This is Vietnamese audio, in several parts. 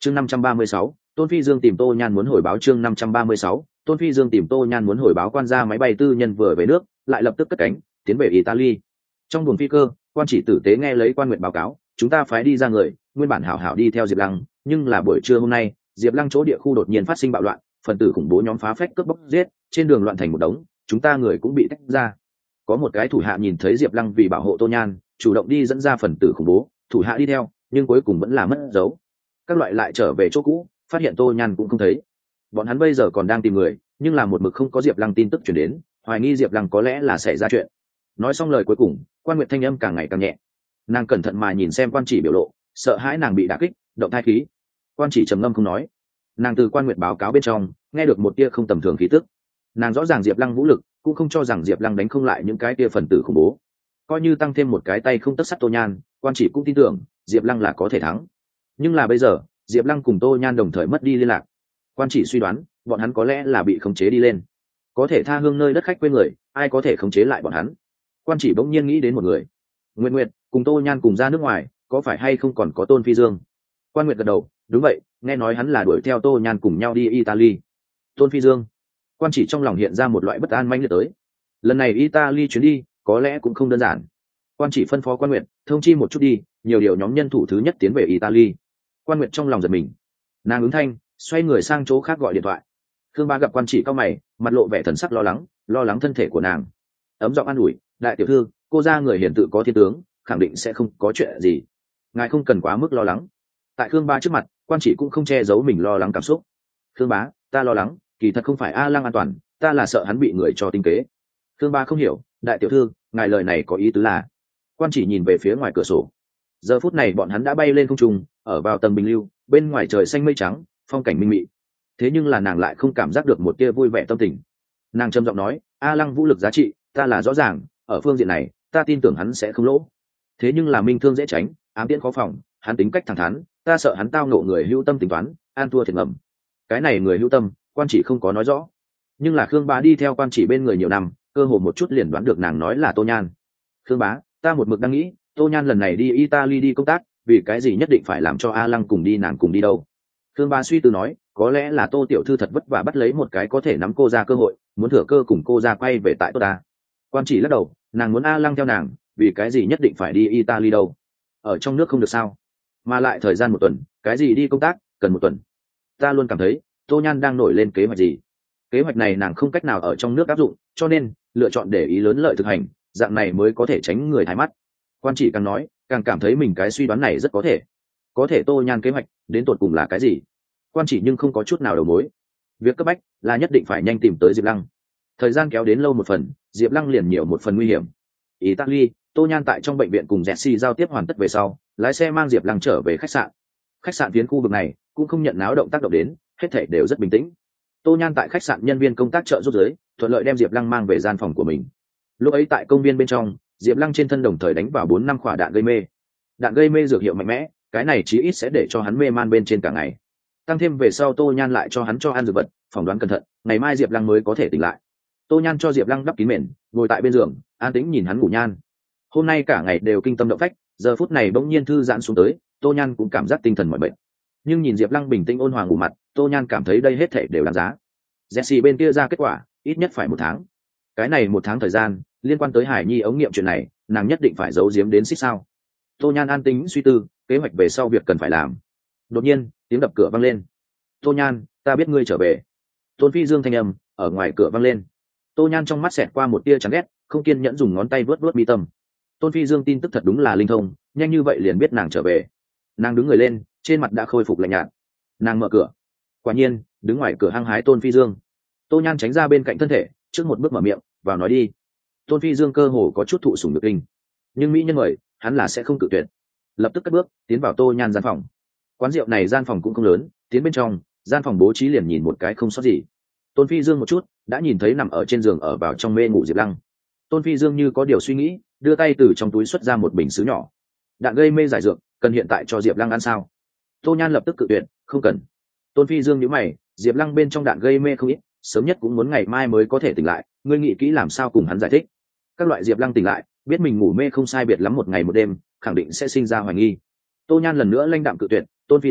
chương 536, Tôn Phi Dương tìm Tô Nhan muốn hồi báo. chương 536, Tôn Phi Dương tìm Tô Nhan muốn hồi báo. Quan gia máy bay tư nhân vừa về nước, lại lập tức cất cánh tiến về Italy. Trong buồng phi cơ, quan chỉ tử tế nghe lấy Quan Nguyệt báo cáo, chúng ta phái đi ra người, nguyên bản hảo hảo đi theo Diệp Lăng, nhưng là buổi trưa hôm nay, Diệp Lăng chỗ địa khu đột nhiên phát sinh bạo loạn, phần tử khủng bố nhóm phá phách cướp bóc giết, trên đường loạn thành một đống, chúng ta người cũng bị tách ra. Có một cái thủ hạ nhìn thấy Diệp Lăng vì bảo hộ Tô Nhan, chủ động đi dẫn ra phần tử khủng bố, thủ hạ đi theo, nhưng cuối cùng vẫn là mất dấu. Các loại lại trở về chỗ cũ, phát hiện Tô Nhan cũng không thấy. Bọn hắn bây giờ còn đang tìm người, nhưng là một mực không có Diệp Lăng tin tức truyền đến, hoài nghi Diệp Lăng có lẽ là xảy ra chuyện. Nói xong lời cuối cùng, Quan Nguyệt thanh âm càng ngày càng nhẹ. Nàng cẩn thận mà nhìn xem Quan Chỉ biểu lộ, sợ hãi nàng bị đả kích, động thai khí. Quan Chỉ trầm ngâm không nói. Nàng từ Quan Nguyệt báo cáo bên trong nghe được một tia không tầm thường khí tức. Nàng rõ ràng Diệp Lăng vũ lực, cũng không cho rằng Diệp Lăng đánh không lại những cái tia phần tử khủng bố. Coi như tăng thêm một cái tay không tất sắt Tô Nhan, Quan Chỉ cũng tin tưởng Diệp Lăng là có thể thắng. Nhưng là bây giờ, Diệp Lăng cùng Tô Nhan đồng thời mất đi liên lạc. Quan Chỉ suy đoán, bọn hắn có lẽ là bị khống chế đi lên. Có thể tha hương nơi đất khách quê người, ai có thể khống chế lại bọn hắn? Quan Chỉ bỗng nhiên nghĩ đến một người. Nguyệt Nguyệt cùng Tô Nhan cùng ra nước ngoài, có phải hay không còn có Tôn Phi Dương? Quan Nguyệt gật đầu, đúng vậy, nghe nói hắn là đuổi theo Tô Nhan cùng nhau đi Italy. Tôn Phi Dương. Quan Chỉ trong lòng hiện ra một loại bất an manh liệt tới. Lần này Italy chuyến đi, có lẽ cũng không đơn giản. Quan Chỉ phân phó Quan Nguyệt, thông chi một chút đi, nhiều điều nhóm nhân thủ thứ nhất tiến về Italy. Quan Nguyệt trong lòng giật mình. Nàng ứng thanh, xoay người sang chỗ khác gọi điện thoại. Khương Ba gặp Quan Chỉ cao mày, mặt lộ vẻ thần sắc lo lắng thân thể của nàng. Ấm giọng an ủi, đại tiểu thư, cô ra người hiển tự có thiên tướng, khẳng định sẽ không có chuyện gì, ngài không cần quá mức lo lắng. Tại Khương Ba trước mặt, Quan Chỉ cũng không che giấu mình lo lắng cảm xúc. Khương Bá, ta lo lắng, kỳ thật không phải A Lăng an toàn, ta là sợ hắn bị người cho tinh kế. Khương Ba không hiểu, đại tiểu thư, ngài lời này có ý tứ là? Quan Chỉ nhìn về phía ngoài cửa sổ. Giờ phút này bọn hắn đã bay lên không trung, ở vào tầng bình lưu, bên ngoài trời xanh mây trắng, phong cảnh minh mị. Thế nhưng là nàng lại không cảm giác được một tia vui vẻ tâm tình. Nàng trầm giọng nói, A Lăng vũ lực giá trị, ta là rõ ràng, ở phương diện này, ta tin tưởng hắn sẽ không lỗ. Thế nhưng là minh thương dễ tránh, ám tiễn khó phòng, hắn tính cách thẳng thắn, ta sợ hắn tao nộ người hữu tâm tính toán, an thua thiệt ngầm. Cái này người hữu tâm, Quan Chỉ không có nói rõ. Nhưng là Khương Bá đi theo Quan Chỉ bên người nhiều năm, cơ hồ một chút liền đoán được nàng nói là Tô Nhan. Khương Bá, ta một mực đang nghĩ, Tô Nhan lần này đi Italy đi công tác, vì cái gì nhất định phải làm cho A Lăng cùng đi, nàng cùng đi đâu? Khương Bá suy tư nói, có lẽ là Tô tiểu thư thật vất vả bắt lấy một cái có thể nắm cô ra cơ hội, muốn thừa cơ cùng cô ra quay về tại Tô ta. Quan Chỉ lắc đầu, nàng muốn A Lăng theo nàng, vì cái gì nhất định phải đi Italy đâu? Ở trong nước không được sao? Mà lại thời gian một tuần, cái gì đi công tác, cần một tuần. Ta luôn cảm thấy, Tô Nhan đang nổi lên kế hoạch gì. Kế hoạch này nàng không cách nào ở trong nước áp dụng, cho nên lựa chọn để ý lớn lợi thực hành, dạng này mới có thể tránh người thái mắt. Quan Chỉ càng nói, càng cảm thấy mình cái suy đoán này rất có thể. Có thể Tô Nhan kế hoạch, đến tột cùng là cái gì? Quan Chỉ nhưng không có chút nào đầu mối. Việc cấp bách là nhất định phải nhanh tìm tới Diệp Lăng. Thời gian kéo đến lâu một phần, Diệp Lăng liền nhiều một phần nguy hiểm. Italy, Tô Nhan tại trong bệnh viện cùng Jesse giao tiếp hoàn tất về sau, lái xe mang Diệp Lăng trở về khách sạn. Khách sạn phiến khu vực này cũng không nhận náo động tác động đến, hết thảy đều rất bình tĩnh. Tô Nhan tại khách sạn nhân viên công tác trợ giúp dưới, thuận lợi đem Diệp Lăng mang về gian phòng của mình. Lúc ấy tại công viên bên trong, Diệp Lăng trên thân đồng thời đánh vào 4-5 quả đạn gây mê. Đạn gây mê dược hiệu mạnh mẽ, cái này chí ít sẽ để cho hắn mê man bên trên cả ngày. Tăng thêm về sau Tô Nhan lại cho hắn cho ăn dược vật, phỏng đoán cẩn thận, ngày mai Diệp Lăng mới có thể tỉnh lại. Tô Nhan cho Diệp Lăng đắp kín mền, ngồi tại bên giường, an tĩnh nhìn hắn ngủ nhan. Hôm nay cả ngày đều kinh tâm động phách, giờ phút này bỗng nhiên thư giãn xuống tới, Tô Nhan cũng cảm giác tinh thần mỏi mệt. Nhưng nhìn Diệp Lăng bình tĩnh ôn hòa ngủ mặt, Tô Nhan cảm thấy đây hết thảy đều đáng giá. Jesse bên kia ra kết quả, ít nhất phải 1 tháng. Cái này 1 tháng thời gian, liên quan tới Hải Nhi ống nghiệm chuyện này, nàng nhất định phải giấu giếm đến xích sao. Tô Nhan an tĩnh suy tư, kế hoạch về sau việc cần phải làm. Đột nhiên, tiếng đập cửa vang lên. Tô Nhan, ta biết ngươi trở về. Tôn Phi Dương thanh âm ở ngoài cửa vang lên. Tô Nhan trong mắt xẹt qua một tia chán ghét, không kiên nhẫn dùng ngón tay vớt mi tâm. Tôn Phi Dương tin tức thật đúng là linh thông, nhanh như vậy liền biết nàng trở về. Nàng đứng người lên, trên mặt đã khôi phục lạnh nhạt. Nàng mở cửa. Quả nhiên, đứng ngoài cửa hăng hái Tôn Phi Dương. Tô Nhan tránh ra bên cạnh thân thể, trước một bước mở miệng, vào nói đi. Tôn Phi Dương cơ hồ có chút thụ sủng nhược kinh, nhưng mỹ nhân mời, hắn là sẽ không cự tuyệt. Lập tức cất bước tiến vào Tô Nhan gian phòng. Quán rượu này gian phòng cũng không lớn, tiến bên trong, gian phòng bố trí liền nhìn một cái không sót gì. Tôn Phi Dương một chút đã nhìn thấy nằm ở trên giường ở vào trong mê ngủ Diệp Lăng. Tôn Phi Dương như có điều suy nghĩ, đưa tay từ trong túi xuất ra một bình sứ nhỏ. Đạn gây mê giải dược, cần hiện tại cho Diệp Lăng ăn sao? Tô Nhan lập tức cự tuyệt, không cần. Tôn Phi Dương nhíu mày, Diệp Lăng bên trong đạn gây mê không ít, sớm nhất cũng muốn ngày mai mới có thể tỉnh lại, ngươi nghĩ kỹ làm sao cùng hắn giải thích. Các loại Diệp Lăng tỉnh lại, biết mình ngủ mê không sai biệt lắm một ngày một đêm, khẳng định sẽ sinh ra hoài nghi. Tô Nhan lần nữa lãnh đạm cự tuyệt, Tôn Phi Dương,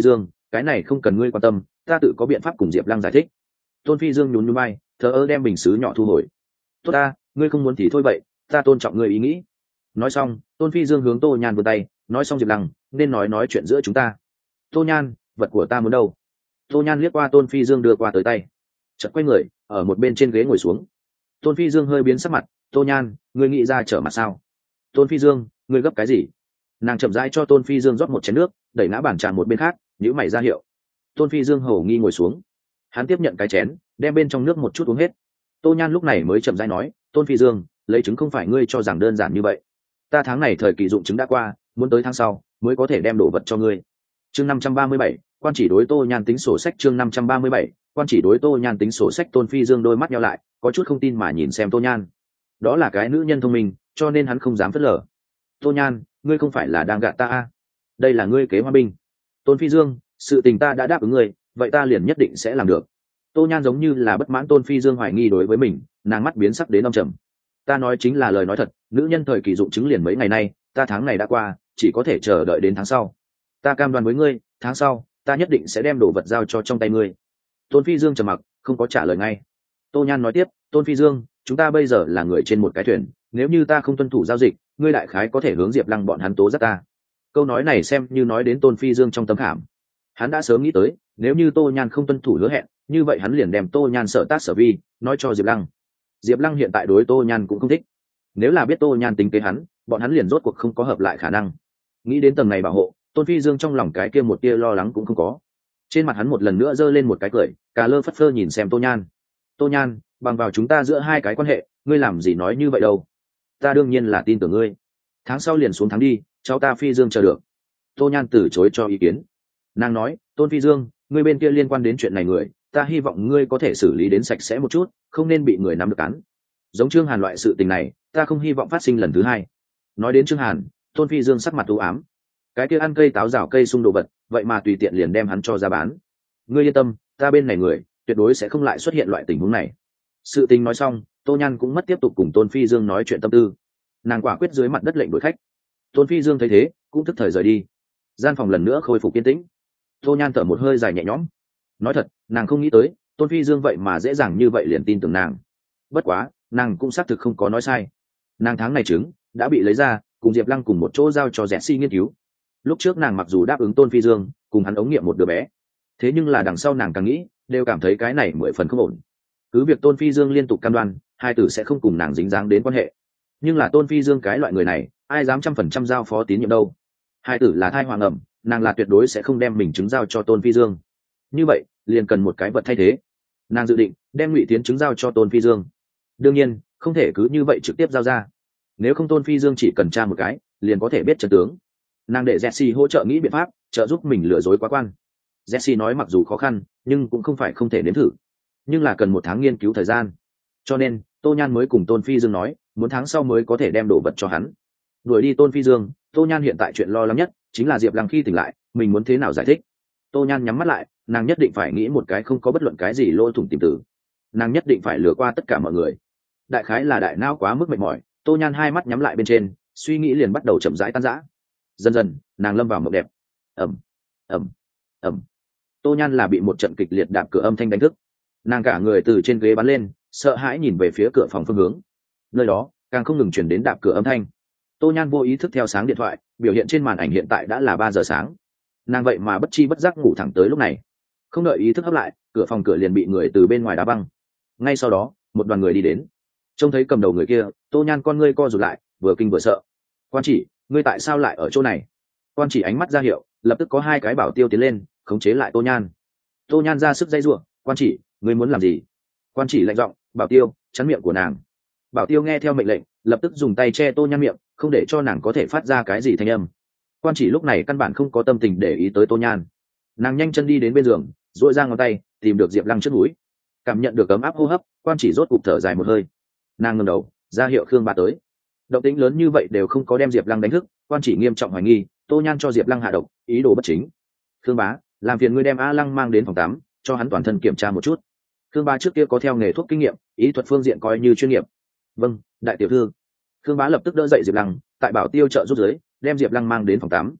cái này không cần ngươi quan tâm, ta tự có biện pháp cùng Diệp Lăng giải thích. Tôn Phi Dương nhún nhún vai, thờ ơ đem bình sứ nhỏ thu hồi. Tốt ta, ngươi không muốn thì thôi vậy, ta tôn trọng ngươi ý nghĩ. Nói xong, Tôn Phi Dương hướng Tô Nhan vươn tay, nói xong Diệp Lăng nên nói chuyện giữa chúng ta. Tô Nhan, vật của ta muốn đâu? Tô Nhan liếc qua Tôn Phi Dương đưa qua tới tay, chợt quay người ở một bên trên ghế ngồi xuống. Tôn Phi Dương hơi biến sắc mặt. Tô Nhan, ngươi nghĩ ra trở mặt sao? Tôn Phi Dương, ngươi gấp cái gì? Nàng chậm rãi cho Tôn Phi Dương rót một chén nước, đẩy ngã bàn trà một bên khác, nhíu mày ra hiệu. Tôn Phi Dương hầu nghi ngồi xuống, hắn tiếp nhận cái chén, đem bên trong nước một chút uống hết. Tô Nhan lúc này mới chậm rãi nói, Tôn Phi Dương, lấy trứng không phải ngươi cho rằng đơn giản như vậy. Ta tháng này thời kỳ dụng trứng đã qua, muốn tới tháng sau mới có thể đem đồ vật cho ngươi. Chương 537, quan chỉ đối Tô Nhan tính sổ sách. Chương 537, quan chỉ đối Tô Nhan tính sổ sách. Tôn Phi Dương đôi mắt nheo lại, có chút không tin mà nhìn xem Tô Nhan. Đó là cái nữ nhân thông minh, cho nên hắn không dám phớt lờ. Tô Nhan, ngươi không phải là đang gạt ta à? Đây là ngươi kế hoa binh. Tôn Phi Dương, sự tình ta đã đáp ứng ngươi, vậy ta liền nhất định sẽ làm được. Tô Nhan giống như là bất mãn Tôn Phi Dương hoài nghi đối với mình, nàng mắt biến sắc đến âm trầm. Ta nói chính là lời nói thật, nữ nhân thời kỳ dụng chứng liền mấy ngày nay, ta tháng này đã qua, chỉ có thể chờ đợi đến tháng sau. Ta cam đoan với ngươi, tháng sau ta nhất định sẽ đem đồ vật giao cho trong tay ngươi. Tôn Phi Dương trầm mặc, không có trả lời ngay. Tô Nhan nói tiếp, Tôn Phi Dương, chúng ta bây giờ là người trên một cái thuyền, nếu như ta không tuân thủ giao dịch, ngươi đại khái có thể hướng Diệp Lăng bọn hắn tố giác ta. Câu nói này xem như nói đến Tôn Phi Dương trong tâm khảm. Hắn đã sớm nghĩ tới, nếu như Tô Nhan không tuân thủ hứa hẹn, như vậy hắn liền đem Tô Nhan sở tác sở vi nói cho Diệp Lăng. Diệp Lăng hiện tại đối Tô Nhan cũng không thích. Nếu là biết Tô Nhan tính kế hắn, bọn hắn liền rốt cuộc không có hợp lại khả năng. Nghĩ đến tầng này bảo hộ, Tôn Phi Dương trong lòng cái kia một tia lo lắng cũng không có. Trên mặt hắn một lần nữa giơ lên một cái cười, cà lơ phất phơ nhìn xem Tô Nhan. Tô Nhan, bằng vào chúng ta giữa hai cái quan hệ, ngươi làm gì nói như vậy đâu? Ta đương nhiên là tin tưởng ngươi. Tháng sau liền xuống tháng đi, cháu ta Phi Dương chờ được. Tô Nhan từ chối cho ý kiến. Nàng nói, Tôn Phi Dương, ngươi bên kia liên quan đến chuyện này người, ta hy vọng ngươi có thể xử lý đến sạch sẽ một chút, không nên bị người nắm được cán. Giống Trương Hàn loại sự tình này, ta không hy vọng phát sinh lần thứ hai. Nói đến Trương Hàn, Tôn Phi Dương sắc mặt u ám. Cái kia ăn cây táo rào cây sung đồ vật, vậy mà tùy tiện liền đem hắn cho ra bán. Ngươi yên tâm, ta bên này người tuyệt đối sẽ không lại xuất hiện loại tình huống này. Sự tình nói xong, Tô Nhan cũng mất tiếp tục cùng Tôn Phi Dương nói chuyện tâm tư. Nàng quả quyết dưới mặt đất lệnh đuổi khách. Tôn Phi Dương thấy thế, cũng thức thời rời đi. Gian phòng lần nữa khôi phục yên tĩnh. Tô Nhan thở một hơi dài nhẹ nhõm. Nói thật, nàng không nghĩ tới Tôn Phi Dương vậy mà dễ dàng như vậy liền tin tưởng nàng. Bất quá, nàng cũng xác thực không có nói sai. Nàng tháng này trứng đã bị lấy ra, cùng Diệp Lăng cùng một chỗ giao cho Rẽ Si nghiên cứu. Lúc trước nàng mặc dù đáp ứng Tôn Phi Dương cùng hắn ống nghiệm một đứa bé, thế nhưng là đằng sau nàng càng nghĩ đều cảm thấy cái này 10 phần không ổn. Cứ việc Tôn Phi Dương liên tục cam đoan hai tử sẽ không cùng nàng dính dáng đến quan hệ, nhưng là Tôn Phi Dương cái loại người này ai dám 100% giao phó tín nhiệm đâu. Hai tử là thai hoàng ẩm, nàng là tuyệt đối sẽ không đem mình chứng giao cho Tôn Phi Dương. Như vậy liền cần một cái vật thay thế. Nàng dự định đem Ngụy Tiến chứng giao cho Tôn Phi Dương. Đương nhiên không thể cứ như vậy trực tiếp giao ra, nếu không Tôn Phi Dương chỉ cần tra một cái liền có thể biết chân tướng. Nàng để Jesse hỗ trợ nghĩ biện pháp trợ giúp mình lừa dối quá quan. Jesse nói mặc dù khó khăn nhưng cũng không phải không thể nếm thử, nhưng là cần 1 tháng nghiên cứu thời gian. Cho nên Tô Nhan mới cùng Tôn Phi Dương nói muốn tháng sau mới có thể đem đồ vật cho hắn. Đuổi đi Tôn Phi Dương, Tô Nhan hiện tại chuyện lo lắng nhất chính là Diệp Lăng khi tỉnh lại mình muốn thế nào giải thích. Tô Nhan nhắm mắt lại, nàng nhất định phải nghĩ một cái không có bất luận cái gì lỗ thủng tìm tử. Nàng nhất định phải lừa qua tất cả mọi người. Đại khái là đại não quá mức mệt mỏi, Tô Nhan hai mắt nhắm lại bên trên, suy nghĩ liền bắt đầu chậm rãi tan rã. Dần dần nàng lâm vào mộng đẹp. Ẩm ẩm ẩm. Tô Nhan là bị một trận kịch liệt đạp cửa âm thanh đánh thức. Nàng cả người từ trên ghế bắn lên, sợ hãi nhìn về phía cửa phòng phương hướng. Nơi đó càng không ngừng chuyển đến đạp cửa âm thanh. Tô Nhan vô ý thức theo sáng điện thoại, biểu hiện trên màn ảnh hiện tại đã là 3 giờ sáng. Nàng vậy mà bất chi bất giác ngủ thẳng tới lúc này. Không đợi ý thức hấp lại, cửa phòng cửa liền bị người từ bên ngoài đá văng. Ngay sau đó một đoàn người đi đến. Trông thấy cầm đầu người kia, Tô Nhan con ngươi co rụt lại, vừa kinh vừa sợ. Quan chỉ, ngươi tại sao lại ở chỗ này? Quan chỉ ánh mắt ra hiệu, lập tức có 2 cái bảo tiêu tiến lên khống chế lại Tô Nhan. Tô Nhan ra sức dây giụa, quan chỉ, ngươi muốn làm gì? Quan chỉ lạnh giọng, bảo tiêu chắn miệng của nàng. Bảo tiêu nghe theo mệnh lệnh, lập tức dùng tay che Tô Nhan miệng, không để cho nàng có thể phát ra cái gì thanh âm. Quan chỉ lúc này căn bản không có tâm tình để ý tới Tô Nhan. Nàng nhanh chân đi đến bên giường, duỗi ra ngón tay tìm được Diệp Lăng trước mũi. Cảm nhận được ấm áp hô hấp, quan chỉ rốt cục thở dài một hơi. Nàng ngẩng đầu ra hiệu Khương Bá tới. Động tĩnh lớn như vậy đều không có đem Diệp Lăng đánh thức, quan chỉ nghiêm trọng hoài nghi Tô Nhan cho Diệp Lăng hạ độc, ý đồ bất chính. Khương Bá, làm phiền ngươi đem A Lăng mang đến phòng 8, cho hắn toàn thân kiểm tra một chút. Khương Bá trước kia có theo nghề thuốc kinh nghiệm, ý thuật phương diện coi như chuyên nghiệp. Vâng, đại tiểu thư. Khương Bá lập tức đỡ dậy Diệp Lăng, tại bảo tiêu trợ giúp dưới đem Diệp Lăng mang đến phòng 8.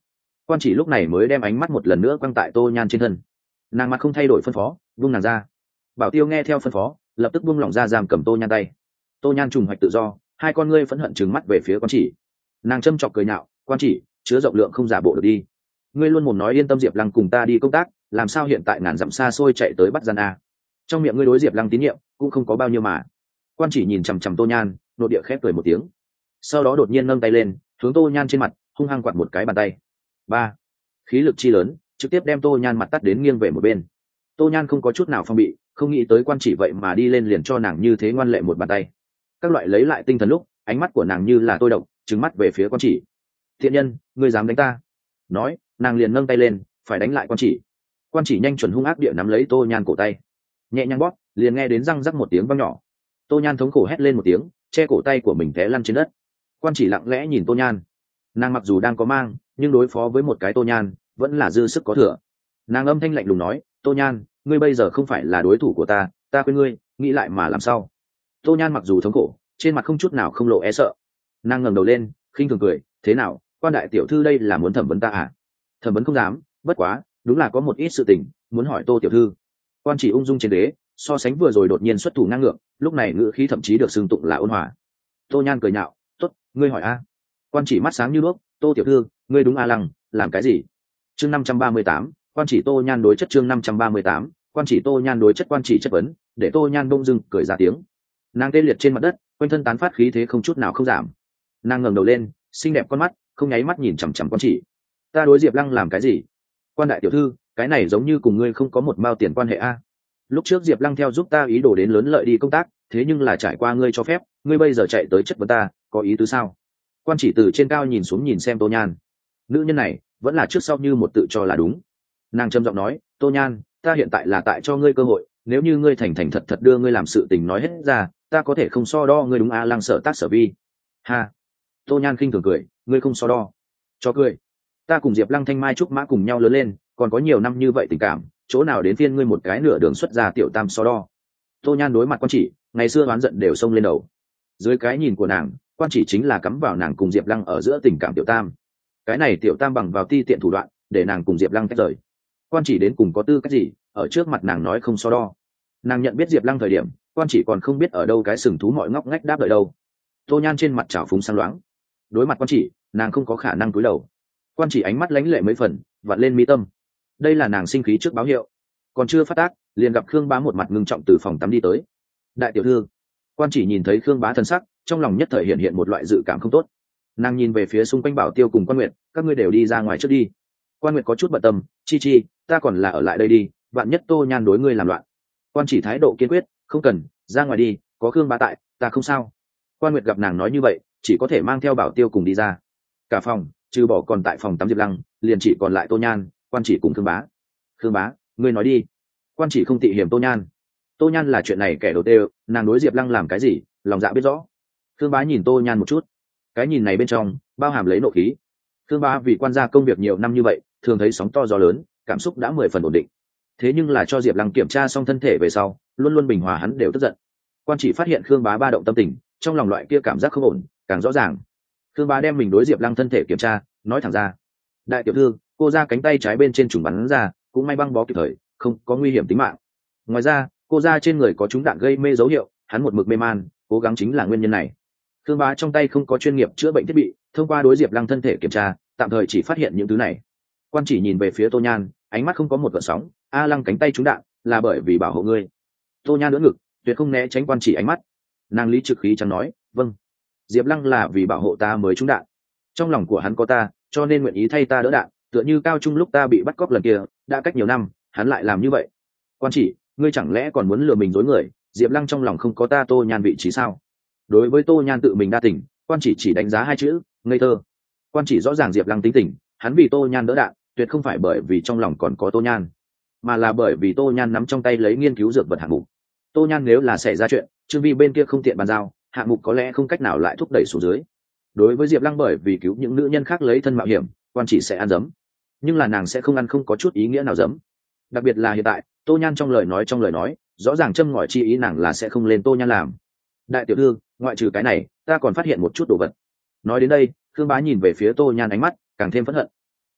Quan chỉ lúc này mới đem ánh mắt một lần nữa quăng tại Tô Nhan trên thân. Nàng mặt không thay đổi phân phó, buông nàng ra. Bảo Tiêu nghe theo phân phó, lập tức buông lỏng ra giam cầm Tô Nhan tay. Tô Nhan trùng hoạch tự do, hai con ngươi phẫn hận trừng mắt về phía Quan chỉ. Nàng châm chọc cười nhạo, Quan chỉ, chứa rộng lượng không giả bộ được đi. Ngươi luôn mồm nói yên tâm Diệp Lăng cùng ta đi công tác, làm sao hiện tại ngàn dặm xa xôi chạy tới bắt gian a? Trong miệng ngươi đối Diệp Lăng tín nhiệm cũng không có bao nhiêu mà. Quan chỉ nhìn chằm chằm Tô Nhan, nội địa khép cười một tiếng, sau đó đột nhiên nâng tay lên, hướng Tô Nhan trên mặt hung hăng quạt một cái bàn tay. Ba, khí lực chi lớn, trực tiếp đem Tô Nhan mặt tắt đến nghiêng về một bên. Tô Nhan không có chút nào phong bị, không nghĩ tới Quan chỉ vậy mà đi lên liền cho nàng như thế ngoan lệ một bàn tay. Các loại lấy lại tinh thần lúc, ánh mắt của nàng như là tôi độc, trừng mắt về phía Quan chỉ. Thiện nhân, ngươi dám đánh ta? Nói, nàng liền nâng tay lên, phải đánh lại Quan chỉ. Quan chỉ nhanh chuẩn hung ác địa nắm lấy Tô Nhan cổ tay, nhẹ nhàng bóp, liền nghe đến răng rắc một tiếng vang nhỏ. Tô Nhan thống khổ hét lên một tiếng, che cổ tay của mình té lăn trên đất. Quan chỉ lặng lẽ nhìn Tô Nhan. Nàng mặc dù đang có mang, nhưng đối phó với một cái Tô Nhan vẫn là dư sức có thừa. Nàng âm thanh lạnh lùng nói, Tô Nhan, ngươi bây giờ không phải là đối thủ của ta, ta khuyên ngươi nghĩ lại mà làm sao. Tô Nhan mặc dù thống khổ, trên mặt không chút nào không lộ e sợ. Nàng ngẩng đầu lên, khinh thường cười, thế nào, Quan đại tiểu thư đây là muốn thẩm vấn ta à? Thẩm vấn không dám, bất quá đúng là có một ít sự tình muốn hỏi Tô tiểu thư. Quan chỉ ung dung trên đế, so sánh vừa rồi đột nhiên xuất thủ ngang ngược, lúc này ngữ khí thậm chí được xưng tụng là ôn hòa. Tô Nhan cười nhạo, tốt, ngươi hỏi a. Quan chỉ mắt sáng như đuốc, Tô tiểu thư, ngươi đúng a Lăng, làm cái gì? Chương 538, Quan chỉ Tô Nhan đối chất. Chương 538, Quan chỉ Tô Nhan đối chất. Quan chỉ chất vấn, để Tô Nhan bỗng dưng cười ra tiếng. Nàng tê liệt trên mặt đất, quanh thân tán phát khí thế không chút nào không giảm. Nàng ngẩng đầu lên, xinh đẹp con mắt không nháy mắt nhìn chằm chằm Quan chỉ. Ta đối Diệp Lăng làm cái gì? Quan đại tiểu thư, cái này giống như cùng ngươi không có một mao tiền quan hệ a. Lúc trước Diệp Lăng theo giúp ta ý đồ đến lớn lợi đi công tác, thế nhưng là trải qua ngươi cho phép, ngươi bây giờ chạy tới chất vấn ta, có ý tứ sao? Quan chỉ từ trên cao nhìn xuống nhìn xem Tô Nhan. Nữ nhân này vẫn là trước sau như một tự cho là đúng. Nàng trầm giọng nói, Tô Nhan, ta hiện tại là tại cho ngươi cơ hội, nếu như ngươi thành thành thật thật đưa ngươi làm sự tình nói hết ra, ta có thể không so đo ngươi đúng a Lăng sở tác sở vi. Ha. Tô Nhan khinh thường cười, ngươi không so đo. Cho cười. Ta cùng Diệp Lăng thanh mai trúc mã cùng nhau lớn lên, còn có nhiều năm như vậy tình cảm, chỗ nào đến phiên ngươi một cái nửa đường xuất ra tiểu tam so đo. Tô Nhan đối mặt Quan chỉ, ngày xưa oán giận đều xông lên đầu. Dưới cái nhìn của nàng, Quan chỉ chính là cắm vào nàng cùng Diệp Lăng ở giữa tình cảm tiểu tam. Cái này tiểu tam bằng vào ti tiện thủ đoạn để nàng cùng Diệp Lăng tách rời. Quan chỉ đến cùng có tư cách gì ở trước mặt nàng nói không so đo? Nàng nhận biết Diệp Lăng thời điểm, Quan chỉ còn không biết ở đâu cái sừng thú mọi ngóc ngách đáp đợi đâu. Tô Nhan trên mặt trào phúng sáng loáng. Đối mặt Quan chỉ, nàng không có khả năng cúi đầu. Quan chỉ ánh mắt lánh lệ mấy phần, vặn lên mi tâm. Đây là nàng sinh khí trước báo hiệu. Còn chưa phát tác, liền gặp Khương Bá một mặt ngưng trọng từ phòng tắm đi tới. Đại tiểu thư. Quan chỉ nhìn thấy Khương Bá thân sắc, trong lòng nhất thời hiện một loại dự cảm không tốt. Nàng nhìn về phía xung quanh Bảo Tiêu cùng Quan Nguyệt, các ngươi đều đi ra ngoài trước đi. Quan Nguyệt có chút bận tâm, chi, ta còn là ở lại đây đi, vạn nhất Tô Nhan đối ngươi làm loạn. Quan chỉ thái độ kiên quyết, không cần, ra ngoài đi, có Khương Bá tại, ta không sao. Quan Nguyệt gặp nàng nói như vậy, chỉ có thể mang theo Bảo Tiêu cùng đi ra. Cả phòng, trừ bỏ còn tại phòng tắm Diệp Lăng, liền chỉ còn lại Tô Nhan, Quan chỉ cùng Khương Bá. Khương Bá, ngươi nói đi. Quan chỉ không tị hiểm Tô Nhan. Tô Nhan là chuyện này kẻ đầu tê, nàng đối Diệp Lăng làm cái gì, lòng dạ biết rõ. Khương Bá nhìn Tô Nhan một chút, cái nhìn này bên trong bao hàm lấy nộ khí. Khương Bá vì quan gia công việc nhiều năm như vậy, thường thấy sóng to gió lớn, cảm xúc đã 10 phần ổn định. Thế nhưng là cho Diệp Lăng kiểm tra xong thân thể về sau, luôn luôn bình hòa hắn đều tức giận. Quan chỉ phát hiện Khương Bá ba động tâm tình, trong lòng loại kia cảm giác không ổn càng rõ ràng. Khương Bá đem mình đối Diệp Lăng thân thể kiểm tra, nói thẳng ra, đại tiểu thư, cô ra cánh tay trái bên trên trùng bắn ra, cũng may băng bó kịp thời, không có nguy hiểm tính mạng. Ngoài ra, cô ra trên người có trúng đạn gây mê dấu hiệu, hắn một mực mê man, cố gắng chính là nguyên nhân này. Khương Bá trong tay không có chuyên nghiệp chữa bệnh thiết bị, thông qua đối Diệp Lăng thân thể kiểm tra, tạm thời chỉ phát hiện những thứ này. Quan chỉ nhìn về phía Tô Nhan, ánh mắt không có một gợn sóng, a Lăng cánh tay trúng đạn là bởi vì bảo hộ ngươi. Tô Nhan đỡ ngực, tuyệt không né tránh Quan chỉ ánh mắt. Nàng lý trực khí chẳng nói, vâng, Diệp Lăng là vì bảo hộ ta mới trúng đạn. Trong lòng của hắn có ta, cho nên nguyện ý thay ta đỡ đạn, tựa như cao trung lúc ta bị bắt cóc lần kia, đã cách nhiều năm, hắn lại làm như vậy. Quan chỉ, ngươi chẳng lẽ còn muốn lừa mình dối người? Diệp Lăng trong lòng không có ta Tô Nhan vị trí sao? Đối với Tô Nhan tự mình đa tình, Quan chỉ đánh giá hai chữ, ngây thơ. Quan chỉ rõ ràng Diệp Lăng tính tình, hắn vì Tô Nhan đỡ đạn, tuyệt không phải bởi vì trong lòng còn có Tô Nhan, mà là bởi vì Tô Nhan nắm trong tay lấy nghiên cứu dược vật hạng mục. Tô Nhan nếu là xảy ra chuyện, Trương Vi bên kia không tiện bàn giao, hạng mục có lẽ không cách nào lại thúc đẩy xuống dưới. Đối với Diệp Lăng bởi vì cứu những nữ nhân khác lấy thân mạo hiểm, Quan chỉ sẽ ăn dấm, nhưng là nàng sẽ không ăn không có chút ý nghĩa nào dấm. Đặc biệt là hiện tại, Tô Nhan trong lời nói rõ ràng châm ngòi chi ý nàng là sẽ không lên Tô Nhan làm. Đại tiểu thư, ngoại trừ cái này, ta còn phát hiện một chút đồ vật. Nói đến đây, Khương Bá nhìn về phía Tô Nhan ánh mắt càng thêm phẫn hận.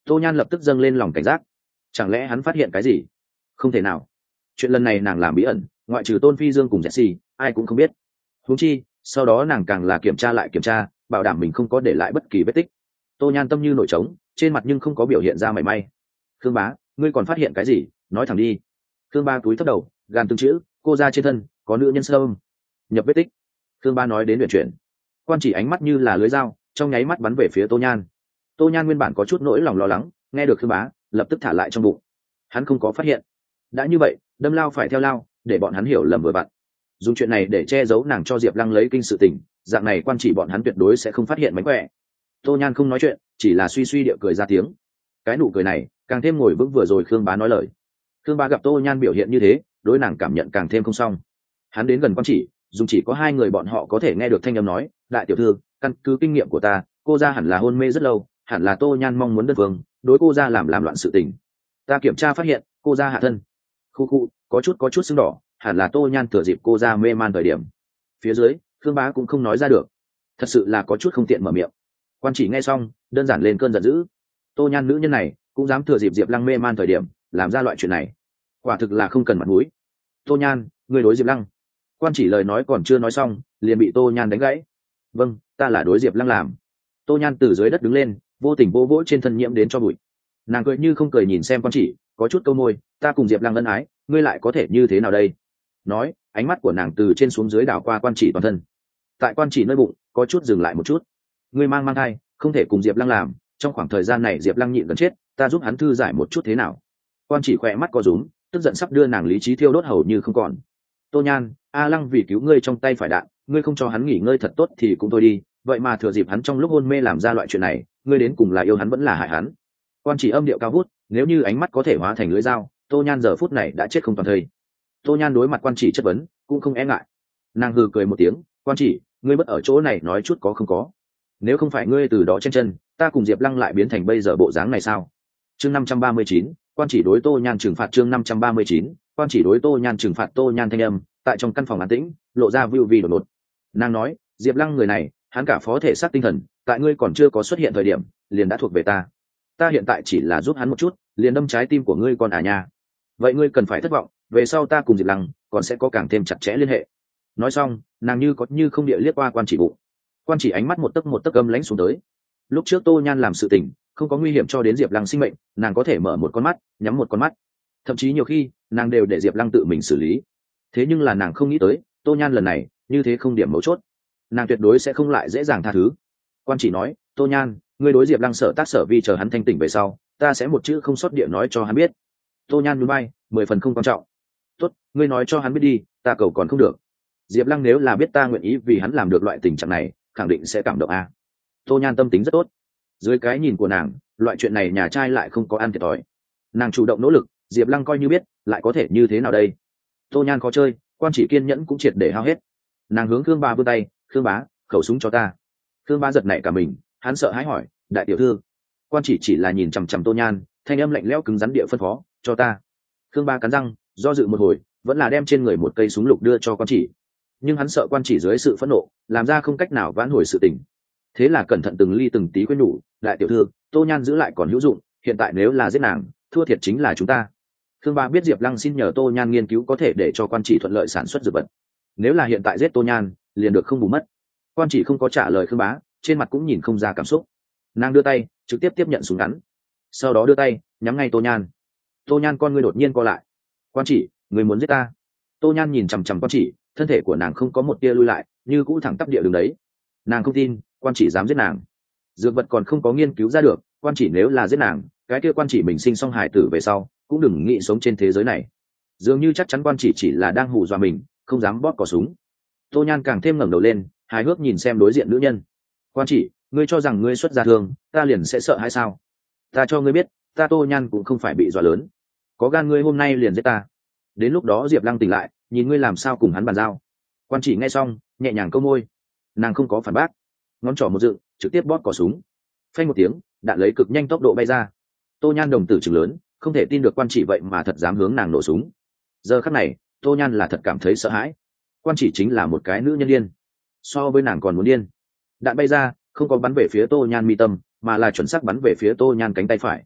Tô Nhan lập tức dâng lên lòng cảnh giác. Chẳng lẽ hắn phát hiện cái gì? Không thể nào. Chuyện lần này nàng làm bí ẩn, ngoại trừ Tôn Phi Dương cùng Jessie, ai cũng không biết. Huống chi, sau đó nàng càng là kiểm tra lại kiểm tra, bảo đảm mình không có để lại bất kỳ vết tích. Tô Nhan tâm như nổi trống, trên mặt nhưng không có biểu hiện ra mảy may. Khương bá, ngươi còn phát hiện cái gì? Nói thẳng đi. Khương bá cúi thấp đầu, gàn từng chữ, cô ra trên thân có nữ nhân sâm nhập vết tích. Khương bá nói đến luyện chuyển, quan chỉ ánh mắt như là lưới dao, trong nháy mắt bắn về phía Tô Nhan. Tô Nhan nguyên bản có chút nỗi lòng lo lắng, nghe được Khương bá, lập tức thả lại trong bụng. Hắn không có phát hiện. Đã như vậy, đâm lao phải theo lao, để bọn hắn hiểu lầm vừa vặn. Dùng chuyện này để che giấu nàng cho Diệp Lăng lấy kinh sự tình, dạng này quan chỉ bọn hắn tuyệt đối sẽ không phát hiện mánh khỏe. Tô Nhan không nói chuyện, chỉ là suy suy điệu cười ra tiếng. Cái nụ cười này càng thêm ngồi vững vừa rồi Khương bá nói lời. Khương bá gặp Tô Nhan biểu hiện như thế, đối nàng cảm nhận càng thêm không xong. Hắn đến gần quan chỉ, dùng chỉ có hai người bọn họ có thể nghe được thanh âm nói, đại tiểu thư, căn cứ kinh nghiệm của ta, cô ra hẳn là hôn mê rất lâu, hẳn là Tô Nhan mong muốn đơn phương đối cô ra làm loạn sự tình. Ta kiểm tra phát hiện cô ra hạ thân khu khu có chút sưng đỏ, hẳn là Tô Nhan thừa dịp cô ra mê man thời điểm. Phía dưới Khương bá cũng không nói ra được, thật sự là có chút không tiện mở miệng. Quan chỉ nghe xong đơn giản lên cơn giận dữ. Tô Nhan nữ nhân này cũng dám thừa dịp Diệp Lăng mê man thời điểm làm ra loại chuyện này, quả thực là không cần mặt mũi. Tô Nhan, ngươi đối Diệp Lăng. Quan chỉ lời nói còn chưa nói xong liền bị Tô Nhan đánh gãy. Vâng, ta là đối Diệp Lăng làm. Tô Nhan từ dưới đất đứng lên, vô tình vô vỗ trên thân nhiễm đến cho bụi. Nàng cười như không cười nhìn xem quan chỉ, có chút câu môi, ta cùng Diệp Lăng ân ái, ngươi lại có thể như thế nào đây? Nói, ánh mắt của nàng từ trên xuống dưới đảo qua quan chỉ toàn thân. Tại quan chỉ nơi bụng có chút dừng lại một chút. Ngươi mang thai, không thể cùng Diệp Lăng làm, trong khoảng thời gian này Diệp Lăng nhịn gần chết, ta giúp hắn thư giải một chút thế nào? Quan chỉ khỏe mắt co rúm, tức giận sắp đưa nàng lý trí thiêu đốt hầu như không còn. Tô Nhan, A Lăng vì cứu ngươi trong tay phải đạn, ngươi không cho hắn nghỉ ngơi thật tốt thì cũng thôi đi, vậy mà thừa dịp hắn trong lúc hôn mê làm ra loại chuyện này, ngươi đến cùng là yêu hắn vẫn là hại hắn? Quan chỉ âm điệu cao vút, nếu như ánh mắt có thể hóa thành lưỡi dao, Tô Nhan giờ phút này đã chết không toàn thây. Tô Nhan đối mặt quan chỉ chất vấn cũng không e ngại, nàng hừ cười một tiếng, quan chỉ, ngươi bất ở chỗ này nói chút có không có? Nếu không phải ngươi từ đó chen chân, ta cùng Diệp Lăng lại biến thành bây giờ bộ dáng này sao? Chương 539, quan chỉ đối Tô Nhan trừng phạt. Chương 539, quan chỉ đối Tô Nhan trừng phạt. Tô Nhan thanh âm tại trong căn phòng an tĩnh lộ ra vưu vi đột ngột. Nàng nói, Diệp Lăng người này, hắn cả phó thể xác tinh thần, tại ngươi còn chưa có xuất hiện thời điểm liền đã thuộc về ta. Ta hiện tại chỉ là giúp hắn một chút, liền đâm trái tim của ngươi còn à nha. Vậy ngươi cần phải thất vọng, về sau ta cùng Diệp Lăng còn sẽ có càng thêm chặt chẽ liên hệ. Nói xong, nàng như có như không địa liếc qua quan chỉ bụng. Quan chỉ ánh mắt một tấc âm lãnh xuống tới. Lúc trước Tô Nhan làm sự tình không có nguy hiểm cho đến Diệp Lăng sinh mệnh, nàng có thể mở một con mắt nhắm một con mắt, thậm chí nhiều khi nàng đều để Diệp Lăng tự mình xử lý. Thế nhưng là nàng không nghĩ tới Tô Nhan lần này như thế không điểm mấu chốt, nàng tuyệt đối sẽ không lại dễ dàng tha thứ. Quan chỉ nói, Tô Nhan, ngươi đối Diệp Lăng sở tác sở vi chờ hắn thanh tỉnh về sau, ta sẽ một chữ không sót địa nói cho hắn biết. Tô Nhan núi bay 10 phần không quan trọng. Tốt, ngươi nói cho hắn biết đi, ta cầu còn không được. Diệp Lăng nếu là biết ta nguyện ý vì hắn làm được loại tình trạng này, khẳng định sẽ cảm động a. Tô Nhan tâm tính rất tốt, dưới cái nhìn của nàng, loại chuyện này nhà trai lại không có ăn thiệt thòi. Nàng chủ động nỗ lực, Diệp Lăng coi như biết, lại có thể như thế nào đây? Tô Nhan khó chơi, quan chỉ kiên nhẫn cũng triệt để hao hết. Nàng hướng Khương bá vươn tay, Khương bá, khẩu súng cho ta. Khương bá giật nảy cả mình, hắn sợ hãi hỏi, đại tiểu thư. Quan chỉ là nhìn chằm chằm Tô Nhan, thanh âm lạnh lẽo cứng rắn địa phân phó, cho ta. Khương bá cắn răng, do dự một hồi, vẫn là đem trên người một cây súng lục đưa cho quan chỉ. Nhưng hắn sợ quan chỉ dưới sự phẫn nộ, làm ra không cách nào vãn hồi sự tình. Thế là cẩn thận từng ly từng tí khuyên nhủ, đại tiểu thư, Tô Nhan giữ lại còn hữu dụng, hiện tại nếu là giết nàng, thua thiệt chính là chúng ta. Khương bá biết Diệp Lăng xin nhờ Tô Nhan nghiên cứu có thể để cho quan chỉ thuận lợi sản xuất dược vật. Nếu là hiện tại giết Tô Nhan, liền được không bù mất. Quan chỉ không có trả lời Khương bá, trên mặt cũng nhìn không ra cảm xúc. Nàng đưa tay trực tiếp tiếp nhận súng ngắn, sau đó đưa tay nhắm ngay Tô Nhan. Tô Nhan con ngươi đột nhiên co lại. Quan chỉ, người muốn giết ta? Tô Nhan nhìn chằm chằm quan chỉ, thân thể của nàng không có một tia lui lại, như cũ thẳng tắp địa đường đấy. Nàng không tin quan chỉ dám giết nàng. Dược vật còn không có nghiên cứu ra được, quan chỉ nếu là giết nàng, cái kia quan chỉ mình sinh xong hài tử về sau cũng đừng nghĩ sống trên thế giới này. Dường như chắc chắn quan chỉ là đang hù dọa mình, không dám bóp cò súng. Tô Nhan càng thêm ngẩng đầu lên, hài hước nhìn xem đối diện nữ nhân. Quan chỉ, ngươi cho rằng ngươi xuất ra thương, ta liền sẽ sợ hay sao? Ta cho ngươi biết, ta Tô Nhan cũng không phải bị dọa lớn. Có gan ngươi hôm nay liền giết ta. Đến lúc đó Diệp Lăng tỉnh lại, nhìn ngươi làm sao cùng hắn bàn giao. Quan chỉ nghe xong, nhẹ nhàng câu môi. Nàng không có phản bác, ngón trỏ một dựng, trực tiếp bóp cò súng. Phanh một tiếng, đạn lấy cực nhanh tốc độ bay ra. Tô Nhan đồng tử trừng lớn, không thể tin được quan chỉ vậy mà thật dám hướng nàng nổ súng. Giờ khắc này, Tô Nhan là thật cảm thấy sợ hãi. Quan chỉ chính là một cái nữ nhân điên, so với nàng còn muốn điên. Đạn bay ra, không có bắn về phía Tô Nhan mi tâm, mà là chuẩn xác bắn về phía Tô Nhan cánh tay phải.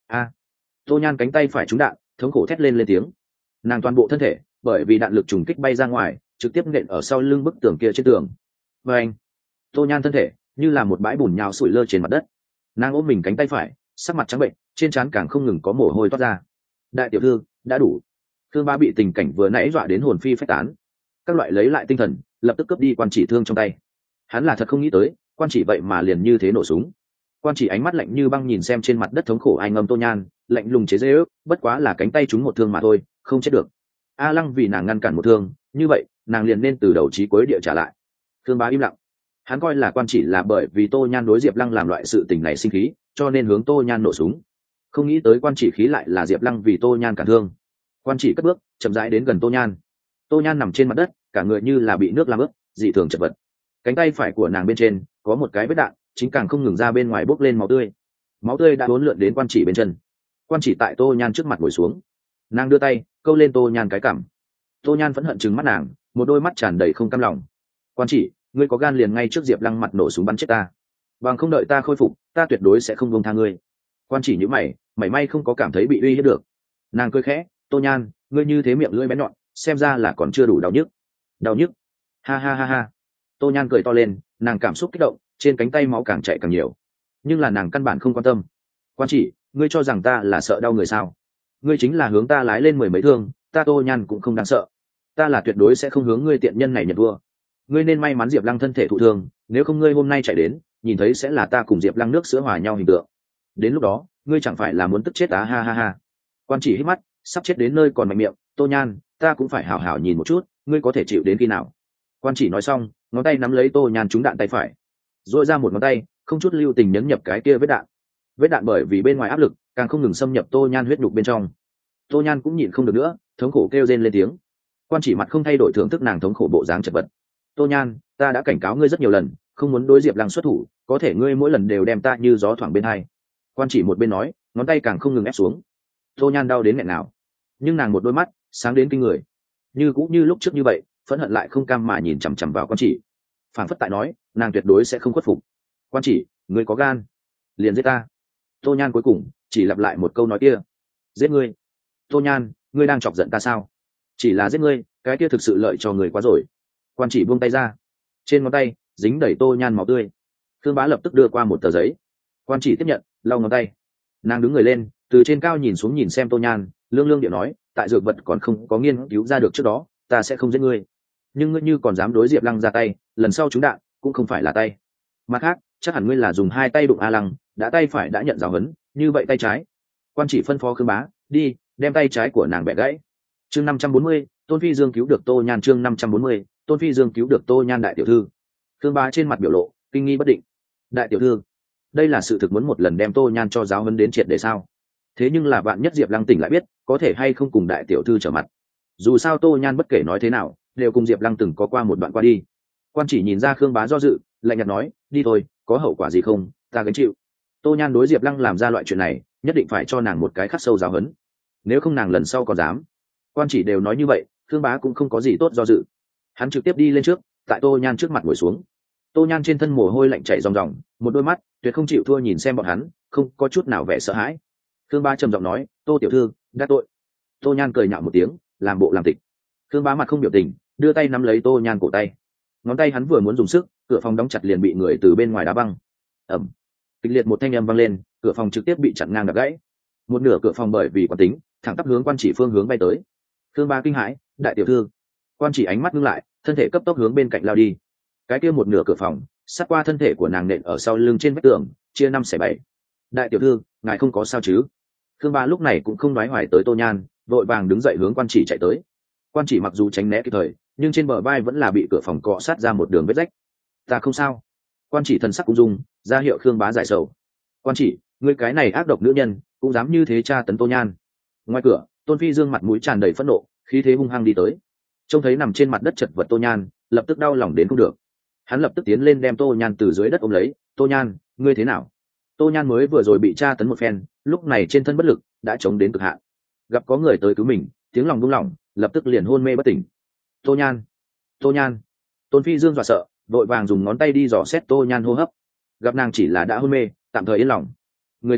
a tô nhan cánh tay phải trúng đạn, thống khổ thét lên tiếng. Nàng toàn bộ thân thể bởi vì đạn lực trùng kích bay ra ngoài, trực tiếp nện ở sau lưng bức tường kia trên tường. Và anh, tô nhan thân thể như là một bãi bùn nhào sủi lơ trên mặt đất. Nàng ôm mình cánh tay phải, sắc mặt trắng bệnh, trên trán càng không ngừng có mồ hôi toát ra. Đại tiểu thư, đã đủ. Thương Bá bị tình cảnh vừa nãy dọa đến hồn phi phách tán, các loại lấy lại tinh thần, lập tức cướp đi quan chỉ thương trong tay. Hắn là thật không nghĩ tới, quan chỉ vậy mà liền như thế nổ súng. Quan chỉ ánh mắt lạnh như băng nhìn xem trên mặt đất thống khổ ai ngâm tô nhan, lạnh lùng chế giễu, bất quá là cánh tay trúng một thương mà thôi, không chết được. A Lăng vì nàng ngăn cản một thương, như vậy nàng liền nên từ đầu chí cuối địa trả lại. Thương Bá im lặng, hắn coi là quan chỉ là bởi vì tô nhan đối Diệp Lăng làm loại sự tình này sinh khí, cho nên hướng tô nhan nổ súng. Không nghĩ tới quan chỉ khí lại là Diệp Lăng vì tô nhan cản thương. Quan chỉ cất bước chậm rãi đến gần tô nhan. Tô nhan nằm trên mặt đất, cả người như là bị nước làm ướt, dị thường chật vật. Cánh tay phải của nàng bên trên có một cái vết đạn, chính càng không ngừng ra bên ngoài bốc lên máu tươi đã uốn lượn đến quan chỉ bên chân. Quan chỉ tại tô nhan trước mặt ngồi xuống, nàng đưa tay câu lên tô nhan cái cằm. Tô nhan phẫn hận trừng mắt nàng, một đôi mắt tràn đầy không cam lòng. Quan chỉ, ngươi có gan liền ngay trước Diệp Lăng mặt nổ súng bắn chết ta, bằng không đợi ta khôi phục, ta tuyệt đối sẽ không buông tha ngươi. Quan chỉ nhíu mày, mảy may không có cảm thấy bị uy hiếp được. Nàng cười khẽ, tô nhan, ngươi như thế miệng lưỡi bén nhọn, xem ra là còn chưa đủ đau nhức. Đau nhức? Ha ha ha ha. Tô nhan cười to lên, nàng cảm xúc kích động, trên cánh tay máu càng chạy càng nhiều, nhưng là nàng căn bản không quan tâm. Quan chỉ, ngươi cho rằng ta là sợ đau người sao? Ngươi chính là hướng ta lái lên mười mấy thương, ta tô nhan cũng không đáng sợ. Ta là tuyệt đối sẽ không hướng ngươi tiện nhân này nhận thua. Ngươi nên may mắn Diệp Lăng thân thể thụ thương, nếu không ngươi hôm nay chạy đến, nhìn thấy sẽ là ta cùng Diệp Lăng nước sữa hòa nhau hình tượng. Đến lúc đó, ngươi chẳng phải là muốn tức chết á, ha ha ha. Quan chỉ hít mắt, sắp chết đến nơi còn mạnh miệng, tô nhan, ta cũng phải hảo hảo nhìn một chút, ngươi có thể chịu đến khi nào? Quan chỉ nói xong, ngón tay nắm lấy tô nhan trúng đạn tay phải, dội ra một ngón tay, không chút lưu tình nhấn nhập cái kia vết đạn bởi vì bên ngoài áp lực càng không ngừng xâm nhập tô nhan huyết nhục bên trong. Tô nhan cũng nhịn không được nữa, thống khổ kêu rên lên tiếng. Quan chỉ mặt không thay đổi thưởng thức nàng thống khổ bộ dáng chật vật. Tô nhan, ta đã cảnh cáo ngươi rất nhiều lần, không muốn đối Diệp Lăng xuất thủ, có thể ngươi mỗi lần đều đem ta như gió thoảng bên hai. Quan chỉ một bên nói, ngón tay càng không ngừng ép xuống. Tô nhan đau đến nghẹn nào, nhưng nàng một đôi mắt sáng đến kinh người, như cũng như lúc trước như vậy, phẫn hận lại không cam mà nhìn chằm chằm vào quan chỉ, phảng phất tại nói nàng tuyệt đối sẽ không khuất phục. Quan chỉ, ngươi có gan liền giết ta. Tô nhan cuối cùng chỉ lặp lại một câu nói kia, giết ngươi. Tô nhan, ngươi đang chọc giận ta sao? Chỉ là giết ngươi, cái kia thực sự lợi cho người quá rồi. Quan chỉ buông tay ra, trên ngón tay dính đầy tô nhan máu tươi. Thương Bá lập tức đưa qua một tờ giấy. Quan chỉ tiếp nhận, lau ngón tay. Nàng đứng người lên, từ trên cao nhìn xuống nhìn xem tô nhan, lương lương điệu nói, tại dược vật còn không có nghiên cứu ra được trước đó, ta sẽ không giết ngươi, nhưng ngươi như còn dám đối Diệp Lăng ra tay, lần sau trúng đạn cũng không phải là tay. Mặt khác, chắc hẳn ngươi là dùng hai tay đụng A Lăng, đã tay phải đã nhận giáo huấn, như vậy tay trái. Quan chỉ phân phó Khương Bá, đi đem tay trái của nàng bẻ gãy. Chương 540, Tôn Phi Dương cứu được Tô Nhan. Chương 540, Tôn Phi Dương cứu được Tô Nhan. Đại tiểu thư. Khương Bá trên mặt biểu lộ kinh nghi bất định. Đại tiểu thư, đây là sự thực muốn một lần đem Tô Nhan cho giáo huấn đến triệt để sao? Thế nhưng là bạn nhất Diệp Lăng tỉnh lại biết, có thể hay không cùng đại tiểu thư trở mặt. Dù sao Tô Nhan bất kể nói thế nào, đều cùng Diệp Lăng từng có qua một đoạn qua đi. Quan chỉ nhìn ra Khương Bá do dự, lạnh nhạt nói, đi thôi, có hậu quả gì không, ta gánh chịu. Tô Nhan đối Diệp Lăng làm ra loại chuyện này, nhất định phải cho nàng một cái khắc sâu giáo huấn, nếu không nàng lần sau còn dám. Quan chỉ đều nói như vậy, Khương Bá cũng không có gì tốt do dự, hắn trực tiếp đi lên trước, tại Tô Nhan trước mặt ngồi xuống. Tô Nhan trên thân mồ hôi lạnh chảy ròng ròng, một đôi mắt tuyệt không chịu thua nhìn xem bọn hắn, không có chút nào vẻ sợ hãi. Khương Bá trầm giọng nói, Tô tiểu thư, đã tội. Tô Nhan cười nhạo một tiếng, làm bộ làm tịch. Khương Bá mặt không biểu tình, đưa tay nắm lấy Tô Nhan cổ tay. Ngón tay hắn vừa muốn dùng sức, cửa phòng đóng chặt liền bị người từ bên ngoài đá văng. Ầm. Kịch liệt một thanh âm vang lên, cửa phòng trực tiếp bị chặn ngang đập gãy. Một nửa cửa phòng bởi vì quán tính, thẳng tắp hướng Quan chỉ phương hướng bay tới. Khương Bá kinh hãi, đại tiểu thư. Quan chỉ ánh mắt ngưng lại, thân thể cấp tốc hướng bên cạnh lao đi. Cái kia một nửa cửa phòng sát qua thân thể của nàng nện ở sau lưng trên vách tường, chia 5/7. Đại tiểu thư, ngài không có sao chứ? Khương Bá lúc này cũng không đoái hoài tới Tô Nhan, vội vàng đứng dậy hướng Quan chỉ chạy tới. Quan chỉ mặc dù tránh né kịp thời, nhưng trên bờ vai vẫn là bị cửa phòng cọ sát ra một đường vết rách. Ta không sao. Quan chỉ thần sắc cũng dung, ra hiệu Khương Bá giải sầu. Quan chỉ, ngươi cái này ác độc nữ nhân, cũng dám như thế tra tấn Tô Nhan. Ngoài cửa, Tôn Phi Dương mặt mũi tràn đầy phẫn nộ, khí thế hung hăng đi tới. Trông thấy nằm trên mặt đất chật vật Tô Nhan, lập tức đau lòng đến không được. Hắn lập tức tiến lên đem Tô Nhan từ dưới đất ôm lấy. Tô Nhan, ngươi thế nào? Tô Nhan mới vừa rồi bị tra tấn một phen, lúc này trên thân bất lực, đã chống đến cực hạn. Gặp có người tới cứu mình, tiếng lòng buông lỏng, lập tức liền hôn mê bất tỉnh. Tô Nhan, Tô Nhan. Tôn Phi Dương dọa sợ, vội vàng dùng ngón tay đi dò xét Tô Nhan hô hấp. Gặp nàng chỉ là đã hôn mê, tạm thời yên lòng. Người tới,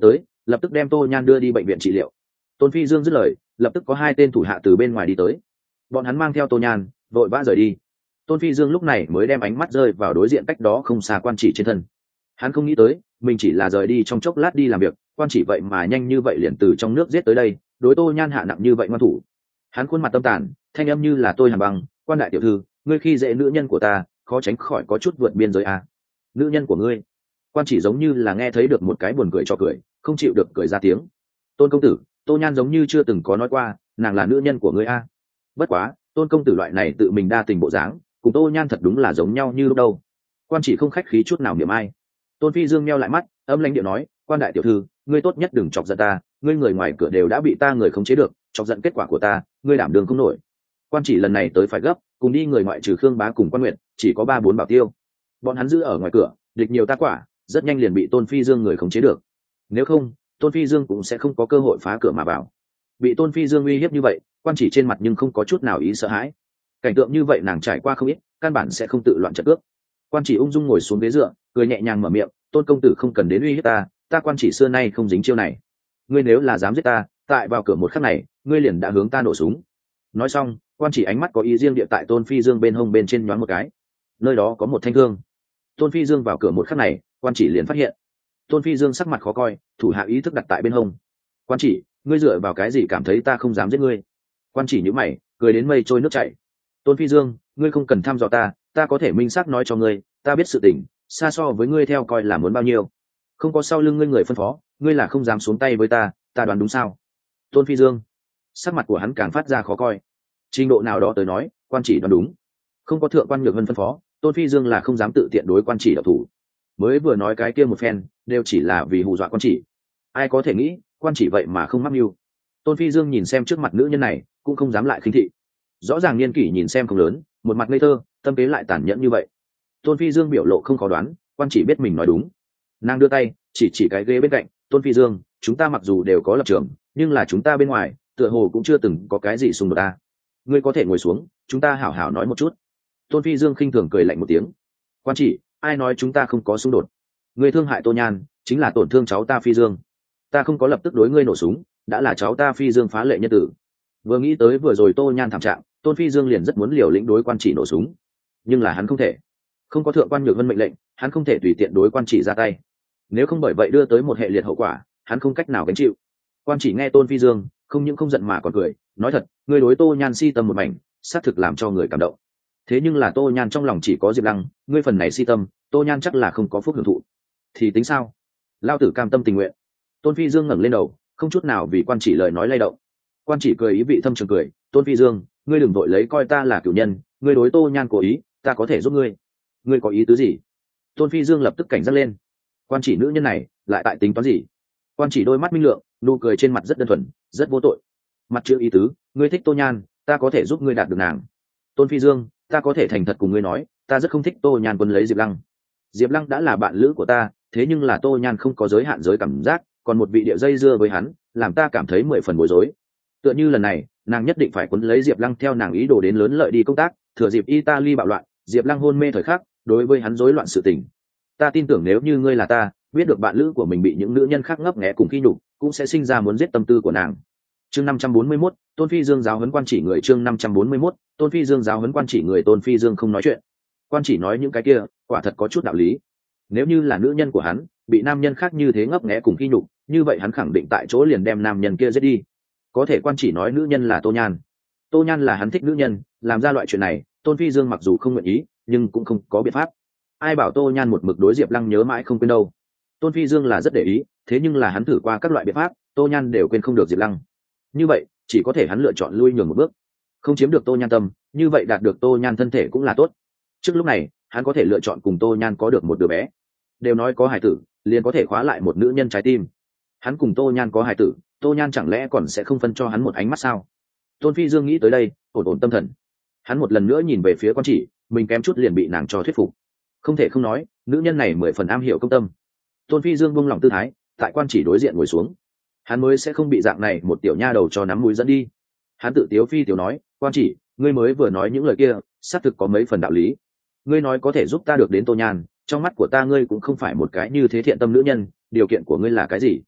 lập tức đem Tô Nhan đưa đi bệnh viện trị liệu. Tôn Phi Dương dứt lời, lập tức có hai tên thủ hạ từ bên ngoài đi tới. Bọn hắn mang theo Tô Nhan vội vã rời đi. Tôn Phi Dương lúc này mới đem ánh mắt rơi vào đối diện cách đó không xa quan chỉ trên thân. Hắn không nghĩ tới mình chỉ là rời đi trong chốc lát đi làm việc, quan chỉ vậy mà nhanh như vậy liền từ trong nước giết tới đây, đối Tô Nhan hạ nặng như vậy ngoan thủ. Hắn khuôn mặt tâm tàn, thanh âm như là tôi hàn băng, quan đại tiểu thư, ngươi khi dễ nữ nhân của ta, khó tránh khỏi có chút vượt biên giới à. Nữ nhân của ngươi? Quan chỉ giống như là nghe thấy được một cái buồn cười cho cười, không chịu được cười ra tiếng. Tôn công tử, Tô Nhan giống như chưa từng có nói qua nàng là nữ nhân của ngươi a. Bất quá Tôn công tử loại này tự mình đa tình bộ dáng cùng Tô Nhan thật đúng là giống nhau như lúc đâu. Quan chỉ không khách khí chút nào niệm ai. Tôn Phi Dương meo lại mắt, âm lãnh điệu nói, quan đại tiểu thư, ngươi tốt nhất đừng chọc giận ta, ngươi người ngoài cửa đều đã bị ta người khống chế được, chọc giận kết quả của ta, ngươi đảm đương không nổi. Quan chỉ lần này tới phải gấp, cùng đi người ngoại trừ Khương Bá cùng Quan Nguyệt, chỉ có 3-4 bảo tiêu. Bọn hắn giữ ở ngoài cửa, địch nhiều ta quả, rất nhanh liền bị Tôn Phi Dương người khống chế được. Nếu không, Tôn Phi Dương cũng sẽ không có cơ hội phá cửa mà vào. Bị Tôn Phi Dương uy hiếp như vậy, quan chỉ trên mặt nhưng không có chút nào ý sợ hãi. Cảnh tượng như vậy nàng trải qua không ít, căn bản sẽ không tự loạn trận cước. Quan chỉ ung dung ngồi xuống ghế dựa, cười nhẹ nhàng mở miệng, Tôn công tử không cần đến uy hiếp ta, ta quan chỉ xưa nay không dính chiêu này. Ngươi nếu là dám giết ta, tại vào cửa một khắc này, ngươi liền đã hướng ta nổ súng. Nói xong, quan chỉ ánh mắt có ý riêng địa tại Tôn Phi Dương bên hông bên trên nhoáng một cái. Nơi đó có một thanh thương. Tôn Phi Dương vào cửa một khắc này, quan chỉ liền phát hiện. Tôn Phi Dương sắc mặt khó coi, thủ hạ ý thức đặt tại bên hông. Quan chỉ, ngươi dựa vào cái gì cảm thấy ta không dám giết ngươi? Quan chỉ nhíu mày, cười đến mây trôi nước chảy. Tôn Phi Dương, ngươi không cần thăm dò ta, ta có thể minh xác nói cho ngươi, ta biết sự tình, xa so với ngươi theo coi là muốn bao nhiêu. Không có sau lưng ngươi người phân phó, ngươi là không dám xuống tay với ta, ta đoán đúng sao? Tôn Phi Dương, sắc mặt của hắn càng phát ra khó coi. Trình độ nào đó tới nói, quan chỉ đoán đúng. Không có thượng quan Nhược Vân phân phó, Tôn Phi Dương là không dám tự tiện đối quan chỉ độc thủ. Mới vừa nói cái kia một phen, đều chỉ là vì hù dọa quan chỉ. Ai có thể nghĩ, quan chỉ vậy mà không mắc mưu. Tôn Phi Dương nhìn xem trước mặt nữ nhân này, cũng không dám lại khinh thị. Rõ ràng niên kỷ nhìn xem không lớn, một mặt ngây thơ, tâm kế lại tàn nhẫn như vậy. Tôn Phi Dương biểu lộ không khó đoán, quan chỉ biết mình nói đúng. Nàng đưa tay chỉ cái ghế bên cạnh, Tôn Phi Dương, chúng ta mặc dù đều có lập trường, nhưng là chúng ta bên ngoài tựa hồ cũng chưa từng có cái gì xung đột ta. Ngươi có thể ngồi xuống, chúng ta hảo hảo nói một chút. Tôn Phi Dương khinh thường cười lạnh một tiếng. Quan chỉ, ai nói chúng ta không có xung đột? Ngươi thương hại Tô Nhan, chính là tổn thương cháu ta Phi Dương. Ta không có lập tức đối ngươi nổ súng, đã là cháu ta Phi Dương phá lệ nhân tử. Vừa nghĩ tới vừa rồi Tô Nhan thảm trạng, Tôn Phi Dương liền rất muốn liều lĩnh đối quan chỉ nổ súng, nhưng là hắn không thể. Không có thượng quan Nhược Vân mệnh lệnh, hắn không thể tùy tiện đối quan chỉ ra tay. Nếu không bởi vậy đưa tới một hệ liệt hậu quả, hắn không cách nào gánh chịu. Quan chỉ nghe Tôn Phi Dương, không những không giận mà còn cười, nói thật, ngươi đối Tô Nhan si tâm một mảnh, xác thực làm cho người cảm động. Thế nhưng là Tô Nhan trong lòng chỉ có Diệp Lăng, ngươi phần này si tâm, Tô Nhan chắc là không có phúc hưởng thụ. Thì tính sao? Lao tử cam tâm tình nguyện. Tôn Phi Dương ngẩng lên đầu, không chút nào vì quan chỉ lời nói lay động. Quan chỉ cười ý vị thâm trường cười, Tôn Phi Dương, ngươi đừng vội lấy coi ta là cửu nhân, ngươi đối Tô Nhan cố ý, ta có thể giúp ngươi. Ngươi có ý tứ gì? Tôn Phi Dương lập tức cảnh giác lên. Quan chỉ nữ nhân này lại tại tính toán gì? Quan chỉ đôi mắt minh lượng, nụ cười trên mặt rất đơn thuần, rất vô tội. Mặt chữ ý tứ, ngươi thích Tô Nhan, ta có thể giúp ngươi đạt được nàng. Tôn Phi Dương, ta có thể thành thật cùng ngươi nói, ta rất không thích Tô Nhan quân lấy Diệp Lăng. Diệp Lăng đã là bạn lữ của ta, thế nhưng là Tô Nhan không có giới hạn giới cảm giác, còn một vị địa dây dưa với hắn, làm ta cảm thấy 10 phần bối rối. Tựa như lần này, nàng nhất định phải quấn lấy Diệp Lăng theo nàng ý đồ đến lớn lợi đi công tác, thừa dịp Italy bạo loạn, Diệp Lăng hôn mê thời khắc, đối với hắn rối loạn sự tình. Ta tin tưởng nếu như ngươi là ta, biết được bạn lữ của mình bị những nữ nhân khác ngấp nghé cùng khi nhục, cũng sẽ sinh ra muốn giết tâm tư của nàng. Chương 541, Tôn Phi Dương giáo huấn quan chỉ người. Chương 541, Tôn Phi Dương giáo huấn quan chỉ người. Tôn Phi Dương không nói chuyện. Quan chỉ nói những cái kia, quả thật có chút đạo lý. Nếu như là nữ nhân của hắn, bị nam nhân khác như thế ngấp nghé cùng khi nhục, như vậy hắn khẳng định tại chỗ liền đem nam nhân kia giết đi. Có thể quan chỉ nói nữ nhân là Tô Nhan. Tô Nhan là hắn thích nữ nhân, làm ra loại chuyện này, Tôn Phi Dương mặc dù không nguyện ý, nhưng cũng không có biện pháp. Ai bảo Tô Nhan một mực đối Diệp Lăng nhớ mãi không quên đâu. Tôn Phi Dương là rất để ý, thế nhưng là hắn thử qua các loại biện pháp, Tô Nhan đều quên không được Diệp Lăng. Như vậy, chỉ có thể hắn lựa chọn lui nhường một bước. Không chiếm được Tô Nhan tâm, như vậy đạt được Tô Nhan thân thể cũng là tốt. Trước lúc này, hắn có thể lựa chọn cùng Tô Nhan có được một đứa bé. Đều nói có hài tử, liền có thể khóa lại một nữ nhân trái tim. Hắn cùng Tô Nhan có hài tử, Tô Nhan chẳng lẽ còn sẽ không phân cho hắn một ánh mắt sao? Tôn Phi Dương nghĩ tới đây, ổn ổn tâm thần. Hắn một lần nữa nhìn về phía quan chỉ, mình kém chút liền bị nàng cho thuyết phục. Không thể không nói, nữ nhân này 10 phần am hiểu công tâm. Tôn Phi Dương buông lòng tư thái, tại quan chỉ đối diện ngồi xuống. Hắn mới sẽ không bị dạng này một tiểu nha đầu cho nắm mũi dẫn đi. Hắn tự tiếu phi tiểu nói, quan chỉ, ngươi mới vừa nói những lời kia, xác thực có mấy phần đạo lý. Ngươi nói có thể giúp ta được đến Tô Nhan, trong mắt của ta ngươi cũng không phải một cái như thế thiện tâm nữ nhân, điều kiện của ngươi là cái gì?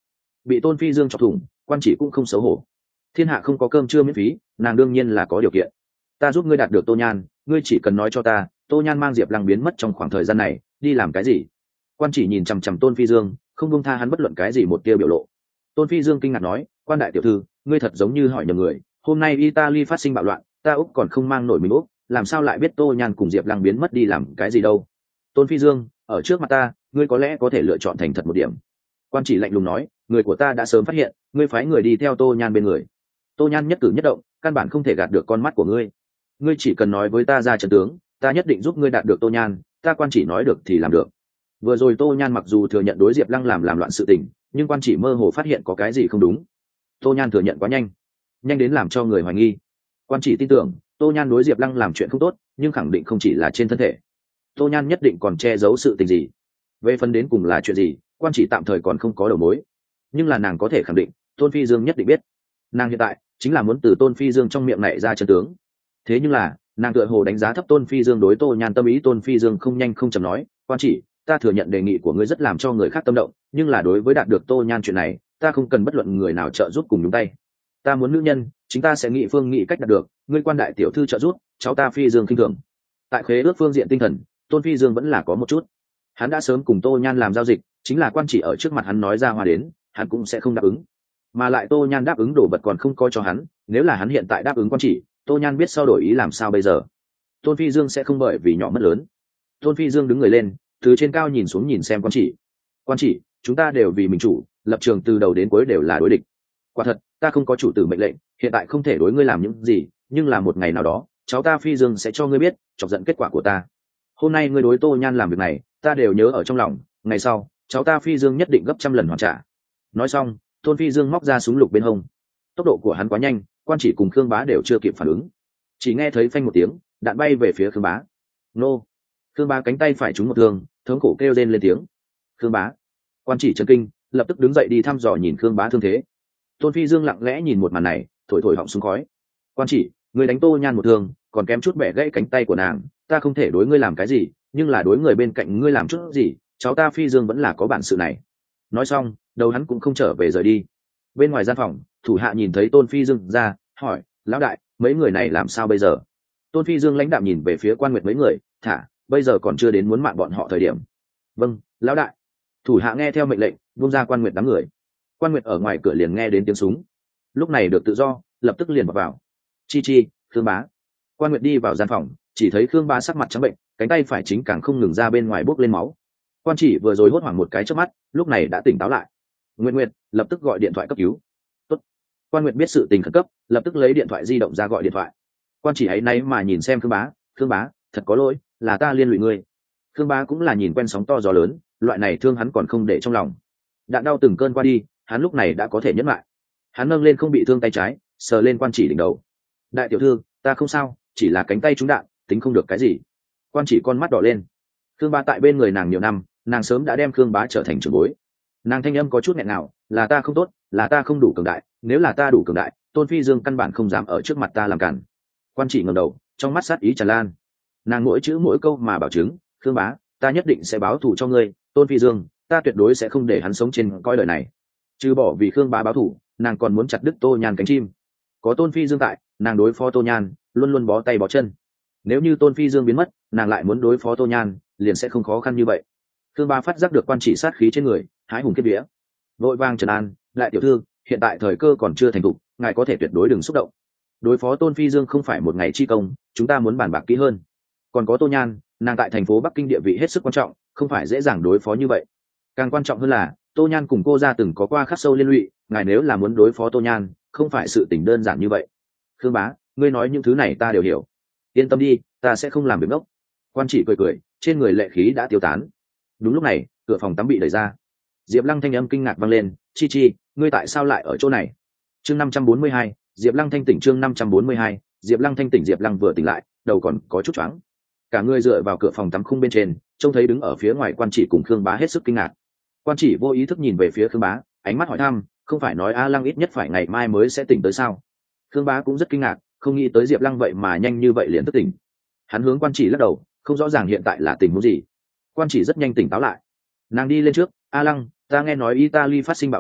bị Tôn Phi Dương chọc thủng, quan chỉ cũng không xấu hổ. Thiên hạ không có cơm trưa miễn phí, nàng đương nhiên là có điều kiện. Ta giúp ngươi đạt được Tô Nhan, ngươi chỉ cần nói cho ta, Tô Nhan mang Diệp Lăng biến mất trong khoảng thời gian này, đi làm cái gì? Quan chỉ nhìn chằm chằm Tôn Phi Dương, không buông tha hắn bất luận cái gì một tia biểu lộ. Tôn Phi Dương kinh ngạc nói, quan đại tiểu thư, ngươi thật giống như hỏi nhầm người. Hôm nay Italy phát sinh bạo loạn, ta Úc còn không mang nổi mình Úc, làm sao lại biết Tô Nhan cùng Diệp Lăng biến mất đi làm cái gì đâu? Tôn Phi Dương, ở trước mặt ta, ngươi có lẽ có thể lựa chọn thành thật một điểm. Quan chỉ lạnh lùng nói, người của ta đã sớm phát hiện, ngươi phái người đi theo Tô Nhan bên người. Tô Nhan nhất cử nhất động, căn bản không thể gạt được con mắt của ngươi. Ngươi chỉ cần nói với ta ra trận tướng, ta nhất định giúp ngươi đạt được Tô Nhan, ta quan chỉ nói được thì làm được. Vừa rồi Tô Nhan mặc dù thừa nhận đối Diệp Lăng làm loạn sự tình, nhưng quan chỉ mơ hồ phát hiện có cái gì không đúng. Tô Nhan thừa nhận quá nhanh, nhanh đến làm cho người hoài nghi. Quan chỉ tin tưởng Tô Nhan đối Diệp Lăng làm chuyện không tốt, nhưng khẳng định không chỉ là trên thân thể. Tô Nhan nhất định còn che giấu sự tình gì. Về phần đến cùng là chuyện gì, quan chỉ tạm thời còn không có đầu mối, nhưng là nàng có thể khẳng định Tôn Phi Dương nhất định biết. Nàng hiện tại chính là muốn từ Tôn Phi Dương trong miệng này ra chân tướng. Thế nhưng là nàng tựa hồ đánh giá thấp Tôn Phi Dương đối Tô Nhan tâm ý. Tôn Phi Dương không nhanh không chậm nói, quan chỉ, ta thừa nhận đề nghị của ngươi rất làm cho người khác tâm động, nhưng là đối với đạt được Tô Nhan chuyện này, ta không cần bất luận người nào trợ giúp cùng nhúng tay. Ta muốn nữ nhân, chính ta sẽ nghị phương nghị cách đạt được, ngươi quan đại tiểu thư trợ giúp, cháu ta Phi Dương khinh thường. Tại khế ước phương diện tinh thần, Tôn Phi Dương vẫn là có một chút. Hắn đã sớm cùng Tô Nhan làm giao dịch, chính là quan chỉ ở trước mặt hắn nói ra hòa đến, hắn cũng sẽ không đáp ứng. Mà lại Tô Nhan đáp ứng đồ vật còn không có cho hắn, nếu là hắn hiện tại đáp ứng quan chỉ, Tô Nhan biết sau đổi ý làm sao bây giờ. Tôn Phi Dương sẽ không bởi vì nhỏ mất lớn. Tôn Phi Dương đứng người lên, từ trên cao nhìn xuống nhìn xem quan chỉ. Quan chỉ, chúng ta đều vì mình chủ, lập trường từ đầu đến cuối đều là đối địch. Quả thật, ta không có chủ tử mệnh lệnh, hiện tại không thể đối ngươi làm những gì, nhưng là một ngày nào đó, cháu ta Phi Dương sẽ cho ngươi biết, chọc giận kết quả của ta. Hôm nay ngươi đối Tô Nhan làm việc này, ta đều nhớ ở trong lòng, ngày sau, cháu ta Phi Dương nhất định gấp trăm lần hoàn trả. Nói xong, Tôn Phi Dương móc ra súng lục bên hông. Tốc độ của hắn quá nhanh, quan chỉ cùng Khương Bá đều chưa kịp phản ứng. Chỉ nghe thấy phanh một tiếng, đạn bay về phía Khương Bá. Nô! Khương Bá cánh tay phải trúng một thương, thống khổ kêu rên lên tiếng. Khương Bá! Quan chỉ chấn kinh, lập tức đứng dậy đi thăm dò nhìn Khương Bá thương thế. Tôn Phi Dương lặng lẽ nhìn một màn này, thổi thổi họng súng khói. Quan chỉ, người đánh Tô Nhan một thương, còn kém chút bẻ gãy cánh tay của nàng, ta không thể đối ngươi làm cái gì, nhưng là đối người bên cạnh ngươi làm chút gì, cháu ta Phi Dương vẫn là có bản sự này. Nói xong, đầu hắn cũng không trở về rời đi. Bên ngoài gian phòng, thủ hạ nhìn thấy Tôn Phi Dương ra, hỏi, lão đại, mấy người này làm sao bây giờ? Tôn Phi Dương lãnh đạm nhìn về phía Quan Nguyệt mấy người, thả, bây giờ còn chưa đến muốn mạng bọn họ thời điểm. Vâng, lão đại. Thủ hạ nghe theo mệnh lệnh, buông ra Quan Nguyệt đám người. Quan Nguyệt ở ngoài cửa liền nghe đến tiếng súng, lúc này được tự do, lập tức liền vào. Chi, Khương Bá. Quan Nguyệt đi vào gian phòng, chỉ thấy Khương Bá sắc mặt trắng bệnh, cánh tay phải chính càng không ngừng ra bên ngoài bốc lên máu. Quan chỉ vừa rồi hốt hoảng một cái chớp mắt, lúc này đã tỉnh táo lại. Nguyệt, lập tức gọi điện thoại cấp cứu. Tốt. Quan Nguyệt biết sự tình khẩn cấp, lập tức lấy điện thoại di động ra gọi điện thoại. Quan chỉ ấy nay mà nhìn xem Khương Bá, thật có lỗi, là ta liên lụy ngươi. Khương Bá cũng là nhìn quen sóng to gió lớn, loại này thương hắn còn không để trong lòng. Đạn đau từng cơn qua đi, hắn lúc này đã có thể nhẫn lại. Hắn nâng lên không bị thương tay trái, sờ lên quan chỉ đỉnh đầu. Đại tiểu thư, ta không sao, chỉ là cánh tay trúng đạn, tính không được cái gì. Quan chỉ con mắt đỏ lên. Khương Bá tại bên người nàng nhiều năm, nàng sớm đã đem Khương Bá trở thành trưởng bối. Nàng thanh âm có chút nghẹn ngào, là ta không tốt, là ta không đủ cường đại, nếu là ta đủ cường đại, Tôn Phi Dương căn bản không dám ở trước mặt ta làm cản. Quan chỉ ngẩng đầu, trong mắt sát ý tràn lan. Nàng mỗi chữ mỗi câu mà bảo chứng, Khương Bá, ta nhất định sẽ báo thù cho ngươi, Tôn Phi Dương, ta tuyệt đối sẽ không để hắn sống trên cõi đời này. Trừ bỏ vì Khương Bá báo thù, nàng còn muốn chặt đứt Tô Nhan cánh chim. Có Tôn Phi Dương tại, nàng đối phó Tô Nhan luôn luôn bó tay bó chân. Nếu như Tôn Phi Dương biến mất, nàng lại muốn đối phó Tô Nhan liền sẽ không khó khăn như vậy. Khương Bá phát giác được quan chỉ sát khí trên người, hái hùng kết vía, vội vàng trấn an, lại tiểu thư, hiện tại thời cơ còn chưa thành thục, ngài có thể tuyệt đối đừng xúc động. Đối phó Tôn Phi Dương không phải một ngày chi công, chúng ta muốn bàn bạc kỹ hơn. Còn có Tô Nhan, nàng tại thành phố Bắc Kinh địa vị hết sức quan trọng, không phải dễ dàng đối phó như vậy. Càng quan trọng hơn là Tô Nhan cùng cô gia từng có qua khắc sâu liên lụy, ngài nếu là muốn đối phó Tô Nhan, không phải sự tình đơn giản như vậy. Khương Bá, ngươi nói những thứ này ta đều hiểu, yên tâm đi, ta sẽ không làm việc ngốc. Quan chỉ cười, trên người lệ khí đã tiêu tán. Đúng lúc này, cửa phòng tắm bị đẩy ra. Diệp Lăng thanh âm kinh ngạc vang lên, chi, ngươi tại sao lại ở chỗ này? Chương 542, Diệp Lăng thanh tỉnh. Chương 542, Diệp Lăng thanh tỉnh. Diệp Lăng vừa tỉnh lại, đầu còn có chút choáng. Cả người dựa vào cửa phòng tắm khung bên trên, trông thấy đứng ở phía ngoài quan chỉ cùng Khương Bá hết sức kinh ngạc. Quan chỉ vô ý thức nhìn về phía Khương Bá, ánh mắt hỏi thăm, không phải nói A Lăng ít nhất phải ngày mai mới sẽ tỉnh tới sao? Khương Bá cũng rất kinh ngạc, không nghĩ tới Diệp Lăng vậy mà nhanh như vậy liền thức tỉnh. Hắn hướng quan chỉ lắc đầu, không rõ ràng hiện tại là tình huống gì. Quan chỉ rất nhanh tỉnh táo lại. Nàng đi lên trước, A Lăng, ta nghe nói Italy phát sinh bạo loạn,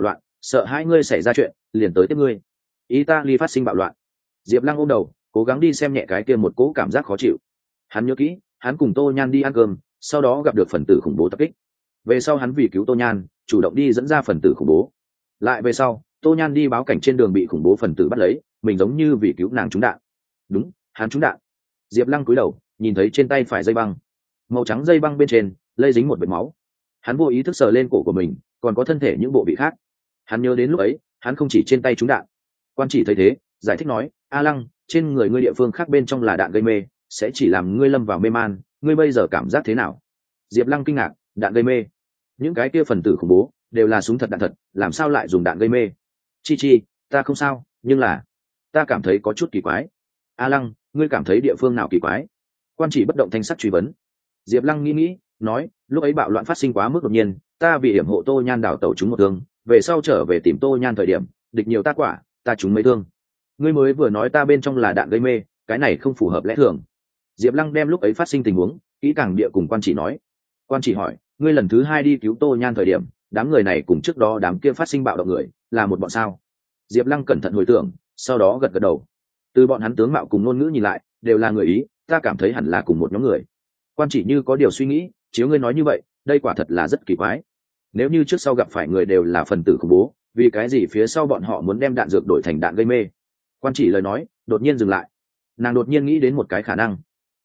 sợ hai ngươi xảy ra chuyện liền tới tiếp ngươi. Italy phát sinh bạo loạn. Diệp Lăng ôm đầu cố gắng đi xem nhẹ cái kia một cỗ cảm giác khó chịu. Hắn nhớ kỹ hắn cùng Tô Nhan đi ăn cơm, sau đó gặp được phần tử khủng bố tập kích. Về sau hắn vì cứu Tô Nhan chủ động đi dẫn ra phần tử khủng bố. Lại về sau Tô Nhan đi báo cảnh trên đường bị khủng bố phần tử bắt lấy, mình giống như vì cứu nàng trúng đạn. Đúng, hắn trúng đạn. Diệp Lăng cúi đầu nhìn thấy trên tay phải dây băng, màu trắng dây băng bên trên lây dính một vệt máu. Hắn vô ý thức sờ lên cổ của mình, còn có thân thể những bộ vị khác. Hắn nhớ đến lúc ấy hắn không chỉ trên tay trúng đạn. Quan chỉ thấy thế giải thích nói, A Lăng, trên người ngươi địa phương khác bên trong là đạn gây mê, sẽ chỉ làm ngươi lâm vào mê man. Ngươi bây giờ cảm giác thế nào? Diệp Lăng kinh ngạc, đạn gây mê? Những cái kia phần tử khủng bố đều là súng thật đạn thật, làm sao lại dùng đạn gây mê? Chi, ta không sao, nhưng là ta cảm thấy có chút kỳ quái. A Lăng, ngươi cảm thấy địa phương nào kỳ quái? Quan chỉ bất động thanh sắc truy vấn. Diệp Lăng nghĩ nói, lúc ấy bạo loạn phát sinh quá mức đột nhiên, ta vì hiểm hộ Tô Nhan đào tẩu trúng một thương, về sau trở về tìm Tô Nhan thời điểm địch nhiều tác quả, ta trúng mấy thương. Ngươi mới vừa nói ta bên trong là đạn gây mê, cái này không phù hợp lẽ thường. Diệp Lăng đem lúc ấy phát sinh tình huống kỹ càng địa cùng quan chỉ nói. Quan chỉ hỏi, ngươi lần thứ 2 đi cứu Tô Nhan thời điểm, đám người này cùng trước đó đám kia phát sinh bạo động người là một bọn sao? Diệp Lăng cẩn thận hồi tưởng, sau đó gật đầu. Từ bọn hắn tướng mạo cùng ngôn ngữ nhìn lại đều là người Ý, ta cảm thấy hẳn là cùng một nhóm người. Quan chỉ như có điều suy nghĩ, chiếu ngươi nói như vậy đây quả thật là rất kỳ quái. Nếu như trước sau gặp phải người đều là phần tử khủng bố, vì cái gì phía sau bọn họ muốn đem đạn dược đổi thành đạn gây mê? Quan chỉ lời nói đột nhiên dừng lại, nàng đột nhiên nghĩ đến một cái khả năng.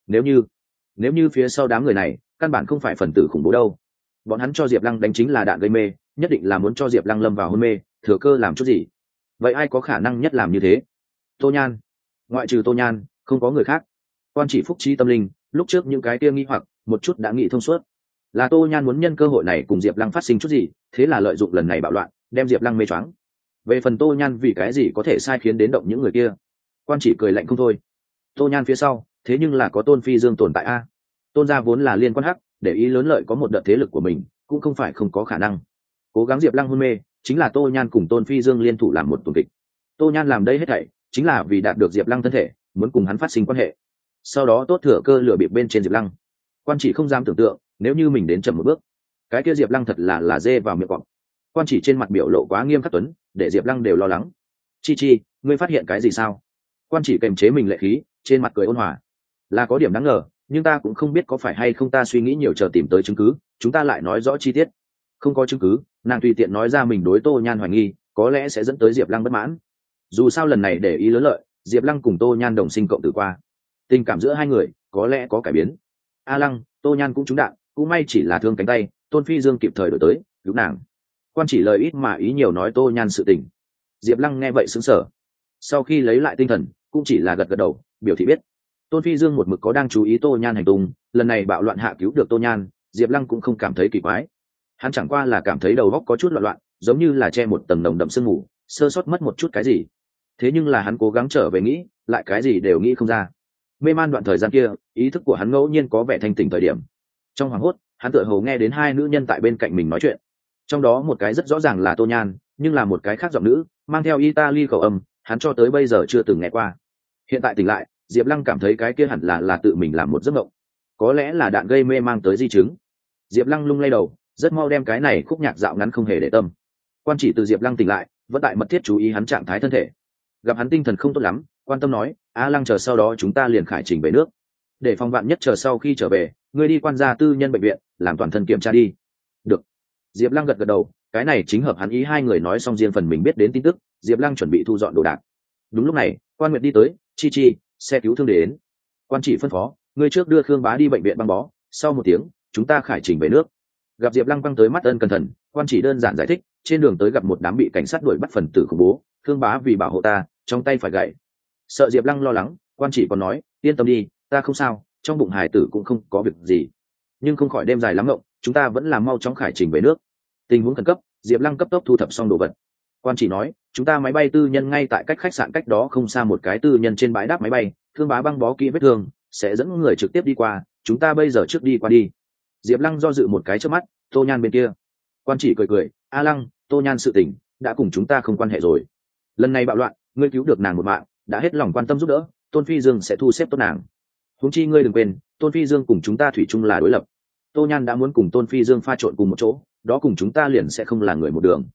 Nếu như phía sau đám người này căn bản không phải phần tử khủng bố đâu, bọn hắn cho Diệp Lăng đánh chính là đạn gây mê, nhất định là muốn cho Diệp Lăng lâm vào hôn mê, thừa cơ làm chút gì. Vậy ai có khả năng nhất làm như thế? Tô Nhan. Ngoại trừ Tô Nhan không có người khác. Quan chỉ phúc trí tâm linh, lúc trước những cái kia nghi hoặc một chút đã nghĩ thông suốt. Là Tô Nhan muốn nhân cơ hội này cùng Diệp Lăng phát sinh chút gì, thế là lợi dụng lần này bạo loạn đem Diệp Lăng mê choáng. Về phần Tô Nhan vì cái gì có thể sai khiến đến động những người kia, quan chỉ cười lạnh không thôi. Tô Nhan phía sau thế nhưng là có Tôn Phi Dương tồn tại a. Tôn gia vốn là liên quan hắc, để ý lớn lợi có một đợt thế lực của mình cũng không phải không có khả năng. Cố gắng Diệp Lăng hôn mê chính là Tô Nhan cùng Tôn Phi Dương liên thủ làm một tuần kịch. Tô Nhan làm đây hết thảy chính là vì đạt được Diệp Lăng thân thể, muốn cùng hắn phát sinh quan hệ, sau đó tốt thừa cơ lừa bịp bên trên Diệp Lăng. Quan chỉ không dám tưởng tượng nếu như mình đến chậm một bước, cái kia Diệp Lăng thật là dê vào miệng cọp. Quan chỉ trên mặt biểu lộ quá nghiêm khắc tuấn, để Diệp Lăng đều lo lắng. Chi, ngươi phát hiện cái gì sao? Quan chỉ kềm chế mình lệ khí, trên mặt cười ôn hòa. Là có điểm đáng ngờ, nhưng ta cũng không biết có phải hay không, ta suy nghĩ nhiều chờ tìm tới chứng cứ, chúng ta lại nói rõ chi tiết. Không có chứng cứ, nàng tùy tiện nói ra mình đối Tô Nhan hoài nghi, có lẽ sẽ dẫn tới Diệp Lăng bất mãn. Dù sao lần này để ý lớn lợi, Diệp Lăng cùng Tô Nhan đồng sinh cộng tử qua, tình cảm giữa hai người có lẽ có cải biến. A Lăng, Tô Nhan cũng trúng đạn, cũng may chỉ là thương cánh tay, Tôn Phi Dương kịp thời đổi tới cứu nàng. Quan chỉ lời ít mà ý nhiều nói Tô Nhan sự tình. Diệp Lăng nghe vậy sững sờ, sau khi lấy lại tinh thần cũng chỉ là gật đầu biểu thị biết. Tôn Phi Dương một mực có đang chú ý Tô Nhan hành tung, lần này bạo loạn hạ cứu được Tô Nhan, Diệp Lăng cũng không cảm thấy kỳ quái. Hắn chẳng qua là cảm thấy đầu óc có chút loạn, giống như là che một tầng nồng đậm sương mù, sơ sót mất một chút cái gì. Thế nhưng là hắn cố gắng trở về nghĩ, lại cái gì đều nghĩ không ra. Mê man đoạn thời gian kia, ý thức của hắn ngẫu nhiên có vẻ thanh tỉnh thời điểm. Trong hoảng hốt, hắn tựa hồ nghe đến hai nữ nhân tại bên cạnh mình nói chuyện. Trong đó một cái rất rõ ràng là Tô Nhan, nhưng là một cái khác giọng nữ, mang theo Italy khẩu âm, hắn cho tới bây giờ chưa từng nghe qua. Hiện tại tỉnh lại, Diệp Lăng cảm thấy cái kia hẳn là tự mình làm một giấc mộng, có lẽ là đạn gây mê mang tới di chứng. Diệp Lăng lung lay đầu, rất mau đem cái này khúc nhạc dạo ngắn không hề để tâm. Quan chỉ từ Diệp Lăng tỉnh lại, vẫn tại mật thiết chú ý hắn trạng thái thân thể. Gặp hắn tinh thần không tốt lắm, quan tâm nói, A Lăng chờ sau đó chúng ta liền khải trình về nước, để phòng vạn nhất chờ sau khi trở về, ngươi đi quan gia tư nhân bệnh viện làm toàn thân kiểm tra đi. Được. Diệp Lăng gật đầu, cái này chính hợp hắn ý. Hai người nói xong riêng phần mình biết đến tin tức, Diệp Lăng chuẩn bị thu dọn đồ đạc. Đúng lúc này, Quan Nguyệt đi tới, Chi, xe cứu thương đến. Quan chỉ phân phó, ngươi trước đưa Khương Bá đi bệnh viện băng bó, sau một tiếng chúng ta khải trình về nước. Gặp Diệp Lăng băng tới mắt ân cẩn thận, Quan chỉ đơn giản giải thích, trên đường tới gặp một đám bị cảnh sát đuổi bắt phần tử khủng bố, Khương Bá vì bảo hộ ta, trong tay phải gậy. Sợ Diệp Lăng lo lắng, Quan chỉ còn nói, yên tâm đi, ta không sao, trong bụng hài tử cũng không có việc gì. Nhưng không khỏi đêm dài lắm ngộng, chúng ta vẫn là mau chóng khải trình về nước. Tình huống khẩn cấp, Diệp Lăng cấp tốc thu thập xong đồ vật. Quan chỉ nói, chúng ta máy bay tư nhân ngay tại cách khách sạn cách đó không xa một cái tư nhân trên bãi đáp máy bay, Thương Bá băng bó kỹ vết thương, sẽ dẫn người trực tiếp đi qua, chúng ta bây giờ trước đi qua đi. Diệp Lăng do dự một cái trước mắt, Tô Nhan bên kia. Quan chỉ cười, A Lăng, Tô Nhan sự tình đã cùng chúng ta không quan hệ rồi. Lần này bạo loạn, ngươi cứu được nàng một mạng, đã hết lòng quan tâm giúp đỡ, Tôn Phi Dương sẽ thu xếp tốt nàng. Huống chi ngươi đừng quên, Tôn Phi Dương cùng chúng ta thủy chung là đối lập. Tô Nhan đã muốn cùng Tôn Phi Dương pha trộn cùng một chỗ, đó cùng chúng ta liền sẽ không là người một đường.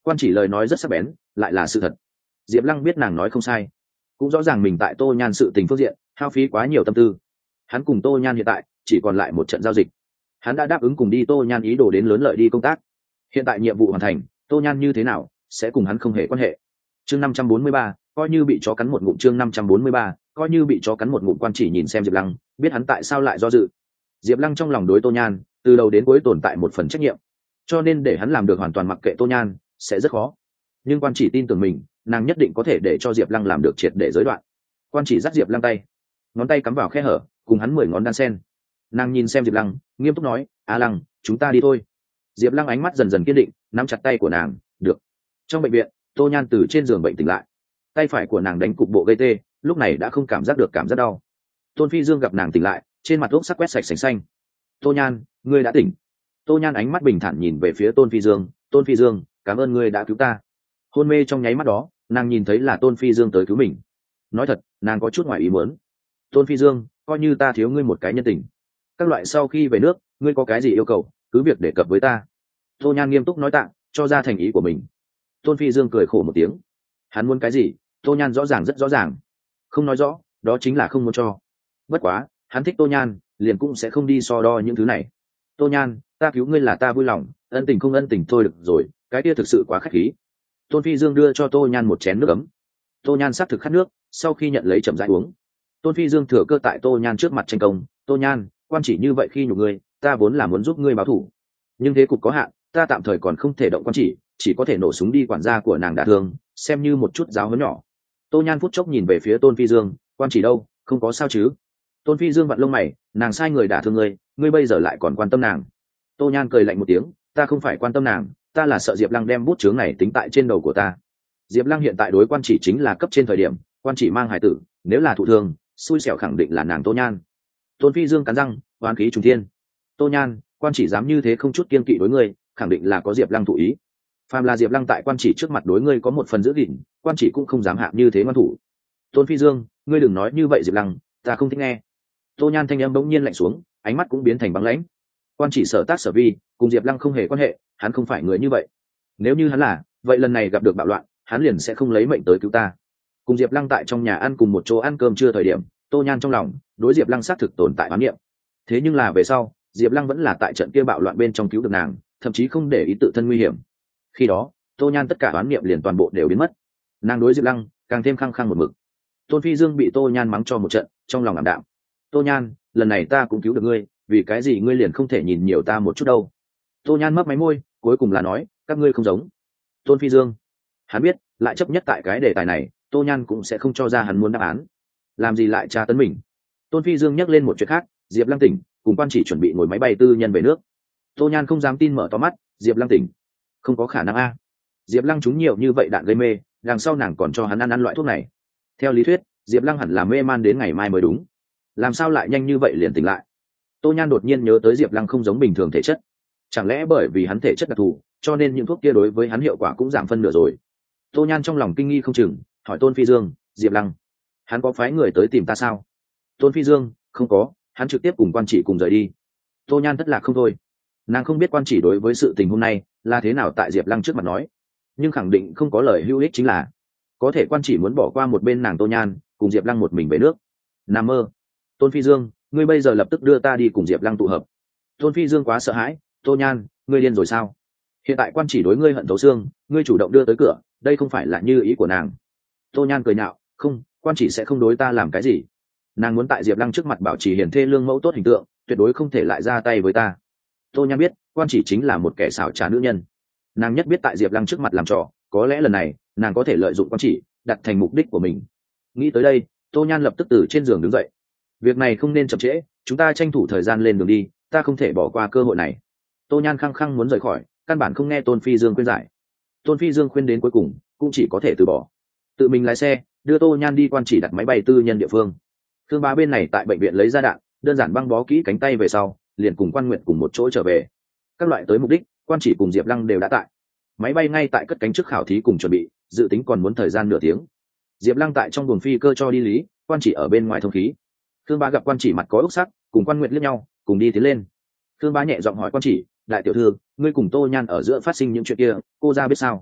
Quan chỉ lời nói rất sắc bén, lại là sự thật. Diệp Lăng biết nàng nói không sai, cũng rõ ràng mình tại Tô Nhan sự tình phương diện hao phí quá nhiều tâm tư. Hắn cùng Tô Nhan hiện tại chỉ còn lại một trận giao dịch. Hắn đã đáp ứng cùng đi Tô Nhan ý đồ đến lớn lợi đi công tác. Hiện tại nhiệm vụ hoàn thành, Tô Nhan như thế nào sẽ cùng hắn không hề quan hệ. Chương 543, coi như bị chó cắn một ngụm. Chương 543, coi như bị chó cắn một ngụm. Quan chỉ nhìn xem Diệp Lăng, biết hắn tại sao lại do dự. Diệp Lăng trong lòng đối Tô Nhan từ đầu đến cuối tồn tại một phần trách nhiệm, cho nên để hắn làm được hoàn toàn mặc kệ Tô Nhan sẽ rất khó. Nhưng Quan chỉ tin tưởng mình, nàng nhất định có thể để cho Diệp Lăng làm được triệt để giới đoạn. Quan chỉ dắt Diệp Lăng tay, ngón tay cắm vào khe hở, cùng hắn 10 ngón đan sen. Nàng nhìn xem Diệp Lăng, nghiêm túc nói, "A Lăng, chúng ta đi thôi." Diệp Lăng ánh mắt dần dần kiên định, nắm chặt tay của nàng. "Được." Trong bệnh viện, Tô Nhan từ trên giường bệnh tỉnh lại, tay phải của nàng đánh cục bộ gây tê, lúc này đã không cảm giác được cảm giác đau. Tôn Phi Dương gặp nàng tỉnh lại, trên mặt ốc sắc quét sạch sành xanh. "Tô Nhan, ngươi đã tỉnh." Tô Nhan ánh mắt bình thản nhìn về phía Tôn Phi Dương. "Tôn Phi Dương, cảm ơn ngươi đã cứu ta." Hôn mê trong nháy mắt đó, nàng nhìn thấy là Tôn Phi Dương tới cứu mình. Nói thật, nàng có chút ngoài ý muốn. "Tôn Phi Dương, coi như ta thiếu ngươi một cái nhân tình. Các loại sau khi về nước, ngươi có cái gì yêu cầu, cứ việc đề cập với ta." Tô Nhan nghiêm túc nói tạ, cho ra thành ý của mình. Tôn Phi Dương cười khổ một tiếng. Hắn muốn cái gì, Tô Nhan rõ ràng rất rõ ràng. Không nói rõ, đó chính là không muốn cho. Bất quá, hắn thích Tô Nhan, liền cũng sẽ không đi so đo những thứ này. "Tô Nhan, ta cứu ngươi là ta vui lòng, ân tình không ân tình thôi được rồi, cái kia thực sự quá khách khí." Tôn Phi Dương đưa cho Tô Nhan một chén nước ấm. Tô Nhan xác thực khát nước, sau khi nhận lấy chậm rãi uống. Tôn Phi Dương thừa cơ tại Tô Nhan trước mặt tranh công. "Tô Nhan, quan chỉ như vậy khi nhục ngươi, ta vốn là muốn giúp ngươi báo thù, nhưng thế cục có hạn, ta tạm thời còn không thể động quan chỉ có thể nổ súng đi quản gia của nàng đả thương, xem như một chút giáo huấn nhỏ." Tô Nhan phút chốc nhìn về phía Tôn Phi Dương, "Quan chỉ đâu, không có sao chứ?" Tôn Phi Dương vặn lông mày, "Nàng sai người đả thương ngươi, ngươi bây giờ lại còn quan tâm nàng." Tô Nhan cười lạnh một tiếng, "Ta không phải quan tâm nàng, ta là sợ Diệp Lăng đem bút chướng này tính tại trên đầu của ta." Diệp Lăng hiện tại đối quan chỉ chính là cấp trên thời điểm, quan chỉ mang hài tử, nếu là thụ thương, xui xẻo khẳng định là nàng Tô Nhan. Tôn Phi Dương cắn răng, oán khí trùng thiên. "Tô Nhan, quan chỉ dám như thế không chút kiên kỵ đối ngươi, khẳng định là có Diệp Lăng thụ ý. Phàm là Diệp Lăng tại quan chỉ trước mặt đối ngươi có một phần giữ gìn, quan chỉ cũng không dám hạ như thế ngoan thủ." "Tôn Phi Dương, ngươi đừng nói như vậy Diệp Lăng, ta không thích nghe." Tô Nhan thanh âm bỗng nhiên lạnh xuống, ánh mắt cũng biến thành băng lãnh. "Quan chỉ sở tác sở vi, cùng Diệp Lăng không hề quan hệ, hắn không phải người như vậy. Nếu như hắn là, vậy lần này gặp được bạo loạn, hắn liền sẽ không lấy mệnh tới cứu ta." Cùng Diệp Lăng tại trong nhà ăn cùng một chỗ ăn cơm trưa thời điểm, Tô Nhan trong lòng đối Diệp Lăng xác thực tồn tại oán niệm. Thế nhưng là về sau, Diệp Lăng vẫn là tại trận kia bạo loạn bên trong cứu được nàng, thậm chí không để ý tự thân nguy hiểm. Khi đó, Tô Nhan tất cả oán niệm liền toàn bộ đều biến mất. Nàng đối Diệp Lăng càng thêm khăng khăng một mực. Tôn Phi Dương bị Tô Nhan mắng cho một trận, trong lòng ảm đạm. "Tô Nhan, lần này ta cũng cứu được ngươi, vì cái gì ngươi liền không thể nhìn nhiều ta một chút đâu?" Tô Nhan mấp máy môi, cuối cùng là nói, "Các ngươi không giống." Tôn Phi Dương, hắn biết, lại chấp nhất tại cái đề tài này, Tô Nhan cũng sẽ không cho ra hắn muốn đáp án. Làm gì lại tra tấn mình? Tôn Phi Dương nhắc lên một chuyện khác, Diệp Lăng tỉnh, cùng quan chỉ chuẩn bị ngồi máy bay tư nhân về nước. Tô Nhan không dám tin mở to mắt, Diệp Lăng tỉnh? Không có khả năng a. Diệp Lăng trúng nhiều như vậy đạn gây mê, đằng sau nàng còn cho hắn ăn loại thuốc này. Theo lý thuyết, Diệp Lăng hẳn là mê man đến ngày mai mới đúng. Làm sao lại nhanh như vậy liền tỉnh lại? Tô Nhan đột nhiên nhớ tới Diệp Lăng không giống bình thường thể chất. Chẳng lẽ bởi vì hắn thể chất đặc thù, cho nên những thuốc kia đối với hắn hiệu quả cũng giảm phân nửa rồi? Tô Nhan trong lòng kinh nghi không chừng, hỏi Tôn Phi Dương, "Diệp Lăng, hắn có phái người tới tìm ta sao?" Tôn Phi Dương, "Không có, hắn trực tiếp cùng quan chỉ cùng rời đi." Tô Nhan thất lạc không thôi. Nàng không biết quan chỉ đối với sự tình hôm nay là thế nào tại Diệp Lăng trước mặt nói, nhưng khẳng định không có lời hữu ích, chính là có thể quan chỉ muốn bỏ qua một bên nàng Tô Nhan, cùng Diệp Lăng một mình về nước. Nằm mơ. "Tôn Phi Dương, ngươi bây giờ lập tức đưa ta đi cùng Diệp Lăng tụ hợp." Tôn Phi Dương quá sợ hãi, "Tô Nhan, ngươi điên rồi sao? Hiện tại quan chỉ đối ngươi hận thấu xương, ngươi chủ động đưa tới cửa, đây không phải là như ý của nàng." Tô Nhan cười nhạo, "Không, quan chỉ sẽ không đối ta làm cái gì. Nàng muốn tại Diệp Lăng trước mặt bảo trì hiền thê lương mẫu tốt hình tượng, tuyệt đối không thể lại ra tay với ta." Tô Nhan biết, quan chỉ chính là một kẻ xảo trá nữ nhân. Nàng nhất biết tại Diệp Lăng trước mặt làm trò, có lẽ lần này nàng có thể lợi dụng quan chỉ đặt thành mục đích của mình. Nghĩ tới đây, Tô Nhan lập tức từ trên giường đứng dậy. "Việc này không nên chậm trễ, chúng ta tranh thủ thời gian lên đường đi, ta không thể bỏ qua cơ hội này." Tô Nhan khăng khăng muốn rời khỏi, căn bản không nghe Tôn Phi Dương khuyên giải. Tôn Phi Dương khuyên đến cuối cùng cũng chỉ có thể từ bỏ, tự mình lái xe đưa Tô Nhan đi quan chỉ đặt máy bay tư nhân địa phương. Thương Bá bên này tại bệnh viện lấy ra đạn, đơn giản băng bó kỹ cánh tay về sau, liền cùng Quan Nguyện cùng một chỗ trở về. Các loại tới mục đích, quan chỉ cùng Diệp Lăng đều đã tại. Máy bay ngay tại cất cánh trước khảo thí cùng chuẩn bị, dự tính còn muốn thời gian nửa tiếng. Diệp Lăng tại trong buồng phi cơ cho đi lý, quan chỉ ở bên ngoài thông khí. Thương Bá gặp quan chỉ mặt có ốc sắc, cùng Quan Nguyện liếc nhau, cùng đi tiến lên. Thương Bá nhẹ giọng hỏi quan chỉ, "Đại tiểu thư, ngươi cùng Tô Nhan ở giữa phát sinh những chuyện kia, cô ra biết sao?"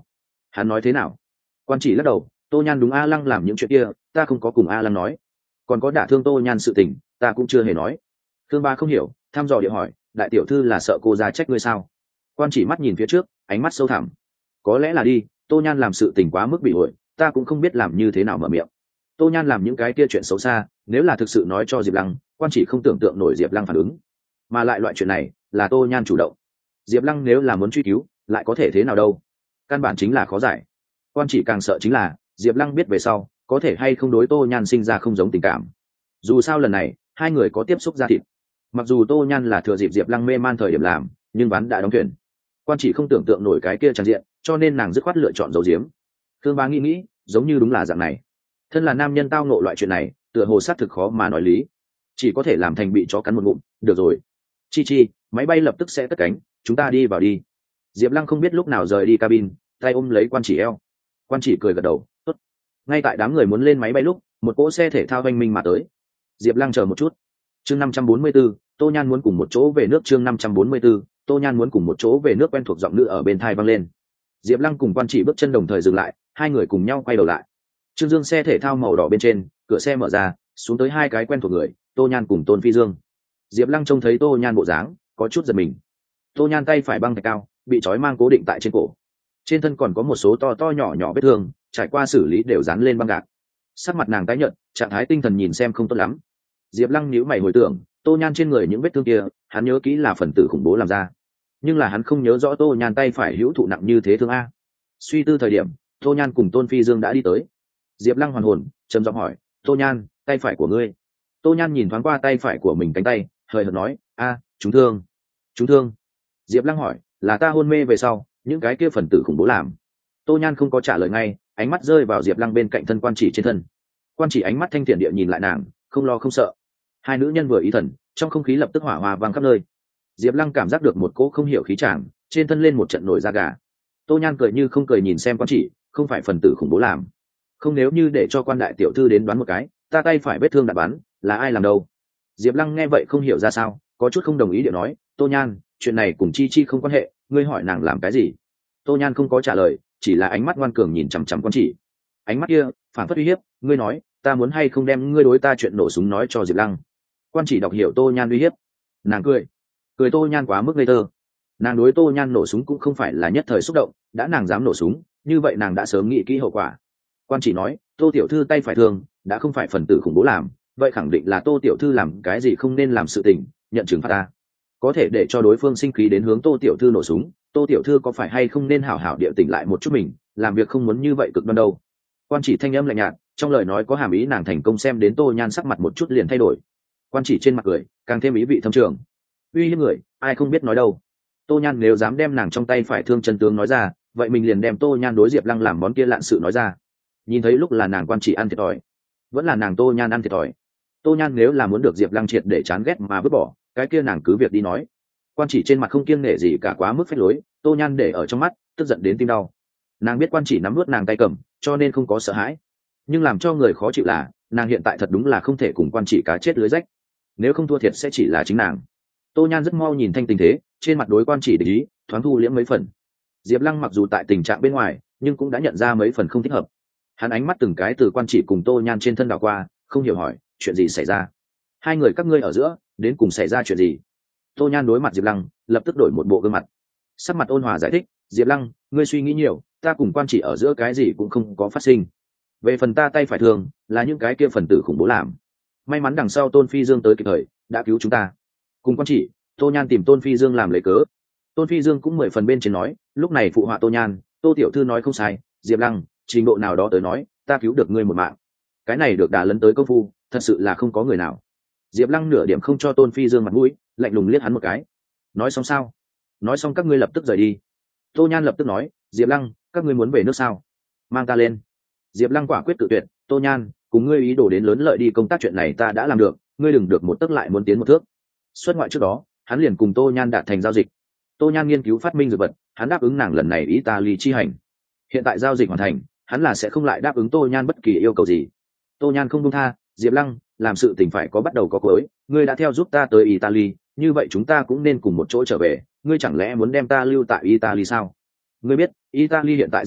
Hắn nói thế nào? Quan chỉ lắc đầu, Tô Nhan đúng A Lăng làm những chuyện kia, ta không có cùng A Lăng nói. Còn có đả thương Tô Nhan sự tình, ta cũng chưa hề nói. Thương Ba không hiểu, thăm dò địa hỏi, đại tiểu thư là sợ cô ra trách ngươi sao? Quan chỉ mắt nhìn phía trước, ánh mắt sâu thẳm. Có lẽ là đi, Tô Nhan làm sự tình quá mức bị ổi, ta cũng không biết làm như thế nào mở miệng. Tô Nhan làm những cái kia chuyện xấu xa, nếu là thực sự nói cho Diệp Lăng, Quan chỉ không tưởng tượng nổi Diệp Lăng phản ứng. Mà lại loại chuyện này, là Tô Nhan chủ động. Diệp Lăng nếu là muốn truy cứu, lại có thể thế nào đâu? Căn bản chính là khó giải. Quan chỉ càng sợ chính là Diệp Lăng biết về sau, có thể hay không đối Tô Nhan sinh ra không giống tình cảm. Dù sao lần này, hai người có tiếp xúc ra thịt. Mặc dù Tô Nhan là thừa dịp Diệp Lăng mê man thời điểm làm, nhưng ván đã đóng thuyền. Quan chỉ không tưởng tượng nổi cái kia tràn diện, cho nên nàng dứt khoát lựa chọn giấu giếm. Thương Bá nghĩ, giống như đúng là dạng này. Thân là nam nhân tao ngộ loại chuyện này, tựa hồ xác thực khó mà nói lý, chỉ có thể làm thành bị chó cắn một ngụm. Được rồi, Chi, máy bay lập tức sẽ cất cánh, chúng ta đi vào đi. Diệp Lăng không biết lúc nào rời đi cabin, tay ôm lấy Quan chỉ eo. Quan chỉ cười gật đầu, tốt. Ngay tại đám người muốn lên máy bay lúc, một cỗ xe thể thao oanh minh mà tới. Diệp Lăng chờ một chút. Chương 544, Tô Nhan muốn cùng một chỗ về nước. Chương 544, Tô Nhan muốn cùng một chỗ về nước. Quen thuộc giọng nữ ở bên tai vang lên. Diệp Lăng cùng Quan chỉ bước chân đồng thời dừng lại, hai người cùng nhau quay đầu lại. Trương Dương xe thể thao màu đỏ bên trên, cửa xe mở ra, xuống tới hai cái quen thuộc người, Tô Nhan cùng Tôn Phi Dương. Diệp Lăng trông thấy Tô Nhan bộ dáng, có chút giật mình. Tô Nhan tay phải băng thạch cao, bị trói mang cố định tại trên cổ. Trên thân còn có một số to nhỏ vết thương, trải qua xử lý đều dán lên băng gạc. Sắc mặt nàng tái nhợt, trạng thái tinh thần nhìn xem không tốt lắm. Diệp Lăng nhíu mày hồi tưởng, Tô Nhan trên người những vết thương kia, hắn nhớ kỹ là phần tử khủng bố làm ra, nhưng là hắn không nhớ rõ Tô Nhan tay phải hữu thụ nặng như thế thương a. Suy tư thời điểm, Tô Nhan cùng Tôn Phi Dương đã đi tới. Diệp Lăng hoàn hồn, trầm giọng hỏi, Tô Nhan, tay phải của ngươi? Tô Nhan nhìn thoáng qua tay phải của mình cánh tay, hời hợt nói, trúng thương. Diệp Lăng hỏi, là ta hôn mê về sau, những cái kia phần tử khủng bố làm? Tô Nhan không có trả lời ngay, ánh mắt rơi vào Diệp Lăng bên cạnh thân Quan chỉ trên thân. Quan chỉ ánh mắt thanh thiện địa nhìn lại nàng, không lo không sợ. Hai nữ nhân vừa ý thần, trong không khí lập tức hỏa hoa vang khắp nơi. Diệp Lăng cảm giác được một cỗ không hiểu khí tràng, trên thân lên một trận nổi da gà. Tô Nhan cười như không cười nhìn xem Quan chỉ, không phải phần tử khủng bố làm. Không, nếu như để cho Quan đại tiểu thư đến đoán một cái, ta tay phải vết thương đạn bắn, là ai làm đâu? Diệp Lăng nghe vậy không hiểu ra sao, có chút không đồng ý địa nói, Tô Nhan, chuyện này cùng Chi không quan hệ, ngươi hỏi nàng làm cái gì? Tô Nhan không có trả lời, chỉ là ánh mắt ngoan cường nhìn chằm chằm Quan chỉ. Ánh mắt kia phản phất uy hiếp, ngươi nói, ta muốn hay không đem ngươi đối ta chuyện nổ súng nói cho Diệp Lăng? Quan chỉ đọc hiểu Tô Nhan uy hiếp, nàng cười Tô Nhan quá mức ngây thơ. Nàng đối Tô Nhan nổ súng cũng không phải là nhất thời xúc động, đã nàng dám nổ súng, như vậy nàng đã sớm nghĩ kỹ hậu quả. Quan chỉ nói, Tô tiểu thư tay phải thương, đã không phải phần tử khủng bố làm, vậy khẳng định là Tô tiểu thư làm cái gì không nên làm sự tình, nhận trừng phạt ta. Có thể để cho đối phương sinh khí đến hướng Tô tiểu thư nổ súng, Tô tiểu thư có phải hay không nên hảo hảo địa tỉnh lại một chút mình, làm việc không muốn như vậy cực đoan đâu. Quan chỉ thanh âm lạnh nhạt, trong lời nói có hàm ý nàng thành công xem đến Tô Nhan sắc mặt một chút liền thay đổi. Quan chỉ trên mặt cười, càng thêm ý vị thâm trường. Uy hiếp người, ai không biết nói đâu. Tô Nhan nếu dám đem nàng trong tay phải thương chân tướng nói ra, vậy mình liền đem Tô Nhan đối Diệp Lăng làm món kia lạn sự nói ra. Nhìn thấy lúc là nàng Quan chỉ ăn thiệt thòi, vẫn là nàng Tô Nhan ăn thiệt thòi. Tô Nhan nếu là muốn được Diệp Lăng triệt để chán ghét mà vứt bỏ, cái kia nàng cứ việc đi nói. Quan chỉ trên mặt không kiêng nể gì cả, quá mức phách lối, Tô Nhan để ở trong mắt, tức giận đến tim đau. Nàng biết Quan chỉ nắm nuốt nàng tay cầm, cho nên không có sợ hãi, nhưng làm cho người khó chịu là nàng hiện tại thật đúng là không thể cùng Quan chỉ cá chết lưới rách, nếu không thua thiệt sẽ chỉ là chính nàng. Tô Nhan rất mau nhìn thanh tình thế, trên mặt đối Quan chỉ để ý thoáng thu liễm mấy phần. Diệp Lăng mặc dù tại tình trạng bên ngoài, nhưng cũng đã nhận ra mấy phần không thích hợp. Hắn ánh mắt từng cái từ Quan chỉ cùng Tô Nhan trên thân đảo qua, không hiểu hỏi, chuyện gì xảy ra? Hai người các ngươi ở giữa, đến cùng xảy ra chuyện gì? Tô Nhan đối mặt Diệp Lăng, lập tức đổi một bộ gương mặt. Sắc mặt ôn hòa giải thích, Diệp Lăng, ngươi suy nghĩ nhiều, ta cùng Quan chỉ ở giữa cái gì cũng không có phát sinh. Về phần ta tay phải thương, là những cái kia phần tử khủng bố làm. May mắn đằng sau Tôn Phi Dương tới kịp thời, đã cứu chúng ta. Cùng Quan chỉ, Tô Nhan tìm Tôn Phi Dương làm lấy cớ. Tôn Phi Dương cũng 10 phần bên trên nói, lúc này phụ họa Tô Nhan, Tô tiểu thư nói không sai, Diệp Lăng, trình độ nào đó tới nói, ta cứu được ngươi một mạng. Cái này được đả lấn tới công phu, thật sự là không có người nào. Diệp Lăng nửa điểm không cho Tôn Phi Dương mặt mũi, lạnh lùng liếc hắn một cái. Nói xong sao? Nói xong các ngươi lập tức rời đi. Tô Nhan lập tức nói, Diệp Lăng, các ngươi muốn về nước sao? Mang ta lên. Diệp Lăng quả quyết cự tuyệt, Tô Nhan, cùng ngươi ý đồ đến lớn lợi đi công tác chuyện này ta đã làm được, ngươi đừng được một tấc lại muốn tiến một thước. Xuất ngoại trước đó, hắn liền cùng Tô Nhan đạt thành giao dịch. Tô Nhan nghiên cứu phát minh dược vật, hắn đáp ứng nàng lần này Italy chi hành. Hiện tại giao dịch hoàn thành, hắn là sẽ không lại đáp ứng Tô Nhan bất kỳ yêu cầu gì. Tô Nhan không buông tha, Diệp Lăng, làm sự tình phải có bắt đầu có cuối, ngươi đã theo giúp ta tới Italy, như vậy chúng ta cũng nên cùng một chỗ trở về, ngươi chẳng lẽ muốn đem ta lưu tại Italy sao? Ngươi biết, Italy hiện tại rất loạn,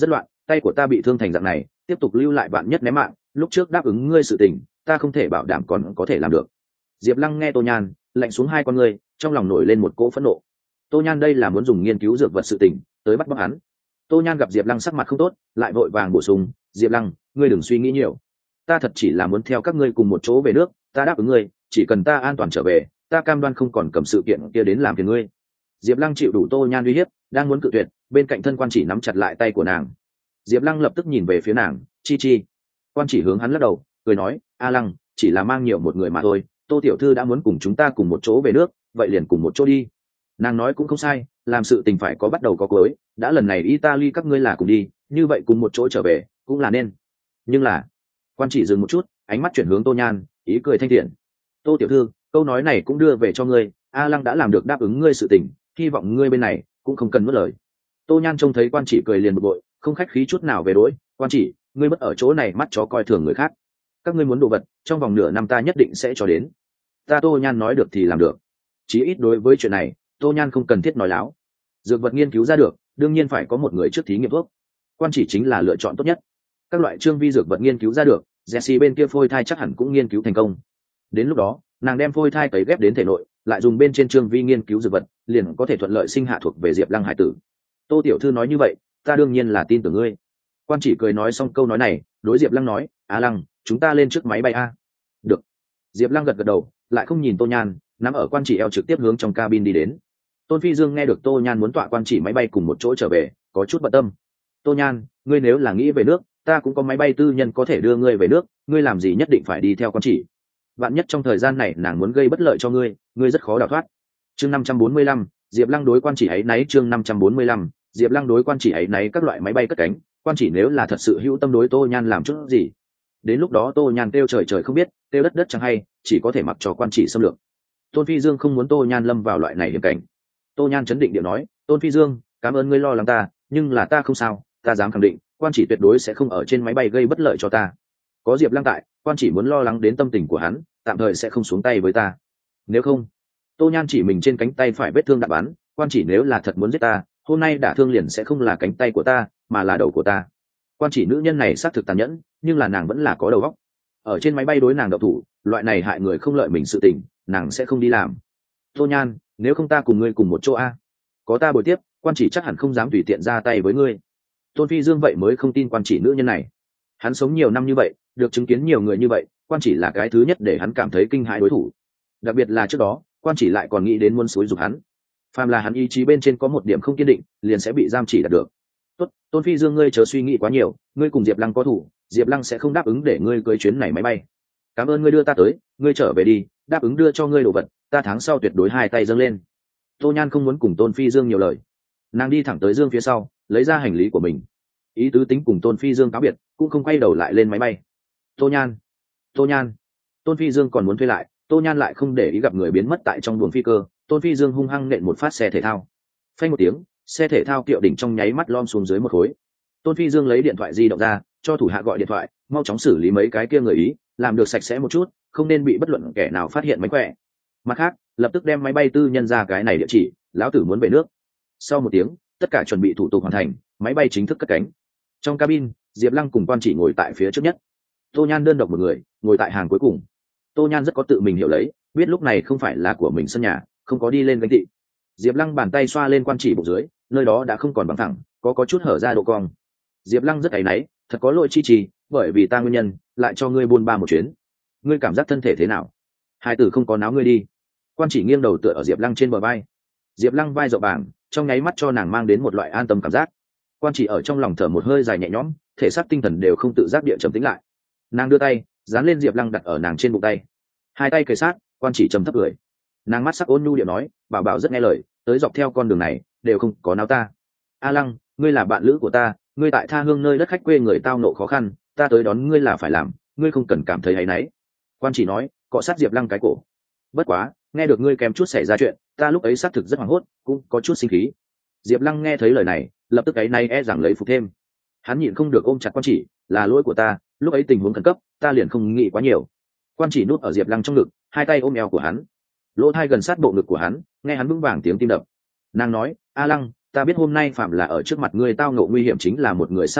tay của ta bị thương thành dạng này tiếp tục lưu lại bạn nhất ném mạng, lúc trước đáp ứng ngươi sự tình ta không thể bảo đảm còn có thể làm được. Diệp Lăng nghe Tô Nhan lạnh xuống hai con ngươi, trong lòng nổi lên một cỗ phẫn nộ. Tô Nhan đây là muốn dùng nghiên cứu dược vật sự tình tới bắt bóc hắn. Tô Nhan gặp Diệp Lăng sắc mặt không tốt, lại vội vàng bổ sung, Diệp Lăng, ngươi đừng suy nghĩ nhiều, ta thật chỉ là muốn theo các ngươi cùng một chỗ về nước, ta đáp ứng ngươi, chỉ cần ta an toàn trở về, ta cam đoan không còn cầm sự kiện kia đến làm phiền ngươi. Diệp Lăng chịu đủ Tô Nhan uy hiếp, đang muốn cự tuyệt, bên cạnh thân quan chỉ nắm chặt lại tay của nàng. Diệp Lăng lập tức nhìn về phía nàng, chi chi. Quan chỉ hướng hắn lắc đầu, cười nói, a Lăng, chỉ là mang nhiều một người mà thôi, Tô tiểu thư đã muốn cùng chúng ta cùng một chỗ về nước, vậy liền cùng một chỗ đi. Nàng nói cũng không sai, làm sự tình phải có bắt đầu có cuối, đã lần này Italy các ngươi là cùng đi, như vậy cùng một chỗ trở về cũng là nên. Nhưng là, quan chỉ dừng một chút, ánh mắt chuyển hướng Tô Nhan, ý cười thanh thiện. Tô tiểu thư, câu nói này cũng đưa về cho ngươi, a Lăng đã làm được đáp ứng ngươi sự tình, hy vọng ngươi bên này cũng không cần mất lời. Tô Nhan trông thấy quan chỉ cười liền bực bội, không khách khí chút nào về đối, quan chỉ, ngươi mất ở chỗ này mắt chó coi thường người khác, các ngươi muốn đồ vật trong vòng nửa năm ta nhất định sẽ cho đến. Ta Tô Nhan nói được thì làm được, chí ít đối với chuyện này Tô Nhan không cần thiết nói láo. Dược vật nghiên cứu ra được đương nhiên phải có một người trước thí nghiệm thuốc, quan chỉ chính là lựa chọn tốt nhất. Các loại trương vi dược vật nghiên cứu ra được, Jessie bên kia phôi thai chắc hẳn cũng nghiên cứu thành công. Đến lúc đó nàng đem phôi thai cấy ghép đến thể nội, lại dùng bên trên trương vi nghiên cứu dược vật, liền có thể thuận lợi sinh hạ thuộc về Diệp Lăng hải tử. Tô tiểu thư nói như vậy, ta đương nhiên là tin tưởng ngươi. Quan chỉ cười nói xong câu nói này, đối Diệp Lăng nói, a Lăng, chúng ta lên trước máy bay a. Được. Diệp Lăng gật gật đầu, lại không nhìn Tô Nhan, nắm ở quan chỉ eo trực tiếp hướng trong cabin đi đến. Tôn Phi Dương nghe được Tô Nhan muốn tọa quan chỉ máy bay cùng một chỗ trở về, có chút bận tâm. Tô Nhan, ngươi nếu là nghĩ về nước, ta cũng có máy bay tư nhân có thể đưa ngươi về nước, ngươi làm gì nhất định phải đi theo quan chỉ. Vạn nhất trong thời gian này nàng muốn gây bất lợi cho ngươi, ngươi rất khó đào thoát. Chương 545, Diệp Lăng đối quan chỉ ấy náy. Chương 545, Diệp Lăng đối quan chỉ ấy náy. Các loại máy bay cất cánh, quan chỉ nếu là thật sự hữu tâm đối Tô Nhan làm chút gì, đến lúc đó Tô Nhan kêu trời trời không biết, kêu đất đất chẳng hay, chỉ có thể mặc cho quan chỉ xâm lược. Tôn Phi Dương không muốn Tô Nhan lâm vào loại này hiểm cảnh. Tô Nhan chấn định điệu nói, Tôn Phi Dương, cảm ơn ngươi lo lắng ta, nhưng là ta không sao, ta dám khẳng định quan chỉ tuyệt đối sẽ không ở trên máy bay gây bất lợi cho ta. Có Diệp Lăng tại, quan chỉ muốn lo lắng đến tâm tình của hắn, tạm thời sẽ không xuống tay với ta. Nếu không, Tô Nhan chỉ mình trên cánh tay phải vết thương đạn bắn, quan chỉ nếu là thật muốn giết ta, hôm nay đả thương liền sẽ không là cánh tay của ta, mà là đầu của ta. Quan chỉ nữ nhân này xác thực tàn nhẫn, nhưng là nàng vẫn là có đầu óc. Ở trên máy bay đối nàng đậu thủ, loại này hại người không lợi mình sự tình, nàng sẽ không đi làm. Tô Nhan, nếu không ta cùng ngươi cùng một chỗ a, có ta bồi tiếp, quan chỉ chắc hẳn không dám tùy tiện ra tay với ngươi. Tôn Phi Dương vậy mới không tin quan chỉ nữ nhân này. Hắn sống nhiều năm như vậy, được chứng kiến nhiều người như vậy, quan chỉ là cái thứ nhất để hắn cảm thấy kinh hãi đối thủ. Đặc biệt là trước đó, quan chỉ lại còn nghĩ đến muốn xúi giục hắn. Phàm là hắn ý chí bên trên có một điểm không kiên định, liền sẽ bị giam chỉ đạt được. Tốt, Tôn Phi Dương ngươi chớ suy nghĩ quá nhiều, ngươi cùng Diệp Lăng có thủ, Diệp Lăng sẽ không đáp ứng để ngươi cưới chuyến này máy bay. Cảm ơn ngươi đưa ta tới, ngươi trở về đi, đáp ứng đưa cho ngươi đồ vật, ta tháng sau tuyệt đối hai tay dâng lên. Tô Nhan không muốn cùng Tôn Phi Dương nhiều lời, nàng đi thẳng tới Dương phía sau, lấy ra hành lý của mình, ý tứ tính cùng Tôn Phi Dương cáo biệt, cũng không quay đầu lại lên máy bay. Tô Nhan, Tô Nhan, Tôn Phi Dương còn muốn thuê lại, Tô Nhan lại không để ý gặp người biến mất tại trong buồng phi cơ. Tôn Phi Dương hung hăng nện một phát xe thể thao, phanh một tiếng, xe thể thao kiệu đỉnh trong nháy mắt lom xuống dưới một khối. Tôn Phi Dương lấy điện thoại di động ra, cho thủ hạ gọi điện thoại, mau chóng xử lý mấy cái kia người Ý, làm được sạch sẽ một chút, không nên bị bất luận kẻ nào phát hiện mánh khỏe. Mặt khác, lập tức đem máy bay tư nhân ra cái này địa chỉ, lão tử muốn về nước. Sau một tiếng, tất cả chuẩn bị thủ tục hoàn thành, máy bay chính thức cất cánh. Trong cabin, Diệp Lăng cùng quan chỉ ngồi tại phía trước nhất, Tô Nhan đơn độc một người ngồi tại hàng cuối cùng. Tô Nhan rất có tự mình hiểu lấy, biết lúc này không phải là của mình sân nhà, không có đi lên gánh tị. Diệp Lăng bàn tay xoa lên quan chỉ bụng dưới, nơi đó đã không còn bằng thẳng, có chút hở ra độ cong. Diệp Lăng rất áy náy, thật có lỗi chi trì, bởi vì ta nguyên nhân lại cho ngươi buôn ba một chuyến. Ngươi cảm giác thân thể thế nào? Hai tử không có náo ngươi đi. Quan chỉ nghiêng đầu tựa ở Diệp Lăng trên bờ vai. Diệp Lăng vai rộng bảng, trong nháy mắt cho nàng mang đến một loại an tâm cảm giác. Quan chỉ ở trong lòng thở một hơi dài nhẹ nhõm, thể xác tinh thần đều không tự giác địa trầm tĩnh lại. Nàng đưa tay dán lên Diệp Lăng đặt ở nàng trên bụng tay, hai tay kề sát, quan chỉ trầm thấp cười. Nàng mắt sắc ôn nhu điệu nói, bảo bảo rất nghe lời, tới dọc theo con đường này đều không có náo ta. A Lăng, ngươi là bạn lữ của ta, ngươi tại tha hương nơi đất khách quê người tao nộ khó khăn, ta tới đón ngươi là phải làm, ngươi không cần cảm thấy áy náy. Quan chỉ nói, cọ sát Diệp Lăng cái cổ. Bất quá, nghe được ngươi kém chút xảy ra chuyện, ta lúc ấy xác thực rất hoảng hốt, cũng có chút sinh khí. Diệp Lăng nghe thấy lời này, lập tức áy náy rằng lấy phục thêm. Hắn nhịn không được ôm chặt quan chỉ, là lỗi của ta, lúc ấy tình huống khẩn cấp, ta liền không nghĩ quá nhiều. Quan chỉ nút ở Diệp Lăng trong ngực, hai tay ôm eo của hắn, lỗ tai gần sát bộ ngực của hắn, nghe hắn vững vàng tiếng tim đập. Nàng nói, A Lăng, ta biết hôm nay phạm là ở trước mặt ngươi tao ngộ nguy hiểm chính là một người xa lạ,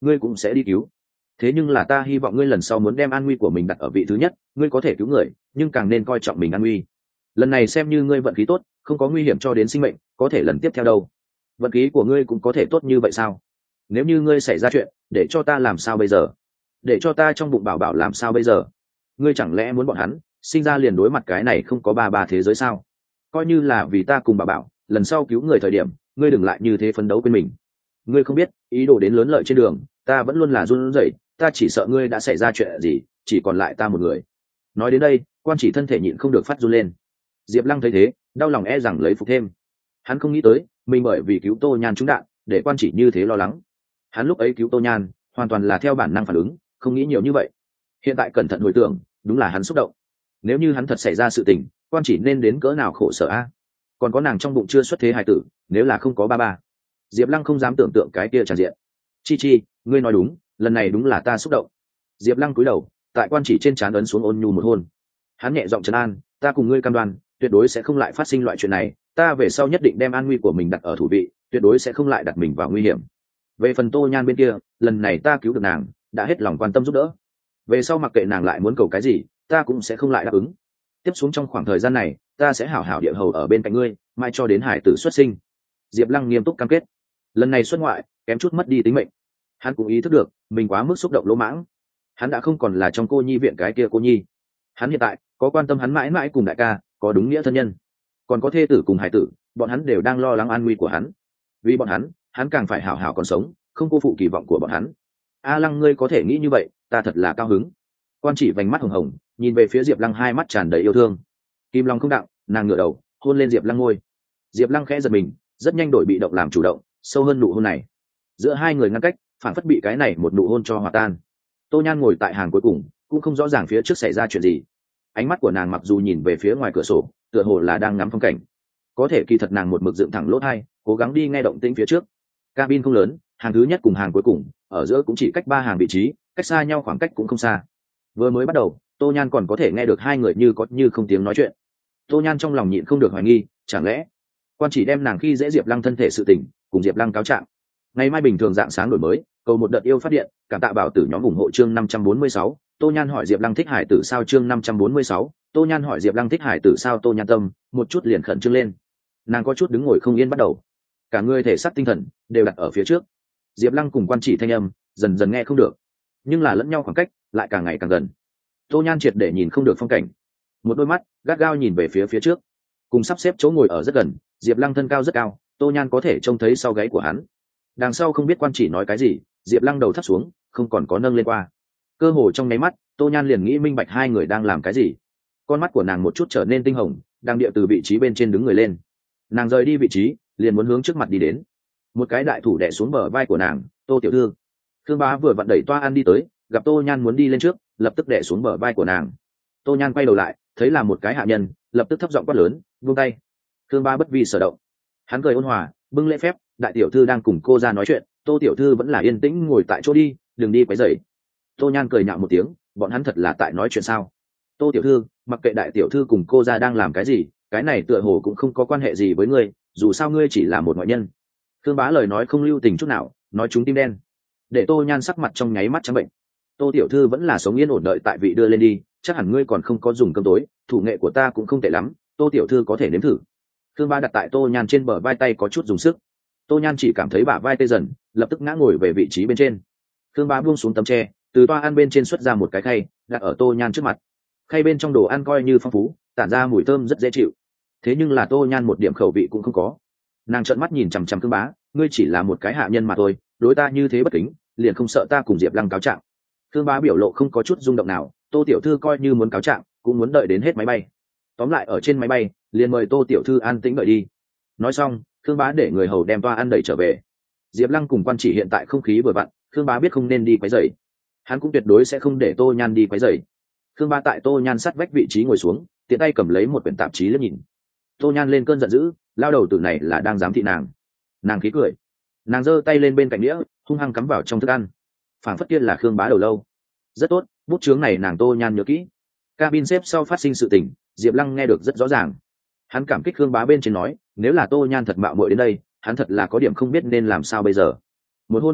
ngươi cũng sẽ đi cứu. Thế nhưng là ta hy vọng ngươi lần sau muốn đem an nguy của mình đặt ở vị thứ nhất, ngươi có thể cứu người nhưng càng nên coi trọng mình an nguy. Lần này xem như ngươi vận khí tốt, không có nguy hiểm cho đến sinh mệnh, có thể lần tiếp theo đâu. Vận khí của ngươi cũng có thể tốt như vậy sao? Nếu như ngươi xảy ra chuyện, để cho ta làm sao bây giờ? Để cho ta trong bụng bảo bảo làm sao bây giờ? Ngươi chẳng lẽ muốn bọn hắn sinh ra liền đối mặt cái này không có ba thế giới sao? Coi như là vì ta cùng bảo bảo, lần sau cứu người thời điểm, ngươi đừng lại như thế phấn đấu quên mình. Ngươi không biết, ý đồ đến lớn lợi trên đường, ta vẫn luôn là run rẩy, ta chỉ sợ ngươi đã xảy ra chuyện gì, chỉ còn lại ta một người. Nói đến đây, quan chỉ thân thể nhịn không được phát run lên. Diệp Lăng thấy thế, đau lòng e rằng lấy phục thêm. Hắn không nghĩ tới, mình bởi vì cứu Tô Nhan trúng đạn, để quan chỉ như thế lo lắng. Hắn lúc ấy cứu Tô Nhan, hoàn toàn là theo bản năng phản ứng, không nghĩ nhiều như vậy. Hiện tại cẩn thận hồi tưởng, đúng là hắn xúc động. Nếu như hắn thật xảy ra sự tình, quan chỉ nên đến cỡ nào khổ sở a. Còn có nàng trong bụng chưa xuất thế hài tử, nếu là không có ba. Diệp Lăng không dám tưởng tượng cái kia tràn diện. Chi, ngươi nói đúng, lần này đúng là ta xúc động. Diệp Lăng cúi đầu, tại quan chỉ trên trán ấn xuống ôn nhu một hôn. Hắn nhẹ giọng trấn an, ta cùng ngươi cam đoan, tuyệt đối sẽ không lại phát sinh loại chuyện này, ta về sau nhất định đem an nguy của mình đặt ở thủ vị, tuyệt đối sẽ không lại đặt mình vào nguy hiểm. Về phần Tô Nhan bên kia, lần này ta cứu được nàng, đã hết lòng quan tâm giúp đỡ. Về sau mặc kệ nàng lại muốn cầu cái gì, ta cũng sẽ không lại đáp ứng. Tiếp xuống trong khoảng thời gian này, ta sẽ hảo hảo địa hầu ở bên cạnh ngươi, mai cho đến hải tử xuất sinh. Diệp Lăng nghiêm túc cam kết. Lần này xuất ngoại, kém chút mất đi tính mệnh. Hắn cũng ý thức được, mình quá mức xúc động lỗ mãng. Hắn đã không còn là trong cô nhi viện cái kia cô nhi. Hắn hiện tại có quan tâm hắn mãi mãi cùng đại ca, có đúng nghĩa thân nhân, còn có thê tử cùng hải tử, bọn hắn đều đang lo lắng an nguy của hắn. Vì bọn hắn càng phải hảo hảo còn sống, không cô phụ kỳ vọng của bọn hắn. A Lăng, ngươi có thể nghĩ như vậy, ta thật là cao hứng. Quan chỉ vành mắt hồng hồng, nhìn về phía Diệp Lăng, hai mắt tràn đầy yêu thương. Kim Long không đặng, nàng ngửa đầu, hôn lên Diệp Lăng môi. Diệp Lăng khẽ giật mình, rất nhanh đổi bị động làm chủ động, sâu hơn nụ hôn này. Giữa hai người ngăn cách, phản phất bị cái này một nụ hôn cho hòa tan. Tô Nhan ngồi tại hàng cuối cùng, cũng không rõ ràng phía trước xảy ra chuyện gì. Ánh mắt của nàng mặc dù nhìn về phía ngoài cửa sổ, tựa hồ là đang ngắm phong cảnh, có thể kỳ thật nàng một mực dựng thẳng lỗ tai, cố gắng đi nghe động tĩnh phía trước. Cabin không lớn, hàng thứ nhất cùng hàng cuối cùng ở giữa cũng chỉ cách 3 hàng vị trí, cách xa nhau khoảng cách cũng không xa. Vừa mới bắt đầu, Tô Nhan còn có thể nghe được hai người như có như không tiếng nói chuyện. Tô Nhan trong lòng nhịn không được hoài nghi, chẳng lẽ quan chỉ đem nàng khi dễ Diệp Lăng thân thể sự tình cùng Diệp Lăng cáo trạng. Ngày mai bình thường dạng sáng đổi mới, cầu một đợt yêu phát điện, cảm tạ bảo tử nhóm ủng hộ chương 546. Tô Nhan hỏi Diệp Lăng thích hải tử sao chương 546. Tô Nhan hỏi Diệp Lăng thích hải tử sao. Tô Nhan tâm một chút liền khẩn trương lên, nàng có chút đứng ngồi không yên bắt đầu, cả người thể xác tinh thần đều đặt ở phía trước. Diệp Lăng cùng quan chỉ thanh âm dần dần nghe không được, nhưng là lẫn nhau khoảng cách lại càng ngày càng gần. Tô Nhan triệt để nhìn không được phong cảnh, một đôi mắt gắt gao nhìn về phía trước, cùng sắp xếp chỗ ngồi ở rất gần. Diệp Lăng thân cao rất cao, Tô Nhan có thể trông thấy sau gáy của hắn. Đằng sau không biết quan chỉ nói cái gì, Diệp Lăng đầu thấp xuống, không còn có nâng lên qua. Cơ hồ trong nháy mắt, Tô Nhan liền nghĩ minh bạch hai người đang làm cái gì. Con mắt của nàng một chút trở nên tinh hồng, đang địa từ vị trí bên trên đứng người lên. Nàng rời đi vị trí, liền muốn hướng trước mặt đi đến. Một cái đại thủ đè xuống bờ vai của nàng, Tô tiểu thư. Thương Bá vừa vặn đẩy toa ăn đi tới, gặp Tô Nhan muốn đi lên trước, lập tức đè xuống bờ vai của nàng. Tô Nhan quay đầu lại, thấy là một cái hạ nhân, lập tức thấp giọng quát lớn, buông tay. Thương Bá bất vi sở động, hắn cười ôn hòa, bưng lễ phép, đại tiểu thư đang cùng cô ra nói chuyện, Tô tiểu thư vẫn là yên tĩnh ngồi tại chỗ đi, đừng đi quấy rầy. Tô Nhan cười nhạo một tiếng, bọn hắn thật là tại nói chuyện sao? Tô tiểu thư, mặc kệ đại tiểu thư cùng cô ra đang làm cái gì, cái này tựa hồ cũng không có quan hệ gì với ngươi, dù sao ngươi chỉ là một ngoại nhân. Thương Bá lời nói không lưu tình chút nào, nói chúng tim đen, để Tô Nhan sắc mặt trong nháy mắt trắng bệnh. Tô tiểu thư vẫn là sống yên ổn đợi tại vị đưa lên đi, chắc hẳn ngươi còn không có dùng cơm tối, thủ nghệ của ta cũng không tệ lắm, Tô tiểu thư có thể nếm thử. Thương Bá đặt tại Tô Nhan trên bờ vai, tay có chút dùng sức. Tô Nhan chỉ cảm thấy bả vai tê dần, lập tức ngã ngồi về vị trí bên trên. Thương Bá buông xuống tấm tre, từ toa ăn bên trên xuất ra một cái khay, đặt ở Tô Nhan trước mặt. Khay bên trong đồ ăn coi như phong phú, tản ra mùi thơm rất dễ chịu. Thế nhưng là Tô Nhan một điểm khẩu vị cũng không có. Nàng trợn mắt nhìn chằm chằm Thương Bá, ngươi chỉ là một cái hạ nhân mà thôi, đối ta như thế bất kính, liền không sợ ta cùng Diệp Lăng cáo trạng. Thương Bá biểu lộ không có chút rung động nào, Tô tiểu thư coi như muốn cáo trạng, cũng muốn đợi đến hết máy bay. Tóm lại ở trên máy bay, liền mời Tô tiểu thư an tĩnh đợi đi. Nói xong, Thương Bá để người hầu đem toa ăn đẩy trở về. Diệp Lăng cùng quan chỉ hiện tại không khí vừa vặn, Thương Bá biết không nên đi quấy rầy, hắn cũng tuyệt đối sẽ không để Tô Nhan đi quấy rầy. Thương Bá tại Tô Nhan sát vách vị trí ngồi xuống, tiện tay cầm lấy một quyển tạp chí liếc nhìn. Tô Nhan lên cơn giận dữ, lao đầu tử này là đang giám thị nàng. Nàng khí cười, nàng giơ tay lên bên cạnh đĩa, hung hăng cắm vào trong thức ăn, phảng phất kia là Khương Bá đầu lâu. Rất tốt, bút chướng này nàng Tô Nhan nhớ kỹ. Cabin xếp sau phát sinh sự tình, Diệp Lăng nghe được rất rõ ràng. Hắn cảm kích Khương Bá bên trên nói, nếu là Tô Nhan thật mạo muội đến đây, hắn thật là có điểm không biết nên làm sao bây giờ. Một hôn kết thúc,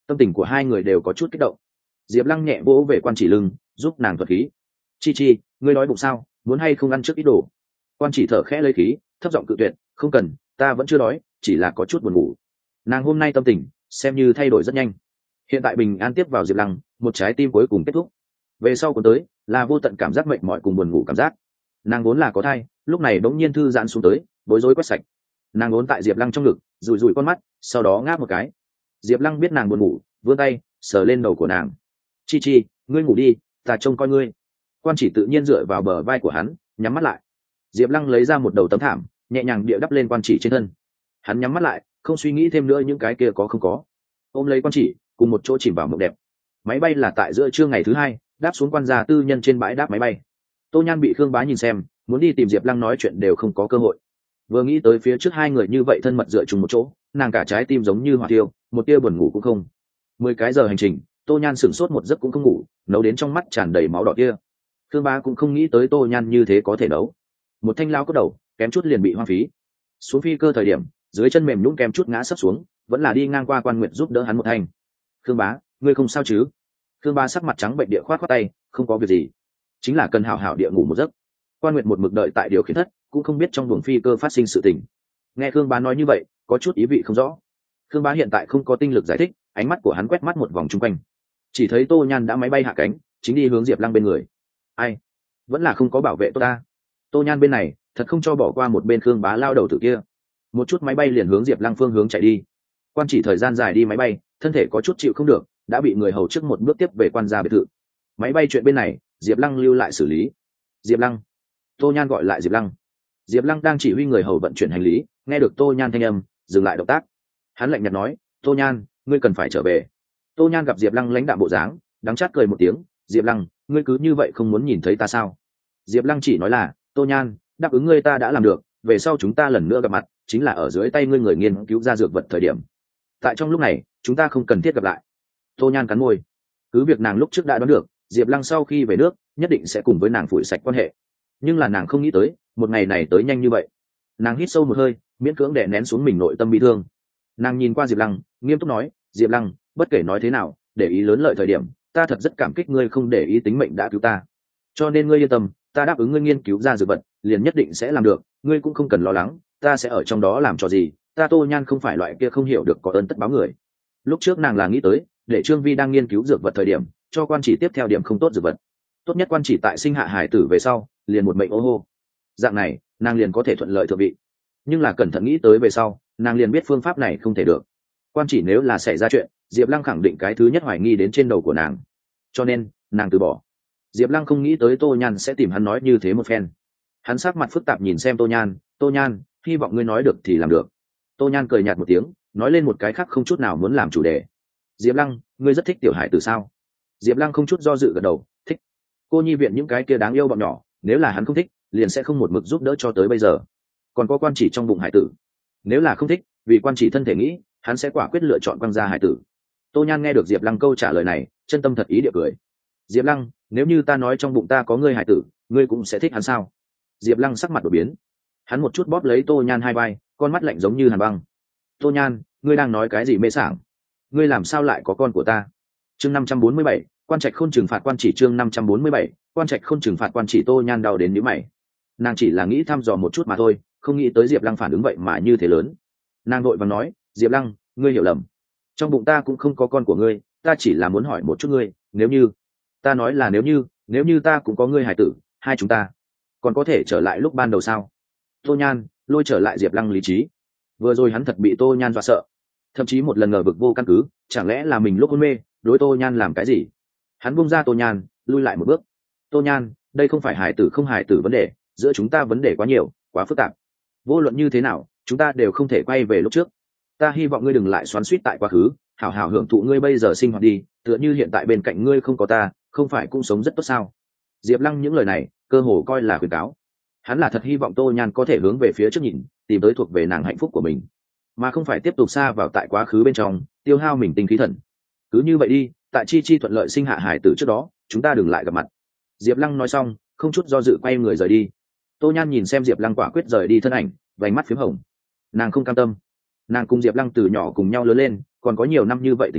tâm tình của hai người đều có chút kích động. Diệp Lăng nhẹ vỗ về quan chỉ lưng, giúp nàng thuật khí. Chi Chi, ngươi nói bụng sao, muốn hay không ăn trước ít đồ? Quan chỉ thở khẽ lấy khí, thấp giọng cự tuyệt, không cần, ta vẫn chưa đói, chỉ là có chút buồn ngủ. Nàng hôm nay tâm tình xem như thay đổi rất nhanh. Hiện tại bình an tiếp vào Diệp Lăng, một trái tim cuối cùng kết thúc. Về sau cuốn tới là vô tận cảm giác mệt mỏi cùng buồn ngủ cảm giác. Nàng vốn là có thai, lúc này bỗng nhiên thư giãn xuống tới, bối rối quét sạch. Nàng vốn tại Diệp Lăng trong ngực, rủi rủi con mắt, sau đó ngáp một cái. Diệp Lăng biết nàng buồn ngủ, vươn tay sờ lên đầu của nàng. Chi Chi, ngươi ngủ đi, ta trông coi ngươi. Quan chỉ tự nhiên dựa vào bờ vai của hắn, nhắm mắt lại. Diệp Lăng lấy ra một đầu tấm thảm, nhẹ nhàng địa đắp lên quan chỉ trên thân. Hắn nhắm mắt lại, không suy nghĩ thêm nữa những cái kia có không có. Ôm lấy quan chỉ, cùng một chỗ chìm vào mộng đẹp. Máy bay là tại giữa trưa ngày thứ hai, đáp xuống quan gia tư nhân trên bãi đáp máy bay. Tô Nhan bị Khương Bá nhìn xem, muốn đi tìm Diệp Lăng nói chuyện đều không có cơ hội. Vừa nghĩ tới phía trước hai người như vậy thân mật dựa chung một chỗ, nàng cả trái tim giống như hỏa thiêu, một tia buồn ngủ cũng không. 10 cái giờ hành trình, Tô Nhan sửng sốt một giấc cũng không ngủ, nấu đến trong mắt tràn đầy máu đỏ kia. Khương Bá cũng không nghĩ tới Tô Nhan như thế có thể nấu. Một thanh lao cốt đầu, kém chút liền bị hoang phí. Xuống phi cơ thời điểm, dưới chân mềm nhũn kém chút ngã sấp xuống, vẫn là đi ngang qua Quan Nguyệt giúp đỡ hắn một thanh. Khương Bá, ngươi không sao chứ? Khương Bá sắc mặt trắng bệnh địa khoát khoát tay, không có việc gì, chính là cần hảo hảo địa ngủ một giấc. Quan Nguyệt một mực đợi tại điều khiển thất, cũng không biết trong buồng phi cơ phát sinh sự tình. Nghe Khương Bá nói như vậy, có chút ý vị không rõ. Khương Bá hiện tại không có tinh lực giải thích, ánh mắt của hắn quét mắt một vòng chung quanh, chỉ thấy Tô Nhan đã máy bay hạ cánh, chính đi hướng Diệp Lăng bên người. Ai, vẫn là không có bảo vệ tốt ta. Tô Nhan bên này thật không cho bỏ qua một bên Khương Bá lao đầu tử kia. Một chút máy bay liền hướng Diệp Lăng phương hướng chạy đi. Quan chỉ thời gian dài đi máy bay, thân thể có chút chịu không được, đã bị người hầu trước một bước tiếp về quan gia biệt thự. Máy bay chuyện bên này, Diệp Lăng lưu lại xử lý. Diệp Lăng. Tô Nhan gọi lại Diệp Lăng. Diệp Lăng đang chỉ huy người hầu vận chuyển hành lý, nghe được Tô Nhan thanh âm, dừng lại động tác. Hắn lạnh nhạt nói, Tô Nhan, ngươi cần phải trở về. Tô Nhan gặp Diệp Lăng lãnh đạm bộ dáng, đắng chát cười một tiếng. Diệp Lăng, ngươi cứ như vậy không muốn nhìn thấy ta sao? Diệp Lăng chỉ nói là, Tô Nhan, đáp ứng ngươi ta đã làm được, về sau chúng ta lần nữa gặp mặt chính là ở dưới tay ngươi người nghiên cứu ra dược vật thời điểm. Tại trong lúc này chúng ta không cần thiết gặp lại. Tô Nhan cắn môi, cứ việc nàng lúc trước đã đoán được Diệp Lăng sau khi về nước nhất định sẽ cùng với nàng phủi sạch quan hệ, nhưng là nàng không nghĩ tới một ngày này tới nhanh như vậy. Nàng hít sâu một hơi, miễn cưỡng đè nén xuống mình nội tâm bị thương. Nàng nhìn qua Diệp Lăng, nghiêm túc nói, Diệp Lăng, bất kể nói thế nào, để ý lớn lợi thời điểm, ta thật rất cảm kích ngươi không để ý tính mệnh đã cứu ta, cho nên ngươi yên tâm, ta đáp ứng ngươi nghiên cứu ra dược vật liền nhất định sẽ làm được, ngươi cũng không cần lo lắng, ta sẽ ở trong đó làm trò gì. Ta Tô Nhan không phải loại kia không hiểu được có ơn tất báo người. Lúc trước nàng là nghĩ tới để Trương Vi đang nghiên cứu dược vật thời điểm cho quan chỉ tiếp theo điểm không tốt dược vật, tốt nhất quan chỉ tại sinh hạ hải tử về sau liền một mệnh ô hô, dạng này nàng liền có thể thuận lợi thượng vị. Nhưng là cẩn thận nghĩ tới về sau, nàng liền biết phương pháp này không thể được. Quan chỉ nếu là xảy ra chuyện, Diệp Lăng khẳng định cái thứ nhất hoài nghi đến trên đầu của nàng, cho nên nàng từ bỏ. Diệp Lăng không nghĩ tới Tô Nhan sẽ tìm hắn nói như thế một phen. Hắn sắc mặt phức tạp nhìn xem Tô Nhan, Tô Nhan, hy vọng ngươi nói được thì làm được. Tô Nhan cười nhạt một tiếng, nói lên một cái khác không chút nào muốn làm chủ đề. Diệp Lăng, ngươi rất thích tiểu hải tử sao? Diệp Lăng không chút do dự gật đầu, thích. Cô nhi viện những cái kia đáng yêu bọn nhỏ, nếu là hắn không thích liền sẽ không một mực giúp đỡ cho tới bây giờ. Còn có quan chỉ trong bụng hải tử, nếu là không thích, vì quan chỉ thân thể nghĩ, hắn sẽ quả quyết lựa chọn quăng ra hải tử. Tô Nhan nghe được Diệp Lăng câu trả lời này, chân tâm thật ý địa cười. Diệp Lăng, nếu như ta nói trong bụng ta có ngươi hải tử, ngươi cũng sẽ thích hắn sao? Diệp Lăng sắc mặt đổi biến, hắn một chút bóp lấy Tô Nhan hai vai, con mắt lạnh giống như hàn băng. Tô Nhan, ngươi đang nói cái gì mê sảng? Ngươi làm sao lại có con của ta? Chương 547, quan trạch khôn trừng phạt quan chỉ. Chương 547, quan trạch khôn trừng phạt quan chỉ. Tô Nhan đau đến nhíu mày. Nàng chỉ là nghĩ thăm dò một chút mà thôi, không nghĩ tới Diệp Lăng phản ứng vậy mà như thế lớn. Nàng vội vàng nói, Diệp Lăng, ngươi hiểu lầm, trong bụng ta cũng không có con của ngươi, ta chỉ là muốn hỏi một chút ngươi, nếu như, ta nói là nếu như ta cũng có ngươi hải tử, hai chúng ta còn có thể trở lại lúc ban đầu sao? Tô Nhan lôi trở lại Diệp Lăng lý trí. Vừa rồi hắn thật bị Tô Nhan dọa sợ, thậm chí một lần ngờ vực vô căn cứ, chẳng lẽ là mình lúc hôn mê đối Tô Nhan làm cái gì? Hắn buông ra Tô Nhan, lui lại một bước. Tô Nhan, đây không phải hải tử không hải tử vấn đề, giữa chúng ta vấn đề quá nhiều, quá phức tạp. Vô luận như thế nào, chúng ta đều không thể quay về lúc trước. Ta hy vọng ngươi đừng lại xoắn xuýt tại quá khứ, hảo hảo hưởng thụ ngươi bây giờ sinh hoạt đi, tựa như hiện tại bên cạnh ngươi không có ta, không phải cũng sống rất tốt sao? Diệp Lăng những lời này cơ hồ coi là khuyên cáo. Hắn là thật hy vọng Tô Nhan có thể hướng về phía trước nhìn, tìm tới thuộc về nàng hạnh phúc của mình, mà không phải tiếp tục xa vào tại quá khứ bên trong, tiêu hao mình tinh khí thần. Cứ như vậy đi, tại Chi Chi thuận lợi sinh hạ hải tử trước đó, chúng ta đừng lại gặp mặt. Diệp Lăng nói xong, không chút do dự quay người rời đi. Tô Nhan nhìn xem Diệp Lăng quả quyết rời đi thân ảnh, vành mắt p h í m hồng. Nàng không cam tâm. Nàng cùng Diệp Lăng từ nhỏ cùng nhau lớn lên, còn có nhiều năm như vậy tình cảm,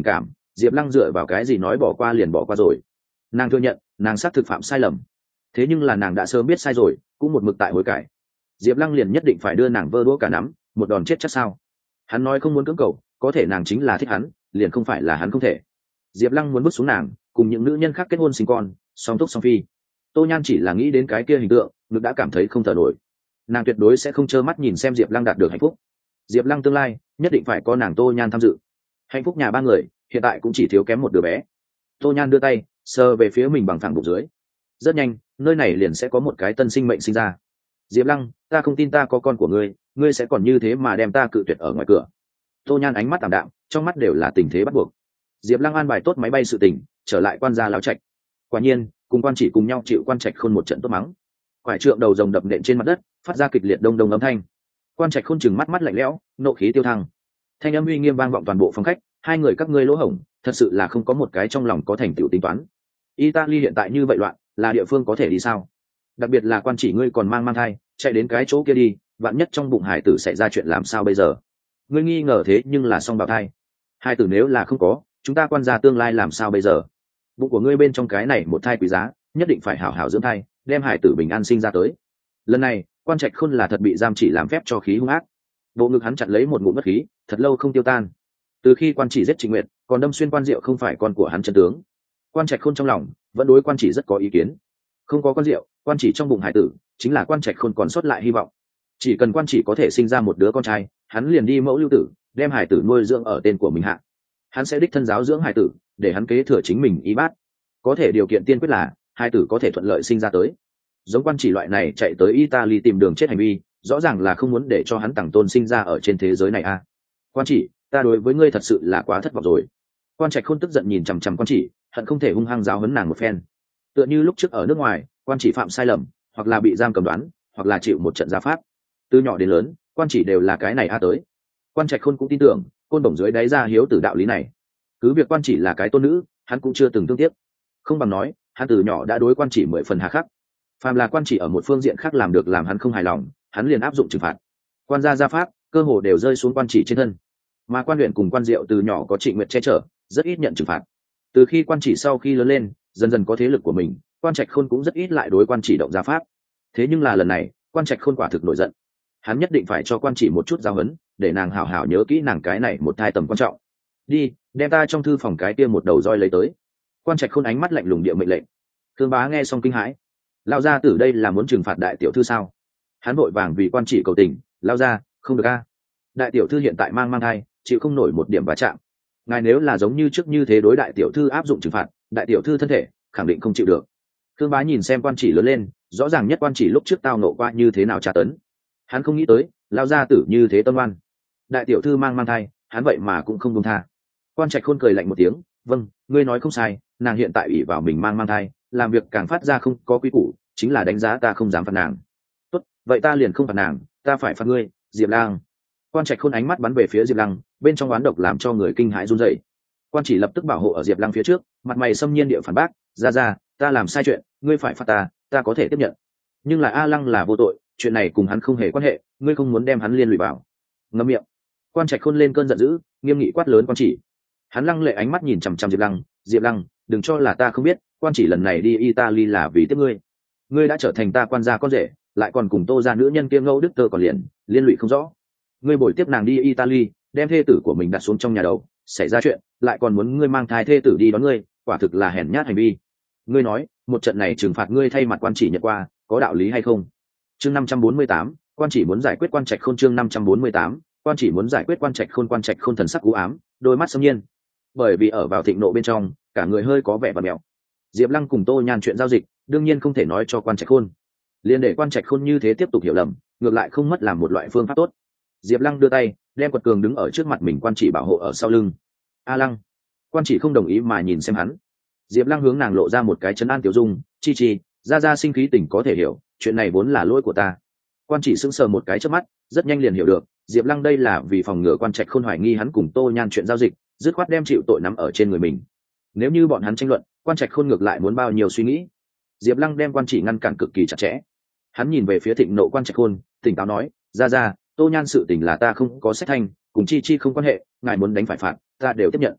Diệp Lăng dựa vào cái gì nói bỏ qua liền bỏ qua rồi? Nàng thừa nhận nàng xác thực phạm sai lầm, thế nhưng là nàng đã sớm biết sai rồi, cũng một mực tại hối cải. Diệp Lăng liền nhất định phải đưa nàng vơ đũa cả nắm, một đòn chết chắc sao? Hắn nói không muốn cưỡng cầu, có thể nàng chính là thích hắn, liền không phải là hắn không thể. Diệp Lăng muốn bước xuống nàng, cùng những nữ nhân khác kết hôn sinh con, song túc song phi. Tô Nhan chỉ là nghĩ đến cái kia hình tượng, ngực đã cảm thấy không thở nổi. Nàng tuyệt đối sẽ không trơ mắt nhìn xem Diệp Lăng đạt được hạnh phúc. Diệp Lăng tương lai nhất định phải có nàng Tô Nhan tham dự. Hạnh phúc nhà ba người hiện tại cũng chỉ thiếu kém một đứa bé. Tô Nhan đưa tay sờ về phía mình bằng phẳng bụng dưới. Rất nhanh nơi này liền sẽ có một cái tân sinh mệnh sinh ra. Diệp Lăng, ta không tin ta có con của ngươi, ngươi sẽ còn như thế mà đem ta cự tuyệt ở ngoài cửa. Tô Nhan ánh mắt tạm đạm, trong mắt đều là tình thế bắt buộc. Diệp Lăng an bài tốt máy bay sự tình, trở lại quan gia lão trạch. Quả nhiên cùng quan chỉ cùng nhau chịu quan trạch khôn một trận tốt mắng. Quải trượng đầu rồng đập nện trên mặt đất, phát ra kịch liệt đông đông âm thanh. Quan trạch khôn chừng mắt mắt lạnh lẽo, nộ khí tiêu thăng. Thanh âm uy nghiêm vang vọng toàn bộ phòng khách, hai người các ngươi lỗ hổng, thật sự là không có một cái trong lòng có thành tựu tính toán. Italy hiện tại như vậy loạn, là địa phương có thể đi sao? Đặc biệt là quan chỉ ngươi còn mang thai, chạy đến cái chỗ kia đi, vạn nhất trong bụng hải tử xảy ra chuyện làm sao bây giờ? Ngươi nghi ngờ thế nhưng là song bào thai. Hải tử nếu là không có, chúng ta quan gia tương lai làm sao bây giờ? Bụng của ngươi bên trong cái này một thai quý giá, nhất định phải hảo hảo dưỡng thai, đem hải tử bình an sinh ra tới. Lần này quan trạch khôn là thật bị giam chỉ làm phép cho khí hung ác. Bộ ngực hắn chặn lấy một ngụm bất khí, thật lâu không tiêu tan. Từ khi quan chỉ giết Trịnh Nguyệt, còn đâm xuyên quan diệu không phải con của hắn chân tướng. Quan trạch khôn trong lòng vẫn đối quan chỉ rất có ý kiến. Không có con diệu, quan chỉ trong bụng hải tử chính là quan trạch khôn còn sót lại hy vọng. Chỉ cần quan chỉ có thể sinh ra một đứa con trai, hắn liền đi mẫu lưu tử, đem hải tử nuôi dưỡng ở tên của mình hạ. Hắn sẽ đích thân giáo dưỡng hải tử, để hắn kế thừa chính mình y bát. Có thể điều kiện tiên quyết là hải tử có thể thuận lợi sinh ra tới. Giống quan chỉ loại này chạy tới Italy tìm đường chết hành vi, rõ ràng là không muốn để cho hắn tàng tôn sinh ra ở trên thế giới này a. Quan chỉ, ta đối với ngươi thật sự là quá thất vọng rồi. Quan trạch khôn tức giận nhìn chằm chằm quan chỉ, hận không thể hung hăng giáo huấn nàng một phen. Tựa như lúc trước ở nước ngoài, quan chỉ phạm sai lầm, hoặc là bị giam cầm đoán, hoặc là chịu một trận gia pháp. Từ nhỏ đến lớn, quan chỉ đều là cái này a tới. Quan trạch khôn cũng tin tưởng, côn bổng dưới đáy ra hiếu tử đạo lý này. Cứ việc quan chỉ là cái tôn nữ, hắn cũng chưa từng thương tiếc. Không bằng nói, hắn từ nhỏ đã đối quan chỉ 10 phần hà khắc. Phàm là quan chỉ ở một phương diện khác làm được làm hắn không hài lòng, hắn liền áp dụng trừng phạt. Quan gia pháp cơ hồ đều rơi xuống quan chỉ trên thân. Mà quan luyện cùng quan diệu từ nhỏ có Trịnh Nguyệt che chở, rất ít nhận trừng phạt. Từ khi quan chỉ sau khi lớn lên, dần dần có thế lực của mình, quan trạch khôn cũng rất ít lại đối quan chỉ động gia pháp. Thế nhưng là lần này, quan trạch khôn quả thực nổi giận. Hắn nhất định phải cho quan chỉ một chút giáo huấn, để nàng hảo hảo nhớ kỹ nàng cái này một thai tầm quan trọng. Đi, đem ta trong thư phòng cái kia một đầu roi lấy tới. Quan trạch khôn ánh mắt lạnh lùng địa mệnh lệnh. Thương bá nghe xong kinh hãi. Lao gia tử đây là muốn trừng phạt đại tiểu thư sao? Hắn vội vàng vì quan chỉ cầu tình, lao ra, không được a. Đại tiểu thư hiện tại mang thai, chịu không nổi một điểm va chạm. Ngài nếu là giống như trước như thế đối đại tiểu thư áp dụng trừng phạt, đại tiểu thư thân thể khẳng định không chịu được. Thương bá nhìn xem quan chỉ lớn lên, rõ ràng nhất quan chỉ lúc trước tao nộ qua như thế nào tra tấn. Hắn không nghĩ tới, lao gia tử như thế tâm oan. Đại tiểu thư mang thai, hắn vậy mà cũng không buông tha. Quan trạch khôn cười lạnh một tiếng, vâng, ngươi nói không sai, nàng hiện tại ủy vào mình mang thai, làm việc càng phát ra không có quy củ, chính là đánh giá ta không dám phạt nàng. Tốt, vậy ta liền không phạt nàng, ta phải phạt ngươi, Diệp Lang. Quan trạch khôn ánh mắt bắn về phía Diệp Lăng, bên trong oán độc làm cho người kinh hãi run rẩy. Quan chỉ lập tức bảo hộ ở Diệp Lăng phía trước, mặt mày xâm nhiên địa phản bác, ra, ta làm sai chuyện, ngươi phải phạt ta có thể tiếp nhận. Nhưng là A Lăng là vô tội, chuyện này cùng hắn không hề quan hệ, ngươi không muốn đem hắn liên lụy vào. Ngậm miệng. Quan trạch khôn lên cơn giận dữ, nghiêm nghị quát lớn quan chỉ. Hắn lăng lệ ánh mắt nhìn chằm chằm Diệp Lăng, đừng cho là ta không biết, quan chỉ lần này đi Italy là vì tiếp ngươi. Ngươi đã trở thành ta quan gia con rể, lại còn cùng Tô gia nữ nhân kia Ngâu Đức Tơ còn liên lụy không rõ. Ngươi bồi tiếp nàng đi Italy, đem thê tử của mình đặt xuống trong nhà đầu, xảy ra chuyện, lại còn muốn ngươi mang thai thê tử đi đón ngươi, quả thực là hèn nhát hành vi. Ngươi nói, một trận này trừng phạt ngươi thay mặt quan chỉ nhận qua, có đạo lý hay không? Chương 548, quan chỉ muốn giải quyết quan trạch khôn. Chương 548, quan chỉ muốn giải quyết quan trạch khôn thần sắc u ám, đôi mắt xâm nhiên. Bởi vì ở vào thịnh nộ bên trong, cả người hơi có vẻ vặn mèo. Diệp Lăng cùng Tô Nhan chuyện giao dịch, đương nhiên không thể nói cho quan trạch khôn. Liên để quan trạch khôn như thế tiếp tục hiểu lầm, ngược lại không mất làm một loại phương pháp tốt. Diệp Lăng đưa tay, đem quật cường đứng ở trước mặt mình quan chỉ bảo hộ ở sau lưng. A Lăng. Quan chỉ không đồng ý mà nhìn xem hắn. Diệp Lăng hướng nàng lộ ra một cái trấn an tiểu dung, chi, ra sinh khí tình có thể hiểu, chuyện này vốn là lỗi của ta. Quan chỉ sững sờ một cái chớp mắt, rất nhanh liền hiểu được, Diệp Lăng đây là vì phòng ngừa quan trạch khôn hoài nghi hắn cùng Tô Nhan chuyện giao dịch, dứt khoát đem chịu tội nắm ở trên người mình. Nếu như bọn hắn tranh luận, quan trạch khôn ngược lại muốn bao nhiêu suy nghĩ. Diệp Lăng đem quan chỉ ngăn cản cực kỳ chặt chẽ. Hắn nhìn về phía thịnh nộ quan trạch khôn, tỉnh táo nói, ra, Tô Nhan sự tình là ta không có sách thanh, cùng chi không quan hệ, ngài muốn đánh phải phạt, ta đều tiếp nhận.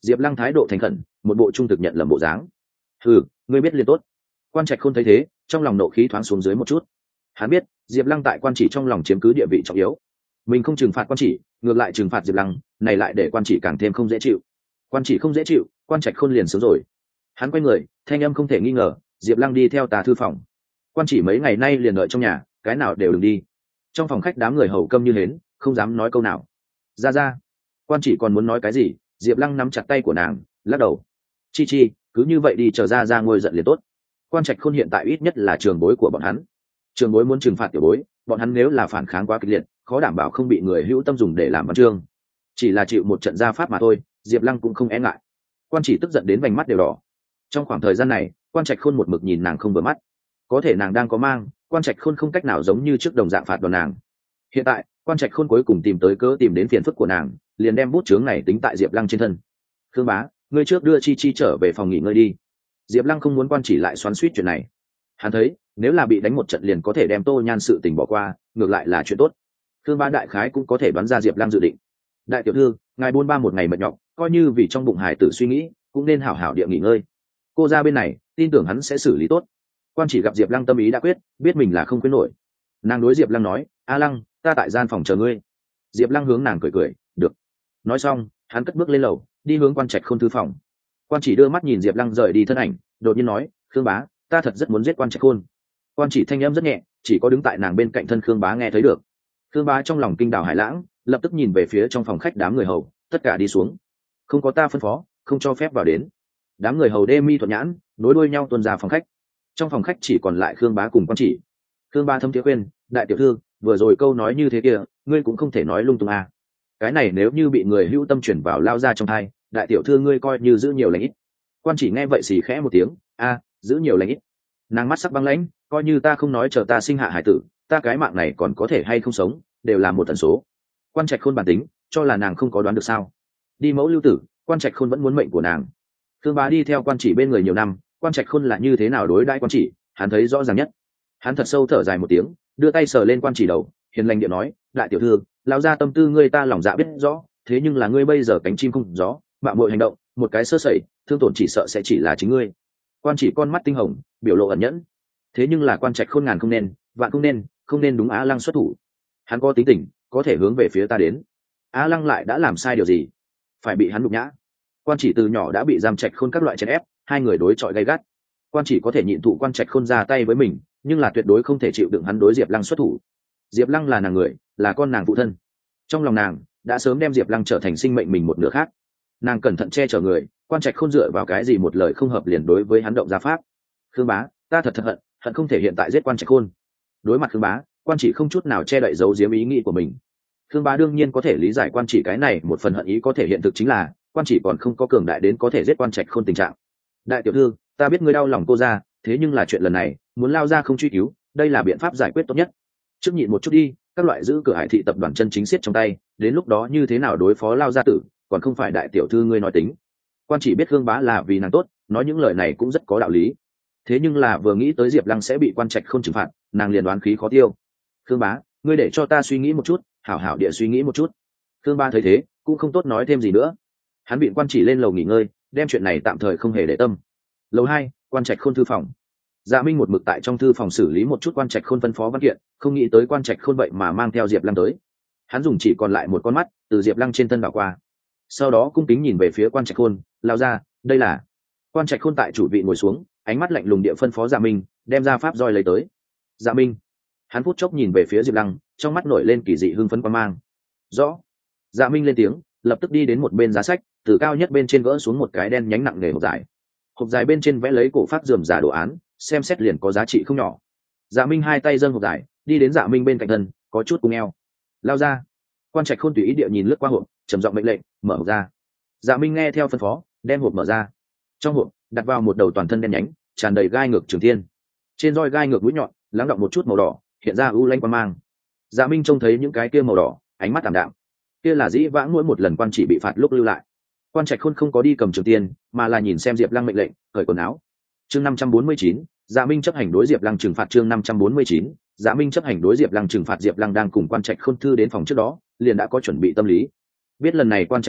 Diệp Lăng thái độ thành khẩn, một bộ trung thực nhận lầm bộ dáng. Ừ, ngươi biết liền tốt. Quan Trạch Khôn thấy thế, trong lòng nộ khí thoáng xuống dưới một chút. Hắn biết Diệp Lăng tại quan chỉ trong lòng chiếm cứ địa vị trọng yếu, mình không trừng phạt quan chỉ, ngược lại trừng phạt Diệp Lăng, này lại để quan chỉ càng thêm không dễ chịu. Quan chỉ không dễ chịu, Quan Trạch Khôn liền sướng rồi. Hắn quay người, thanh âm không thể nghi ngờ, Diệp Lăng đi theo tà thư phòng. Quan chỉ mấy ngày nay liền đợi trong nhà, cái nào đều đừng đi. Trong phòng khách đám người hầu câm như hến, không dám nói câu nào. Ra. Quan chỉ còn muốn nói cái gì, Diệp Lăng nắm chặt tay của nàng, lắc đầu. Chi, cứ như vậy đi, chờ ra ngôi giận liền tốt. Quan Trạch Khôn hiện tại ít nhất là trường bối của bọn hắn. Trường bối muốn trừng phạt tiểu bối, bọn hắn nếu là phản kháng quá kịch liệt, khó đảm bảo không bị người hữu tâm dùng để làm văn chương. Chỉ là chịu một trận gia pháp mà thôi, Diệp Lăng cũng không e ngại. Quan chỉ tức giận đến vành mắt đều đỏ. Trong khoảng thời gian này, Quan Trạch Khôn một mực nhìn nàng không vừa mắt. Có thể nàng đang có mang, Quan Trạch Khôn không cách nào giống như trước đồng dạng phạt đòn nàng. Hiện tại, Quan Trạch Khôn cuối cùng tìm tới cớ tìm đến phiền phức của nàng, liền đem bút chướng này tính tại Diệp Lăng trên thân. Khương bá, ngươi trước đưa Chi trở về phòng nghỉ ngơi đi. Diệp Lăng không muốn quan chỉ lại xoắn xuýt chuyện này. Hắn thấy, nếu là bị đánh một trận liền có thể đem Tô Nhan sự tình bỏ qua, ngược lại là chuyện tốt. Khương bá đại khái cũng có thể đoán ra Diệp Lăng dự định. Đại tiểu thư, ngài buôn ba một ngày mệt nhọc, coi như vì trong bụng hải tử suy nghĩ, cũng nên hảo hảo địa nghỉ ngơi. Cô ra bên này, tin tưởng hắn sẽ xử lý tốt. Quan chỉ gặp Diệp Lăng tâm ý đã quyết, biết mình là không quyết nổi. Nàng đối Diệp Lăng nói, A Lăng, ta tại gian phòng chờ ngươi. Diệp Lăng hướng nàng cười, được. Nói xong, hắn cất bước lên lầu, đi hướng Quan Trạch Khôn thư phòng. Quan chỉ đưa mắt nhìn Diệp Lăng rời đi thân ảnh, đột nhiên nói, Khương bá, ta thật rất muốn giết Quan Trạch Khôn. Quan chỉ thanh âm rất nhẹ, chỉ có đứng tại nàng bên cạnh thân Khương bá nghe thấy được. Khương bá trong lòng kinh đảo hải lãng, lập tức nhìn về phía trong phòng khách đám người hầu, tất cả đi xuống. Không có ta phân phó, không cho phép vào đến. Đám người hầu đê mi thuận nhãn, nối đuôi nhau tuần ra phòng khách. Trong phòng khách chỉ còn lại Khương bá cùng Quan chỉ. Khương bá thâm thiế khuyên, đại tiểu thư, vừa rồi câu nói như thế kia, ngươi cũng không thể nói lung tung à. Cái này nếu như bị người hữu tâm chuyển vào lao ra trong thai, đại tiểu thư ngươi coi như giữ nhiều lành ít. Quan chỉ nghe vậy xì khẽ một tiếng, a, giữ nhiều lành ít. Nàng mắt sắc băng lãnh, coi như ta không nói chờ ta sinh hạ hải tử, ta cái mạng này còn có thể hay không sống, đều là một tần số. Quan Trạch Khôn bản tính, cho là nàng không có đoán được sao? Đi mẫu lưu tử, Quan Trạch Khôn vẫn muốn mệnh của nàng. Khương bá đi theo Quan chỉ bên người nhiều năm, Quan Trạch Khôn là như thế nào đối đãi Quan chỉ, hắn thấy rõ ràng nhất. Hắn thật sâu thở dài một tiếng, đưa tay sờ lên Quan chỉ đầu, hiền lành điện nói, đại tiểu thư, lão gia tâm tư ngươi ta lòng dạ biết rõ, thế nhưng là ngươi bây giờ cánh chim không gió, mạo muội hành động, một cái sơ sẩy, thương tổn chỉ sợ sẽ chỉ là chính ngươi. Quan chỉ con mắt tinh hồng, biểu lộ ẩn nhẫn. Thế nhưng là Quan Trạch Khôn ngàn không nên, vạn không nên đúng Á Lăng xuất thủ. Hắn có tính tình, có thể hướng về phía ta đến. Á Lăng lại đã làm sai điều gì, phải bị hắn nhục nhã? Quan chỉ từ nhỏ đã bị Giam Trạch Khôn các loại chèn ép, hai người đối chọi gay gắt. Quan chỉ có thể nhịn thụ Quan Trạch Khôn ra tay với mình, nhưng là tuyệt đối không thể chịu đựng hắn đối Diệp Lăng xuất thủ. Diệp Lăng là nàng người, là con nàng phụ thân. Trong lòng nàng đã sớm đem Diệp Lăng trở thành sinh mệnh mình một nửa khác. Nàng cẩn thận che chở người, Quan Trạch Khôn dựa vào cái gì một lời không hợp liền đối với hắn động ra pháp. Khương bá, ta thật hận không thể hiện tại giết Quan Trạch Khôn. Đối mặt Khương bá, Quan chỉ không chút nào che đậy giấu giếm ý nghĩ của mình. Khương bá đương nhiên có thể lý giải Quan chỉ cái này một phần hận ý có thể hiện thực chính là Quan chỉ còn không có cường đại đến có thể giết Quan Trạch Khôn tình trạng. Đại tiểu thư, ta biết ngươi đau lòng cô ra, thế nhưng là chuyện lần này muốn lao ra không truy cứu, đây là biện pháp giải quyết tốt nhất. Trước nhịn một chút đi, các loại giữ cửa Hải thị tập đoàn chân chính siết trong tay, đến lúc đó như thế nào đối phó lao gia tử, còn không phải đại tiểu thư ngươi nói tính. Quan chỉ biết Khương bá là vì nàng tốt, nói những lời này cũng rất có đạo lý. Thế nhưng là vừa nghĩ tới Diệp Lăng sẽ bị Quan Trạch Khôn trừng phạt, nàng liền đoán khí khó tiêu. Khương bá, ngươi để cho ta suy nghĩ một chút, hảo hảo địa suy nghĩ một chút. Khương bá thấy thế, cũng không tốt nói thêm gì nữa. Hắn bị Quan chỉ lên lầu nghỉ ngơi, đem chuyện này tạm thời không hề để tâm. Lầu 2, Quan Trạch Khôn thư phòng. Dạ Minh một mực tại trong thư phòng xử lý một chút Quan Trạch Khôn phân phó văn kiện, không nghĩ tới Quan Trạch Khôn vậy mà mang theo Diệp Lăng tới. Hắn dùng chỉ còn lại một con mắt từ Diệp Lăng trên thân đảo qua, sau đó cung kính nhìn về phía Quan Trạch Khôn, lao ra, đây là. Quan Trạch Khôn tại chủ vị ngồi xuống, ánh mắt lạnh lùng địa phân phó Dạ Minh đem ra pháp roi lấy tới. Dạ Minh. Hắn phút chốc nhìn về phía Diệp Lăng, trong mắt nổi lên kỳ dị hưng phấn quan mang. Rõ. Dạ Minh lên tiếng, lập tức đi đến một bên giá sách, từ cao nhất bên trên gỡ xuống một cái đen nhánh nặng nề hộp dài. Hộp dài bên trên vẽ lấy cổ pháp rườm rà đồ án, xem xét liền có giá trị không nhỏ. Dạ Minh hai tay dâng hộp dài, đi đến Dạ Minh bên cạnh thân, có chút cung eo. Lao ra. Quan Trạch Khôn tùy ý địa nhìn lướt qua hộp, trầm giọng mệnh lệnh, mở hộp ra. Dạ Minh nghe theo phân phó, đem hộp mở ra. Trong hộp đặt vào một đầu toàn thân đen nhánh, tràn đầy gai ngược trường thiên. Trên roi gai ngược mũi nhọn, lắng đọng một chút màu đỏ, hiện ra u lanh quang mang. Dạ Minh trông thấy những cái kia màu đỏ, ánh mắt ảm đạm. Kia là dĩ vãng mỗi một lần quan chỉ bị phạt lúc lưu lại. Quan Trạch Khôn không có đi cầm trường tiên, mà là nhìn xem Diệp Lăng mệnh lệnh, cởi quần áo. Chương 549, Dạ Minh chấp hành đối Diệp Lăng trừng phạt. Chương 549, Dạ Minh chấp hành đối Diệp Lăng trừng phạt. Diệp Lăng đang cùng Quan Trạch Khôn thư đến phòng trước đó, liền đã có chuẩn bị tâm lý. Biết lần này Quan Trạch Khôn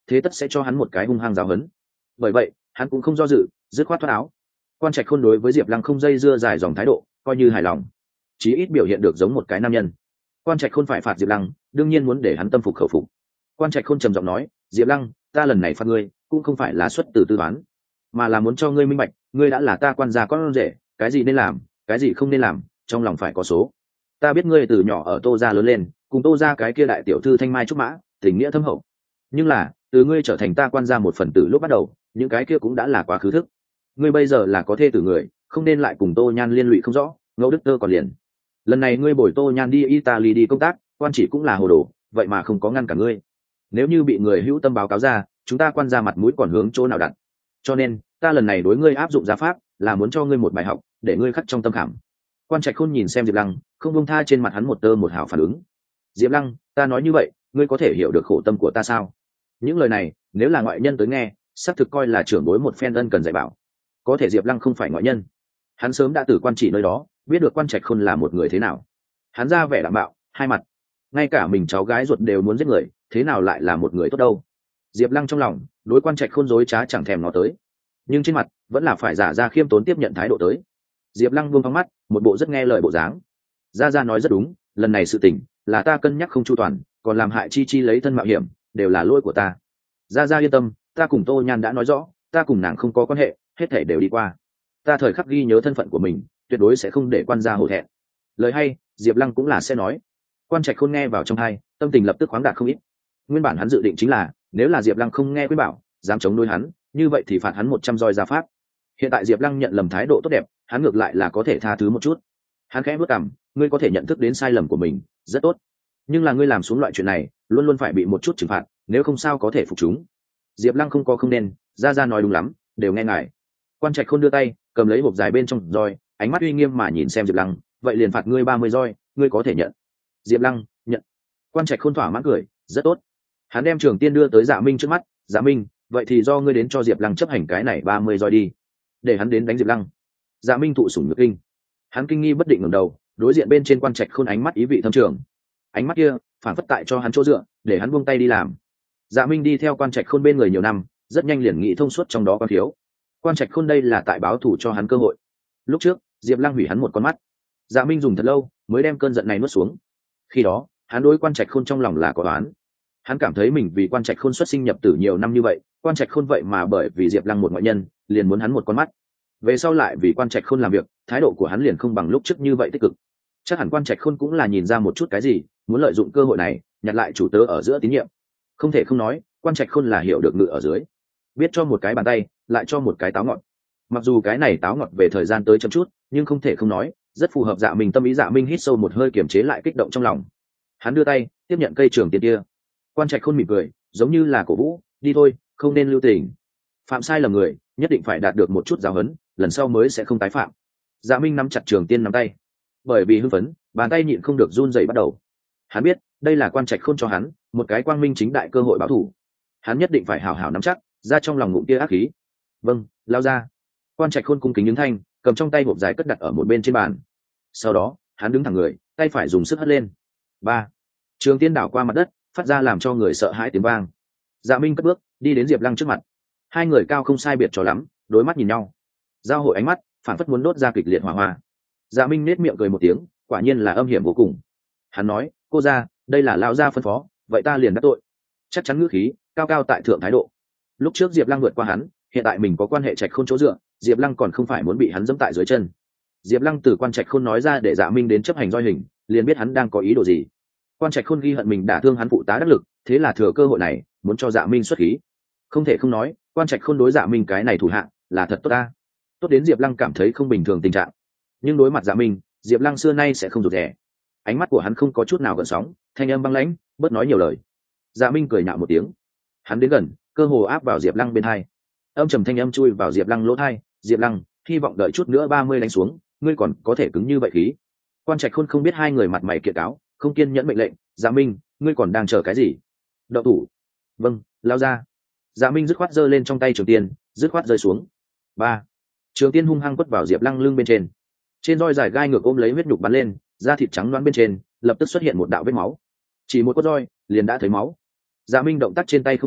thế tất sẽ cho hắn một cái hung hăng giáo hấn. Bởi vậy hắn cũng không do dự, dứt khoát thoát áo. Quan Trạch Khôn đối với Diệp Lăng không dây dưa dài dòng thái độ coi như hài lòng, chí ít biểu hiện được giống một cái nam nhân. Quan Trạch Khôn phải phạt Diệp Lăng, đương nhiên muốn để hắn tâm phục khẩu phục. Quan Trạch Khôn trầm giọng nói, Diệp Lăng, ta lần này phạt ngươi cũng không phải là xuất từ tư toán, mà là muốn cho ngươi minh bạch, ngươi đã là ta quan gia con rể, cái gì nên làm, cái gì không nên làm, trong lòng phải có số. Ta biết ngươi từ nhỏ ở Tô gia lớn lên, cùng Tô gia cái kia đại tiểu thư thanh mai trúc mã, tình nghĩa thâm hậu. Nhưng là, từ ngươi trở thành ta quan gia một phần tử lúc bắt đầu, những cái kia cũng đã là quá khứ thức. Ngươi bây giờ là có thê tử người, không nên lại cùng Tô Nhan liên lụy không rõ, ngẫu đức tơ còn liền. Lần này ngươi bồi Tô Nhan đi Italy đi công tác, quan chỉ cũng là hồ đồ, vậy mà không có ngăn cả ngươi. Nếu như bị người hữu tâm báo cáo ra, chúng ta quan gia mặt mũi còn hướng chỗ nào đặt. Cho nên ta lần này đối ngươi áp dụng gia pháp, là muốn cho ngươi một bài học, để ngươi khắc trong tâm khảm. Quan Trạch Khôn nhìn xem Diệp Lăng, không buông tha trên mặt hắn một tơ một hào phản ứng. Diệp Lăng, ta nói như vậy, ngươi có thể hiểu được khổ tâm của ta sao? Những lời này nếu là ngoại nhân tới nghe, xác thực coi là trưởng bối một phen ân cần dạy bảo. Có thể Diệp Lăng không phải ngoại nhân, hắn sớm đã từ quan chỉ nơi đó biết được Quan Trạch Khôn là một người thế nào. Hắn ra vẻ đạm bạo, hai mặt, ngay cả mình cháu gái ruột đều muốn giết người, thế nào lại là một người tốt đâu? Diệp Lăng trong lòng đối Quan Trạch Khôn dối trá chẳng thèm ngó tới, nhưng trên mặt vẫn là phải giả ra khiêm tốn tiếp nhận thái độ tới. Diệp Lăng buông phóng mắt, một bộ rất nghe lời bộ dáng. Gia nói rất đúng, lần này sự tình là ta cân nhắc không chu toàn, còn làm hại Chi Chi lấy thân mạo hiểm, đều là lỗi của ta. Gia yên tâm, ta cùng Tô Nhan đã nói rõ, ta cùng nàng không có quan hệ, hết thảy đều đi qua. Ta thời khắc ghi nhớ thân phận của mình, tuyệt đối sẽ không để quan gia hổ thẹn. Lời hay, Diệp Lăng cũng là sẽ nói. Quan Trạch Khôn nghe vào trong tai, tâm tình lập tức khoáng đạt không ít. Nguyên bản hắn dự định chính là, nếu là Diệp Lăng không nghe khuyên bảo, dám chống đối hắn, như vậy thì phạt hắn 100 roi gia pháp. Hiện tại Diệp Lăng nhận lầm thái độ tốt đẹp, hắn ngược lại là có thể tha thứ một chút. Hắn khẽ bước cằm, ngươi có thể nhận thức đến sai lầm của mình, rất tốt. Nhưng là ngươi làm xuống loại chuyện này, luôn luôn phải bị một chút trừng phạt, nếu không sao có thể phục chúng. Diệp Lăng không có không nên, Gia nói đúng lắm, đều nghe ngài. Quan Trạch Khôn đưa tay, cầm lấy hộp dài bên trong roi, ánh mắt uy nghiêm mà nhìn xem Diệp Lăng, vậy liền phạt ngươi 30 roi, ngươi có thể nhận. Diệp Lăng nhận. Quan Trạch Khôn thỏa mãn cười, rất tốt. Hắn đem Trường Tiên đưa tới Dạ Minh trước mắt, Dạ Minh, vậy thì do ngươi đến cho Diệp Lăng chấp hành cái này 30 roi đi. Để hắn đến đánh Diệp Lăng. Dạ Minh thụ sủng nhược kinh, hắn kinh nghi bất định ngẩng đầu, đối diện bên trên Quan Trạch Khôn ánh mắt ý vị thâm trường. Ánh mắt kia phản phất tại cho hắn chỗ dựa, để hắn buông tay đi làm. Dạ Minh đi theo Quan Trạch Khôn bên người nhiều năm, rất nhanh liền nghĩ thông suốt trong đó quan thiếu. Quan Trạch Khôn đây là tại báo thù cho hắn cơ hội. Lúc trước Diệp Lăng hủy hắn một con mắt, Dạ Minh dùng thật lâu mới đem cơn giận này nuốt xuống. Khi đó hắn đối Quan Trạch Khôn trong lòng là có oán, hắn cảm thấy mình vì Quan Trạch Khôn xuất sinh nhập tử nhiều năm như vậy, Quan Trạch Khôn vậy mà bởi vì Diệp Lăng một ngoại nhân liền muốn hắn một con mắt. Về sau lại vì Quan Trạch Khôn làm việc, thái độ của hắn liền không bằng lúc trước như vậy tích cực. Chắc hẳn Quan Trạch Khôn cũng là nhìn ra một chút cái gì, muốn lợi dụng cơ hội này nhặt lại chủ tớ ở giữa tín nhiệm. Không thể không nói, Quan Trạch Khôn là hiểu được ngự ở dưới, biết cho một cái bàn tay lại cho một cái táo ngọt. Mặc dù cái này táo ngọt về thời gian tới chậm chút, nhưng không thể không nói, rất phù hợp Dạ Minh tâm ý. Dạ Minh hít sâu một hơi kiềm chế lại kích động trong lòng, hắn đưa tay tiếp nhận cây trường tiên kia. Quan Trạch Khôn mỉm cười, giống như là cổ vũ, đi thôi, không nên lưu tình. Phạm sai lầm người nhất định phải đạt được một chút giáo huấn, lần sau mới sẽ không tái phạm. Dạ Minh nắm chặt trường tiên nắm tay, bởi vì hưng phấn, bàn tay nhịn không được run rẩy bắt đầu. Hắn biết đây là Quan Trạch Khôn cho hắn một cái quang minh chính đại cơ hội báo thù, hắn nhất định phải hào hào nắm chắc ra trong lòng ngụm kia ác khí. Vâng, lao ra. Quan Trạch Khôn cung kính ứng thanh, cầm trong tay hộp dài cất đặt ở một bên trên bàn. Sau đó hắn đứng thẳng người, tay phải dùng sức hất lên. Ba, trường tiên đảo qua mặt đất, phát ra làm cho người sợ hãi tiếng vang. Dạ Minh cất bước đi đến Diệp Lăng trước mặt, hai người cao không sai biệt cho lắm, đối mắt nhìn nhau, giao hội ánh mắt phản phất muốn đốt ra kịch liệt hỏa hoa. Dạ Minh nết miệng cười một tiếng, quả nhiên là âm hiểm vô cùng. Hắn nói, cô gia, đây là lão gia phân phó, vậy ta liền đắc tội. Chắc chắn ngữ khí cao cao tại thượng thái độ. Lúc trước Diệp Lăng vượt qua hắn, hiện tại mình có quan hệ Trạch Khôn chỗ dựa, Diệp Lăng còn không phải muốn bị hắn dẫm tại dưới chân. Diệp Lăng từ Quan Trạch Khôn nói ra để Dạ Minh đến chấp hành roi hình, liền biết hắn đang có ý đồ gì. Quan Trạch Khôn ghi hận mình đả thương hắn phụ tá đắc lực, thế là thừa cơ hội này muốn cho Dạ Minh xuất khí. Không thể không nói, Quan Trạch Khôn đối Dạ Minh cái này thủ hạ là thật tốt ta, tốt đến Diệp Lăng cảm thấy không bình thường tình trạng. Nhưng đối mặt Dạ Minh, Diệp Lăng xưa nay sẽ không rụt rè. Ánh mắt của hắn không có chút nào gợn sóng, thanh âm băng lãnh, bớt nói nhiều lời. Dạ Minh cười nhạo một tiếng, hắn đến gần, cơ hồ áp vào Diệp Lăng bên hai. Âm trầm thanh âm chui vào Diệp Lăng lỗ tai, Diệp Lăng, hy vọng đợi chút nữa 30 đánh xuống, ngươi còn có thể cứng như vậy khí. Quan Trạch Khôn không biết hai người mặt mày kiệt cáo, không kiên nhẫn mệnh lệnh, Dạ Minh, ngươi còn đang chờ cái gì? Đậu thủ. Vâng, lao ra. Dạ Minh dứt khoát giơ lên trong tay trường tiên, dứt khoát rơi xuống. Ba, trường tiên hung hăng quất vào Diệp Lăng lưng bên trên. Trên roi dài gai ngược ôm lấy huyết nhục bắn lên, da thịt trắng loáng bên trên lập tức xuất hiện một đạo vết máu. Chỉ một quất roi liền đã thấy máu. Dạ Minh động tác trên tay không ngừng,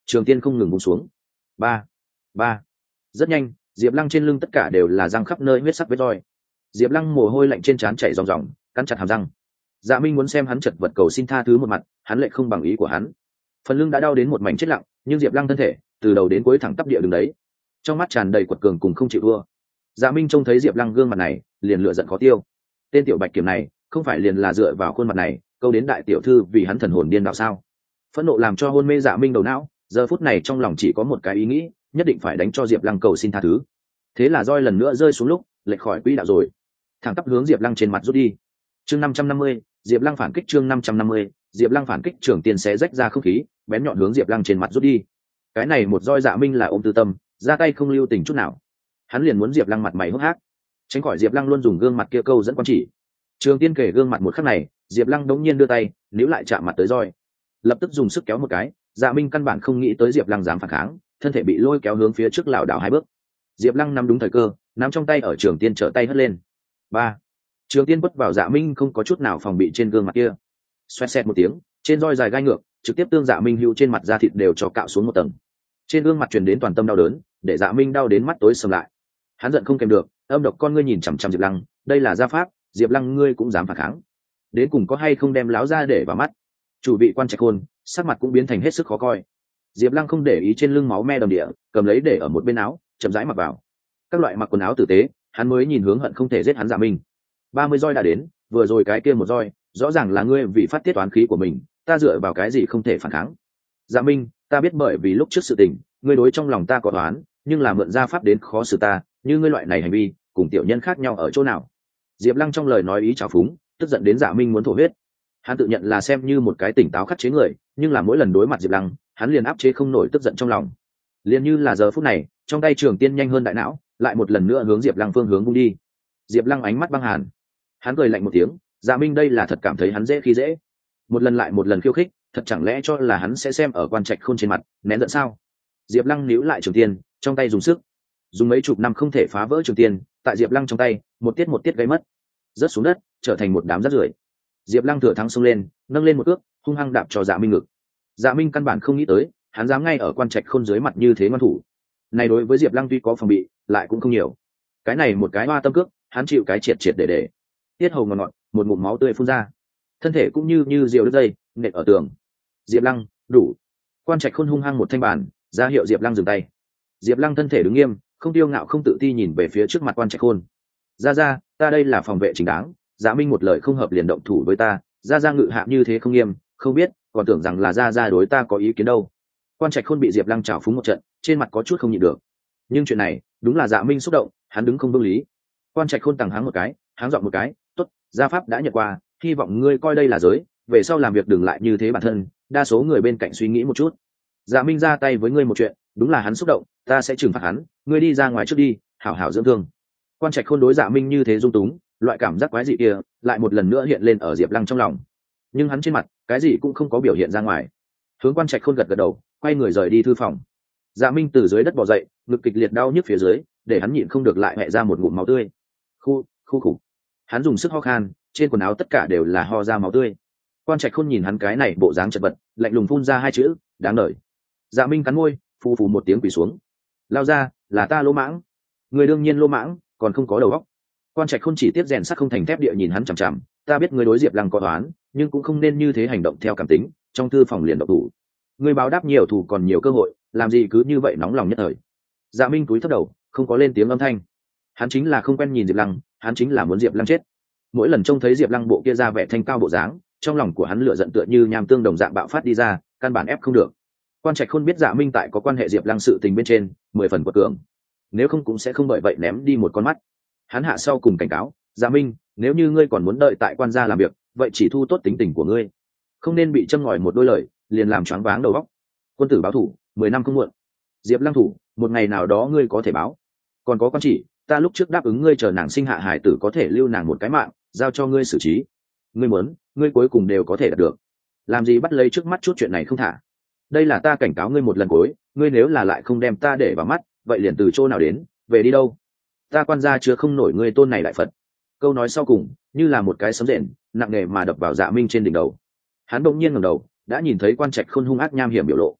Trường Tiên không ngừng búng xuống. Ba, ba. Rất nhanh, Diệp Lăng trên lưng tất cả đều là răng khắp nơi huyết sắc vết roi. Diệp Lăng mồ hôi lạnh trên trán chảy ròng ròng, cắn chặt hàm răng. Dạ Minh muốn xem hắn chật vật cầu xin tha thứ một mặt, hắn lại không bằng ý của hắn. Phần lưng đã đau đến một mảnh chết lặng, nhưng Diệp Lăng thân thể từ đầu đến cuối thẳng tắp địa đứng đấy, trong mắt tràn đầy quật cường cùng không chịu thua. Dạ Minh trông thấy Diệp Lăng gương mặt này, liền lửa giận khó tiêu. Tên tiểu bạch kiểm này, không phải liền là dựa vào khuôn mặt này, câu đến đại tiểu thư vì hắn thần hồn điên đạo sao? Phẫn nộ làm cho hôn mê Dạ Minh đầu não, giờ phút này trong lòng chỉ có một cái ý nghĩ, nhất định phải đánh cho Diệp Lăng cầu xin tha thứ. Thế là roi lần nữa rơi xuống lúc, lệch khỏi quỹ đạo rồi, thẳng tắp hướng Diệp Lăng trên mặt rút đi. Chương 550, Diệp Lăng phản kích. Chương 550, Diệp Lăng phản kích. Trường Tiên xé rách ra không khí, bén nhọn hướng Diệp Lăng trên mặt rút đi. Cái này một roi Dạ Minh là ôm tư tâm, ra tay không lưu tình chút nào. Hắn liền muốn Diệp Lăng mặt mày hốc hác, tránh khỏi Diệp Lăng luôn dùng gương mặt kia câu dẫn quan chỉ. Trường Tiên kể gương mặt một khắc này, Diệp Lăng đống nhiên đưa tay, níu lại chạm mặt tới roi, lập tức dùng sức kéo một cái. Dạ Minh căn bản không nghĩ tới Diệp Lăng dám phản kháng, thân thể bị lôi kéo hướng phía trước lảo đảo hai bước. Diệp Lăng nắm đúng thời cơ, nắm trong tay ở Trường Tiên trở tay hất lên. Ba. Trường Tiên quất vào Dạ Minh không có chút nào phòng bị trên gương mặt kia. Xoẹt xẹt một tiếng, trên roi dài gai ngược, trực tiếp tương Dạ Minh hữu trên mặt da thịt đều cho cạo xuống một tầng. Trên gương mặt truyền đến toàn tâm đau đớn, để Dạ Minh đau đến mắt tối sầm lại. Hắn giận không kèm được, âm độc con ngươi nhìn chằm chằm Diệp Lăng, đây là gia pháp, Diệp Lăng ngươi cũng dám phản kháng, đến cùng có hay không đem láo ra để vào mắt? Chủ vị quan Trạch Khôn sắc mặt cũng biến thành hết sức khó coi. Diệp Lăng không để ý trên lưng máu me đầm địa, cầm lấy để ở một bên áo, chậm rãi mặc vào. Các loại mặc quần áo tử tế, hắn mới nhìn hướng hận không thể giết hắn Dạ Minh. 30 roi đã đến, vừa rồi cái kia một roi, rõ ràng là ngươi vì phát tiết toán khí của mình, ta dựa vào cái gì không thể phản kháng? Dạ Minh, ta biết bởi vì lúc trước sự tình, ngươi đối trong lòng ta có toán, nhưng là mượn gia pháp đến khó xử ta, như ngươi loại này hành vi, cùng tiểu nhân khác nhau ở chỗ nào? Diệp Lăng trong lời nói ý trào phúng, tức giận đến Dạ Minh muốn thổ huyết. Hắn tự nhận là xem như một cái tỉnh táo khắc chế người, nhưng là mỗi lần đối mặt Diệp Lăng, hắn liền áp chế không nổi tức giận trong lòng. Liền như là giờ phút này, trong tay Trường Tiên nhanh hơn đại não, lại một lần nữa hướng Diệp Lăng phương hướng vung đi. Diệp Lăng ánh mắt băng hàn, hắn cười lạnh một tiếng, Dạ Minh đây là thật cảm thấy hắn dễ khi dễ, một lần lại một lần khiêu khích, thật chẳng lẽ cho là hắn sẽ xem ở quan Trạch Khôn trên mặt, nén giận sao? Diệp Lăng níu lại Trường Tiên, trong tay dùng sức, dùng mấy chục năm không thể phá vỡ Trường Tiên, tại Diệp Lăng trong tay, một tiết gây mất, rớt xuống đất, trở thành một đám rác rưởi. Diệp Lăng thừa thắng xông lên, nâng lên một cước, hung hăng đạp cho Dạ Minh ngực. Dạ Minh căn bản không nghĩ tới, hắn dám ngay ở quan Trạch Khôn dưới mặt như thế ngoan thủ. Này đối với Diệp Lăng tuy có phòng bị, lại cũng không nhiều. Cái này một cái hoa tâm cước, hắn chịu cái triệt để. Tiết hầu ngọt ngọt, một ngụm máu tươi phun ra. Thân thể cũng như diều đứt dây, nện ở tường. Diệp Lăng, đủ. Quan Trạch Khôn hung hăng một thanh bàn, ra hiệu Diệp Lăng dừng tay. Diệp Lăng thân thể đứng nghiêm, không tiêu ngạo không tự ti nhìn về phía trước mặt quan Trạch Khôn. Ra, ta đây là phòng vệ chính đáng, Dạ Minh một lời không hợp liền động thủ với ta, ra ngự hạ như thế không nghiêm, không biết, còn tưởng rằng là ra đối ta có ý kiến đâu. Quan Trạch Khôn bị Diệp Lăng trào phúng một trận, trên mặt có chút không nhịn được. Nhưng chuyện này, đúng là Dạ Minh xúc động, hắn đứng không vương lý. Quan Trạch Khôn tằng háng một cái, háng giọng một cái, tốt, gia pháp đã nhận qua, hy vọng ngươi coi đây là giới, về sau làm việc đừng lại như thế bản thân, đa số người bên cạnh suy nghĩ một chút. Dạ Minh ra tay với ngươi một chuyện, đúng là hắn xúc động, ta sẽ trừng phạt hắn, ngươi đi ra ngoài trước đi, hảo hảo dưỡng thương. Quan Trạch Khôn đối Dạ Minh như thế dung túng, loại cảm giác quái dị kia lại một lần nữa hiện lên ở Diệp Lăng trong lòng. Nhưng hắn trên mặt, cái gì cũng không có biểu hiện ra ngoài. Hướng Quan Trạch Khôn gật đầu, quay người rời đi thư phòng. Dạ Minh từ dưới đất bò dậy, ngực kịch liệt đau nhức phía dưới, để hắn nhịn không được lại hẹ ra một ngụm máu tươi. Khu khục. Hắn dùng sức ho khan, trên quần áo tất cả đều là ho ra máu tươi. Quan Trạch Khôn nhìn hắn cái này bộ dáng chật vật, lạnh lùng phun ra hai chữ, đáng đời. Dạ Minh cắn môi, phù phù một tiếng quỳ xuống. Lao ra, là ta lỗ mãng. Người đương nhiên lỗ mãng, còn không có đầu óc. Quan Trạch Khôn chỉ tiếp rèn sắt không thành thép địa nhìn hắn chằm chằm, ta biết ngươi đối Diệp Lăng có toán, nhưng cũng không nên như thế hành động theo cảm tính, trong thư phòng liền độc thủ. Ngươi báo đáp nhiều thù còn nhiều cơ hội, làm gì cứ như vậy nóng lòng nhất thời. Dạ Minh cúi thấp đầu, không có lên tiếng âm thanh. Hắn chính là không quen nhìn Diệp Lăng, hắn chính là muốn Diệp Lăng chết. Mỗi lần trông thấy Diệp Lăng bộ kia ra vẻ thanh cao bộ dáng, trong lòng của hắn lửa giận tựa như nham tương đồng dạng bạo phát đi ra, căn bản ép không được. Quan Trạch Khôn biết Dạ Minh tại có quan hệ Diệp Lăng sự tình bên trên, 10 phần quật cường. Nếu không cũng sẽ không bởi vậy ném đi một con mắt. Hắn hạ sau cùng cảnh cáo, Dạ Minh, nếu như ngươi còn muốn đợi tại quan gia làm việc, vậy chỉ thu tốt tính tình của ngươi, không nên bị châm ngòi một đôi lời, liền làm choáng váng đầu óc. Quân tử báo thủ, 10 năm không muộn. Diệp Lăng thủ, một ngày nào đó ngươi có thể báo. Còn có quan chỉ, ta lúc trước đáp ứng ngươi chờ nàng sinh hạ hải tử có thể lưu nàng một cái mạng, giao cho ngươi xử trí. Ngươi muốn, ngươi cuối cùng đều có thể đạt được. Làm gì bắt lấy trước mắt chút chuyện này không thả. Đây là ta cảnh cáo ngươi một lần cuối, ngươi nếu là lại không đem ta để vào mắt, vậy liền từ chỗ nào đến, về đi đâu? Ta quan gia chưa không nổi ngươi tôn này đại Phật. Câu nói sau cùng như là một cái sấm rền nặng nề mà đập vào Dạ Minh trên đỉnh đầu. Hắn bỗng nhiên ngẩng đầu, đã nhìn thấy Quan Trạch Khôn hung ác nham hiểm biểu lộ.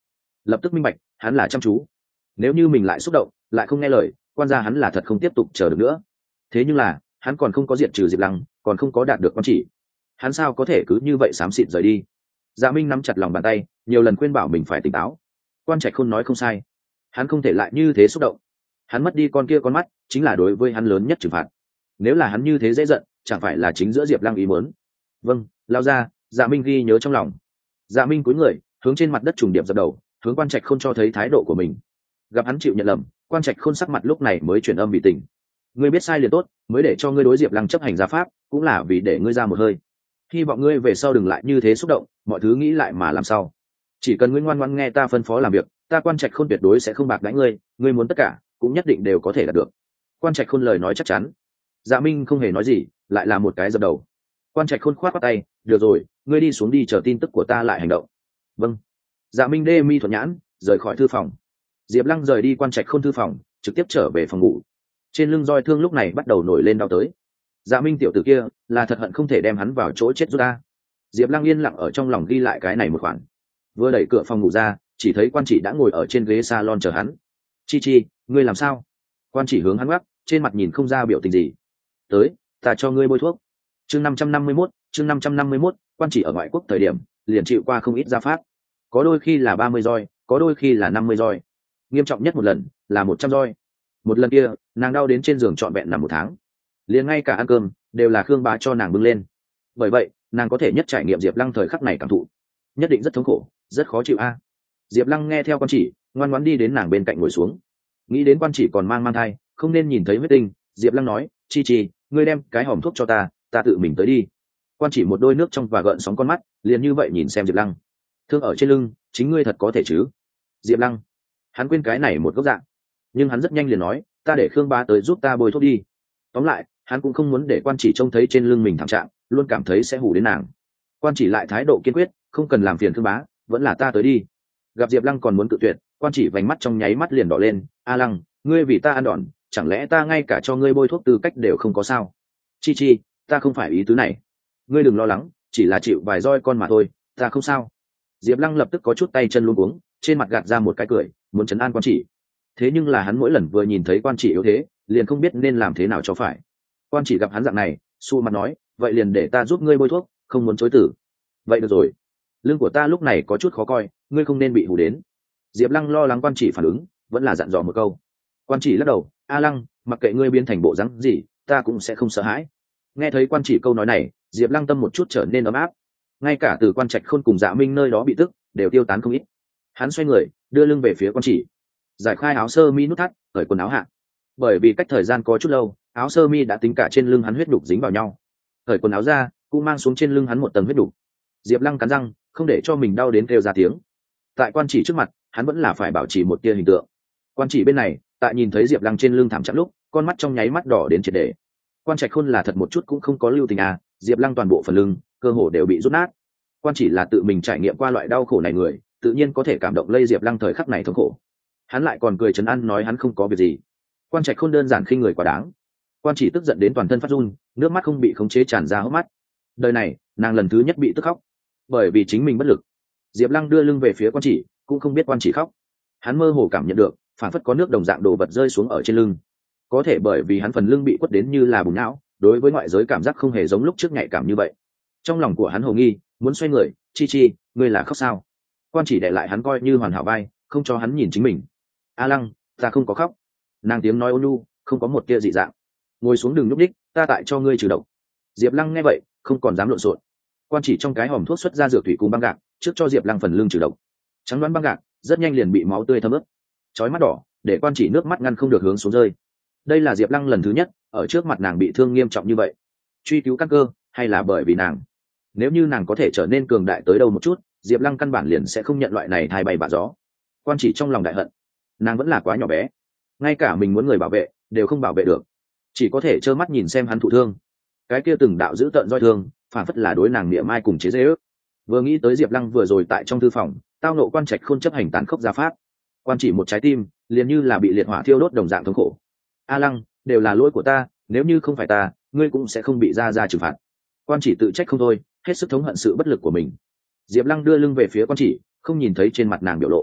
lập tức minh bạch hắn là chăm chú. Nếu như mình lại xúc động lại không nghe lời, quan gia hắn là thật không tiếp tục chờ được nữa. Thế nhưng là hắn còn không có diệt trừ Diệp Lăng, còn không có đạt được quan chỉ, hắn sao có thể cứ như vậy xám xịt rời đi. Dạ Minh nắm chặt lòng bàn tay, nhiều lần khuyên bảo mình phải tỉnh táo. Quan Trạch Khôn nói không sai, hắn không thể lại như thế xúc động. Hắn mất đi con kia con mắt chính là đối với hắn lớn nhất trừng phạt. Nếu là hắn như thế dễ giận, chẳng phải là chính giữa Diệp Lăng ý muốn. Vâng, lao ra. Dạ Minh ghi nhớ trong lòng. Dạ Minh cúi người hướng trên mặt đất trùng điệp dập đầu, hướng Quan Trạch Khôn cho thấy thái độ của mình. Gặp hắn chịu nhận lầm, Quan Trạch Khôn sắc mặt lúc này mới chuyển âm vì tình. Ngươi biết sai liền tốt, mới để cho ngươi đối Diệp Lăng chấp hành gia pháp, cũng là vì để ngươi ra một hơi. Hy vọng ngươi về sau đừng lại như thế xúc động, mọi thứ nghĩ lại mà làm sao. Chỉ cần ngươi ngoan ngoãn nghe ta phân phó làm việc, ta Quan Trạch Khôn tuyệt đối sẽ không bạc đãi ngươi, ngươi muốn tất cả cũng nhất định đều có thể đạt được. Quan Trạch Khôn lời nói chắc chắn. Dạ Minh không hề nói gì, lại là một cái dập đầu. Quan Trạch Khôn khoát tay, được rồi, ngươi đi xuống đi chờ tin tức của ta lại hành động. Vâng. Dạ Minh đê mi thuận nhãn, rời khỏi thư phòng. Diệp Lăng rời đi Quan Trạch Khôn thư phòng, trực tiếp trở về phòng ngủ. Trên lưng roi thương lúc này bắt đầu nổi lên đau tới. Dạ Minh tiểu tử kia là thật hận không thể đem hắn vào chỗ chết rút ta. Diệp Lăng yên lặng ở trong lòng ghi lại cái này một khoản. Vừa đẩy cửa phòng ngủ ra, chỉ thấy Quan Chỉ đã ngồi ở trên ghế salon chờ hắn. Chi Chi, ngươi làm sao? Quan Chỉ hướng hắn gác, trên mặt nhìn không ra biểu tình gì. Tới, ta cho ngươi bôi thuốc. Chương 551, chương 551, Quan Chỉ ở ngoại quốc thời điểm, liền chịu qua không ít gia pháp. Có đôi khi là 30 roi, có đôi khi là 50 roi. Nghiêm trọng nhất một lần là 100 roi. Một lần kia, nàng đau đến trên giường trọn vẹn nằm 1 tháng. Liền ngay cả ăn cơm đều là Khương Bá cho nàng bưng lên. Bởi vậy, nàng có thể nhất trải nghiệm Diệp Lăng thời khắc này cảm thụ. Nhất định rất thống khổ, rất khó chịu a. Diệp Lăng nghe theo Quan Chỉ, ngoan ngoãn đi đến nàng bên cạnh ngồi xuống. Nghĩ đến Quan Chỉ còn mang thai, không nên nhìn thấy huyết tinh, Diệp Lăng nói, Chi Chi, ngươi đem cái hòm thuốc cho ta tự mình tới đi. Quan Chỉ một đôi nước trong và gợn sóng con mắt, liền như vậy nhìn xem Diệp Lăng. Thương ở trên lưng, chính ngươi thật có thể chứ? Diệp Lăng, hắn quên cái này một góc dạng, nhưng hắn rất nhanh liền nói, ta để Khương Bá tới giúp ta bôi thuốc đi. Tóm lại, hắn cũng không muốn để Quan Chỉ trông thấy trên lưng mình thảm trạng, luôn cảm thấy sẽ hù đến nàng. Quan Chỉ lại thái độ kiên quyết, không cần làm phiền Khương Bá, vẫn là ta tới đi. Gặp Diệp Lăng còn muốn cự tuyệt, Quan Chỉ vành mắt trong nháy mắt liền đỏ lên. A Lăng, ngươi vì ta ăn đòn, chẳng lẽ ta ngay cả cho ngươi bôi thuốc tư cách đều không có sao? Chi Chi, ta không phải ý tứ này, ngươi đừng lo lắng, chỉ là chịu vài roi con mà thôi, ta không sao. Diệp Lăng lập tức có chút tay chân luống cuống, trên mặt gạt ra một cái cười, muốn trấn an Quan Chỉ. Thế nhưng là hắn mỗi lần vừa nhìn thấy Quan Chỉ yếu thế, liền không biết nên làm thế nào cho phải. Quan Chỉ gặp hắn dạng này, xu mặt nói, vậy liền để ta giúp ngươi bôi thuốc, không muốn chối từ. Vậy được rồi, lưng của ta lúc này có chút khó coi, ngươi không nên bị hù đến. Diệp Lăng lo lắng Quan Chỉ phản ứng, vẫn là dặn dò một câu. Quan Chỉ lắc đầu, A Lăng, mặc kệ ngươi biến thành bộ dáng gì, ta cũng sẽ không sợ hãi. Nghe thấy Quan Chỉ câu nói này, Diệp Lăng tâm một chút trở nên ấm áp. Ngay cả từ Quan Trạch Khôn cùng Dạ Minh nơi đó bị tức, đều tiêu tán không ít. Hắn xoay người, đưa lưng về phía Quan Chỉ, giải khai áo sơ mi nút thắt, cởi quần áo hạ. Bởi vì cách thời gian có chút lâu, áo sơ mi đã tính cả trên lưng hắn huyết đục dính vào nhau. Cởi quần áo ra, cũng mang xuống trên lưng hắn một tầng huyết đục. Diệp Lăng cắn răng, không để cho mình đau đến kêu ra tiếng. Tại Quan Chỉ trước mặt, hắn vẫn là phải bảo trì một tia hình tượng. Quan Chỉ bên này, tại nhìn thấy Diệp Lăng trên lưng thảm trạng lúc, con mắt trong nháy mắt đỏ đến triệt để. Quan Trạch Khôn là thật một chút cũng không có lưu tình à, Diệp Lăng toàn bộ phần lưng, cơ hồ đều bị rút nát. Quan Chỉ là tự mình trải nghiệm qua loại đau khổ này người, tự nhiên có thể cảm động lây Diệp Lăng thời khắc này thống khổ. Hắn lại còn cười trấn an nói hắn không có việc gì. Quan Trạch Khôn đơn giản khinh người quá đáng. Quan Chỉ tức giận đến toàn thân phát run, nước mắt không bị khống chế tràn ra hốc mắt. Đời này, nàng lần thứ nhất bị tức khóc, bởi vì chính mình bất lực. Diệp Lăng đưa lưng về phía Quan Chỉ, cũng không biết Quan Chỉ khóc. Hắn mơ hồ cảm nhận được, phản phất có nước đồng dạng đồ vật rơi xuống ở trên lưng. Có thể bởi vì hắn phần lưng bị quất đến như là bùng não, đối với ngoại giới cảm giác không hề giống lúc trước nhạy cảm như vậy. Trong lòng của hắn hồ nghi, muốn xoay người, Chi Chi, ngươi là khóc sao? Quan Chỉ để lại hắn coi như hoàn hảo vai, không cho hắn nhìn chính mình. A Lăng, ta không có khóc. Nàng tiếng nói ôn nhu, không có một tia dị dạng. Ngồi xuống đừng nhúc nhích, ta tại cho ngươi trừ độc. Diệp Lăng nghe vậy, không còn dám lộn xộn. Quan Chỉ trong cái hòm thuốc xuất ra dược thủy cùng băng gạc, trước cho Diệp Lăng phần lưng trừ độc. Trắng đoán băng gạc, rất nhanh liền bị máu tươi thấm ướt. Chói mắt đỏ, để Quan Chỉ nước mắt ngăn không được hướng xuống rơi. Đây là Diệp Lăng lần thứ nhất ở trước mặt nàng bị thương nghiêm trọng như vậy. Truy cứu căn cơ, hay là bởi vì nàng? Nếu như nàng có thể trở nên cường đại tới đâu một chút, Diệp Lăng căn bản liền sẽ không nhận loại này thay bay bạ gió. Quan Chỉ trong lòng đại hận, nàng vẫn là quá nhỏ bé, ngay cả mình muốn người bảo vệ đều không bảo vệ được, chỉ có thể trơ mắt nhìn xem hắn thụ thương. Cái kia từng đạo dữ tợn roi thương, phản phất là đối nàng niệm ai cùng chế dễ ước. Vừa nghĩ tới Diệp Lăng vừa rồi tại trong thư phòng tao nộ Quan Trạch Khôn chấp hành tàn khốc gia pháp, Quan Chỉ một trái tim liền như là bị liệt hỏa thiêu đốt đồng dạng thống khổ. A Lăng, đều là lỗi của ta, nếu như không phải ta, ngươi cũng sẽ không bị ra trừng phạt. Quan Chỉ tự trách không thôi, hết sức thống hận sự bất lực của mình. Diệp Lăng đưa lưng về phía Quan Chỉ, không nhìn thấy trên mặt nàng biểu lộ.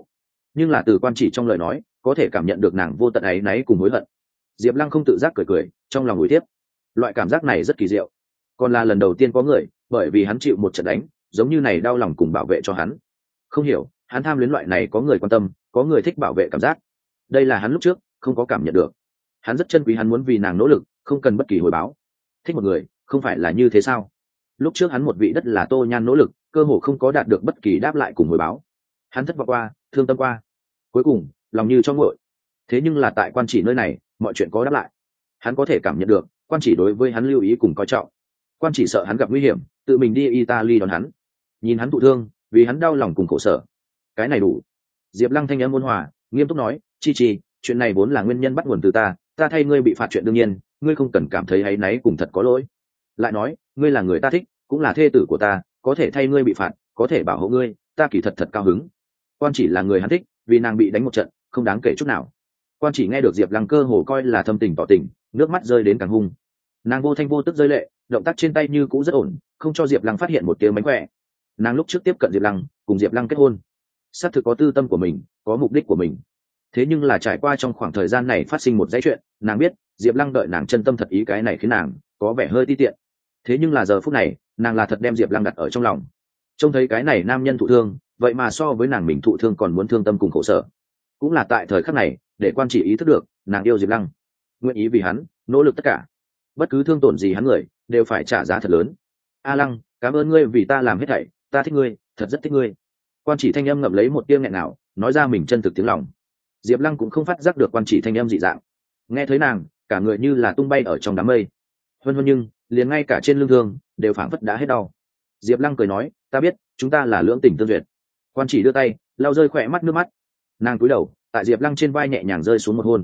nhưng là từ quan chỉ trong lời nói có thể cảm nhận được nàng vô tận áy náy cùng hối hận. Diệp Lăng không tự giác cười trong lòng ủi tiếp. Loại cảm giác này rất kỳ diệu, còn là lần đầu tiên có người bởi vì hắn chịu một trận đánh giống như này đau lòng cùng bảo vệ cho hắn. Không hiểu hắn tham luyến loại này có người quan tâm, có người thích bảo vệ cảm giác. Đây là hắn lúc trước không có cảm nhận được. Hắn rất trân quý, hắn muốn vì nàng nỗ lực không cần bất kỳ hồi báo. Thích một người không phải là như thế sao? Lúc trước hắn một vị đất là Tô Nhan nỗ lực cơ hồ không có đạt được bất kỳ đáp lại cùng hồi báo. Hắn thất vọng qua, thương tâm qua, cuối cùng lòng như cho nguội. Thế nhưng là tại quan chỉ nơi này mọi chuyện có đáp lại. Hắn có thể cảm nhận được quan chỉ đối với hắn lưu ý cùng coi trọng. Quan chỉ sợ hắn gặp nguy hiểm tự mình đi Italy đón hắn, nhìn hắn thụ thương vì hắn đau lòng cùng khổ sở. Cái này đủ. Diệp Lăng thanh âm ôn hòa nghiêm túc nói, chi chi, chuyện này vốn là nguyên nhân bắt nguồn từ ta thay ngươi bị phạt chuyện đương nhiên ngươi không cần cảm thấy áy náy cùng thật có lỗi. Lại nói ngươi là người ta thích cũng là thê tử của ta, có thể thay ngươi bị phạt, có thể bảo hộ ngươi, ta kỳ thật cao hứng. Quan chỉ là người hắn thích, vì nàng bị đánh một trận không đáng kể chút nào. Quan chỉ nghe được Diệp Lăng cơ hồ coi là thâm tình tỏ tình, nước mắt rơi đến càng hung. Nàng vô thanh vô tức rơi lệ, động tác trên tay như cũ rất ổn, không cho Diệp Lăng phát hiện một tiếng mánh khỏe. Nàng lúc trước tiếp cận Diệp Lăng, cùng Diệp Lăng kết hôn, xác thực có tư tâm của mình, có mục đích của mình. Thế nhưng là trải qua trong khoảng thời gian này phát sinh một dãy chuyện, nàng biết Diệp Lăng đợi nàng chân tâm thật ý, cái này khiến nàng có vẻ hơi ti tiện. Thế nhưng là giờ phút này nàng là thật đem Diệp Lăng đặt ở trong lòng. Trông thấy cái này nam nhân thụ thương, vậy mà so với nàng mình thụ thương còn muốn thương tâm cùng khổ sở. Cũng là tại thời khắc này để quan chỉ ý thức được nàng yêu Diệp Lăng, nguyện ý vì hắn nỗ lực tất cả, bất cứ thương tổn gì hắn người đều phải trả giá thật lớn. A Lăng, cảm ơn ngươi vì ta làm hết thảy, ta thích ngươi, thật rất thích ngươi. Quan chỉ thanh âm ngậm lấy một tiếng nghẹn nào nói ra mình chân thực tiếng lòng. Diệp Lăng cũng không phát giác được quan chỉ thanh âm dị dạng, nghe thấy nàng cả người như là tung bay ở trong đám mây. Huân huân, nhưng liền ngay cả trên lưng thương đều phảng phất đã hết đau. Diệp Lăng cười nói, ta biết chúng ta là lưỡng tình tương duyệt. Quan chỉ đưa tay lau rơi khỏe mắt nước mắt, nàng cúi đầu tại Diệp Lăng trên vai nhẹ nhàng rơi xuống một hôn.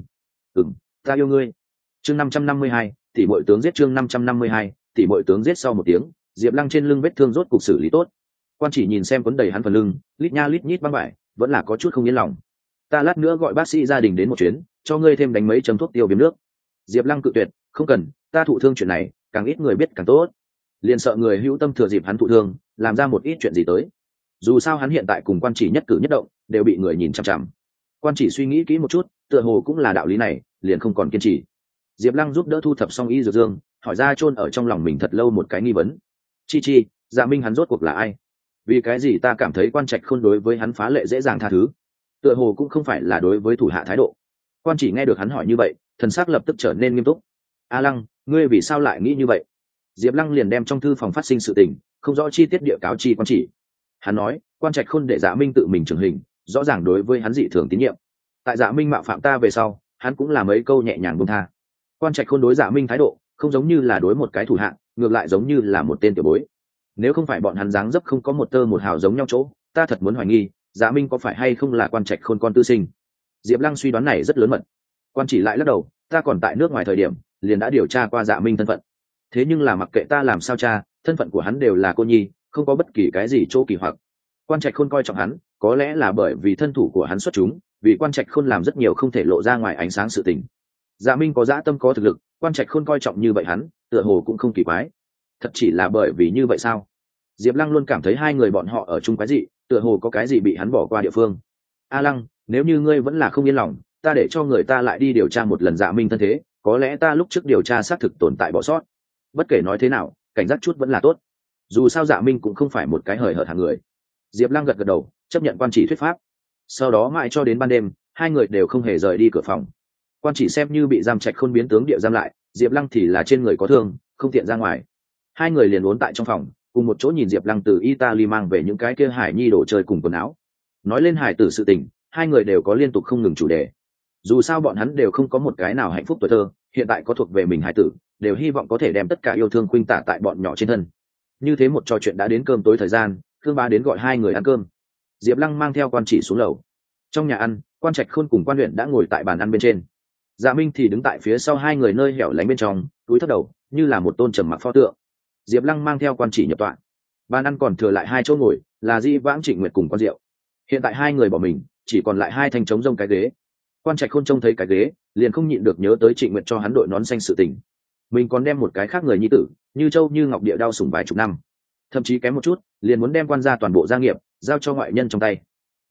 Ta yêu ngươi. Chương 552, tỷ muội tướng giết. Chương 552, tỷ muội tướng giết. Sau một tiếng, Diệp Lăng trên lưng vết thương rốt cục xử lý tốt. Quan chỉ nhìn xem quấn đầy hắn phần lưng lít nha lít nhít băng vải, vẫn là có chút không yên lòng. Ta lát nữa gọi bác sĩ gia đình đến một chuyến, cho ngươi thêm đánh mấy chấm thuốc tiêu viêm nước. Diệp Lăng cự tuyệt, không cần, ta thụ thương chuyện này càng ít người biết càng tốt. Liền sợ người hữu tâm thừa dịp hắn thụ thương làm ra một ít chuyện gì tới. Dù sao hắn hiện tại cùng quan chỉ nhất cử nhất động đều bị người nhìn chằm chằm. Quan chỉ suy nghĩ kỹ một chút, tựa hồ cũng là đạo lý này, liền không còn kiên trì. Diệp Lăng giúp đỡ thu thập xong y dược dương, hỏi ra chôn ở trong lòng mình thật lâu một cái nghi vấn. Chi chi, Dạ Minh hắn rốt cuộc là ai? Vì cái gì ta cảm thấy Quan Trạch Khôn đối với hắn phá lệ dễ dàng tha thứ, tựa hồ cũng không phải là đối với thủ hạ thái độ. Quan chỉ nghe được hắn hỏi như vậy, thần sắc lập tức trở nên nghiêm túc. A Lăng, ngươi vì sao lại nghĩ như vậy? Diệp Lăng liền đem trong thư phòng phát sinh sự tình không rõ chi tiết địa cáo chi Quan chỉ. Hắn nói, Quan Trạch Khôn để Dạ Minh tự mình trưởng hình, rõ ràng đối với hắn dị thường tín nhiệm. Tại Dạ Minh mạo phạm ta về sau, hắn cũng là mấy câu nhẹ nhàng buông tha. Quan Trạch Khôn đối Dạ Minh thái độ không giống như là đối một cái thủ hạ, ngược lại giống như là một tên tiểu bối. Nếu không phải bọn hắn dáng dấp không có một tơ một hào giống nhau chỗ, ta thật muốn hoài nghi Dạ Minh có phải hay không là Quan Trạch Khôn con tư sinh. Diệp Lăng suy đoán này rất lớn mật. Quan chỉ lại lắc đầu, ta còn tại nước ngoài thời điểm liền đã điều tra qua Dạ Minh thân phận. Thế nhưng là mặc kệ ta làm sao tra, thân phận của hắn đều là cô nhi, không có bất kỳ cái gì chỗ kỳ hoặc. Quan Trạch Khôn coi trọng hắn, có lẽ là bởi vì thân thủ của hắn xuất chúng, vì Quan Trạch Khôn làm rất nhiều không thể lộ ra ngoài ánh sáng sự tình. Dạ Minh có dã tâm có thực lực, Quan Trạch Khôn coi trọng như vậy hắn, tựa hồ cũng không kỳ quái. Thật chỉ là bởi vì như vậy sao? Diệp Lăng luôn cảm thấy hai người bọn họ ở chung quái dị, tựa hồ có cái gì bị hắn bỏ qua địa phương. A Lăng, nếu như ngươi vẫn là không yên lòng, ta để cho người ta lại đi điều tra một lần Dạ Minh thân thế, có lẽ ta lúc trước điều tra xác thực tồn tại bỏ sót. Bất kể nói thế nào, cảnh giác chút vẫn là tốt. Dù sao Dạ Minh cũng không phải một cái hời hợt hạng người. Diệp Lăng gật gật đầu, chấp nhận Quan chỉ thuyết pháp. Sau đó mãi cho đến ban đêm, hai người đều không hề rời đi cửa phòng. Quan chỉ xem như bị giam Trạch Khôn biến tướng địa giam lại, Diệp Lăng thì là trên người có thương, không tiện ra ngoài. Hai người liền uốn tại trong phòng, cùng một chỗ nhìn Diệp Lăng từ Italy mang về những cái kia hải nhi đồ chơi cùng quần áo. Nói lên hải tử sự tình, hai người đều có liên tục không ngừng chủ đề. Dù sao bọn hắn đều không có một cái nào hạnh phúc tuổi thơ, hiện tại có thuộc về mình hải tử, đều hy vọng có thể đem tất cả yêu thương khuynh tả tại bọn nhỏ trên thân. Như thế một trò chuyện đã đến cơm tối thời gian, Khương Bá đến gọi hai người ăn cơm. Diệp Lăng mang theo Quan chỉ xuống lầu. Trong nhà ăn, Quan Trạch Khôn cùng Quan Luyện đã ngồi tại bàn ăn bên trên. Dạ Minh thì đứng tại phía sau hai người nơi hẻo lánh bên trong, cúi thấp đầu, như là một tôn trầm mặc pho tượng. Diệp Lăng mang theo Quan chỉ nhập tọa. Bàn ăn còn thừa lại hai chỗ ngồi, là Di Vãng, Trịnh Nguyệt cùng Quan Diệu. Hiện tại hai người bỏ mình, chỉ còn lại hai thanh trống rông cái ghế. Quan Trạch Khôn trông thấy cái ghế, liền không nhịn được nhớ tới Trịnh Nguyệt cho hắn đội nón xanh sự tình. Mình còn đem một cái khác người nhi tử, như châu như ngọc địa đao sủng vài chục năm, thậm chí kém một chút, liền muốn đem Quan gia toàn bộ gia nghiệp giao cho ngoại nhân trong tay.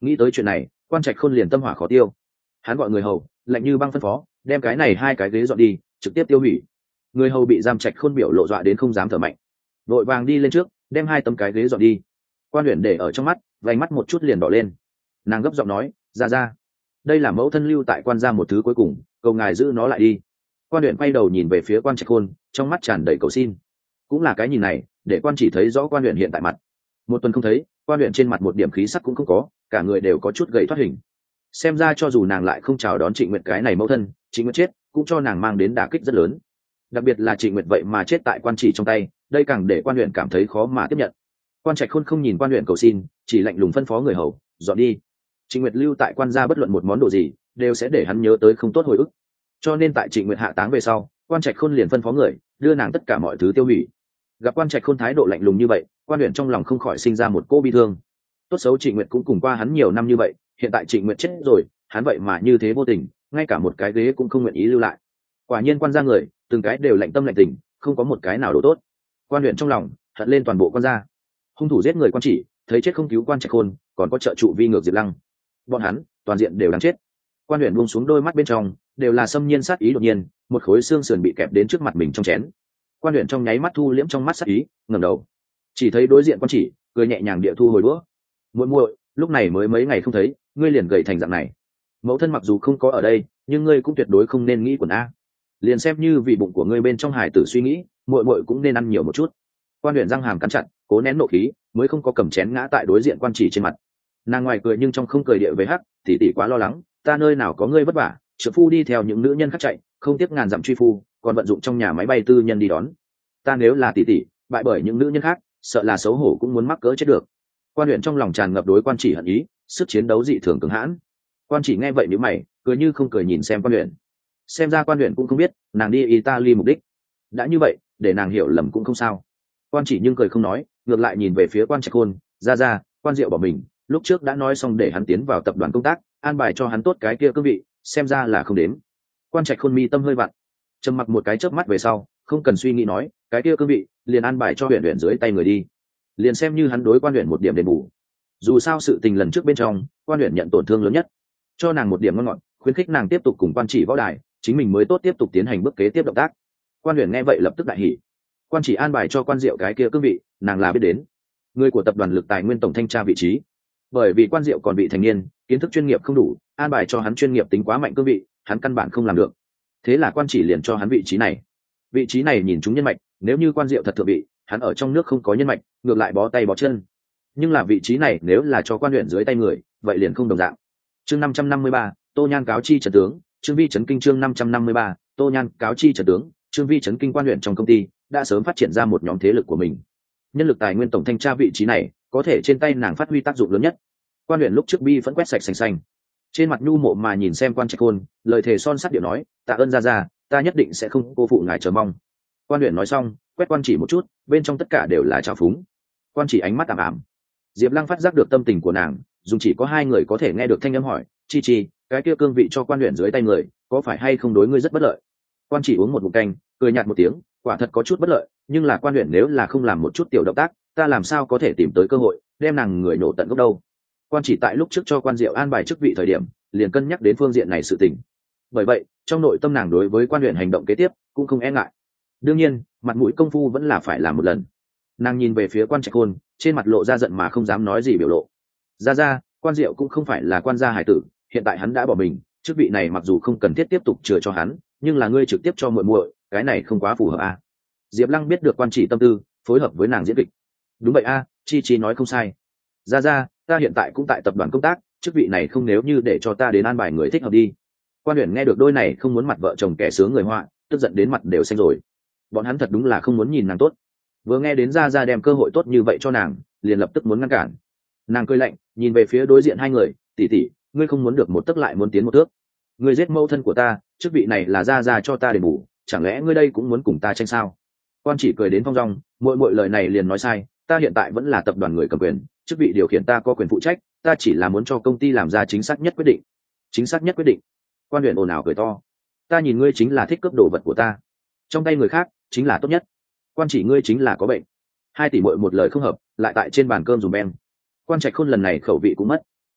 Nghĩ tới chuyện này, Quan Trạch Khôn liền tâm hỏa khó tiêu. Hắn gọi người hầu, lạnh như băng phân phó, đem cái này hai cái ghế dọn đi, trực tiếp tiêu hủy. Người hầu bị Giam Trạch Khôn biểu lộ dọa đến không dám thở mạnh, vội vàng đi lên trước, đem hai tấm cái ghế dọn đi. Quan Uyển để ở trong mắt, vành mắt một chút liền đỏ lên. Nàng gấp giọng nói, ra, đây là mẫu thân lưu tại quan gia một thứ cuối cùng, cầu ngài giữ nó lại đi. Quan Uyển quay đầu nhìn về phía Quan Trạch Khôn, trong mắt tràn đầy cầu xin. Cũng là cái nhìn này, để quan chỉ thấy rõ Quan Uyển hiện tại mặt. Một tuần không thấy, Quan Uyển trên mặt một điểm khí sắc cũng không có, cả người đều có chút gầy thoát hình. Xem ra cho dù nàng lại không chào đón Trịnh Nguyệt cái này mẫu thân, Trịnh Nguyệt chết cũng cho nàng mang đến đả kích rất lớn. Đặc biệt là Trịnh Nguyệt vậy mà chết tại quan chỉ trong tay, đây càng để Quan Uyển cảm thấy khó mà tiếp nhận. Quan Trạch Khôn không nhìn Quan Uyển cầu xin, chỉ lạnh lùng phân phó người hầu, dọn đi. Trịnh Nguyệt lưu tại quan gia bất luận một món đồ gì, đều sẽ để hắn nhớ tới không tốt hồi ức. Cho nên tại Trịnh Nguyệt hạ táng về sau, Quan Trạch Khôn liền phân phó người đưa nàng tất cả mọi thứ tiêu hủy. Gặp Quan Trạch Khôn thái độ lạnh lùng như vậy, Quan Uyển trong lòng không khỏi sinh ra một cô bi thương. Tốt xấu Trịnh Nguyệt cũng cùng qua hắn nhiều năm như vậy, hiện tại Trịnh Nguyệt chết rồi, hắn vậy mà như thế vô tình, ngay cả một cái ghế cũng không nguyện ý lưu lại. Quả nhiên quan gia người, từng cái đều lạnh tâm lạnh tình, không có một cái nào đồ tốt. Quan Uyển trong lòng hận lên toàn bộ quan gia. Hung thủ giết người quan chỉ, thấy chết không cứu Quan Trạch Khôn, còn có trợ trụ vi ngược Diệp Lăng. Bọn hắn toàn diện đều đáng chết. Quan Uyển buông xuống đôi mắt bên trong, đều là xâm nhiên sát ý đột nhiên, một khối xương sườn bị kẹp đến trước mặt mình trong chén. Quan Uyển trong nháy mắt thu liễm trong mắt sát ý, ngẩng đầu, chỉ thấy đối diện quan chỉ, cười nhẹ nhàng địa thu hồi đũa. Muội, lúc này mới mấy ngày không thấy, ngươi liền gầy thành dạng này. Mẫu thân mặc dù không có ở đây, nhưng ngươi cũng tuyệt đối không nên nghĩ quần a. Liền xem như vì bụng của ngươi bên trong hải tử suy nghĩ, muội cũng nên ăn nhiều một chút. Quan Uyển răng hàm cắn chặt, cố nén nộ khí, mới không có cầm chén ngã tại đối diện quan chỉ trên mặt. Nàng ngoài cười nhưng trong không cười địa với hắc, tỷ quá lo lắng, ta nơi nào có ngươi vất vả, trợ phu đi theo những nữ nhân khác chạy, không tiếc ngàn dặm truy phu, còn vận dụng trong nhà máy bay tư nhân đi đón. Ta nếu là tỷ bại bởi những nữ nhân khác, sợ là xấu hổ cũng muốn mắc cỡ chết được. Quan Uyển trong lòng tràn ngập đối quan chỉ hận ý, sức chiến đấu dị thường cường hãn. Quan chỉ nghe vậy nhíu mày, cười như không cười nhìn xem Quan Uyển. Xem ra Quan Uyển cũng không biết nàng đi Italy mục đích. Đã như vậy, để nàng hiểu lầm cũng không sao. Quan chỉ nhưng cười không nói, ngược lại nhìn về phía Quan Trạch Khôn, ra, Quan Diệu bỏ mình, lúc trước đã nói xong để hắn tiến vào tập đoàn công tác, an bài cho hắn tốt cái kia cương vị, xem ra là không đến. Quan Trạch Khôn mi tâm hơi vặn, trầm mặc một cái chớp mắt về sau, không cần suy nghĩ nói, cái kia cương vị liền an bài cho Uyển dưới tay người đi, liền xem như hắn đối Quan Uyển một điểm đền bù. Dù sao sự tình lần trước bên trong, Quan Uyển nhận tổn thương lớn nhất, cho nàng một điểm ngon ngọt, khuyến khích nàng tiếp tục cùng quan chỉ võ đài, chính mình mới tốt tiếp tục tiến hành bước kế tiếp động tác. Quan Uyển nghe vậy lập tức đại hỉ. Quan chỉ an bài cho Quan Diệu cái kia cương vị, nàng là biết đến, người của tập đoàn Lực Tài Nguyên tổng thanh tra vị trí. Bởi vì Quan Diệu còn bị thành niên, kiến thức chuyên nghiệp không đủ, an bài cho hắn chuyên nghiệp tính quá mạnh cương vị, hắn căn bản không làm được. Thế là Quan chỉ liền cho hắn vị trí này. Vị trí này nhìn chúng nhân mạch, nếu như Quan Diệu thật thượng vị, hắn ở trong nước không có nhân mạch, ngược lại bó tay bó chân. Nhưng là vị trí này nếu là cho Quan Uyển dưới tay người, vậy liền không đồng dạng. Chương 553, Tô Nhan cáo chi trần tướng, Trương Vi trấn kinh. Chương 553, Tô Nhan cáo chi trần tướng, Trương Vi trấn kinh. Quan Uyển trong công ty đã sớm phát triển ra một nhóm thế lực của mình. Nhân lực tài nguyên tổng thanh tra vị trí này, có thể trên tay nàng phát huy tác dụng lớn nhất. Quan Uyển lúc trước bi vẫn quét sạch sành xanh, trên mặt nhu mộ mà nhìn xem Quan Trạch Khôn, lời thề son sắt điệu nói, tạ ơn ra, ta nhất định sẽ không cô phụ ngài chờ mong. Quan Uyển nói xong, quét quan chỉ một chút, bên trong tất cả đều là trào phúng. Quan chỉ ánh mắt ảm ảm. Diệp Lăng phát giác được tâm tình của nàng, dùng chỉ có hai người có thể nghe được thanh âm hỏi, chi, cái kia cương vị cho Quan Uyển dưới tay người, có phải hay không đối ngươi rất bất lợi? Quan chỉ uống một ngụm canh, cười nhạt một tiếng, quả thật có chút bất lợi, nhưng là Quan Uyển nếu là không làm một chút tiểu động tác, ta làm sao có thể tìm tới cơ hội đem nàng người nổ tận gốc đâu. Quan chỉ tại lúc trước cho Quan Diệu an bài chức vị thời điểm, liền cân nhắc đến phương diện này sự tình. Bởi vậy, trong nội tâm nàng đối với Quan Uyển hành động kế tiếp cũng không e ngại. Đương nhiên, mặt mũi công phu vẫn là phải làm một lần. Nàng nhìn về phía Quan Trạch Khôn, trên mặt lộ ra giận mà không dám nói gì biểu lộ. Ra, Quan Diệu cũng không phải là quan gia hải tử, hiện tại hắn đã bỏ mình, chức vị này mặc dù không cần thiết tiếp tục chừa cho hắn, nhưng là ngươi trực tiếp cho muội, cái này không quá phù hợp à? Diệp Lăng biết được Quan chỉ tâm tư, phối hợp với nàng diễn kịch. Đúng vậy a, chi nói không sai. Ra, ta hiện tại cũng tại tập đoàn công tác, chức vị này không nếu như để cho ta đến an bài người thích hợp đi. Quan Uyển nghe được đôi này không muốn mặt vợ chồng kẻ sướng người họa, tức giận đến mặt đều xanh rồi. Bọn hắn thật đúng là không muốn nhìn nàng tốt. Vừa nghe đến ra đem cơ hội tốt như vậy cho nàng, liền lập tức muốn ngăn cản. Nàng cười lạnh, nhìn về phía đối diện hai người, tỷ, ngươi không muốn được một tấc lại muốn tiến một thước. Ngươi giết mẫu thân của ta, chức vị này là ra cho ta đền bù, chẳng lẽ ngươi đây cũng muốn cùng ta tranh sao? Quan chỉ cười đến thong dong, mỗi lời này liền nói sai, ta hiện tại vẫn là tập đoàn người cầm quyền, chức vị điều khiển ta có quyền phụ trách, ta chỉ là muốn cho công ty làm ra chính xác nhất quyết định. Chính xác nhất quyết định? Quan Uyển ồn ào cười to, ta nhìn ngươi chính là thích cướp đồ vật của ta, trong tay người khác chính là tốt nhất. Quan chỉ ngươi chính là có bệnh. Hai tỷ muội một lời không hợp, lại tại trên bàn cơm dùng beng. Quan Trạch Khôn lần này khẩu vị cũng mất.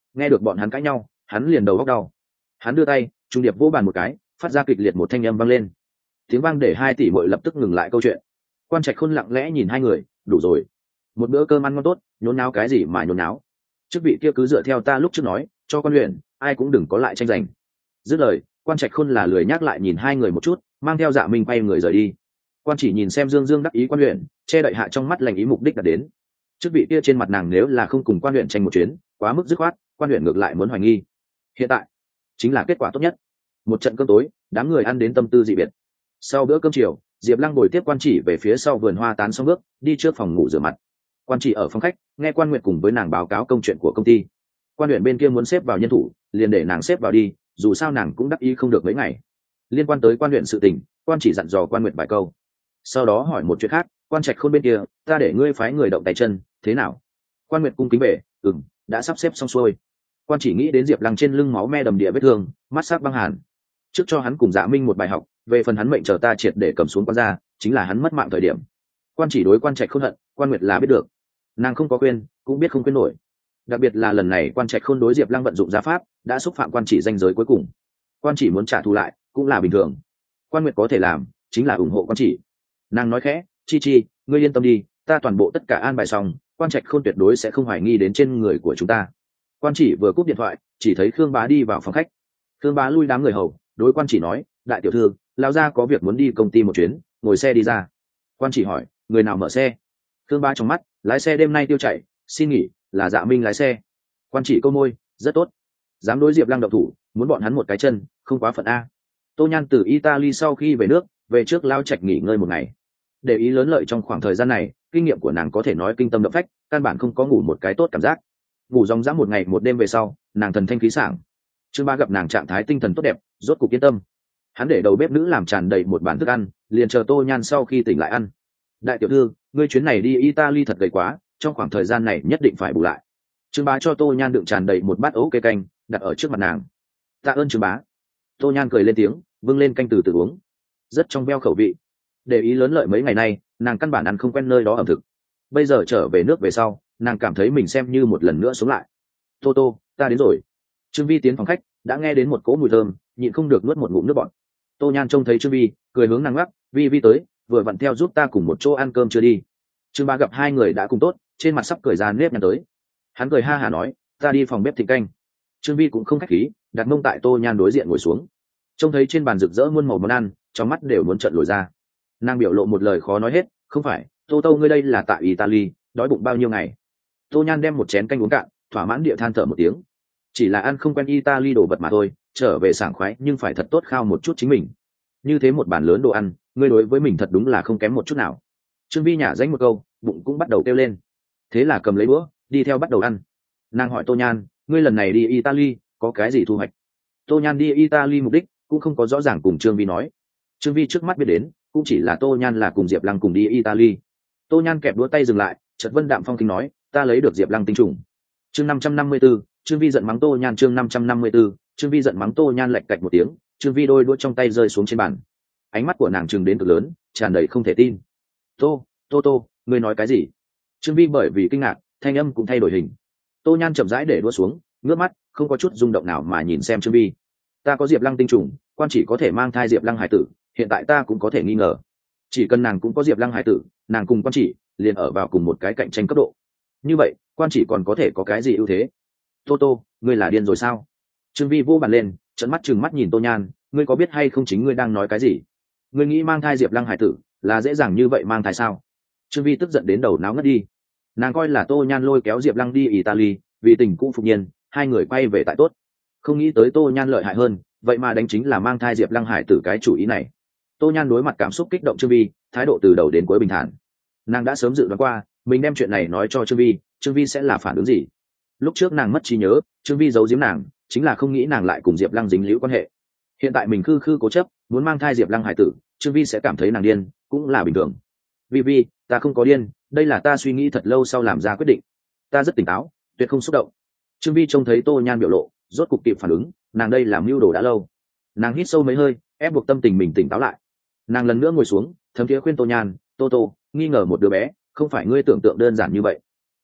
Nghe được bọn hắn cãi nhau, hắn liền đầu góc đau. Hắn đưa tay trung điệp vỗ bàn một cái, phát ra kịch liệt một thanh âm vang lên. Tiếng vang để 2 tỷ muội lập tức ngừng lại câu chuyện. Quan Trạch Khôn lặng lẽ nhìn hai người, đủ rồi, một bữa cơm ăn ngon tốt, nhốn náo cái gì mà nhốn náo. Chức vị kia cứ dựa theo ta lúc trước nói, cho quan luyện, ai cũng đừng có lại tranh giành. Dứt lời, Quan Trạch Khôn là lười nhắc lại nhìn hai người một chút, mang theo Dạ Minh quay người rời đi. Quan chỉ nhìn xem Dương Dương đắc ý quan luyện, che đậy hạ trong mắt lành ý mục đích đã đến. Chức vị kia trên mặt nàng nếu là không cùng quan luyện tranh một chuyến, quá mức dứt khoát, quan luyện ngược lại muốn hoài nghi. Hiện tại chính là kết quả tốt nhất. Một trận cơm tối, đám người ăn đến tâm tư dị biệt. Sau bữa cơm chiều, Diệp Lăng bồi tiếp quan chỉ về phía sau vườn hoa tán xong bước, đi trước phòng ngủ rửa mặt. Quan chỉ ở phòng khách, nghe quan nguyện cùng với nàng báo cáo công chuyện của công ty. Quan huyện bên kia muốn xếp vào nhân thủ, liền để nàng xếp vào đi, dù sao nàng cũng đắc ý không được mấy ngày. Liên quan tới quan huyện sự tình, quan chỉ dặn dò quan nguyện vài câu. Sau đó hỏi một chuyện khác, Quan Trạch Khôn bên kia, ta để ngươi phái người động tay chân, thế nào? Quan nguyện cung kính bể, đã sắp xếp xong xuôi. Quan chỉ nghĩ đến Diệp Lăng trên lưng máu me đầm địa vết thương, mắt sắc băng hàn. Trước cho hắn cùng Dạ Minh một bài học, về phần hắn mệnh chờ ta triệt để cầm xuống quan gia, chính là hắn mất mạng thời điểm. Quan chỉ đối Quan Trạch Khôn hận, Quan Nguyệt là biết được. Nàng không có quên, cũng biết không quên nổi. Đặc biệt là lần này Quan Trạch Khôn đối Diệp Lăng vận dụng gia pháp, đã xúc phạm quan chỉ danh giới cuối cùng. Quan chỉ muốn trả thù lại, cũng là bình thường. Quan Nguyệt có thể làm, chính là ủng hộ quan chỉ. Nàng nói khẽ, chi, ngươi yên tâm đi, ta toàn bộ tất cả an bài xong, Quan Trạch Khôn tuyệt đối sẽ không hoài nghi đến trên người của chúng ta. Quan chỉ vừa cúp điện thoại, chỉ thấy Khương Bá đi vào phòng khách. Khương Bá lui đám người hầu, đối quan chỉ nói, đại tiểu thư, lão gia có việc muốn đi công ty một chuyến, ngồi xe đi ra. Quan chỉ hỏi, người nào mở xe? Khương Bá trong mắt, lái xe đêm nay tiêu chạy, xin nghỉ, là Dạ Minh lái xe. Quan chỉ câu môi, rất tốt. Dám đối Diệp Lăng động thủ, muốn bọn hắn một cái chân, không quá phận a. Tô Nhan từ Italy sau khi về nước, về trước lao trạch nghỉ ngơi một ngày. Để ý lớn lợi trong khoảng thời gian này, kinh nghiệm của nàng có thể nói kinh tâm động phách, căn bản không có ngủ một cái tốt cảm giác. Ngủ ròng rã một ngày một đêm về sau, nàng thần thanh khí sảng. Trương Ba gặp nàng trạng thái tinh thần tốt đẹp, rốt cục yên tâm. Hắn để đầu bếp nữ làm tràn đầy một bàn thức ăn, liền chờ Tô Nhan sau khi tỉnh lại ăn. Đại tiểu thư, ngươi chuyến này đi Italy thật gầy quá, trong khoảng thời gian này nhất định phải bù lại. Trương Bá cho Tô Nhan đựng tràn đầy một bát ấu cây canh, đặt ở trước mặt nàng. Tạ ơn Trương Bá. Tô Nhan cười lên tiếng, vâng lên canh từ từ uống. Rất trong veo khẩu vị. Để ý lớn lợi mấy ngày nay, nàng căn bản ăn không quen nơi đó ẩm thực. Bây giờ trở về nước về sau, nàng cảm thấy mình xem như một lần nữa sống lại. Tô Tô, ta đến rồi. Trương Vi tiến phòng khách, đã nghe đến một cỗ mùi thơm, nhịn không được nuốt một ngụm nước bọt. Tô Nhan trông thấy Trương Vi, cười hướng nàng ngắc, Vi tới, vừa vặn theo giúp ta cùng một chỗ ăn cơm chưa đi. Trương Ba gặp hai người đã cùng tốt, trên mặt sắp cười ra nếp nhăn tới. Hắn cười ha hả nói, ta đi phòng bếp thịnh canh. Trương Vi cũng không khách khí, đặt mông tại Tô Nhan đối diện ngồi xuống. Trông thấy trên bàn rực rỡ muôn màu món ăn, trong mắt đều muốn trợn lồi ra. Nàng biểu lộ một lời khó nói hết, không phải, Tô ngươi đây là tại Italy, đói bụng bao nhiêu ngày? Tô Nhan đem một chén canh uống cạn, thỏa mãn địa than thở một tiếng. Chỉ là ăn không quen Italy đồ vật mà thôi, trở về sảng khoái nhưng phải thật tốt khao một chút chính mình. Như thế một bàn lớn đồ ăn, ngươi đối với mình thật đúng là không kém một chút nào. Trương Vi nhả danh một câu, bụng cũng bắt đầu kêu lên. Thế là cầm lấy bữa, đi theo bắt đầu ăn. Nàng hỏi Tô Nhan, ngươi lần này đi Italy, có cái gì thu hoạch? Tô Nhan đi Italy mục đích, cũng không có rõ ràng cùng Trương Vi nói. Trương Vi trước mắt biết đến, cũng chỉ là Tô Nhan là cùng Diệp Lăng cùng đi Italy. Tô Nhan kẹp đũa tay dừng lại, chợt vân đạm phong kinh nói, ta lấy được Diệp Lăng tinh trùng. Chương 554, Trương Vi giận mắng Tô Nhan. Chương 554, Trương Vi giận mắng Tô Nhan lạch cạch một tiếng, Trương Vi đôi đũa trong tay rơi xuống trên bàn. Ánh mắt của nàng trừng đến cực lớn, tràn đầy không thể tin. Tô, ngươi nói cái gì? Trương Vi bởi vì kinh ngạc, thanh âm cũng thay đổi hình. Tô Nhan chậm rãi để đũa xuống, ngước mắt, không có chút rung động nào mà nhìn xem Trương Vi. Ta có Diệp Lăng tinh trùng, quan chỉ có thể mang thai Diệp Lăng hải tử, hiện tại ta cũng có thể nghi ngờ. Chỉ cần nàng cũng có Diệp Lăng hải tử, nàng cùng quan chỉ liền ở vào cùng một cái cạnh tranh cấp độ. Như vậy, quan chỉ còn có thể có cái gì ưu thế? Tô, ngươi là điên rồi sao? Trương Vi vô bàn lên, trợn mắt trừng mắt nhìn Tô Nhan, ngươi có biết hay không chính ngươi đang nói cái gì? Ngươi nghĩ mang thai Diệp Lăng hải tử là dễ dàng như vậy mang thai sao? Trương Vi tức giận đến đầu náo ngất đi. Nàng coi là Tô Nhan lôi kéo Diệp Lăng đi Italy, vì tình cũ phục nhiên, hai người quay về tại tốt. Không nghĩ tới Tô Nhan lợi hại hơn, vậy mà đánh chính là mang thai Diệp Lăng hải tử cái chủ ý này. Tô Nhan đối mặt cảm xúc kích động Trương Vi, thái độ từ đầu đến cuối bình thản. Nàng đã sớm dự đoán qua, mình đem chuyện này nói cho Trương Vi sẽ là phản ứng gì. Lúc trước nàng mất trí nhớ, Trương Vi giấu giếm nàng, chính là không nghĩ nàng lại cùng Diệp Lăng dính líu quan hệ. Hiện tại mình khư cố chấp, muốn mang thai Diệp Lăng hải tử, Trương Vi sẽ cảm thấy nàng điên, cũng là bình thường. Vi, ta không có điên, đây là ta suy nghĩ thật lâu sau làm ra quyết định. Ta rất tỉnh táo, tuyệt không xúc động. Trương Vi trông thấy Tô Nhan biểu lộ, rốt cục kịp phản ứng, nàng đây làm mưu đồ đã lâu. Nàng hít sâu mấy hơi, ép buộc tâm tình mình tỉnh táo lại. Nàng lần nữa ngồi xuống, thấm thiế khuyên Tô Nhan, Tô, nghi ngờ một đứa bé, không phải ngươi tưởng tượng đơn giản như vậy.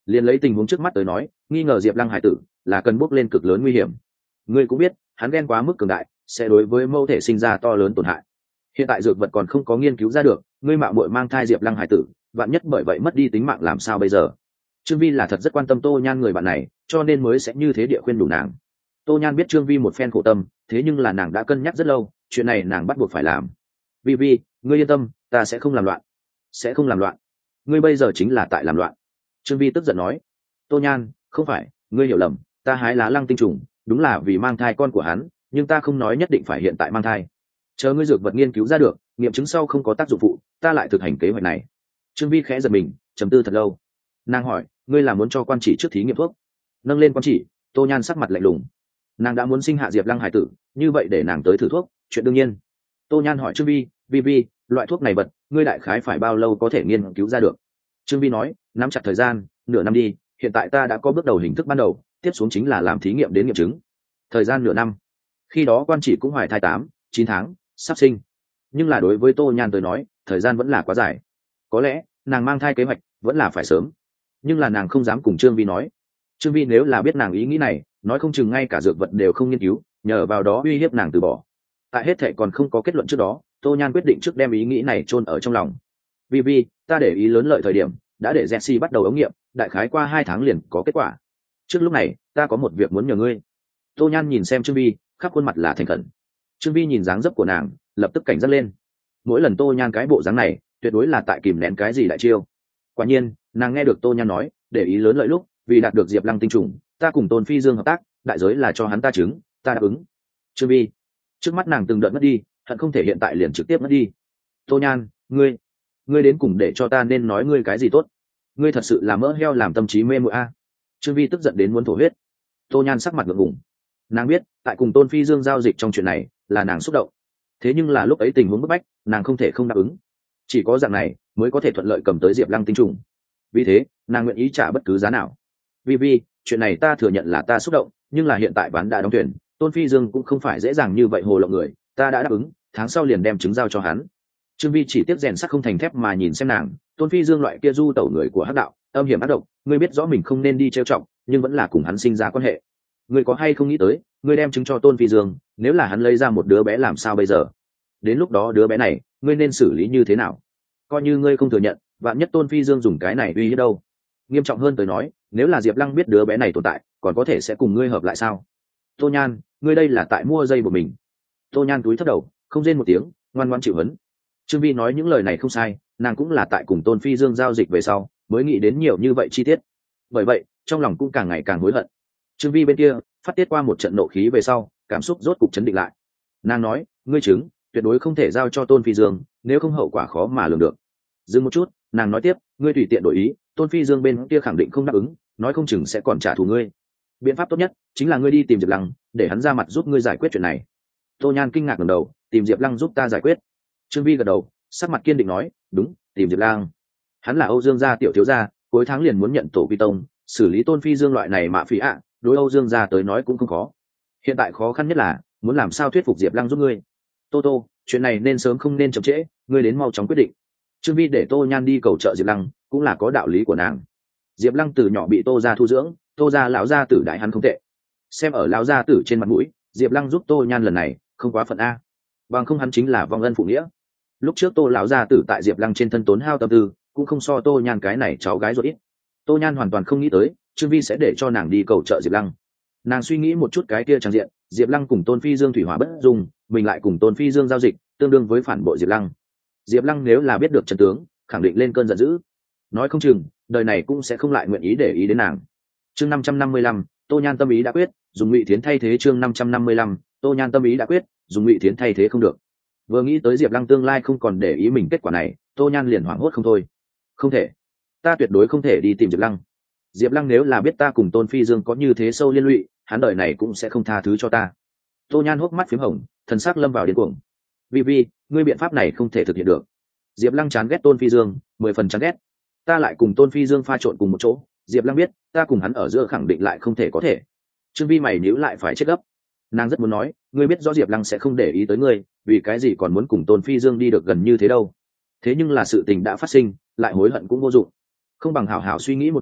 liền lấy tình huống trước mắt tới nói, nghi ngờ Diệp Lăng hải tử là cần bước lên cực lớn nguy hiểm. Ngươi cũng biết, hắn ghen quá mức cường đại, sẽ đối với mẫu thể sinh ra to lớn tổn hại. Hiện tại dược vật còn không có nghiên cứu ra được, ngươi mạo muội mang thai Diệp Lăng hải tử, vạn nhất bởi vậy mất đi tính mạng làm sao bây giờ? Trương Vi là thật rất quan tâm Tô Nhan người bạn này, cho nên mới sẽ như thế địa khuyên đủ nàng. Tô Nhan biết Trương Vi một phen khổ tâm, thế nhưng là nàng đã cân nhắc rất lâu, chuyện này nàng bắt buộc phải làm. Vi Vi, ngươi yên tâm, ta sẽ không làm loạn. Sẽ không làm loạn? Ngươi bây giờ chính là tại làm loạn. Trương Vi tức giận nói. Tô Nhan, không phải, ngươi hiểu lầm, ta hái lá lăng tinh trùng, đúng là vì mang thai con của hắn, nhưng ta không nói nhất định phải hiện tại mang thai. Chờ ngươi dược vật nghiên cứu ra được, nghiệm chứng sau không có tác dụng phụ, ta lại thực hành kế hoạch này. Trương Vi khẽ giật mình, trầm tư thật lâu. Nàng hỏi, ngươi là muốn cho quan chỉ trước thí nghiệm thuốc? Nâng lên quan chỉ, Tô Nhan sắc mặt lạnh lùng. Nàng đã muốn sinh hạ Diệp Lăng hải tử, như vậy để nàng tới thử thuốc, chuyện đương nhiên. Tô Nhan hỏi Trương Vi, Vi, loại thuốc này bật, ngươi đại khái phải bao lâu có thể nghiên cứu ra được? Trương Vi nói, nắm chặt thời gian, nửa năm đi, hiện tại ta đã có bước đầu hình thức ban đầu, tiếp xuống chính là làm thí nghiệm đến nghiệm chứng. Thời gian nửa năm. Khi đó quan chỉ cũng hoài thai 8-9 tháng, sắp sinh. Nhưng là đối với Tô Nhan tới nói, thời gian vẫn là quá dài. Có lẽ, nàng mang thai kế hoạch vẫn là phải sớm. Nhưng là nàng không dám cùng Trương Vi nói. Trương Vi nếu là biết nàng ý nghĩ này, nói không chừng ngay cả dược vật đều không nghiên cứu, nhờ vào đó uy hiếp nàng từ bỏ. Tại hết thệ còn không có kết luận trước đó, Tô Nhan quyết định trước đem ý nghĩ này chôn ở trong lòng. Vi, ta để ý lớn lợi thời điểm, đã để Jesse bắt đầu ống nghiệm, đại khái qua 2 tháng liền có kết quả. Trước lúc này, ta có một việc muốn nhờ ngươi. Tô Nhan nhìn xem Trương Vi, khắp khuôn mặt là thành khẩn. Trương Vi nhìn dáng dấp của nàng, lập tức cảnh giác lên. Mỗi lần Tô Nhan cái bộ dáng này, tuyệt đối là tại kìm nén cái gì đại chiêu. Quả nhiên, nàng nghe được Tô Nhan nói, để ý lớn lợi lúc, vì đạt được Diệp Lăng tinh trùng, ta cùng Tôn Phi Dương hợp tác, đại giới là cho hắn ta trứng, ta đáp ứng. Trương Vi, trước mắt nàng từng đợt mất đi, hận không thể hiện tại liền trực tiếp mất đi. Tô Nhan, ngươi đến cùng để cho ta nên nói ngươi cái gì tốt? Ngươi thật sự là mỡ heo làm tâm trí mê muội a. Trương Vi tức giận đến muốn thổ huyết. Tô Nhan sắc mặt ngượng ngùng. Nàng biết, tại cùng Tôn Phi Dương giao dịch trong chuyện này, là nàng xúc động. Thế nhưng là lúc ấy tình huống bức bách, nàng không thể không đáp ứng. Chỉ có dạng này mới có thể thuận lợi cầm tới Diệp Lăng tinh trùng. Vì thế, nàng nguyện ý trả bất cứ giá nào. Vi, chuyện này ta thừa nhận là ta xúc động, nhưng là hiện tại ván đã đóng thuyền, Tôn Phi Dương cũng không phải dễ dàng như vậy hồ lộng người, ta đã đáp ứng, tháng sau liền đem trứng giao cho hắn. Trương Vi chỉ tiếp rèn sắt không thành thép mà nhìn xem nàng, Tôn Phi Dương loại kia du tẩu người của hắc đạo, âm hiểm ác độc, ngươi biết rõ mình không nên đi trêu chọc, nhưng vẫn là cùng hắn sinh ra quan hệ. Ngươi có hay không nghĩ tới, ngươi đem trứng cho Tôn Phi Dương, nếu là hắn lấy ra một đứa bé làm sao bây giờ? Đến lúc đó đứa bé này, ngươi nên xử lý như thế nào? Coi như ngươi không thừa nhận, vạn nhất Tôn Phi Dương dùng cái này uy hiếp đâu? Nghiêm trọng hơn tới nói, nếu là Diệp Lăng biết đứa bé này tồn tại, còn có thể sẽ cùng ngươi hợp lại sao? Tô Nhan, ngươi đây là tại mua dây của mình. Tô Nhan cúi thấp đầu, không rên một tiếng, ngoan ngoãn chịu huấn. Trương Vi nói những lời này không sai, nàng cũng là tại cùng Tôn Phi Dương giao dịch về sau, mới nghĩ đến nhiều như vậy chi tiết. Bởi vậy, trong lòng cũng càng ngày càng hối hận. Trương Vi bên kia, phát tiết qua một trận nộ khí về sau, cảm xúc rốt cục chấn định lại. Nàng nói, ngươi chứng, tuyệt đối không thể giao cho Tôn Phi Dương, nếu không hậu quả khó mà lường được. Dừng một chút, nàng nói tiếp, ngươi tùy tiện đổi ý, Tôn Phi Dương bên kia khẳng định không đáp ứng, nói không chừng sẽ còn trả thù ngươi. Biện pháp tốt nhất chính là ngươi đi tìm Diệp Lăng, để hắn ra mặt giúp ngươi giải quyết chuyện này. Tô Nhan kinh ngạc ngẩng đầu, tìm Diệp Lăng giúp ta giải quyết. Trương Vi gật đầu, sắc mặt kiên định nói, đúng, tìm Diệp Lăng. Hắn là Âu Dương gia tiểu thiếu gia, cuối tháng liền muốn nhận tổ quy tông, xử lý Tôn Phi Dương loại này mạ phỉ ạ, đối Âu Dương gia tới nói cũng không khó. Hiện tại khó khăn nhất là muốn làm sao thuyết phục Diệp Lăng giúp ngươi. Tô, chuyện này nên sớm không nên chậm trễ, ngươi đến mau chóng quyết định. Trương Vi để Tô Nhan đi cầu trợ Diệp Lăng, cũng là có đạo lý của nàng. Diệp Lăng từ nhỏ bị Tô gia thu dưỡng, Tô gia lão gia tử đại hắn không tệ. Xem ở lão gia tử trên mặt mũi, Diệp Lăng giúp Tô Nhan lần này không quá phận a. Bằng không hắn chính là vong ân phụ nghĩa. Lúc trước Tô lão gia tử tại Diệp Lăng trên thân tốn hao tâm tư, cũng không so Tô Nhan cái này cháu gái ruột ít. Tô Nhan hoàn toàn không nghĩ tới, Trương Vi sẽ để cho nàng đi cầu trợ Diệp Lăng. Nàng suy nghĩ một chút cái kia trang diện, Diệp Lăng cùng Tôn Phi Dương thủy hỏa bất dung, mình lại cùng Tôn Phi Dương giao dịch, tương đương với phản bội Diệp Lăng. Diệp Lăng nếu là biết được chân tướng, khẳng định lên cơn giận dữ. Nói không chừng, đời này cũng sẽ không lại nguyện ý để ý đến nàng. Chương 555, Tô Nhan tâm ý đã quyết, dùng Ngụy Thiến thay thế. Chương 555, Tô Nhan tâm ý đã quyết, dùng Ngụy Thiến thay thế không được. Vừa nghĩ tới Diệp Lăng tương lai không còn để ý mình kết quả này, Tô Nhan liền hoảng hốt không thôi. Không thể, ta tuyệt đối không thể đi tìm Diệp Lăng. Diệp Lăng nếu là biết ta cùng Tôn Phi Dương có như thế sâu liên lụy, hắn đời này cũng sẽ không tha thứ cho ta. Tô Nhan hốc mắt phím hồng, thần sắc lâm vào điên cuồng. Vi, ngươi biện pháp này không thể thực hiện được. Diệp Lăng chán ghét Tôn Phi Dương, 10 phần chán ghét. Ta lại cùng Tôn Phi Dương pha trộn cùng một chỗ, Diệp Lăng biết, ta cùng hắn ở giữa khẳng định lại không thể có thể. Trương Vi mày níu lại phải chết gấp. Nàng rất muốn nói, ngươi biết rõ Diệp Lăng sẽ không để ý tới ngươi, vì cái gì còn muốn cùng Tôn Phi Dương đi được gần như thế đâu. Thế nhưng là sự tình đã phát sinh, lại hối hận cũng vô dụng. Không bằng hảo hảo suy nghĩ một chút,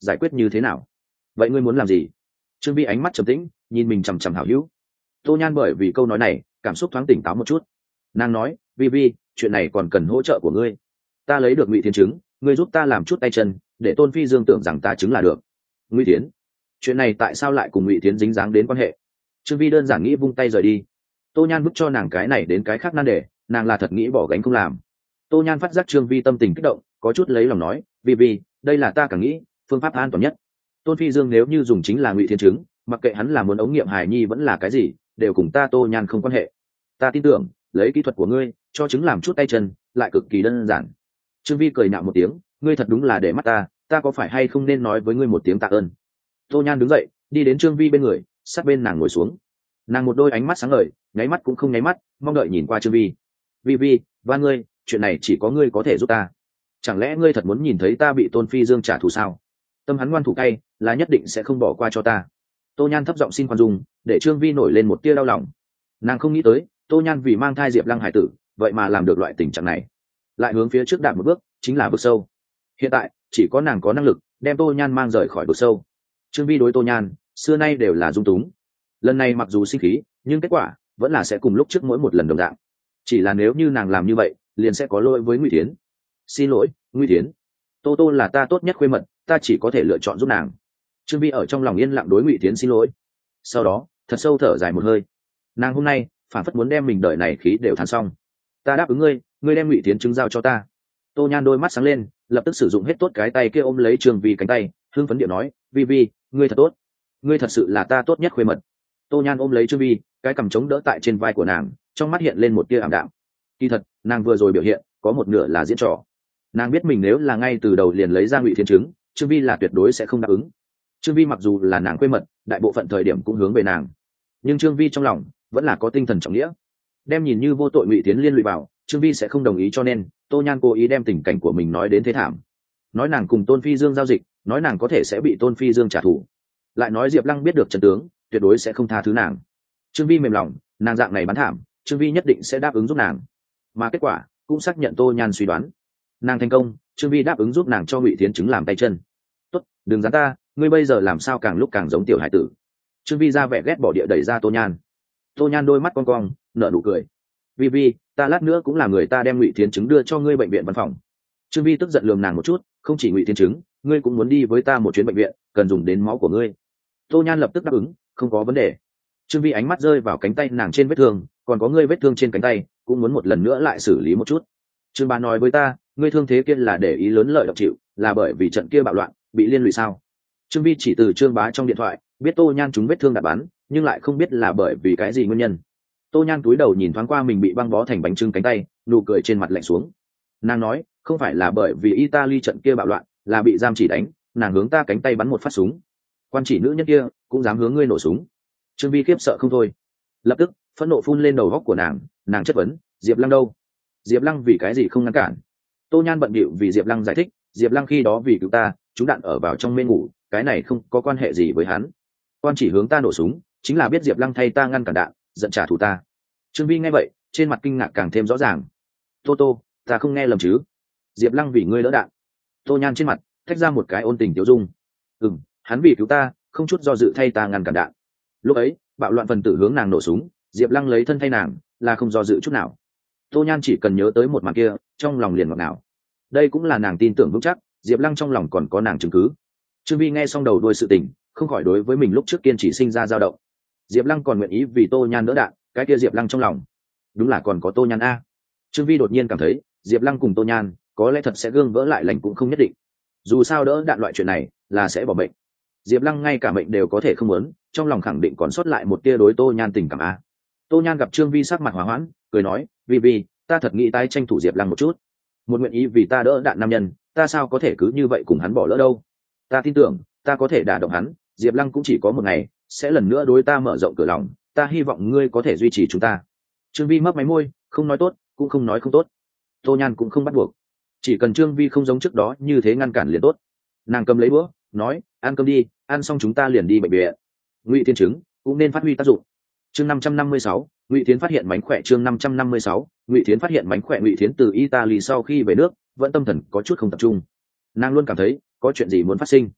giải quyết như thế nào? Vậy ngươi muốn làm gì? Trương Vi ánh mắt trầm tĩnh nhìn mình chằm chằm hảo hữu. Tô Nhan bởi vì câu nói này cảm xúc thoáng tỉnh táo một chút. Nàng nói, vi chuyện này còn cần hỗ trợ của ngươi. Ta lấy được Ngụy Thiến chứng, ngươi giúp ta làm chút tay chân để Tôn Phi Dương tưởng rằng ta chứng là được. Ngụy Thiến, chuyện này tại sao lại cùng Ngụy Thiến dính dáng đến quan hệ? Trương Vi đơn giản nghĩ vung tay rời đi. Tô Nhan bức cho nàng cái này đến cái khác nan đề, nàng là thật nghĩ bỏ gánh không làm. Tô Nhan phát giác Trương Vi tâm tình kích động, có chút lấy lòng nói, vi đây là ta càng nghĩ phương pháp an toàn nhất. Tôn Phi Dương nếu như dùng chính là Ngụy Thiến chứng, mặc kệ hắn là muốn ống nghiệm hài nhi vẫn là cái gì, đều cùng ta Tô Nhan không quan hệ. Ta tin tưởng lấy kỹ thuật của ngươi cho chứng làm chút tay chân lại cực kỳ đơn giản. Trương Vi cười nhạo một tiếng, ngươi thật đúng là để mắt ta có phải hay không nên nói với ngươi một tiếng tạ ơn? Tô Nhan đứng dậy đi đến Trương Vi bên người, sát bên nàng ngồi xuống. Nàng một đôi ánh mắt sáng ngời, nháy mắt cũng không nháy mắt, mong đợi nhìn qua Trương Vi. Vi và ngươi, chuyện này chỉ có ngươi có thể giúp ta. Chẳng lẽ ngươi thật muốn nhìn thấy ta bị Tôn Phi Dương trả thù sao? Tâm hắn ngoan thủ cay, là nhất định sẽ không bỏ qua cho ta. Tô Nhan thấp giọng xin khoan dung, để Trương Vi nổi lên một tia đau lòng. Nàng không nghĩ tới Tô Nhan vì mang thai Diệp Lăng hải tử vậy mà làm được loại tình trạng này, lại hướng phía trước đạp một bước chính là vực sâu. Hiện tại chỉ có nàng có năng lực đem Tô Nhan mang rời khỏi vực sâu. Trương Vi đối Tô Nhan xưa nay đều là dung túng, lần này mặc dù sinh khí nhưng kết quả vẫn là sẽ cùng lúc trước mỗi một lần đồng dạng. Chỉ là nếu như nàng làm như vậy liền sẽ có lỗi với Ngụy Thiến. Xin lỗi Ngụy Thiến, Tô là ta tốt nhất khuê mật, ta chỉ có thể lựa chọn giúp nàng. Trương Vi ở trong lòng yên lặng đối Ngụy Thiến xin lỗi, sau đó thật sâu thở dài một hơi. Nàng hôm nay phản phất muốn đem mình đời này khí đều than xong. Ta đáp ứng ngươi đem Ngụy Thiến chứng giao cho ta. Tô Nhan đôi mắt sáng lên, lập tức sử dụng hết tốt cái tay kia ôm lấy Trương Vi cánh tay, hưng phấn điệu nói, Vi ngươi thật tốt, ngươi thật sự là ta tốt nhất khuê mật. Tô Nhan ôm lấy Trương Vi, cái cằm chống đỡ tại trên vai của nàng, trong mắt hiện lên một tia ảm đạm. Kỳ thật nàng vừa rồi biểu hiện có một nửa là diễn trò. Nàng biết mình nếu là ngay từ đầu liền lấy ra Ngụy Thiến chứng, Trương Vi là tuyệt đối sẽ không đáp ứng. Trương Vi mặc dù là nàng khuê mật, đại bộ phận thời điểm cũng hướng về nàng, nhưng Trương Vi trong lòng vẫn là có tinh thần trọng nghĩa, đem nhìn như vô tội Ngụy Thiến liên lụy vào, Trương Vi sẽ không đồng ý. Cho nên Tô Nhan cố ý đem tình cảnh của mình nói đến thế thảm, nói nàng cùng Tôn Phi Dương giao dịch, nói nàng có thể sẽ bị Tôn Phi Dương trả thù, lại nói Diệp Lăng biết được trận tướng tuyệt đối sẽ không tha thứ nàng. Trương Vi mềm lòng, nàng dạng này bán thảm, Trương Vi nhất định sẽ đáp ứng giúp nàng, mà kết quả cũng xác nhận Tô Nhan suy đoán. Nàng thành công, Trương Vi đáp ứng giúp nàng cho Ngụy Thiến chứng làm tay chân. Tốt, đừng dán ta, ngươi bây giờ làm sao càng lúc càng giống tiểu hải tử. Trương Vi ra vẻ ghét bỏ địa đẩy ra Tô Nhan. Tô Nhan đôi mắt cong cong nở nụ cười. Vi ta lát nữa cũng là người ta đem Ngụy Thiến chứng đưa cho ngươi bệnh viện văn phòng. Trương Vi tức giận lườm nàng một chút, không chỉ Ngụy Thiến chứng, ngươi cũng muốn đi với ta một chuyến bệnh viện, cần dùng đến máu của ngươi. Tô Nhan lập tức đáp ứng, không có vấn đề. Trương Vi ánh mắt rơi vào cánh tay nàng trên vết thương, còn có ngươi vết thương trên cánh tay, cũng muốn một lần nữa lại xử lý một chút. Trương Bá nói với ta, ngươi thương thế kia là để ý lớn lợi độc chịu, là bởi vì trận kia bạo loạn bị liên lụy sao? Trương Vi chỉ từ Trương Bá trong điện thoại biết Tô Nhan trúng vết thương đạn bắn, nhưng lại không biết là bởi vì cái gì nguyên nhân. Tô Nhan cúi đầu nhìn thoáng qua mình bị băng bó thành bánh trưng cánh tay, nụ cười trên mặt lạnh xuống. Nàng nói, không phải là bởi vì Italy trận kia bạo loạn, là bị giam chỉ đánh, nàng hướng ta cánh tay bắn một phát súng. Quan chỉ nữ nhân kia cũng dám hướng ngươi nổ súng. Trương Vi khiếp sợ không thôi, lập tức phẫn nộ phun lên đầu góc của nàng chất vấn, Diệp Lăng đâu? Diệp Lăng vì cái gì không ngăn cản? Tô Nhan bận bịu vì Diệp Lăng giải thích, Diệp Lăng khi đó vì cứu ta, chúng đạn ở vào trong mê ngủ, cái này không có quan hệ gì với hắn. Quan chỉ hướng ta nổ súng, chính là biết Diệp Lăng thay ta ngăn cản đạn, giận trả thù ta. Trương Vi nghe vậy, trên mặt kinh ngạc càng thêm rõ ràng. Tô, ta không nghe lầm chứ? Diệp Lăng vì ngươi đỡ đạn. Tô Nhan trên mặt thách ra một cái ôn tình tiêu dung. Hắn vì cứu ta, không chút do dự thay ta ngăn cản đạn. Lúc ấy bạo loạn phần tử hướng nàng nổ súng, Diệp Lăng lấy thân thay nàng, là không do dự chút nào. Tô Nhan chỉ cần nhớ tới một màn kia, trong lòng liền ngọt ngào. Đây cũng là nàng tin tưởng vững chắc, Diệp Lăng trong lòng còn có nàng chứng cứ. Trương Vi nghe xong đầu đuôi sự tình, không khỏi đối với mình lúc trước kiên trì sinh ra dao động. Diệp Lăng còn nguyện ý vì Tô Nhan đỡ đạn, cái kia Diệp Lăng trong lòng đúng là còn có Tô Nhan a. Trương Vi đột nhiên cảm thấy Diệp Lăng cùng Tô Nhan có lẽ thật sẽ gương vỡ lại lành cũng không nhất định. Dù sao đỡ đạn loại chuyện này là sẽ bỏ bệnh. Diệp Lăng ngay cả mệnh đều có thể không muốn, trong lòng khẳng định còn sót lại một tia đối Tô Nhan tình cảm a. Tô Nhan gặp Trương Vi sắc mặt hòa hoãn, cười nói, Vi ta thật nghĩ tái tranh thủ Diệp Lăng một chút. Một nguyện ý vì ta đỡ đạn nam nhân, ta sao có thể cứ như vậy cùng hắn bỏ lỡ đâu. Ta tin tưởng ta có thể đả động hắn, Diệp Lăng cũng chỉ có một ngày sẽ lần nữa đối ta mở rộng cửa lòng, ta hy vọng ngươi có thể duy trì chúng ta. Trương Vi mấp máy môi, không nói tốt cũng không nói không tốt. Tô Nhan cũng không bắt buộc, chỉ cần Trương Vi không giống trước đó như thế ngăn cản liền tốt. Nàng cầm lấy bữa nói, ăn cơm đi, ăn xong chúng ta liền đi bệnh viện. Ngụy Thiên chứng cũng nên phát huy tác dụng. Chương 556, Ngụy Thiến phát hiện mánh khỏe. Chương 556, Ngụy Thiến phát hiện mánh khỏe. Ngụy Thiến từ Italy sau khi về nước vẫn tâm thần có chút không tập trung, nàng luôn cảm thấy có chuyện gì muốn phát sinh.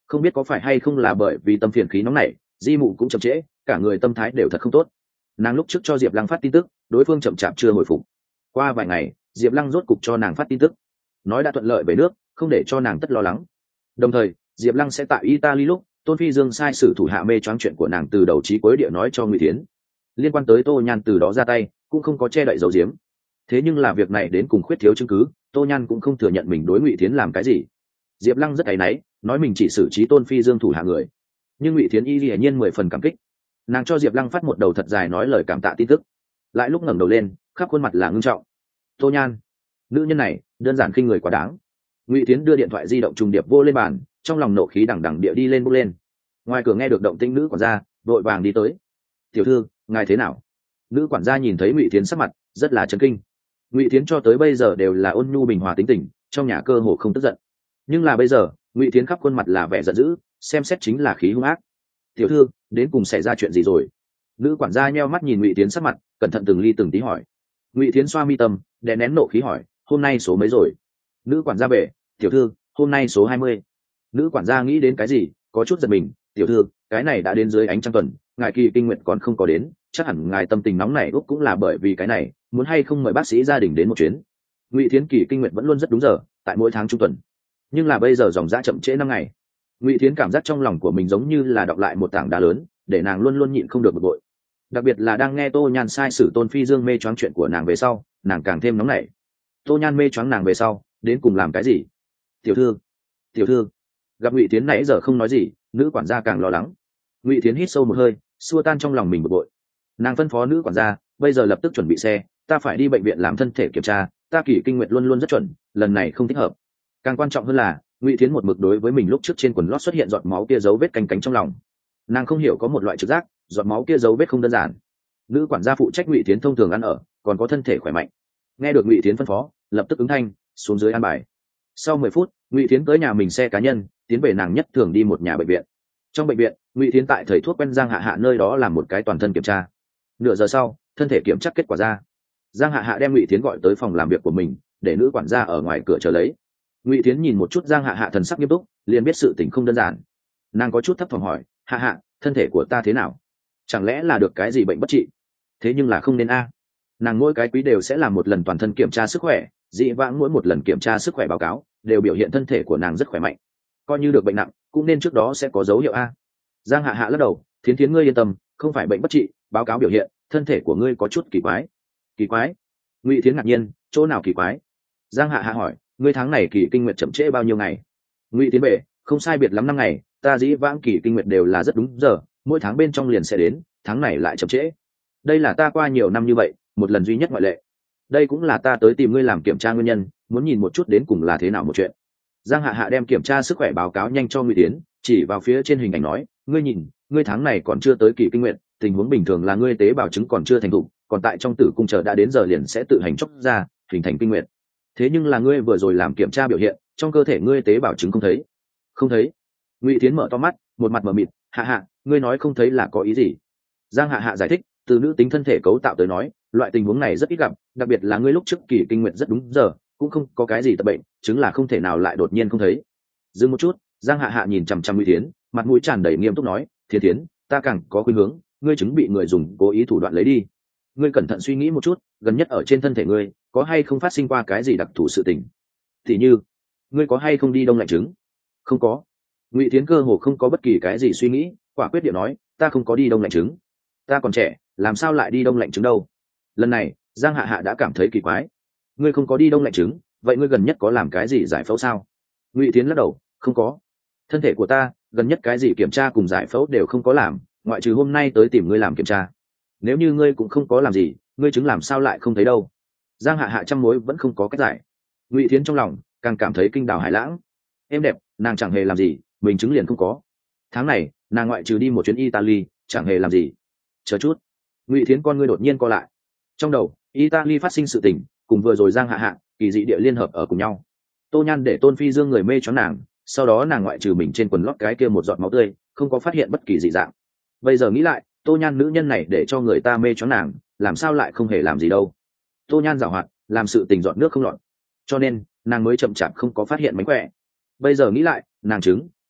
Không biết có phải hay không là bởi vì tâm phiền khí nóng này, di mụ cũng chậm trễ, cả người tâm thái đều thật không tốt. Nàng lúc trước cho Diệp Lăng phát tin tức, đối phương chậm chạp chưa hồi phục. Qua vài ngày, Diệp Lăng rốt cục cho nàng phát tin tức, nói đã thuận lợi về nước, không để cho nàng tất lo lắng. Đồng thời, Diệp Lăng sẽ tại Italy lúc Tôn Phi Dương sai sử thủ hạ mê choáng chuyện của nàng từ đầu chí cuối địa nói cho Ngụy Thiến. Liên quan tới Tô Nhan từ đó ra tay, cũng không có che đậy giấu giếm. Thế nhưng là việc này đến cùng khuyết thiếu chứng cứ, Tô Nhan cũng không thừa nhận mình đối Ngụy Thiến làm cái gì. Diệp Lăng rất áy náy, nói mình chỉ xử trí Tôn Phi Dương thủ hạ người. Nhưng Ngụy Thiến y hiển nhiên 10 phần cảm kích. Nàng cho Diệp Lăng phát một đầu thật dài nói lời cảm tạ tin tức. Lại lúc ngẩng đầu lên, khắp khuôn mặt là ngưng trọng. Tô Nhan, nữ nhân này đơn giản khinh người quá đáng. Ngụy Thiến đưa điện thoại di động trùng điệp vô lên bàn, trong lòng nộ khí đằng đằng địa đi lên bốc lên. Ngoài cửa nghe được động tĩnh nữ quản gia vội vàng đi tới. Tiểu thư, ngài thế nào? Nữ quản gia nhìn thấy Ngụy Thiến sắc mặt rất là chấn kinh. Ngụy Thiến cho tới bây giờ đều là ôn nhu bình hòa tính tình, trong nhà cơ hồ không tức giận. Nhưng là bây giờ Ngụy Thiến khắp khuôn mặt là vẻ giận dữ, xem xét chính là khí hung ác. Tiểu thư, đến cùng xảy ra chuyện gì rồi? Nữ quản gia nheo mắt nhìn Ngụy Thiến sắc mặt, cẩn thận từng ly từng tí hỏi. Ngụy Thiến xoa mi tâm, đè nén nộ khí hỏi, hôm nay số mấy rồi? Nữ quản gia bệ, tiểu thư, hôm nay số 20. Nữ quản gia nghĩ đến cái gì, có chút giật mình. Tiểu thư, cái này đã đến dưới ánh trăng tuần, ngài kỳ kinh nguyện còn không có đến, chắc hẳn ngài tâm tình nóng này úc cũng là bởi vì cái này, muốn hay không mời bác sĩ gia đình đến một chuyến. Ngụy Thiến kỳ kinh nguyện vẫn luôn rất đúng giờ, tại mỗi tháng trung tuần, nhưng là bây giờ dòng dã chậm trễ 5 ngày. Ngụy Thiến cảm giác trong lòng của mình giống như là đọng lại một tảng đá lớn, để nàng luôn luôn nhịn không được bực bội. Đặc biệt là đang nghe Tô Nhan sai sử Tôn Phi Dương mê choáng chuyện của nàng về sau, nàng càng thêm nóng nảy. Tô Nhan mê choáng nàng về sau, đến cùng làm cái gì? Tiểu thư, tiểu thư. Gặp Ngụy Thiến nãy giờ không nói gì, nữ quản gia càng lo lắng. Ngụy Thiến hít sâu một hơi, xua tan trong lòng mình bực bội. Nàng phân phó nữ quản gia, bây giờ lập tức chuẩn bị xe, ta phải đi bệnh viện làm thân thể kiểm tra, ta kỳ kinh nguyệt luôn luôn rất chuẩn, lần này không thích hợp. Càng quan trọng hơn là Ngụy Thiến một mực đối với mình lúc trước trên quần lót xuất hiện giọt máu kia dấu vết canh cánh trong lòng. Nàng không hiểu có một loại trực giác, giọt máu kia dấu vết không đơn giản. Nữ quản gia phụ trách Ngụy Thiến thông thường ăn ở, còn có thân thể khỏe mạnh. Nghe được Ngụy Thiến phân phó, lập tức ứng thanh, xuống dưới an bài. Sau 10 phút, Ngụy Thiến tới nhà mình xe cá nhân, tiến về nàng nhất thường đi một nhà bệnh viện. Trong bệnh viện, Ngụy Thiến tại thầy thuốc quen Giang Hạ Hạ nơi đó làm một cái toàn thân kiểm tra. Nửa giờ sau, thân thể kiểm tra kết quả ra. Giang Hạ Hạ đem Ngụy Thiến gọi tới phòng làm việc của mình, để nữ quản gia ở ngoài cửa chờ lấy. Ngụy Thiến nhìn một chút Giang Hạ Hạ thần sắc nghiêm túc, liền biết sự tình không đơn giản. Nàng có chút thấp thỏm hỏi, Hạ Hạ, thân thể của ta thế nào? Chẳng lẽ là được cái gì bệnh bất trị? Thế nhưng là không nên a. Nàng mỗi cái quý đều sẽ làm một lần toàn thân kiểm tra sức khỏe, dị vãng mỗi một lần kiểm tra sức khỏe báo cáo đều biểu hiện thân thể của nàng rất khỏe mạnh, coi như được bệnh nặng cũng nên trước đó sẽ có dấu hiệu a. Giang Hạ Hạ lắc đầu, Thiến Thiến ngươi yên tâm, không phải bệnh bất trị, báo cáo biểu hiện thân thể của ngươi có chút kỳ quái. Kỳ quái? Ngụy Thiến ngạc nhiên, chỗ nào kỳ quái? Giang Hạ Hạ hỏi, ngươi tháng này kỳ kinh nguyệt chậm trễ bao nhiêu ngày? Ngụy Thiến bệ, không sai biệt lắm 5 ngày, ta dĩ vãng kỳ kinh nguyệt đều là rất đúng giờ, mỗi tháng bên trong liền sẽ đến, tháng này lại chậm trễ. Đây là ta qua nhiều năm như vậy một lần duy nhất ngoại lệ. Đây cũng là ta tới tìm ngươi làm kiểm tra nguyên nhân, muốn nhìn một chút đến cùng là thế nào một chuyện. Giang Hạ Hạ đem kiểm tra sức khỏe báo cáo nhanh cho Ngụy Thiến, chỉ vào phía trên hình ảnh nói, ngươi nhìn, ngươi tháng này còn chưa tới kỳ kinh nguyệt, tình huống bình thường là ngươi tế bào trứng còn chưa thành thục, còn tại trong tử cung chờ đã đến giờ liền sẽ tự hành chốc ra, hình thành kinh nguyệt. Thế nhưng là ngươi vừa rồi làm kiểm tra biểu hiện, trong cơ thể ngươi tế bào trứng không thấy. Không thấy? Ngụy Thiến mở to mắt, một mặt mờ mịt, Hạ Hạ, ngươi nói không thấy là có ý gì? Giang Hạ Hạ giải thích, từ nữ tính thân thể cấu tạo tới nói, loại tình huống này rất ít gặp, đặc biệt là ngươi lúc trước kỳ kinh nguyệt rất đúng giờ, cũng không có cái gì tật bệnh, chứng là không thể nào lại đột nhiên không thấy. Dừng một chút, Giang Hạ Hạ nhìn chằm chằm Ngụy Thiến, mặt mũi tràn đầy nghiêm túc nói, Thiến Thiến, ta càng có khuynh hướng, ngươi chứng bị người dùng cố ý thủ đoạn lấy đi. Ngươi cẩn thận suy nghĩ một chút, gần nhất ở trên thân thể ngươi có hay không phát sinh qua cái gì đặc thù sự tình? Thì như, ngươi có hay không đi đông lạnh trứng? Không có. Ngụy Thiến cơ hồ không có bất kỳ cái gì suy nghĩ, quả quyết điệu nói, ta không có đi đông lạnh trứng. Ta còn trẻ, làm sao lại đi đông lạnh trứng đâu? Lần này Giang Hạ Hạ đã cảm thấy kỳ quái. Ngươi không có đi đông lạnh trứng, vậy ngươi gần nhất có làm cái gì giải phẫu sao? Ngụy Thiến lắc đầu, không có. Thân thể của ta gần nhất cái gì kiểm tra cùng giải phẫu đều không có làm, ngoại trừ hôm nay tới tìm ngươi làm kiểm tra. Nếu như ngươi cũng không có làm gì, ngươi chứng làm sao lại không thấy đâu? Giang Hạ Hạ trăm mối vẫn không có cách giải. Ngụy Thiến trong lòng càng cảm thấy kinh đào hải lãng. Em đẹp, nàng chẳng hề làm gì, mình chứng liền không có. Tháng này nàng ngoại trừ đi một chuyến Italy, chẳng hề làm gì. Chờ chút. Ngụy Thiến con ngươi đột nhiên co lại. Trong đầu Italy phát sinh sự tình, cùng vừa rồi Giang Hạ Hạ kỳ dị địa liên hợp ở cùng nhau. Tô Nhan để Tôn Phi Dương người mê choáng nàng, sau đó nàng ngoại trừ mình trên quần lót cái kia một giọt máu tươi, không có phát hiện bất kỳ dị dạng. Bây giờ nghĩ lại, Tô Nhan nữ nhân này để cho người ta mê choáng nàng, làm sao lại không hề làm gì đâu? Tô Nhan giảo hoạt, làm sự tình dọn nước không lọt, cho nên nàng mới chậm chạp không có phát hiện mánh khỏe. Bây giờ nghĩ lại, nàng chứng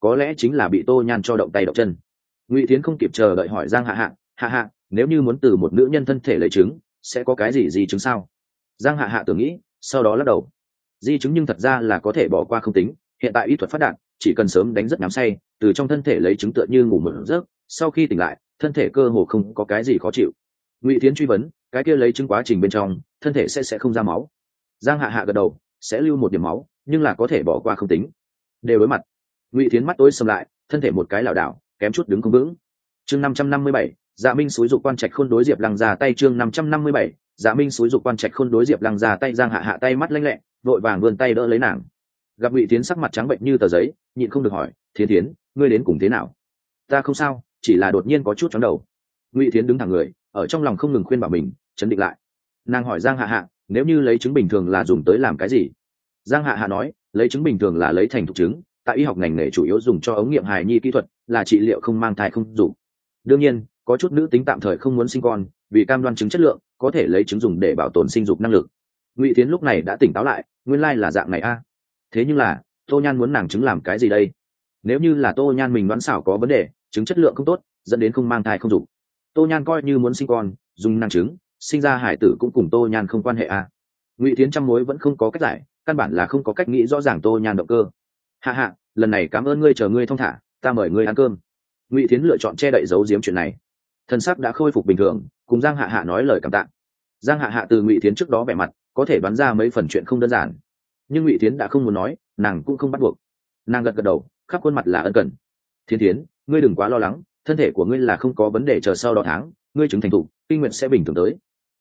có lẽ chính là bị Tô Nhan cho động tay động chân. Ngụy Thiến không kịp chờ đợi hỏi Giang Hạ Hạ, nếu như muốn từ một nữ nhân thân thể lấy trứng sẽ có cái gì chứng sao? Giang Hạ tưởng nghĩ, sau đó lắc đầu. Di chứng nhưng thật ra là có thể bỏ qua không tính, hiện tại y thuật phát đạt, chỉ cần sớm đánh rất nhắm say, từ trong thân thể lấy trứng tựa như ngủ một giấc, sau khi tỉnh lại thân thể cơ hồ không có cái gì khó chịu. Ngụy Thiến truy vấn, cái kia lấy trứng quá trình bên trong thân thể sẽ không ra máu? Giang Hạ gật đầu, sẽ lưu một điểm máu, nhưng là có thể bỏ qua không tính. Đều đối mặt. Ngụy Thiến mắt tối sầm lại, thân thể một cái lảo đảo, kém chút đứng không vững. Chương 557, Dạ Minh xúi dục Quan Trạch Khôn đối Diệp Lăng ra tay. Chương 557, Dạ Minh xúi dục Quan Trạch Khôn đối Diệp Lăng ra tay. Giang Hạ tay mắt lanh lẹ, vội vàng vươn tay đỡ lấy nàng. Gặp Ngụy Thiến sắc mặt trắng bệnh như tờ giấy, nhịn không được hỏi, Thiến, ngươi đến cùng thế nào? Ta không sao, chỉ là đột nhiên có chút chóng đầu. Ngụy Thiến đứng thẳng người, ở trong lòng không ngừng khuyên bảo mình chấn định lại. Nàng hỏi Giang Hạ, nếu như lấy trứng bình thường là dùng tới làm cái gì? Giang Hạ nói, lấy trứng bình thường là lấy thành thục trứng, tại y học ngành nghề chủ yếu dùng cho ống nghiệm hài nhi kỹ thuật, là trị liệu không mang thai không dùng. Đương nhiên có chút nữ tính tạm thời không muốn sinh con, vì cam đoan trứng chất lượng, có thể lấy trứng dùng để bảo tồn sinh dục năng lực. Ngụy Thiến lúc này đã tỉnh táo lại, nguyên lai là dạng này a. Thế nhưng là Tô Nhan muốn nàng trứng làm cái gì đây? Nếu như là Tô Nhan mình đoán xảo có vấn đề, trứng chất lượng không tốt, dẫn đến không mang thai không dùng, Tô Nhan coi như muốn sinh con, dùng nàng trứng sinh ra hải tử cũng cùng Tô Nhan không quan hệ a. Ngụy Thiến trăm mối vẫn không có cách giải, căn bản là không có cách nghĩ rõ ràng Tô Nhan động cơ. Hạ, lần này cảm ơn ngươi, chờ ngươi thong thả, ta mời ngươi ăn cơm. Ngụy Thiến lựa chọn che đậy giấu giếm chuyện này, thân sắc đã khôi phục bình thường, cùng Giang Hạ nói lời cảm tạ. Giang Hạ từ Ngụy Thiến trước đó vẻ mặt có thể đoán ra mấy phần chuyện không đơn giản, nhưng Ngụy Thiến đã không muốn nói, nàng cũng không bắt buộc. Nàng gật đầu, khắp khuôn mặt là ân cần. Thiến, ngươi đừng quá lo lắng, thân thể của ngươi là không có vấn đề, chờ sau đó tháng ngươi chứng thành thục, kinh nguyệt sẽ bình thường tới.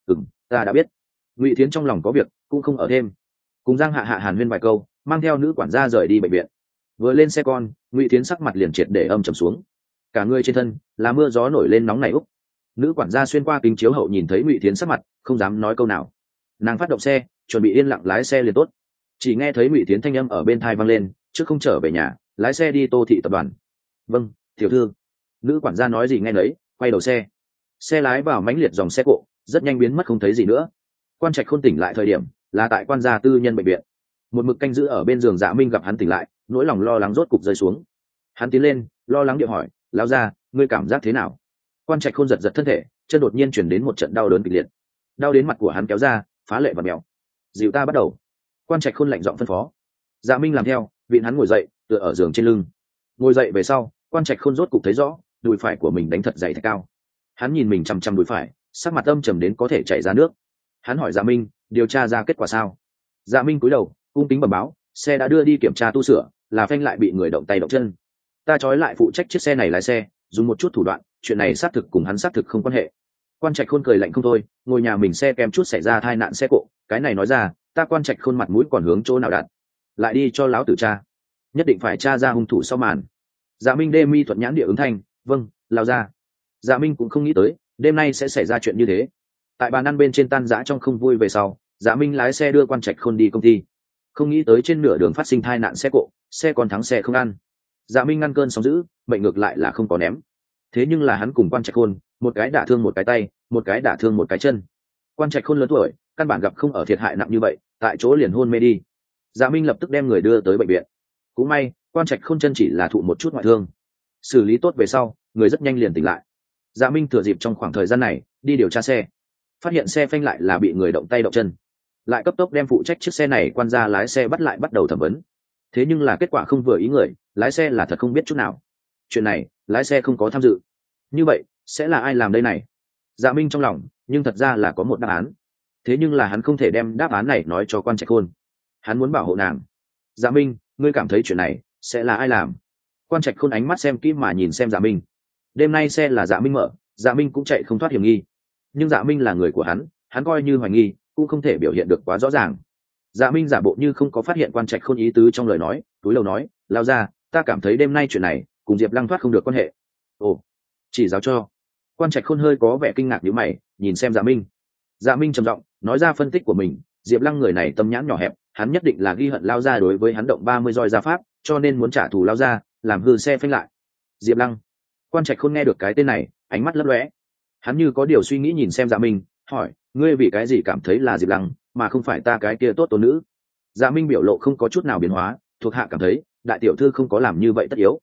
Ta đã biết. Ngụy Thiến trong lòng có việc cũng không ở thêm, cùng Giang Hạ hàn huyên vài câu, mang theo nữ quản gia rời đi bệnh viện. Vừa lên xe con, Ngụy Thiến sắc mặt liền triệt để âm trầm xuống, cả người trên thân là mưa gió nổi lên nóng này úc. Nữ quản gia xuyên qua kính chiếu hậu nhìn thấy Ngụy Thiến sắc mặt, không dám nói câu nào. Nàng phát động xe, chuẩn bị yên lặng lái xe liền tốt. Chỉ nghe thấy Ngụy Thiến thanh âm ở bên tai vang lên, trước không trở về nhà, lái xe đi Tô thị tập đoàn. Vâng, tiểu thư. Nữ quản gia nói gì nghe nấy, quay đầu xe. Xe lái vào mãnh liệt dòng xe cộ, rất nhanh biến mất không thấy gì nữa. Quan Trạch Khôn tỉnh lại thời điểm là tại quan gia tư nhân bệnh viện. Một mực canh giữ ở bên giường Dạ Minh gặp hắn tỉnh lại, nỗi lòng lo lắng rốt cục rơi xuống. Hắn tiến lên, lo lắng điệu hỏi, lão gia, ngươi cảm giác thế nào? Quan Trạch Khôn giật thân thể, chân đột nhiên chuyển đến một trận đau đớn kịch liệt, đau đến mặt của hắn kéo ra, phá lệ và mèo. Dịu ta bắt đầu. Quan Trạch Khôn lạnh giọng phân phó. Dạ Minh làm theo, vịn hắn ngồi dậy, tựa ở giường trên lưng. Ngồi dậy về sau, Quan Trạch Khôn rốt cục thấy rõ, đùi phải của mình đánh thật dày thật cao. Hắn nhìn mình chằm chằm đùi phải, sắc mặt âm trầm đến có thể chảy ra nước. Hắn hỏi Dạ Minh, điều tra ra kết quả sao? Dạ Minh cúi đầu, cung kính bẩm báo, xe đã đưa đi kiểm tra tu sửa, là phanh lại bị người động tay động chân. Ta trói lại phụ trách chiếc xe này lái xe, dùng một chút thủ đoạn, chuyện này xác thực cùng hắn xác thực không quan hệ. Quan Trạch Khôn cười lạnh không thôi, ngồi nhà mình xe kèm chút xảy ra tai nạn xe cộ, cái này nói ra, ta Quan Trạch Khôn mặt mũi còn hướng chỗ nào đặt? Lại đi cho lão tử tra, nhất định phải tra ra hung thủ sau màn. Dạ Minh đê mi thuận nhãn địa ứng thanh, vâng, lao ra. Dạ Minh cũng không nghĩ tới đêm nay sẽ xảy ra chuyện như thế. Tại bàn ăn bên trên tan rã trong không vui về sau, Dạ Minh lái xe đưa Quan Trạch Khôn đi công ty. Không nghĩ tới trên nửa đường phát sinh tai nạn xe cộ, xe còn thắng xe không ăn. Dạ Minh ngăn cơn sóng dữ, mệnh ngược lại là không có ném. Thế nhưng là hắn cùng Quan Trạch Khôn, một cái đả thương một cái tay, một cái đả thương một cái chân. Quan Trạch Khôn lớn tuổi, căn bản gặp không ở thiệt hại nặng như vậy, tại chỗ liền hôn mê đi. Dạ Minh lập tức đem người đưa tới bệnh viện. Cũng may, Quan Trạch Khôn chân chỉ là thụ một chút ngoại thương, xử lý tốt về sau, người rất nhanh liền tỉnh lại. Dạ Minh thừa dịp trong khoảng thời gian này đi điều tra xe, phát hiện xe phanh lại là bị người động tay động chân, lại cấp tốc đem phụ trách chiếc xe này quan gia lái xe bắt lại, bắt đầu thẩm vấn. Thế nhưng là kết quả không vừa ý người, lái xe là thật không biết chút nào. Chuyện này lái xe không có tham dự, như vậy sẽ là ai làm đây này? Dạ Minh trong lòng nhưng thật ra là có một đáp án, thế nhưng là hắn không thể đem đáp án này nói cho Quan Trạch Khôn, hắn muốn bảo hộ nàng. Dạ Minh, ngươi cảm thấy chuyện này sẽ là ai làm? Quan Trạch Khôn ánh mắt xem kỹ mà nhìn xem Dạ Minh. Đêm nay xe là Dạ Minh mở, Dạ Minh cũng chạy không thoát hiểm nghi, nhưng Dạ Minh là người của hắn coi như hoài nghi cũng không thể biểu hiện được quá rõ ràng. Dạ Minh giả bộ như không có phát hiện Quan Trạch Khôn ý tứ trong lời nói, túi lầu nói, lao ra, ta cảm thấy đêm nay chuyện này cùng Diệp Lăng thoát không được quan hệ. Ồ, chỉ giáo cho. Quan Trạch Khôn hơi có vẻ kinh ngạc nhíu mày, nhìn xem Dạ Minh. Dạ Minh trầm giọng nói ra phân tích của mình, Diệp Lăng người này tâm nhãn nhỏ hẹp, hắn nhất định là ghi hận lao ra đối với hắn động 30 roi gia pháp, cho nên muốn trả thù lao ra, làm hư xe phanh lại. Diệp Lăng. Quan Trạch Khôn nghe được cái tên này, ánh mắt lấp lóe. Hắn như có điều suy nghĩ nhìn xem Dạ Minh, hỏi, ngươi vì cái gì cảm thấy là Diệp Lăng, mà không phải ta cái kia tốt tôn nữ? Dạ Minh biểu lộ không có chút nào biến hóa, thuộc hạ cảm thấy đại tiểu thư không có làm như vậy tất yếu,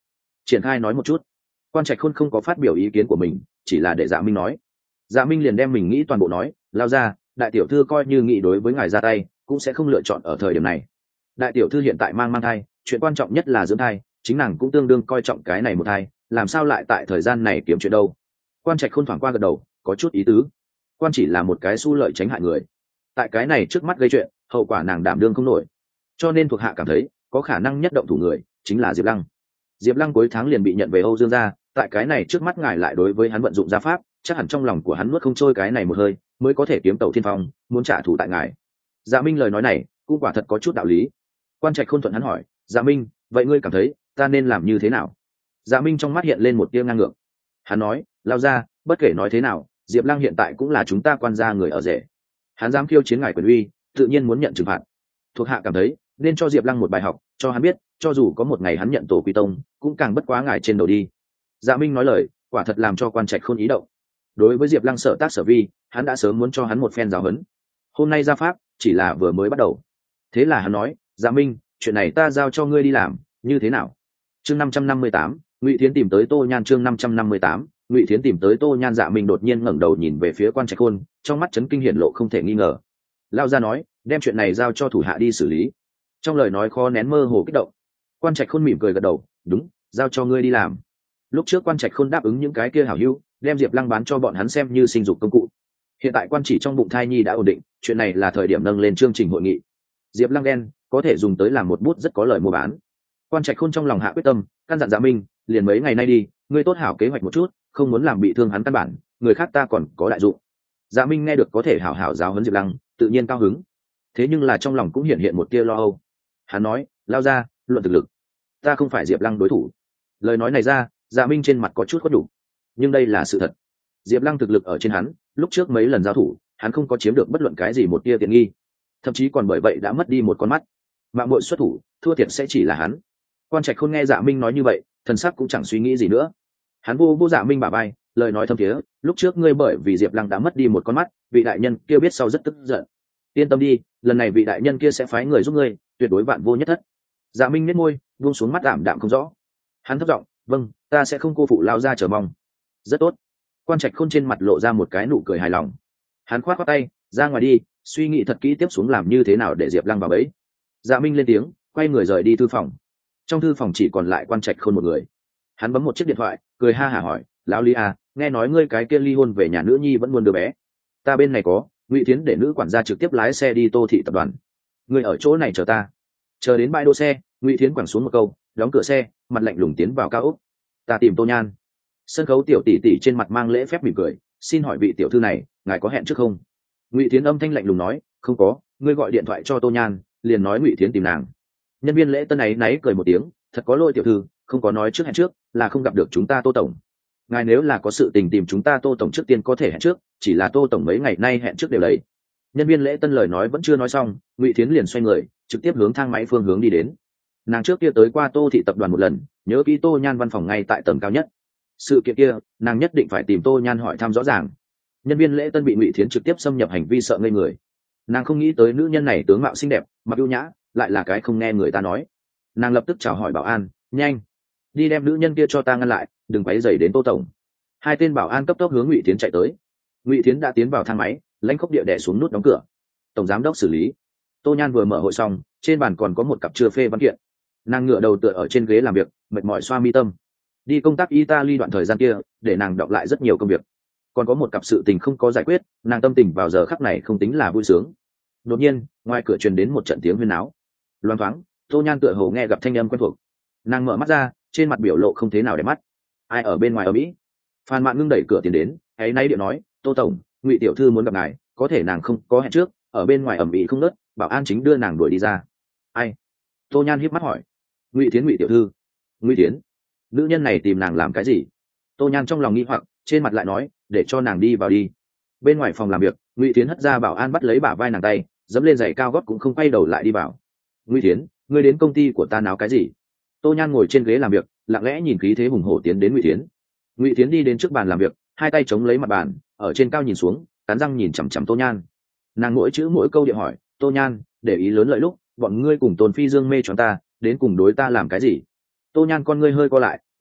triển khai nói một chút. Quan Trạch Khôn không có phát biểu ý kiến của mình, chỉ là để Dạ Minh nói. Dạ Minh liền đem mình nghĩ toàn bộ nói, lao ra, đại tiểu thư coi như nghĩ đối với ngài ra tay, cũng sẽ không lựa chọn ở thời điểm này. Đại tiểu thư hiện tại mang thai, chuyện quan trọng nhất là dưỡng thai, chính nàng cũng tương đương coi trọng cái này một thai, làm sao lại tại thời gian này kiếm chuyện đâu. Quan Trạch Khôn thoáng qua gật đầu, có chút ý tứ. Quan chỉ là một cái xu lợi tránh hại người, tại cái này trước mắt gây chuyện, hậu quả nàng đảm đương không nổi, cho nên thuộc hạ cảm thấy có khả năng nhất động thủ người chính là Diệp Lăng. Diệp Lăng cuối tháng liền bị nhận về Âu Dương gia, tại cái này trước mắt ngài lại đối với hắn vận dụng gia pháp, chắc hẳn trong lòng của hắn nuốt không trôi cái này một hơi, mới có thể kiếm tàu thiên phong, muốn trả thù tại ngài. Dạ Minh lời nói này cũng quả thật có chút đạo lý. Quan Trạch Khôn thuận hắn hỏi, Dạ Minh, vậy ngươi cảm thấy ta nên làm như thế nào? Dạ Minh trong mắt hiện lên một tia ngang ngược. Hắn nói, lao ra, bất kể nói thế nào, Diệp Lăng hiện tại cũng là chúng ta quan gia người ở rể. Hắn dám khiêu chiến ngài quyền uy, tự nhiên muốn nhận trừng phạt. Thuộc hạ cảm thấy nên cho Diệp Lăng một bài học, cho hắn biết, cho dù có một ngày hắn nhận tổ quy tông, cũng càng bất quá ngài trên đầu đi. Dạ Minh nói lời, quả thật làm cho Quan Trạch Khôn ý động. Đối với Diệp Lăng sở tác sở vi, hắn đã sớm muốn cho hắn một phen giáo huấn. Hôm nay ra pháp chỉ là vừa mới bắt đầu. Thế là hắn nói, Dạ Minh, chuyện này ta giao cho ngươi đi làm, như thế nào? Chương 558, Ngụy Thiến tìm tới Tô Nhan. Chương 558, Ngụy Thiến tìm tới Tô Nhan. Dạ Minh đột nhiên ngẩng đầu nhìn về phía Quan Trạch Khôn, trong mắt chấn kinh hiển lộ không thể nghi ngờ. Lao ra nói, đem chuyện này giao cho thủ hạ đi xử lý. Trong lời nói khó nén mơ hồ kích động. Quan Trạch Khôn mỉm cười gật đầu, đúng, giao cho ngươi đi làm. Lúc trước Quan Trạch Khôn đáp ứng những cái kia hảo hữu, đem Diệp Lăng bán cho bọn hắn xem như sinh dục công cụ. Hiện tại quan chỉ trong bụng thai nhi đã ổn định, chuyện này là thời điểm nâng lên chương trình hội nghị. Diệp Lăng đen có thể dùng tới làm một bút rất có lợi mua bán. Quan Trạch Khôn trong lòng hạ quyết tâm, căn dặn Dạ Minh, liền mấy ngày nay đi, ngươi tốt hảo kế hoạch một chút, không muốn làm bị thương hắn căn bản, người khác ta còn có đại dụng. Dạ Minh nghe được có thể hảo hảo giáo huấn Diệp Lăng, tự nhiên cao hứng. Thế nhưng là trong lòng cũng hiện một tia lo âu. Hắn nói, lao ra, luận thực lực, ta không phải Diệp Lăng đối thủ. Lời nói này ra, Dạ Minh trên mặt có chút khuất nhục, nhưng đây là sự thật. Diệp Lăng thực lực ở trên hắn, lúc trước mấy lần giao thủ, hắn không có chiếm được bất luận cái gì một tia tiện nghi, thậm chí còn bởi vậy đã mất đi một con mắt. Mạng muội xuất thủ, thua thiệt sẽ chỉ là hắn. Quan Trạch Khôn nghe Dạ Minh nói như vậy, thần sắc cũng chẳng suy nghĩ gì nữa. Hắn vô Dạ Minh bả vai, lời nói thâm thiế, lúc trước ngươi bởi vì Diệp Lăng đã mất đi một con mắt, vị đại nhân kia biết sau rất tức giận. Yên tâm đi, lần này vị đại nhân kia sẽ phái người giúp ngươi, tuyệt đối vạn vô nhất thất. Dạ Minh nhếch môi, buông xuống mắt ảm đạm không rõ. Hắn thấp giọng, vâng, ta sẽ không cô phụ lao ra chờ mong. Rất tốt. Quan Trạch Khôn trên mặt lộ ra một cái nụ cười hài lòng. Hắn khoát tay, ra ngoài đi, suy nghĩ thật kỹ tiếp xuống làm như thế nào để Diệp Lăng vào bẫy. Dạ Minh lên tiếng, quay người rời đi thư phòng. Trong thư phòng chỉ còn lại Quan Trạch Khôn một người. Hắn bấm một chiếc điện thoại, cười ha hả hỏi, lão Lý à, nghe nói ngươi cái kia ly hôn về nhà nữ nhi vẫn muốn đứa bé. Ta bên này có, Ngụy Thiến để nữ quản gia trực tiếp lái xe đi Tô thị tập đoàn. Ngươi ở chỗ này chờ ta. Chờ đến bãi đỗ xe, Ngụy Thiến quẳng xuống một câu, đóng cửa xe, mặt lạnh lùng tiến vào cao ốc. Ta tìm Tô Nhan. Sân khấu tiểu tỷ tỷ trên mặt mang lễ phép mỉm cười, xin hỏi vị tiểu thư này, ngài có hẹn trước không? Ngụy Thiến âm thanh lạnh lùng nói, không có, ngươi gọi điện thoại cho Tô Nhan, liền nói Ngụy Thiến tìm nàng. Nhân viên lễ tân ấy náy cười một tiếng, thật có lỗi tiểu thư, không có nói trước hẹn trước, là không gặp được chúng ta Tô tổng. Ngài nếu là có sự tình tìm chúng ta Tô tổng trước tiên có thể hẹn trước, chỉ là Tô tổng mấy ngày nay hẹn trước đều lấy. Nhân viên lễ tân lời nói vẫn chưa nói xong, Ngụy Thiến liền xoay người, trực tiếp hướng thang máy phương hướng đi đến. Nàng trước kia tới qua Tô thị tập đoàn một lần, nhớ kỹ Tô Nhan văn phòng ngay tại tầng cao nhất. Sự kiện kia, nàng nhất định phải tìm Tô Nhan hỏi thăm rõ ràng. Nhân viên lễ tân bị Ngụy Thiến trực tiếp xâm nhập hành vi sợ ngây người. Nàng không nghĩ tới nữ nhân này tướng mạo xinh đẹp, mặc ưu nhã, lại là cái không nghe người ta nói. Nàng lập tức chào hỏi bảo an, nhanh đi đem nữ nhân kia cho ta ngăn lại, đừng quấy rầy đến Tô tổng. Hai tên bảo an cấp tốc hướng Ngụy Thiến chạy tới. Ngụy Thiến đã tiến vào thang máy, lãnh khốc địa đè xuống nút đóng cửa. Tổng giám đốc xử lý. Tô Nhan vừa mở hội xong, trên bàn còn có một cặp chưa phê văn kiện. Nàng ngửa đầu tựa ở trên ghế làm việc, mệt mỏi xoa mi tâm. Đi công tác Italy đoạn thời gian kia, để nàng đọc lại rất nhiều công việc. Còn có một cặp sự tình không có giải quyết, nàng tâm tình vào giờ khắc này không tính là vui sướng. Đột nhiên, ngoài cửa truyền đến một trận tiếng huyên náo. Loáng thoáng, Tô Nhan tựa hồ nghe gặp thanh âm quen thuộc. Nàng mở mắt ra, trên mặt biểu lộ không thế nào để mắt. Ai ở bên ngoài ở Mỹ? Phan Mạn Ngưng đẩy cửa tiến đến, ấy nay điện nói, Tô tổng, Ngụy tiểu thư muốn gặp ngài, có thể nàng không có hẹn trước, ở bên ngoài ẩm ĩ không nớt, bảo an chính đưa nàng đuổi đi ra. Ai? Tô Nhan híp mắt hỏi. Ngụy Thiến. Ngụy tiểu thư. Ngụy Thiến? Nữ nhân này tìm nàng làm cái gì? Tô Nhan trong lòng nghi hoặc, trên mặt lại nói, để cho nàng đi vào đi. Bên ngoài phòng làm việc, Ngụy Thiến hất ra bảo an bắt lấy bả vai nàng tay, dẫm lên giày cao gót cũng không quay đầu lại đi vào. Ngụy Thiến, ngươi đến công ty của ta náo cái gì? Tô Nhan ngồi trên ghế làm việc, lặng lẽ nhìn khí thế hùng hổ tiến đến Ngụy Thiến. Ngụy Thiến đi đến trước bàn làm việc, hai tay chống lấy mặt bàn, ở trên cao nhìn xuống, cắn răng nhìn chằm chằm Tô Nhan. Nàng mỗi chữ mỗi câu điện hỏi, Tô Nhan, để ý lớn lợi lúc, bọn ngươi cùng Tôn Phi Dương mê choáng ta, đến cùng đối ta làm cái gì? Tô Nhan con ngươi hơi co lại,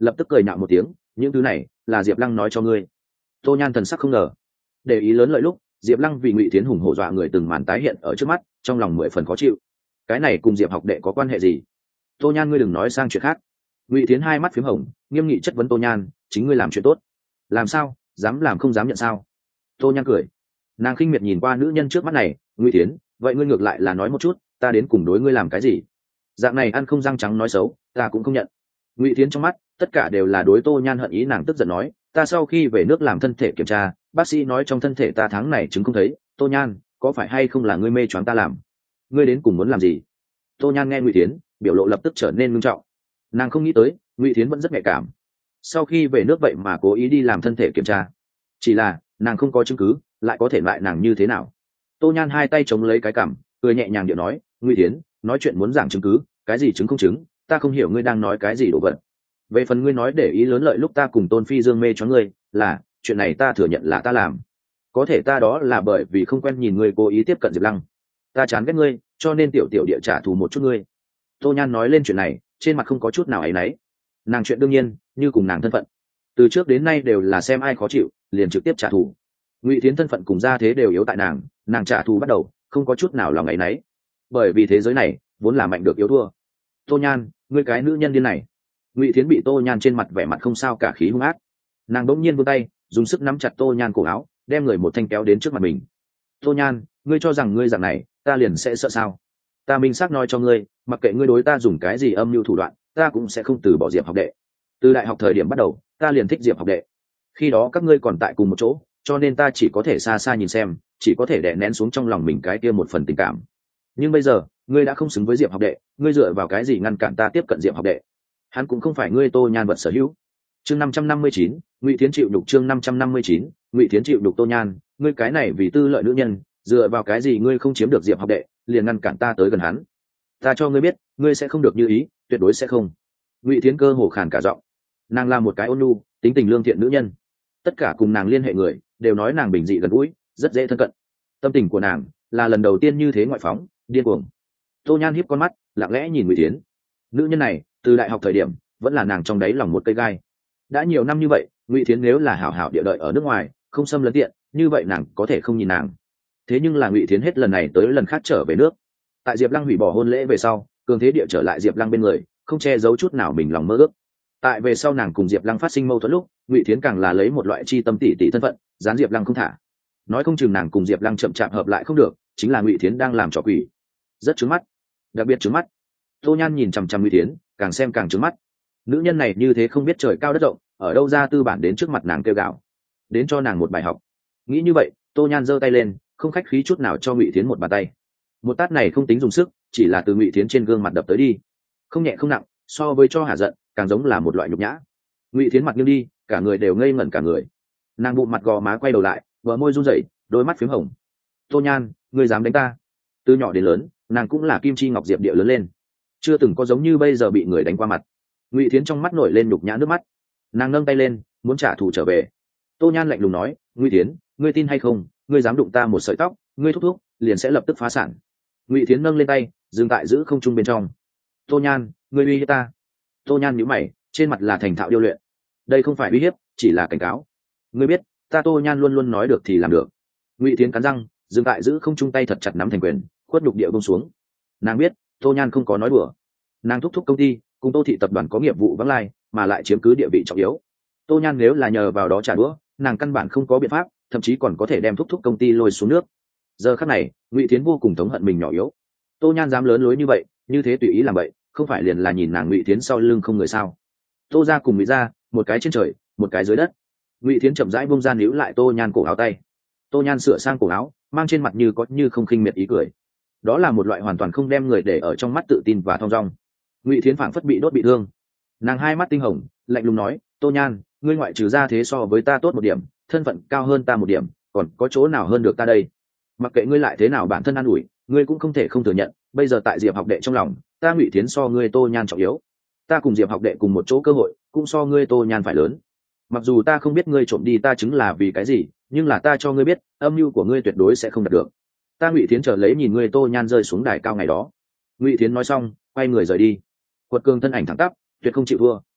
lập tức cười nhạo một tiếng, những thứ này là Diệp Lăng nói cho ngươi. Tô Nhan thần sắc không ngờ, để ý lớn lợi lúc Diệp Lăng vì Ngụy Thiến hùng hổ dọa người từng màn tái hiện ở trước mắt, trong lòng 10 phần khó chịu. Cái này cùng Diệp học đệ có quan hệ gì? Tô Nhan, ngươi đừng nói sang chuyện khác. Ngụy Thiến hai mắt phím hồng, nghiêm nghị chất vấn Tô Nhan, chính ngươi làm chuyện tốt, làm sao dám làm không dám nhận sao? Tô Nhan cười, nàng khinh miệt nhìn qua nữ nhân trước mắt này. Ngụy Thiến, vậy ngươi ngược lại là nói một chút, ta đến cùng đối ngươi làm cái gì? Dạng này ăn không răng trắng nói xấu, ta cũng không nhận. Ngụy Thiến trong mắt tất cả đều là đối Tô Nhan hận ý, nàng tức giận nói, ta sau khi về nước làm thân thể kiểm tra, bác sĩ nói trong thân thể ta tháng này chứng không thấy. Tô Nhan, có phải hay không là ngươi mê choáng ta làm? Ngươi đến cùng muốn làm gì? Tô Nhan nghe Ngụy Thiến biểu lộ lập tức trở nên nghiêm trọng. Nàng không nghĩ tới Ngụy Thiến vẫn rất nhạy cảm, sau khi về nước vậy mà cố ý đi làm thân thể kiểm tra. Chỉ là nàng không có chứng cứ, lại có thể lại nàng như thế nào? Tô Nhan hai tay chống lấy cái cằm, cười nhẹ nhàng điệu nói, Ngụy Thiến, nói chuyện muốn giảng chứng cứ, cái gì chứng không chứng, ta không hiểu ngươi đang nói cái gì đồ vật. Về phần ngươi nói để ý lớn lợi lúc ta cùng Tôn Phi Dương mê cho ngươi, là chuyện này ta thừa nhận là ta làm. Có thể ta đó là bởi vì không quen nhìn ngươi cố ý tiếp cận Diệp Lăng, ta chán ghét ngươi, cho nên tiểu địa trả thù một chút ngươi. Tô Nhan nói lên chuyện này, trên mặt không có chút nào áy náy. Nàng chuyện đương nhiên, như cùng nàng thân phận, từ trước đến nay đều là xem ai khó chịu liền trực tiếp trả thù. Ngụy Thiến thân phận cùng gia thế đều yếu tại nàng trả thù bắt đầu không có chút nào lòng áy náy, bởi vì thế giới này vốn là mạnh được yếu thua. Tô Nhan, ngươi cái nữ nhân điên này! Ngụy Thiến bị Tô Nhan trên mặt vẻ mặt không sao cả khí hung ác, nàng bỗng nhiên vươn tay dùng sức nắm chặt Tô Nhan cổ áo, đem người một thanh kéo đến trước mặt mình. Tô Nhan, ngươi cho rằng ngươi dạng này ta liền sẽ sợ sao? Ta minh xác nói cho ngươi, mặc kệ ngươi đối ta dùng cái gì âm mưu thủ đoạn, ta cũng sẽ không từ bỏ Diệp học đệ. Từ đại học thời điểm bắt đầu ta liền thích Diệp học đệ, khi đó các ngươi còn tại cùng một chỗ, cho nên ta chỉ có thể xa xa nhìn xem, chỉ có thể đè nén xuống trong lòng mình cái kia một phần tình cảm. Nhưng bây giờ ngươi đã không xứng với Diệp học đệ, ngươi dựa vào cái gì ngăn cản ta tiếp cận Diệp học đệ? Hắn cũng không phải ngươi Tô Nhan vật sở hữu. Chương 559, Ngụy Thiến chịu nhục. Chương 559, Ngụy Thiến chịu nhục. Tô Nhan, ngươi cái này vì tư lợi nữ nhân, dựa vào cái gì ngươi không chiếm được Diệp học đệ liền ngăn cản ta tới gần hắn? Ta cho ngươi biết, ngươi sẽ không được như ý, tuyệt đối sẽ không. Ngụy Thiến cơ hồ khàn cả giọng, nàng là một cái ôn nhu tính tình lương thiện nữ nhân, tất cả cùng nàng liên hệ người đều nói nàng bình dị gần gũi, rất dễ thân cận. Tâm tình của nàng là lần đầu tiên như thế ngoại phóng điên cuồng. Tô Nhan hiếp con mắt lặng lẽ nhìn Ngụy Thiến. Nữ nhân này từ đại học thời điểm vẫn là nàng trong đáy lòng một cây gai. Đã nhiều năm như vậy, Ngụy Thiến nếu là hảo hảo địa đợi ở nước ngoài, không xâm lấn tiện, như vậy nàng có thể không nhìn nàng. Thế nhưng là Ngụy Thiến hết lần này tới lần khác trở về nước. Tại Diệp Lăng hủy bỏ hôn lễ về sau, cường thế địa trở lại Diệp Lăng bên người, không che giấu chút nào mình lòng mơ ước. Tại về sau nàng cùng Diệp Lăng phát sinh mâu thuẫn lúc, Ngụy Thiến càng là lấy một loại chi tâm tỉ tỉ thân phận dán Diệp Lăng không thả. Nói không chừng nàng cùng Diệp Lăng chậm chạp hợp lại không được, chính là Ngụy Thiến đang làm trò quỷ. Rất trướng mắt, đặc biệt trướng mắt. Tô Nhan nhìn chằm chằm Ngụy Thiến, càng xem càng trướng mắt. Nữ nhân này như thế không biết trời cao đất rộng, ở đâu ra tư bản đến trước mặt nàng kêu gào, đến cho nàng một bài học. Nghĩ như vậy, Tô Nhan giơ tay lên, không khách khí chút nào cho Ngụy Thiến một bàn tay. Một tát này không tính dùng sức, chỉ là từ Ngụy Thiến trên gương mặt đập tới đi, không nhẹ không nặng, so với cho hả giận càng giống là một loại nhục nhã. Ngụy Thiến mặt nghiêng đi, cả người đều ngây ngẩn cả người. Nàng bụng mặt gò má quay đầu lại, bờ môi run rẩy, đôi mắt phím hồng. Tô Nhan, ngươi dám đánh ta? Từ nhỏ đến lớn, nàng cũng là kim chi ngọc diệp địa lớn lên, chưa từng có giống như bây giờ bị người đánh qua mặt. Ngụy Thiến trong mắt nổi lên nhục nhã nước mắt, nàng nâng tay lên muốn trả thù trở về. Tô Nhan lạnh lùng nói, Ngụy Thiến, ngươi tin hay không, ngươi dám đụng ta một sợi tóc, ngươi thúc thúc liền sẽ lập tức phá sản. Ngụy Thiến nâng lên tay dừng tại giữ không trung bên trong. Tô Nhan, ngươi uy hiếp ta? Tô Nhan nhíu mày, trên mặt là thành thạo điêu luyện. Đây không phải uy hiếp, chỉ là cảnh cáo. Ngươi biết, ta Tô Nhan luôn luôn nói được thì làm được. Ngụy Thiến cắn răng, dừng tại giữ không trung tay thật chặt nắm thành quyền, khuất nhục địa buông xuống. Nàng biết, Tô Nhan không có nói đùa. Nàng thúc thúc công ty cùng Tô thị tập đoàn có nghiệp vụ vắng lai, mà lại chiếm cứ địa vị trọng yếu. Tô Nhan nếu là nhờ vào đó trả đũa, nàng căn bản không có biện pháp, thậm chí còn có thể đem thúc thúc công ty lôi xuống nước. Giờ khắc này, Ngụy Thiến vô cùng thống hận mình nhỏ yếu. Tô Nhan dám lớn lối như vậy, như thế tùy ý làm vậy, không phải liền là nhìn nàng Ngụy Thiến sau lưng không người sao? Tô gia cùng Ngụy gia, một cái trên trời, một cái dưới đất. Ngụy Thiến chậm rãi buông ra níu lại Tô Nhan cổ áo tay. Tô Nhan sửa sang cổ áo, mang trên mặt như có như không khinh miệt ý cười. Đó là một loại hoàn toàn không đem người để ở trong mắt tự tin và thong dong. Ngụy Thiến phảng phất bị đốt bị thương, nàng hai mắt tinh hồng, lạnh lùng nói, Tô Nhan, ngươi ngoại trừ ra thế so với ta tốt một điểm, thân phận cao hơn ta một điểm, còn có chỗ nào hơn được ta đây? Mặc kệ ngươi lại thế nào bản thân an ủi, ngươi cũng không thể không thừa nhận, bây giờ tại Diệp học đệ trong lòng, ta Ngụy Thiến so ngươi Tô Nhan trọng yếu. Ta cùng Diệp học đệ cùng một chỗ cơ hội, cũng so ngươi Tô Nhan phải lớn. Mặc dù ta không biết ngươi trộm đi ta chứng là vì cái gì, nhưng là ta cho ngươi biết, âm mưu của ngươi tuyệt đối sẽ không đạt được. Ta Ngụy Thiến chờ lấy nhìn ngươi Tô Nhan rơi xuống đài cao ngày đó. Ngụy Thiến nói xong, quay người rời đi. Quật cường thân ảnh thẳng tắp, tuyệt không chịu thua.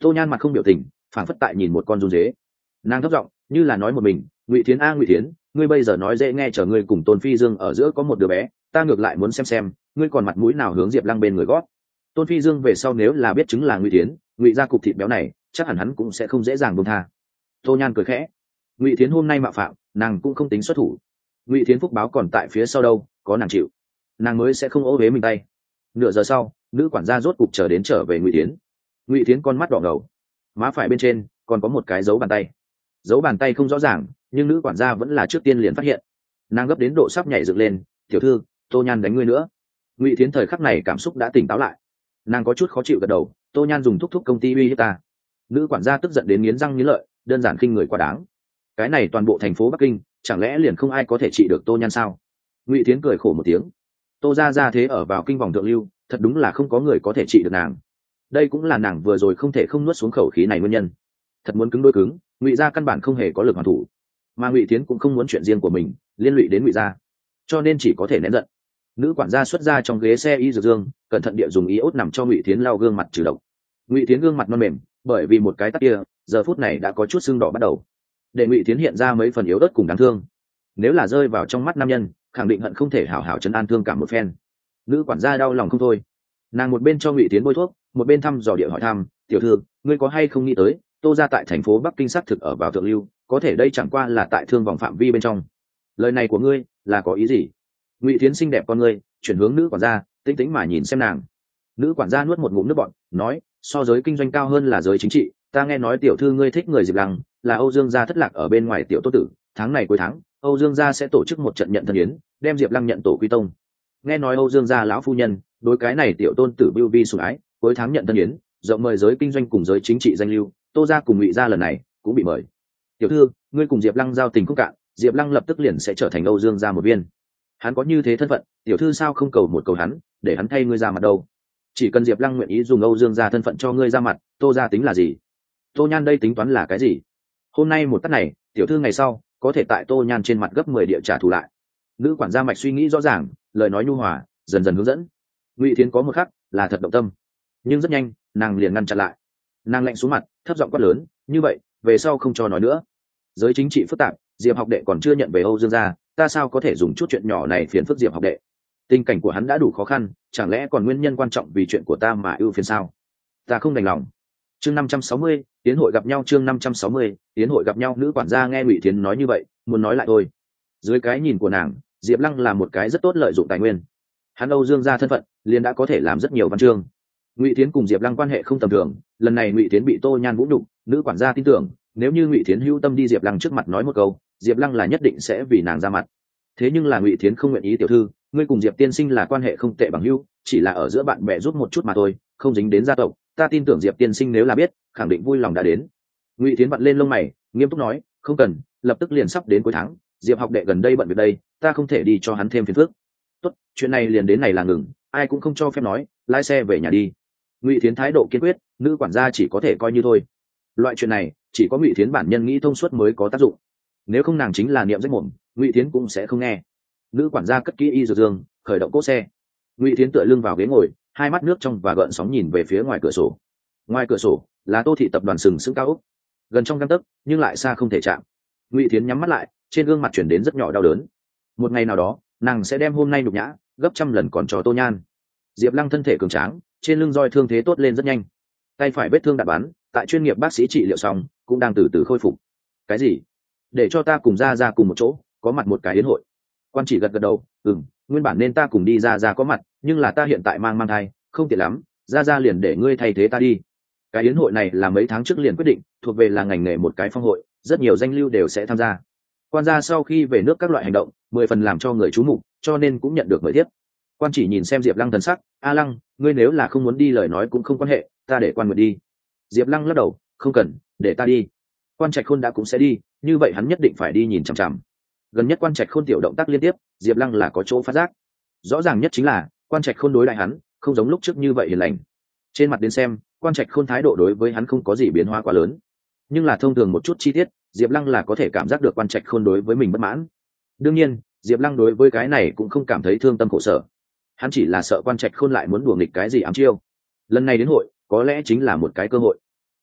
Tô Nhan mặt không biểu tình, phảng phất tại nhìn một con run dế. Nàng thấp giọng như là nói một mình, Ngụy Thiến a Ngụy Thiến, ngươi bây giờ nói dễ nghe, chờ ngươi cùng Tôn Phi Dương ở giữa có một đứa bé, ta ngược lại muốn xem ngươi còn mặt mũi nào hướng Diệp Lăng bên người gót. Tôn Phi Dương về sau nếu là biết chứng là Ngụy Thiến, Ngụy gia cục thịt béo này, chắc hẳn hắn cũng sẽ không dễ dàng buông tha. Tô Nhan cười khẽ, Ngụy Thiến hôm nay mạo phạm, nàng cũng không tính xuất thủ. Ngụy Thiến phúc báo còn tại phía sau đâu, có nàng chịu, nàng mới sẽ không ố uế mình tay. Nửa giờ sau, nữ quản gia rốt cục chờ đến trở về Ngụy Thiến. Ngụy Thiến con mắt đỏ ngầu, má phải bên trên còn có một cái dấu bàn tay. Dấu bàn tay không rõ ràng, nhưng nữ quản gia vẫn là trước tiên liền phát hiện. Nàng gấp đến độ sắp nhảy dựng lên, tiểu thư, Tô Nhan đánh ngươi nữa. Ngụy Thiến thời khắc này cảm xúc đã tỉnh táo lại, nàng có chút khó chịu gật đầu, Tô Nhan dùng thúc công ty uy hiếp ta. Nữ quản gia tức giận đến nghiến răng nghiến lợi, đơn giản khinh người quá đáng. Cái này toàn bộ thành phố Bắc Kinh, chẳng lẽ liền không ai có thể trị được Tô Nhan sao? Ngụy Thiến cười khổ một tiếng, Tô ra thế ở vào kinh vòng thượng lưu, thật đúng là không có người có thể trị được nàng. Đây cũng là nàng vừa rồi không thể không nuốt xuống khẩu khí này nguyên nhân. Thật muốn cứng đôi cứng, Ngụy gia căn bản không hề có lực hoàn thủ, mà Ngụy Thiến cũng không muốn chuyện riêng của mình liên lụy đến Ngụy gia, cho nên chỉ có thể nén giận. Nữ quản gia xuất ra trong ghế xe y dược dương, cẩn thận địa dùng iốt nằm cho Ngụy Thiến lau gương mặt trừ độc. Ngụy Thiến gương mặt non mềm, bởi vì một cái tát kia, giờ phút này đã có chút sưng đỏ bắt đầu, để Ngụy Thiến hiện ra mấy phần yếu ớt cùng đáng thương. Nếu là rơi vào trong mắt nam nhân, khẳng định hận không thể hảo hảo trấn an thương cảm một phen. Nữ quản gia đau lòng không thôi, nàng một bên cho Ngụy Thiến bôi thuốc, một bên thăm dò địa hỏi thăm, tiểu thư, ngươi có hay không nghĩ tới Tô gia tại thành phố Bắc Kinh xác thực ở vào thượng lưu, có thể đây chẳng qua là tại thương vòng phạm vi bên trong. Lời này của ngươi là có ý gì? Ngụy Thiến xinh đẹp con ngươi chuyển hướng nữ quản gia, tinh tĩnh mà nhìn xem nàng. Nữ quản gia nuốt một ngụm nước bọt, nói, so giới kinh doanh cao hơn là giới chính trị, ta nghe nói tiểu thư ngươi thích người Diệp Lăng, là Âu Dương gia thất lạc ở bên ngoài tiểu tốt tử, tháng này cuối tháng Âu Dương gia sẽ tổ chức một trận nhận thân yến, đem Diệp Lăng nhận tổ quy tông. Nghe nói Âu Dương gia lão phu nhân đối cái này tiểu tôn tử Bưu Vi sủng ái, cuối tháng nhận thân yến, rộng mời giới kinh doanh cùng giới chính trị danh lưu, Tô gia cùng Ngụy gia lần này cũng bị mời. Tiểu thư, ngươi cùng Diệp Lăng giao tình không cạn, Diệp Lăng lập tức liền sẽ trở thành Âu Dương gia một viên. Hắn có như thế thân phận, tiểu thư sao không cầu một cầu hắn, để hắn thay ngươi ra mặt đâu? Chỉ cần Diệp Lăng nguyện ý dùng Âu Dương gia thân phận cho ngươi ra mặt, Tô gia tính là gì? Tô Nhan đây tính toán là cái gì? Hôm nay một tát này, tiểu thư ngày sau có thể tại Tô Nhan trên mặt gấp 10 địa trả thù lại. Nữ quản gia mạch suy nghĩ rõ ràng, lời nói nhu hòa, dần dần hướng dẫn. Ngụy Thiến có một khắc là thật động tâm, nhưng rất nhanh nàng liền ngăn chặn lại. Nàng lạnh xuống mặt, thấp giọng quát lớn, như vậy về sau không cho nói nữa. Giới chính trị phức tạp, Diệp học đệ còn chưa nhận về Âu Dương gia, ta sao có thể dùng chút chuyện nhỏ này phiền phức Diệp học đệ? Tình cảnh của hắn đã đủ khó khăn, chẳng lẽ còn nguyên nhân quan trọng vì chuyện của ta mà ưu phiền sao? Ta không đành lòng. Chương 560, tiến hội gặp nhau. Chương 560, tiến hội gặp nhau. Nữ quản gia nghe Ngụy Thiến nói như vậy, muốn nói lại thôi. Dưới cái nhìn của nàng, Diệp Lăng là một cái rất tốt lợi dụng tài nguyên. Hắn Âu Dương gia thân phận, liền đã có thể làm rất nhiều văn chương. Ngụy Thiến cùng Diệp Lăng quan hệ không tầm thường, lần này Ngụy Thiến bị Tô Nhan vũ nhục, nữ quản gia tin tưởng, nếu như Ngụy Thiến hữu tâm đi Diệp Lăng trước mặt nói một câu, Diệp Lăng là nhất định sẽ vì nàng ra mặt. Thế nhưng là Ngụy Thiến không nguyện ý, tiểu thư, ngươi cùng Diệp tiên sinh là quan hệ không tệ bằng hữu, chỉ là ở giữa bạn bè giúp một chút mà thôi, không dính đến gia tộc, ta tin tưởng Diệp tiên sinh nếu là biết, khẳng định vui lòng đã đến. Ngụy Thiến vặn lên lông mày, nghiêm túc nói, không cần, lập tức liền sắp đến cuối tháng, Diệp học đệ gần đây bận việc đây, ta không thể đi cho hắn thêm phiền phức. Tốt, chuyện này liền đến này là ngừng, ai cũng không cho phép nói, lái xe về nhà đi. Ngụy Thiến thái độ kiên quyết, nữ quản gia chỉ có thể coi như thôi. Loại chuyện này chỉ có Ngụy Thiến bản nhân nghĩ thông suốt mới có tác dụng, nếu không nàng chính là niệm rách mồm, Ngụy Thiến cũng sẽ không nghe. Nữ quản gia cất kỹ y dược dương, khởi động cỗ xe. Ngụy Thiến tựa lưng vào ghế ngồi, hai mắt nước trong và gợn sóng nhìn về phía ngoài cửa sổ. Ngoài cửa sổ là Tô thị tập đoàn sừng sững cao ốc, gần trong gang tấc nhưng lại xa không thể chạm. Ngụy Thiến nhắm mắt lại, trên gương mặt chuyển đến rất nhỏ đau đớn. Một ngày nào đó nàng sẽ đem hôm nay nhục nhã gấp trăm lần còn cho Tô Nhan. Diệp Lăng thân thể cường tráng, trên lưng roi thương thế tốt lên rất nhanh, tay phải vết thương đạn bắn, tại chuyên nghiệp bác sĩ trị liệu xong cũng đang từ từ khôi phục. Cái gì? Để cho ta cùng ra cùng một chỗ, có mặt một cái yến hội. Quan chỉ gật gật đầu, nguyên bản nên ta cùng đi ra có mặt, nhưng là ta hiện tại mang thai, không tiện lắm, ra liền để ngươi thay thế ta đi. Cái yến hội này là mấy tháng trước liền quyết định, thuộc về là ngành nghề một cái phong hội, rất nhiều danh lưu đều sẽ tham gia. Quan gia sau khi về nước các loại hành động 10 phần làm cho người chú mục, cho nên cũng nhận được mời tiếp. Quan chỉ nhìn xem Diệp Lăng thần sắc, a Lăng, ngươi nếu là không muốn đi lời nói cũng không quan hệ, ta để Quan Nguyệt đi. Diệp Lăng lắc đầu, không cần, để ta đi. Quan Trạch Khôn đã cũng sẽ đi, như vậy hắn nhất định phải đi nhìn chằm chằm. Gần nhất Quan Trạch Khôn tiểu động tác liên tiếp, Diệp Lăng là có chỗ phát giác. Rõ ràng nhất chính là Quan Trạch Khôn đối lại hắn không giống lúc trước như vậy hiền lành. Trên mặt đến xem, Quan Trạch Khôn thái độ đối với hắn không có gì biến hóa quá lớn, nhưng là thông thường một chút chi tiết, Diệp Lăng là có thể cảm giác được Quan Trạch Khôn đối với mình bất mãn. Đương nhiên, Diệp Lăng đối với cái này cũng không cảm thấy thương tâm khổ sở, hắn chỉ là sợ Quan Trạch Khôn lại muốn đùa nghịch cái gì ám chiêu. Lần này đến hội, có lẽ chính là một cái cơ hội.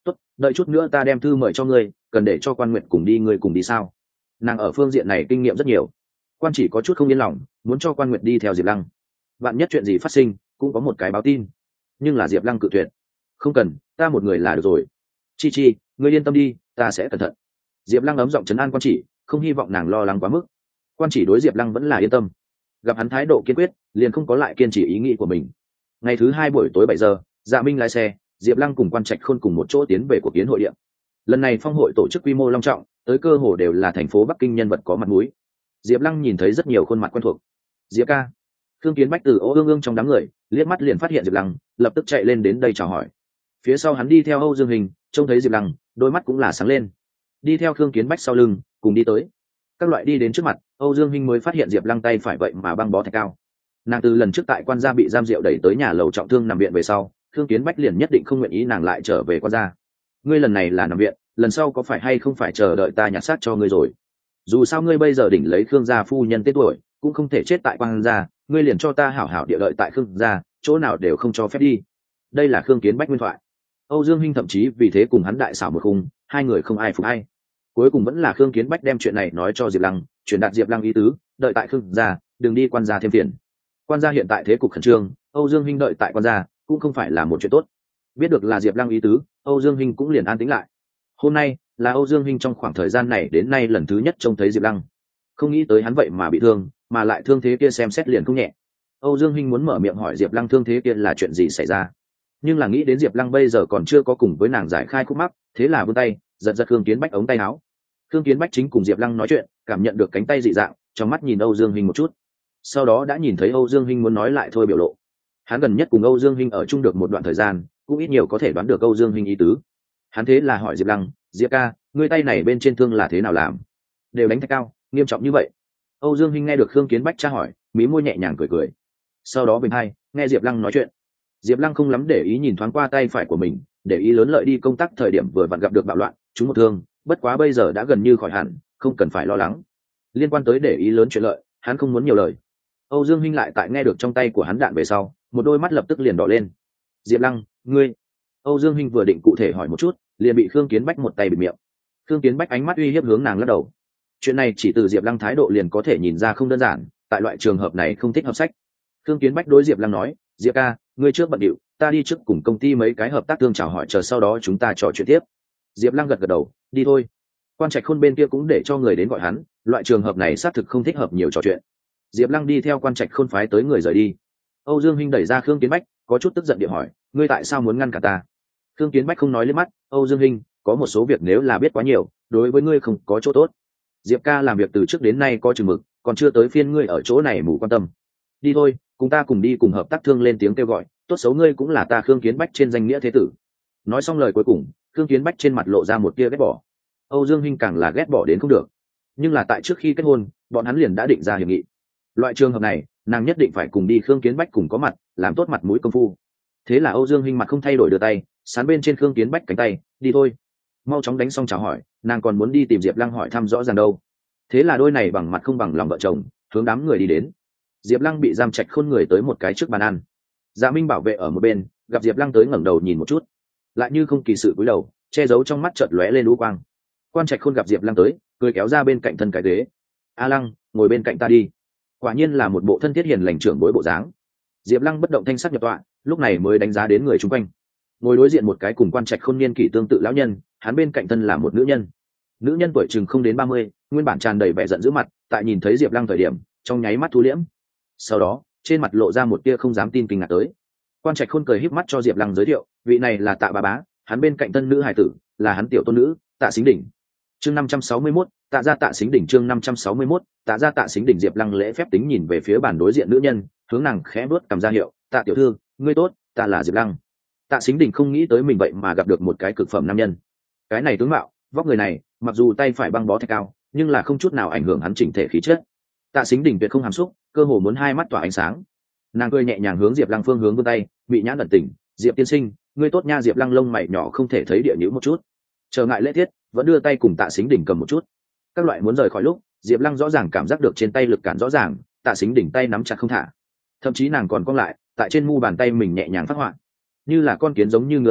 tốt, đợi chút nữa ta đem thư mời cho ngươi, cần để cho Quan Nguyệt cùng đi, ngươi cùng đi sao? Nàng ở phương diện này kinh nghiệm rất nhiều. Quan chỉ có chút không yên lòng, muốn cho Quan Nguyệt đi theo Diệp Lăng. Vạn nhất chuyện gì phát sinh, cũng có một cái báo tin. Nhưng là Diệp Lăng cự tuyệt. Không cần, ta một người là được rồi. Chi Chi, ngươi yên tâm đi, ta sẽ cẩn thận. Diệp Lăng ấm giọng trấn an Quan chỉ, không hy vọng nàng lo lắng quá mức. Quan chỉ đối Diệp Lăng vẫn là yên tâm. Gặp hắn thái độ kiên quyết, liền không có lại kiên trì ý nghĩ của mình. Ngày thứ hai buổi tối 7 giờ, Dạ Minh lái xe, Diệp Lăng cùng Quan Trạch Khôn cùng một chỗ tiến về cuộc kiến hội điện. Lần này phong hội tổ chức quy mô long trọng, tới cơ hồ đều là thành phố Bắc Kinh nhân vật có mặt mũi. Diệp Lăng nhìn thấy rất nhiều khuôn mặt quen thuộc. Diệp ca. Thương Kiến Bách từ Âu Dương Ương trong đám người, liếc mắt liền phát hiện Diệp Lăng, lập tức chạy lên đến đây chào hỏi. Phía sau hắn đi theo Âu Dương Hình, trông thấy Diệp Lăng, đôi mắt cũng là sáng lên. Đi theo Thương Kiến Bách sau lưng, cùng đi tới. Các loại đi đến trước mặt, Âu Dương Hình mới phát hiện Diệp Lăng tay phải vậy mà băng bó thạch cao. Nàng từ lần trước tại quan gia bị giam rượu đẩy tới nhà lầu trọng thương nằm viện về sau, Thương Kiến Bách liền nhất định không nguyện ý nàng lại trở về quan gia. Ngươi lần này là nằm viện, lần sau có phải hay không phải chờ đợi ta nhặt xác cho ngươi rồi? Dù sao ngươi bây giờ đỉnh lấy Khương gia phu nhân tên tuổi, cũng không thể chết tại quan gia, ngươi liền cho ta hảo hảo địa lợi tại Khương gia, chỗ nào đều không cho phép đi. Đây là Khương Kiến Bách nguyên thoại. Âu Dương Hinh thậm chí vì thế cùng hắn đại xảo một khung, hai người không ai phục ai. Cuối cùng vẫn là Khương Kiến Bách đem chuyện này nói cho Diệp Lăng, truyền đạt Diệp Lăng ý tứ, đợi tại Khương gia, đừng đi quan gia thêm phiền. Quan gia hiện tại thế cục khẩn trương, Âu Dương Hinh đợi tại quan gia cũng không phải là một chuyện tốt. Biết được là Diệp Lăng ý tứ, Âu Dương Hinh cũng liền an tĩnh lại. Hôm nay là Âu Dương Hinh trong khoảng thời gian này đến nay lần thứ nhất trông thấy Diệp Lăng. Không nghĩ tới hắn vậy mà bị thương, mà lại thương thế kia xem xét liền không nhẹ. Âu Dương Hinh muốn mở miệng hỏi Diệp Lăng thương thế kia là chuyện gì xảy ra, nhưng là nghĩ đến Diệp Lăng bây giờ còn chưa có cùng với nàng giải khai khúc mắc, thế là vươn tay giật giật Khương Kiến Bách ống tay áo. Khương Kiến Bách chính cùng Diệp Lăng nói chuyện, cảm nhận được cánh tay dị dạng, trong mắt nhìn Âu Dương Hinh một chút, sau đó đã nhìn thấy Âu Dương Hinh muốn nói lại thôi biểu lộ. Hắn gần nhất cùng Âu Dương Hinh ở chung được một đoạn thời gian, cũng ít nhiều có thể đoán được Âu Dương Hinh ý tứ. Hắn thế là hỏi Diệp Lăng, Diệp ca, ngươi tay này bên trên thương là thế nào làm? Đều đánh thạch cao, nghiêm trọng như vậy? Âu Dương Hinh nghe được Khương Kiến Bách tra hỏi, mí môi nhẹ nhàng cười cười. Sau đó bình hai, nghe Diệp Lăng nói chuyện. Diệp Lăng không lắm để ý nhìn thoáng qua tay phải của mình, để ý lớn lợi đi công tác thời điểm vừa vặn gặp được bạo loạn, trúng một thương, bất quá bây giờ đã gần như khỏi hẳn, không cần phải lo lắng. Liên quan tới để ý lớn chuyện lợi, hắn không muốn nhiều lời. Âu Dương Hinh lại tại nghe được trong tay của hắn đạn về sau, một đôi mắt lập tức liền đỏ lên. Diệp Lăng, ngươi... Âu Dương Hinh vừa định cụ thể hỏi một chút, liền bị Khương Kiến Bách một tay bịt miệng. Khương Kiến Bách ánh mắt uy hiếp hướng nàng lắc đầu. Chuyện này chỉ từ Diệp Lăng thái độ liền có thể nhìn ra không đơn giản, tại loại trường hợp này không thích hợp sách. Khương Kiến Bách đối Diệp Lăng nói, Diệp ca, ngươi trước bận điệu, ta đi trước cùng công ty mấy cái hợp tác thương chào hỏi, chờ sau đó chúng ta trò chuyện tiếp. Diệp Lăng gật gật đầu, đi thôi. Quan Trạch Khôn bên kia cũng để cho người đến gọi hắn, loại trường hợp này xác thực không thích hợp nhiều trò chuyện. Diệp Lăng đi theo Quan Trạch Khôn phái tới người rời đi. Âu Dương Hinh đẩy ra Khương Kiến Bách, có chút tức giận địa hỏi, ngươi tại sao muốn ngăn cả ta? Khương Kiến Bách không nói lên mắt, Âu Dương Hinh, có một số việc nếu là biết quá nhiều, đối với ngươi không có chỗ tốt. Diệp ca làm việc từ trước đến nay có chừng mực, còn chưa tới phiên ngươi ở chỗ này mù quan tâm. Đi thôi, cùng ta cùng đi cùng hợp tác thương lên tiếng kêu gọi, tốt xấu ngươi cũng là ta Khương Kiến Bách trên danh nghĩa thế tử. Nói xong lời cuối cùng, Khương Kiến Bách trên mặt lộ ra một tia ghét bỏ. Âu Dương Hinh càng là ghét bỏ đến không được. Nhưng là tại trước khi kết hôn, bọn hắn liền đã định ra hiệp nghị. Loại trường hợp này, nàng nhất định phải cùng đi Khương Kiến Bách cùng có mặt, làm tốt mặt mũi công phu. Thế là Âu Dương Hinh mặt không thay đổi đưa tay, sán bên trên Khương Kiến Bách cánh tay, đi thôi. Mau chóng đánh xong chào hỏi, nàng còn muốn đi tìm Diệp Lăng hỏi thăm rõ ràng đâu. Thế là đôi này bằng mặt không bằng lòng vợ chồng, hướng đám người đi đến. Diệp Lăng bị giam Trạch Khôn người tới một cái trước bàn ăn. Dạ Minh bảo vệ ở một bên, gặp Diệp Lăng tới ngẩng đầu nhìn một chút, lại như không kỳ sự cúi đầu, che giấu trong mắt chợt lóe lên u quang. Quan Trạch Khôn gặp Diệp Lăng tới, cười kéo ra bên cạnh thân cái ghế. A Lăng, ngồi bên cạnh ta đi. Quả nhiên là một bộ thân thiết hiền lành trưởng bối bộ dáng. Diệp Lăng bất động thanh sắc nhập tọa, lúc này mới đánh giá đến người chung quanh. Ngồi đối diện một cái cùng Quan Trạch Khôn niên kỷ tương tự lão nhân, hắn bên cạnh thân là một nữ nhân. Nữ nhân tuổi chừng không đến 30, nguyên bản tràn đầy vẻ giận dữ mặt, tại nhìn thấy Diệp Lăng thời điểm, trong nháy mắt thu liễm. Sau đó, trên mặt lộ ra một tia không dám tin kinh ngạc tới. Quan Trạch Khôn cười híp mắt cho Diệp Lăng giới thiệu, vị này là Tạ Bá Bá, hắn bên cạnh tân nữ hài tử, là hắn tiểu tôn nữ, Tạ Xính Đỉnh. Chương 561, Tạ gia Tạ Xính Đỉnh chương 561, Tạ gia Tạ Xính Đỉnh. Diệp Lăng lễ phép tính nhìn về phía bàn đối diện nữ nhân, hướng nàng khẽ bước cầm ra hiệu, Tạ tiểu thư, ngươi tốt, ta là Diệp Lăng. Tạ Xính Đỉnh không nghĩ tới mình vậy mà gặp được một cái cực phẩm nam nhân. Cái này tướng mạo, vóc người này, mặc dù tay phải băng bó thạch cao, nhưng là không chút nào ảnh hưởng hắn chỉnh thể khí chất. Tạ Xính Đỉnh tuyệt không hàm xúc, cơ hồ muốn hai mắt tỏa ánh sáng. Nàng cười nhẹ nhàng hướng Diệp Lăng phương hướng vươn tay, bị nhãn ẩn tình, Diệp tiên sinh, ngươi tốt nha. Diệp Lăng lông mày nhỏ không thể thấy địa nhữ một chút, trở ngại lễ tiết, vẫn đưa tay cùng Tạ Xính Đỉnh cầm một chút. Các loại muốn rời khỏi lúc, Diệp Lăng rõ ràng cảm giác được trên tay lực cản rõ ràng, Tạ Xính Đỉnh tay nắm chặt không thả, thậm chí nàng còn cong lại, tại trên mu bàn tay mình nhẹ nhàng phát họa, như là con kiến giống như ngựa ý,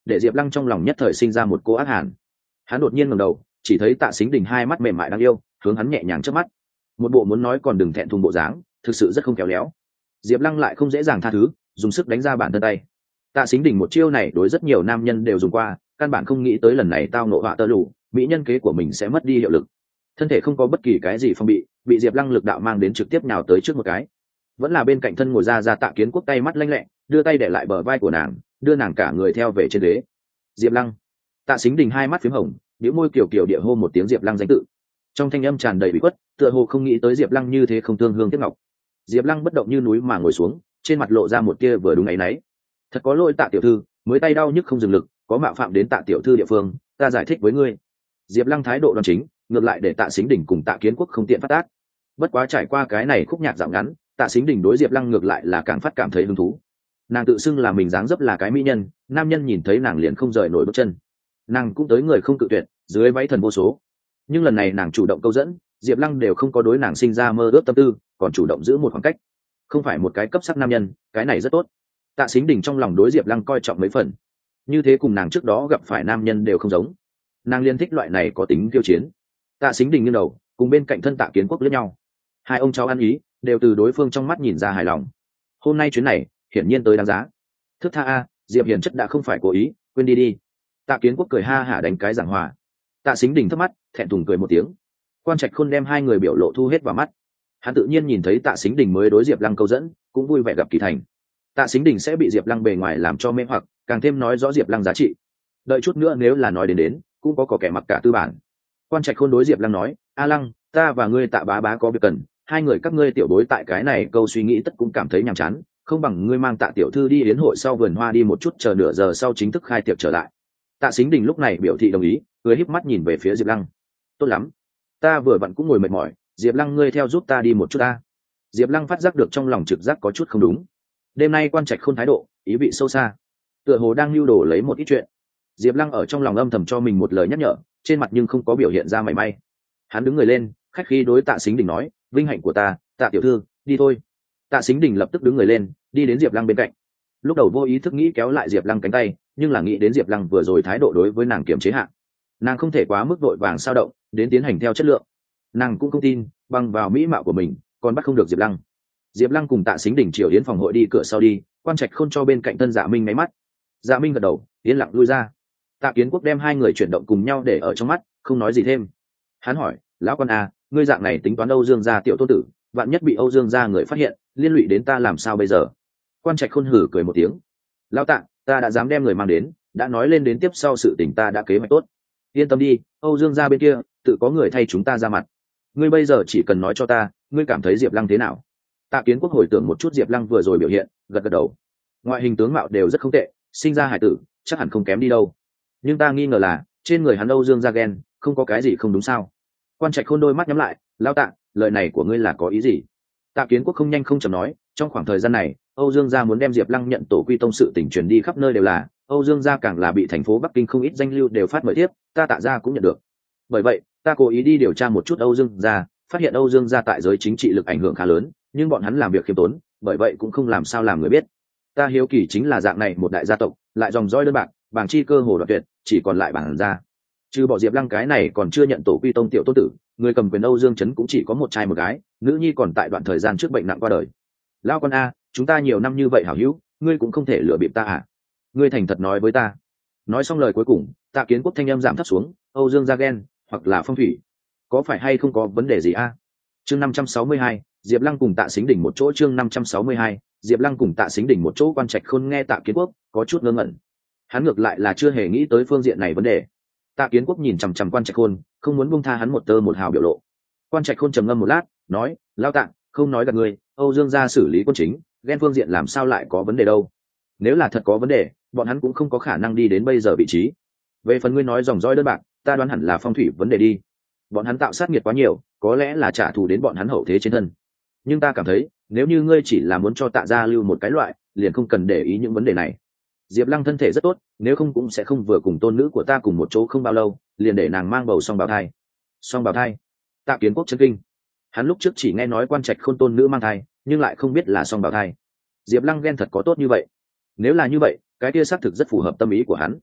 để Diệp Lăng trong lòng nhất thời sinh ra một cô ác hàn. Hắn đột nhiên ngẩng đầu, chỉ thấy Tạ Sính Đình hai mắt mềm mại đáng yêu, hướng hắn nhẹ nhàng chớp mắt. Một bộ muốn nói còn đừng thẹn thùng bộ dáng, thực sự rất không khéo léo. Diệp Lăng lại không dễ dàng tha thứ, dùng sức đánh ra bản thân tay. Tạ Sính Đình một chiêu này đối rất nhiều nam nhân đều dùng qua, căn bản không nghĩ tới lần này tao nộ họa tơ lũ, mỹ nhân kế của mình sẽ mất đi hiệu lực. Thân thể không có bất kỳ cái gì phòng bị Diệp Lăng lực đạo mang đến trực tiếp nhào tới trước một cái. Vẫn là bên cạnh thân ngồi ra Tạ Kiến Quốc tay mắt lanh lẹ, đưa tay để lại bờ vai của nàng, đưa nàng cả người theo về trên ghế. Diệp Lăng. Tạ Sính Đình hai mắt phím hồng, bĩu môi kiểu kiểu địa hô một tiếng Diệp Lăng danh tự. Trong thanh âm tràn đầy bị khuất, tựa hồ không nghĩ tới Diệp Lăng như thế không thương hương tiếc ngọc. Diệp Lăng bất động như núi mà ngồi xuống, trên mặt lộ ra một tia vừa đúng áy náy. Thật có lỗi Tạ tiểu thư, mới tay đau nhức không dừng lực, có mạo phạm đến Tạ tiểu thư địa phương, ta giải thích với ngươi. Diệp Lăng thái độ đoan chính, ngược lại để Tạ Sính Đình cùng Tạ Kiến Quốc không tiện phát tác. Bất quá trải qua cái này khúc nhạc dạo ngắn, Tạ Sính Đình đối Diệp Lăng ngược lại là càng phát cảm thấy hứng thú. Nàng tự xưng là mình dáng dấp là cái mỹ nhân, nam nhân nhìn thấy nàng liền không rời nổi bước chân. Nàng cũng tới người không cự tuyệt, dưới váy thần vô số. Nhưng lần này nàng chủ động câu dẫn, Diệp Lăng đều không có đối nàng sinh ra mơ ước tâm tư, còn chủ động giữ một khoảng cách. Không phải một cái cấp sắc nam nhân, cái này rất tốt. Tạ Sính Đình trong lòng đối Diệp Lăng coi trọng mấy phần. Như thế cùng nàng trước đó gặp phải nam nhân đều không giống. Nàng liên thích loại này có tính kiêu chiến. Tạ Sính Đình nghiêng đầu, cùng bên cạnh thân Tạ Kiến Quốc liếc nhau. Hai ông cháu ăn ý, đều từ đối phương trong mắt nhìn ra hài lòng. Hôm nay chuyến này, hiển nhiên tới đáng giá. Thức tha a, Diệp Hiền chất đã không phải cố ý, quên đi đi. Tạ Kiến Quốc cười ha hả đánh cái giảng hòa. Tạ Sính Đình thấp mắt, thẹn thùng cười một tiếng. Quan Trạch Khôn đem hai người biểu lộ thu hết vào mắt. Hắn tự nhiên nhìn thấy Tạ Sính Đình mới đối Diệp Lăng câu dẫn, cũng vui vẻ gặp Kỳ Thành. Tạ Sính Đình sẽ bị Diệp Lăng bề ngoài làm cho mê hoặc, càng thêm nói rõ Diệp Lăng giá trị. Đợi chút nữa nếu là nói đến, cũng có kẻ mặc cả tư bản. Quan Trạch Khôn đối Diệp Lăng nói, "A Lăng, ta và ngươi Tạ bá bá có việc cần, hai người các ngươi tiểu bối tại cái này câu suy nghĩ tất cũng cảm thấy nhàm chán, không bằng ngươi mang Tạ tiểu thư đi yến hội sau vườn hoa đi một chút, chờ nửa giờ sau chính thức khai tiệc trở lại." Tạ Sính Đình lúc này biểu thị đồng ý, cười híp mắt nhìn về phía Diệp Lăng. "Tốt lắm, ta vừa vặn cũng ngồi mệt mỏi, Diệp Lăng ngươi theo giúp ta đi một chút ta." Diệp Lăng phát giác được trong lòng trực giác có chút không đúng. Đêm nay Quan Trạch Khôn thái độ, ý vị sâu xa, tựa hồ đang lưu đồ lấy một ít chuyện. Diệp Lăng ở trong lòng âm thầm cho mình một lời nhắc nhở, trên mặt nhưng không có biểu hiện ra mảy may. Hắn đứng người lên, khách khí đối Tạ Sính Đình nói, "Vinh hạnh của ta, Tạ tiểu thư, đi thôi." Tạ Sính Đình lập tức đứng người lên, đi đến Diệp Lăng bên cạnh. Lúc đầu vô ý thức nghĩ kéo lại Diệp Lăng cánh tay, nhưng là nghĩ đến Diệp Lăng vừa rồi thái độ đối với nàng kiềm chế hạ, nàng không thể quá mức vội vàng sao động, đến tiến hành theo chất lượng. Nàng cũng không tin, bằng vào mỹ mạo của mình, còn bắt không được Diệp Lăng. Diệp Lăng cùng Tạ Sính Đình chiều yến phòng hội đi cửa sau đi, Quan Trạch Khôn cho bên cạnh thân Dạ Minh nháy mắt. Dạ Minh gật đầu, yên lặng lui ra. Tạ Kiến Quốc đem hai người chuyển động cùng nhau để ở trong mắt, không nói gì thêm. Hắn hỏi, "Lão Quan à, ngươi dạng này tính toán Âu Dương gia tiểu tôn tử, vạn nhất bị Âu Dương gia người phát hiện, liên lụy đến ta làm sao bây giờ?" Quan Trạch Khôn hử cười một tiếng. "Lão Tạ, ta đã dám đem người mang đến, đã nói lên đến tiếp sau sự tình ta đã kế hoạch tốt. Yên tâm đi, Âu Dương gia bên kia tự có người thay chúng ta ra mặt. Ngươi bây giờ chỉ cần nói cho ta, ngươi cảm thấy Diệp Lăng thế nào?" Tạ Kiến Quốc hồi tưởng một chút Diệp Lăng vừa rồi biểu hiện, gật gật đầu. Ngoại hình tướng mạo đều rất không tệ, sinh ra hải tử, chắc hẳn không kém đi đâu. Nhưng ta nghi ngờ là, trên người hắn Âu Dương gia ghen, không có cái gì không đúng sao? Quan Trạch Khôn đôi mắt nhắm lại, "Lão Tạ, lời này của ngươi là có ý gì?" Tạ Kiến Quốc không nhanh không chậm nói, "Trong khoảng thời gian này, Âu Dương gia muốn đem Diệp Lăng nhận tổ quy tông sự tình truyền đi khắp nơi đều là, Âu Dương gia càng là bị thành phố Bắc Kinh không ít danh lưu đều phát mời tiếp, ta Tạ gia cũng nhận được. Bởi vậy, ta cố ý đi điều tra một chút Âu Dương gia, phát hiện Âu Dương gia tại giới chính trị lực ảnh hưởng khá lớn, nhưng bọn hắn làm việc khiêm tốn, bởi vậy cũng không làm sao làm người biết. Ta hiếu kỳ chính là dạng này một đại gia tộc, lại dòng dõi đơn bạc, bảng chi cơ hồ đoạn tuyệt, chỉ còn lại bảng gia. Trừ bỏ Diệp Lăng cái này còn chưa nhận tổ quy tông tiểu tôn tử, người cầm quyền Âu Dương Trấn cũng chỉ có một trai một gái, nữ nhi còn tại đoạn thời gian trước bệnh nặng qua đời. Lão Quan a, chúng ta nhiều năm như vậy hảo hữu, ngươi cũng không thể lừa bịp ta à? Ngươi thành thật nói với ta." Nói xong lời cuối cùng, Tạ Kiến Quốc thanh âm giảm thấp xuống, "Âu Dương gia ghen, hoặc là phong thủy, có phải hay không có vấn đề gì a?" Chương 562, Diệp Lăng cùng Tạ Sính Đình một chỗ. Chương 562, Diệp Lăng cùng Tạ Sính Đình một chỗ. Quan Trạch Khôn nghe Tạ Kiến Quốc có chút ngơ ngẩn, hắn ngược lại là chưa hề nghĩ tới phương diện này vấn đề. Tạ Kiến Quốc nhìn chằm chằm Quan Trạch Khôn, không muốn buông tha hắn một tơ một hào biểu lộ. Quan Trạch Khôn trầm ngâm một lát, nói, "Lão Tạ, không nói gạt ngươi, Âu Dương gia xử lý quân chính, ghen phương diện làm sao lại có vấn đề đâu? Nếu là thật có vấn đề, bọn hắn cũng không có khả năng đi đến bây giờ vị trí. Về phần ngươi nói dòng dõi đơn bạc, ta đoán hẳn là phong thủy vấn đề đi. Bọn hắn tạo sát nghiệt quá nhiều, có lẽ là trả thù đến bọn hắn hậu thế trên thân. Nhưng ta cảm thấy, nếu như ngươi chỉ là muốn cho Tạ gia lưu một cái loại, liền không cần để ý những vấn đề này. Diệp Lăng thân thể rất tốt, nếu không cũng sẽ không vừa cùng tôn nữ của ta cùng một chỗ không bao lâu, liền để nàng mang bầu song bào thai." Song bào thai? Tạ Kiến Quốc chấn kinh. Hắn lúc trước chỉ nghe nói Quan Trạch Khôn tôn nữ mang thai, nhưng lại không biết là song bào thai. Diệp Lăng ghen thật có tốt như vậy? Nếu là như vậy, cái kia xác thực rất phù hợp tâm ý của hắn.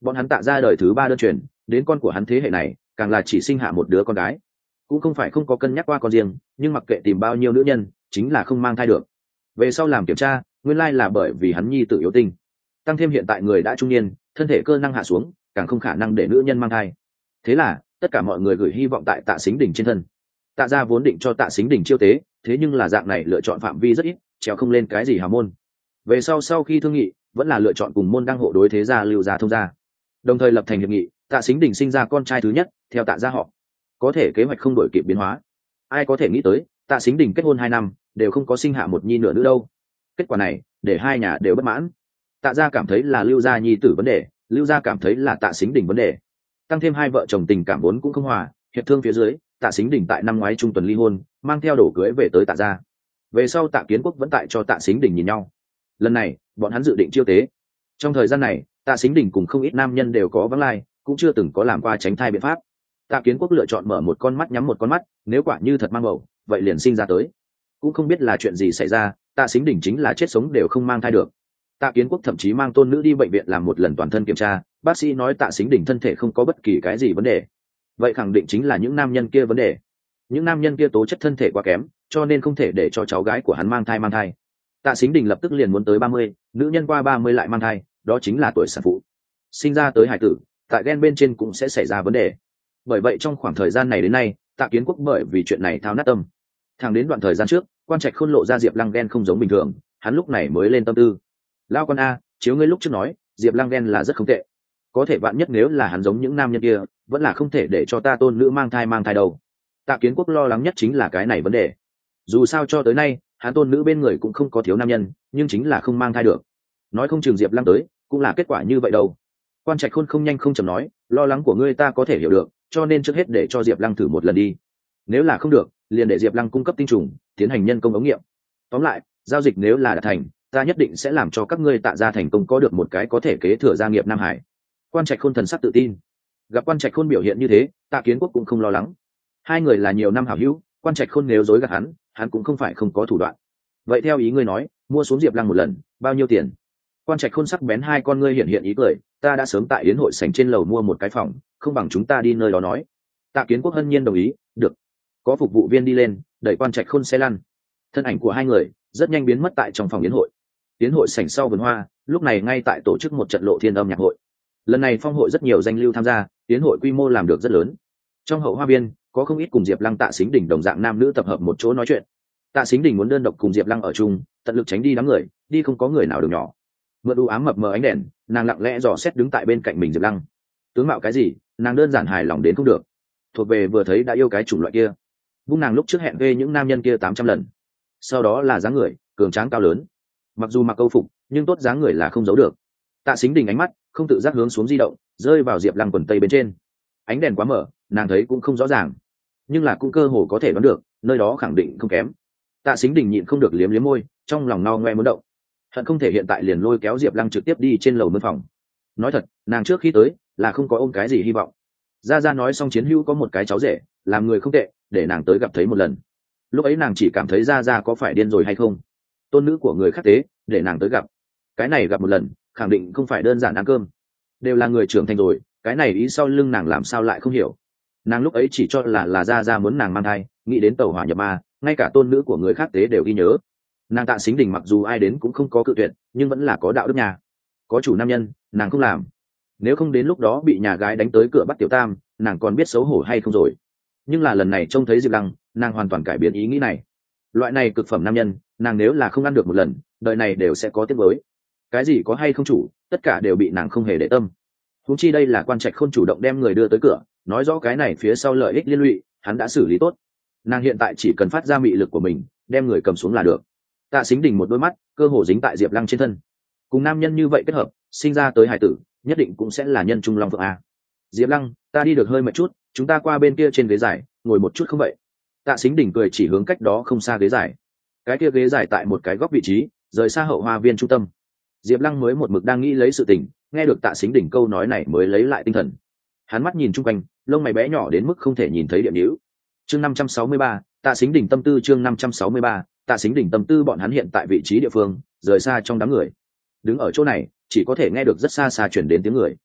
bọn hắn Tạ ra đời thứ 3 đơn truyền, đến con của hắn thế hệ này càng là chỉ sinh hạ một đứa con gái, cũng không phải không có cân nhắc qua con riêng, nhưng mặc kệ tìm bao nhiêu nữ nhân chính là không mang thai được. Về sau làm kiểm tra, nguyên lai là bởi vì hắn nhi tử yếu tinh, tăng thêm hiện tại người đã trung niên, thân thể cơ năng hạ xuống, càng không khả năng để nữ nhân mang thai. Thế là tất cả mọi người gửi hy vọng tại Tạ Sính Đình trên thân. Tạ gia vốn định cho Tạ Sính Đình chiêu tế, thế nhưng là dạng này lựa chọn phạm vi rất ít, trèo không lên cái gì hào môn. Về sau khi thương nghị, vẫn là lựa chọn cùng môn đăng hộ đối thế gia Lưu gia Thông gia, đồng thời lập thành hiệp nghị. Tạ Sính Đình sinh ra con trai thứ nhất theo Tạ gia họ. Có thể kế hoạch không đổi kịp biến hóa, ai có thể nghĩ tới Tạ Sính Đình kết hôn 2 năm đều không có sinh hạ một nhi nửa nữ đâu. Kết quả này để hai nhà đều bất mãn. Tạ gia cảm thấy là Lưu gia nhi tử vấn đề, Lưu gia cảm thấy là Tạ Sính Đình vấn đề, tăng thêm hai vợ chồng tình cảm vốn cũng không hòa, hiệp thương phía dưới, Tạ Sính Đình tại năm ngoái trung tuần ly hôn, mang theo đồ cưới về tới Tạ gia. Về sau Tạ Kiến Quốc vẫn tại cho Tạ Sính Đình nhìn nhau. Lần này bọn hắn dự định chiêu tế. Trong thời gian này Tạ Sính Đình cùng không ít nam nhân đều có vắng lai, cũng chưa từng có làm qua tránh thai biện pháp. Tạ Kiến Quốc lựa chọn mở một con mắt nhắm một con mắt, nếu quả như thật mang bầu vậy liền sinh ra tới. Cũng không biết là chuyện gì xảy ra, Tạ Sính Đình chính là chết sống đều không mang thai được. Tạ Kiến Quốc thậm chí mang tôn nữ đi bệnh viện làm một lần toàn thân kiểm tra, bác sĩ nói Tạ Sính Đình thân thể không có bất kỳ cái gì vấn đề. Vậy khẳng định chính là những nam nhân kia vấn đề. Những nam nhân kia tố chất thân thể quá kém, cho nên không thể để cho cháu gái của hắn mang thai. Tạ Sính Đình lập tức liền muốn tới 30, nữ nhân qua 30 lại mang thai, đó chính là tuổi sản phụ. Sinh ra tới hải tử, tại gen bên trên cũng sẽ xảy ra vấn đề. Bởi vậy trong khoảng thời gian này đến nay, Tạ Kiến Quốc bởi vì chuyện này thao nát tâm. Thẳng đến đoạn thời gian trước, Quan Trạch Khôn lộ ra Diệp Lăng gen không giống bình thường, hắn lúc này mới lên tâm tư. Lao con a, chiếu ngươi lúc trước nói, Diệp Lăng gen là rất không tệ. Có thể vạn nhất nếu là hắn giống những nam nhân kia, vẫn là không thể để cho ta tôn nữ mang thai đâu. Tạ Kiến Quốc lo lắng nhất chính là cái này vấn đề. Dù sao cho tới nay, hắn tôn nữ bên người cũng không có thiếu nam nhân, nhưng chính là không mang thai được. Nói không chừng Diệp Lăng tới, cũng là kết quả như vậy đâu. Quan Trạch Khôn không nhanh không chậm nói, lo lắng của ngươi ta có thể hiểu được, cho nên trước hết để cho Diệp Lăng thử một lần đi. Nếu là không được, liền để Diệp Lăng cung cấp tinh trùng, tiến hành nhân công ống nghiệm. Tóm lại, giao dịch nếu là đạt thành, ta nhất định sẽ làm cho các ngươi Tạ gia thành công có được một cái có thể kế thừa gia nghiệp Nam Hải. Quan Trạch Khôn thần sắc tự tin. Gặp Quan Trạch Khôn biểu hiện như thế, Tạ Kiến Quốc cũng không lo lắng. Hai người là nhiều năm hảo hữu, Quan Trạch Khôn nếu dối gạt hắn cũng không phải không có thủ đoạn. Vậy theo ý ngươi nói, mua xuống Diệp Lăng một lần, bao nhiêu tiền? Quan Trạch Khôn sắc bén hai con ngươi hiện ý cười, ta đã sớm tại yến hội sảnh trên lầu mua một cái phòng, không bằng chúng ta đi nơi đó nói. Tạ Kiến Quốc hân nhiên đồng ý, được. Có phục vụ viên đi lên, đẩy Quan Trạch Khôn xe lăn. Thân ảnh của hai người rất nhanh biến mất tại trong phòng yến hội. Yến hội sảnh sau vườn hoa, lúc này ngay tại tổ chức một trận lộ thiên âm nhạc hội. Lần này phong hội rất nhiều danh lưu tham gia, yến hội quy mô làm được rất lớn. Trong hậu hoa viên có không ít cùng Diệp Lăng Tạ Sính Đình đồng dạng nam nữ tập hợp một chỗ nói chuyện. Tạ Sính Đình muốn đơn độc cùng Diệp Lăng ở chung, tận lực tránh đi đám người, đi không có người nào đường nhỏ. Mượn u ám mập mờ ánh đèn, nàng lặng lẽ dò xét đứng tại bên cạnh mình Diệp Lăng. Tướng mạo cái gì, nàng đơn giản hài lòng đến không được. Thuộc về vừa thấy đã yêu cái chủng loại kia. Vung nàng lúc trước hẹn về những nam nhân kia 800 lần. Sau đó là dáng người, cường tráng cao lớn. Mặc dù mặc câu phục, nhưng tốt dáng người là không giấu được. Tạ Sính Đình ánh mắt không tự giác hướng xuống di động, rơi vào Diệp Lăng quần tây bên trên. Ánh đèn quá mở, nàng thấy cũng không rõ ràng, nhưng là cũng cơ hồ có thể đoán được, nơi đó khẳng định không kém. Tạ Sính Đình nhịn không được liếm liếm môi, trong lòng no ngoe muốn động. Hận không thể hiện tại liền lôi kéo Diệp Lăng trực tiếp đi trên lầu mướn phòng. Nói thật, nàng trước khi tới là không có ôm cái gì hy vọng. Gia Gia nói xong chiến hữu có một cái cháu rể, làm người không tệ, để nàng tới gặp thấy một lần. Lúc ấy nàng chỉ cảm thấy Gia Gia có phải điên rồi hay không. Tôn nữ của người khác tế, để nàng tới gặp. Cái này gặp một lần, khẳng định không phải đơn giản ăn cơm. Đều là người trưởng thành rồi, cái này ý sau lưng nàng làm sao lại không hiểu. Nàng lúc ấy chỉ cho là Gia Gia muốn nàng mang thai, nghĩ đến tẩu hỏa nhập ma, ngay cả tôn nữ của người khác tế đều ghi nhớ. Nàng Tạ Sính Đình mặc dù ai đến cũng không có cự tuyệt, nhưng vẫn là có đạo đức nhà. Có chủ nam nhân, nàng không làm. Nếu không đến lúc đó bị nhà gái đánh tới cửa bắt tiểu tam, nàng còn biết xấu hổ hay không rồi. Nhưng là lần này trông thấy Diệp Lăng, nàng hoàn toàn cải biến ý nghĩ này. Loại này cực phẩm nam nhân, nàng nếu là không ăn được một lần, đời này đều sẽ có tiếc nuối. Cái gì có hay không chủ, tất cả đều bị nàng không hề để tâm. Huống chi đây là Quan Trạch Khôn chủ động đem người đưa tới cửa, nói rõ cái này phía sau lợi ích liên lụy, hắn đã xử lý tốt. Nàng hiện tại chỉ cần phát ra mị lực của mình, đem người cầm xuống là được. Tạ Sính Đình một đôi mắt cơ hồ dính tại Diệp Lăng trên thân. Cùng nam nhân như vậy kết hợp, sinh ra tới hải tử, nhất định cũng sẽ là nhân trung long phượng a. Diệp Lăng, ta đi được hơi mệt chút, chúng ta qua bên kia trên ghế dài, ngồi một chút không vậy? Tạ Sính Đình cười chỉ hướng cách đó không xa ghế dài. Cái kia ghế dài tại một cái góc vị trí, rời xa hậu hoa viên trung tâm. Diệp Lăng mới một mực đang nghĩ lấy sự tình, nghe được Tạ Sính Đình câu nói này mới lấy lại tinh thần. Hắn mắt nhìn chung quanh, lông mày bé nhỏ đến mức không thể nhìn thấy điểm nhíu. Chương 563, Tạ Sính Đình tâm tư chương 563, Tạ Sính Đình tâm tư bọn hắn hiện tại vị trí địa phương, rời xa trong đám người. Đứng ở chỗ này, chỉ có thể nghe được rất xa xa truyền đến tiếng người.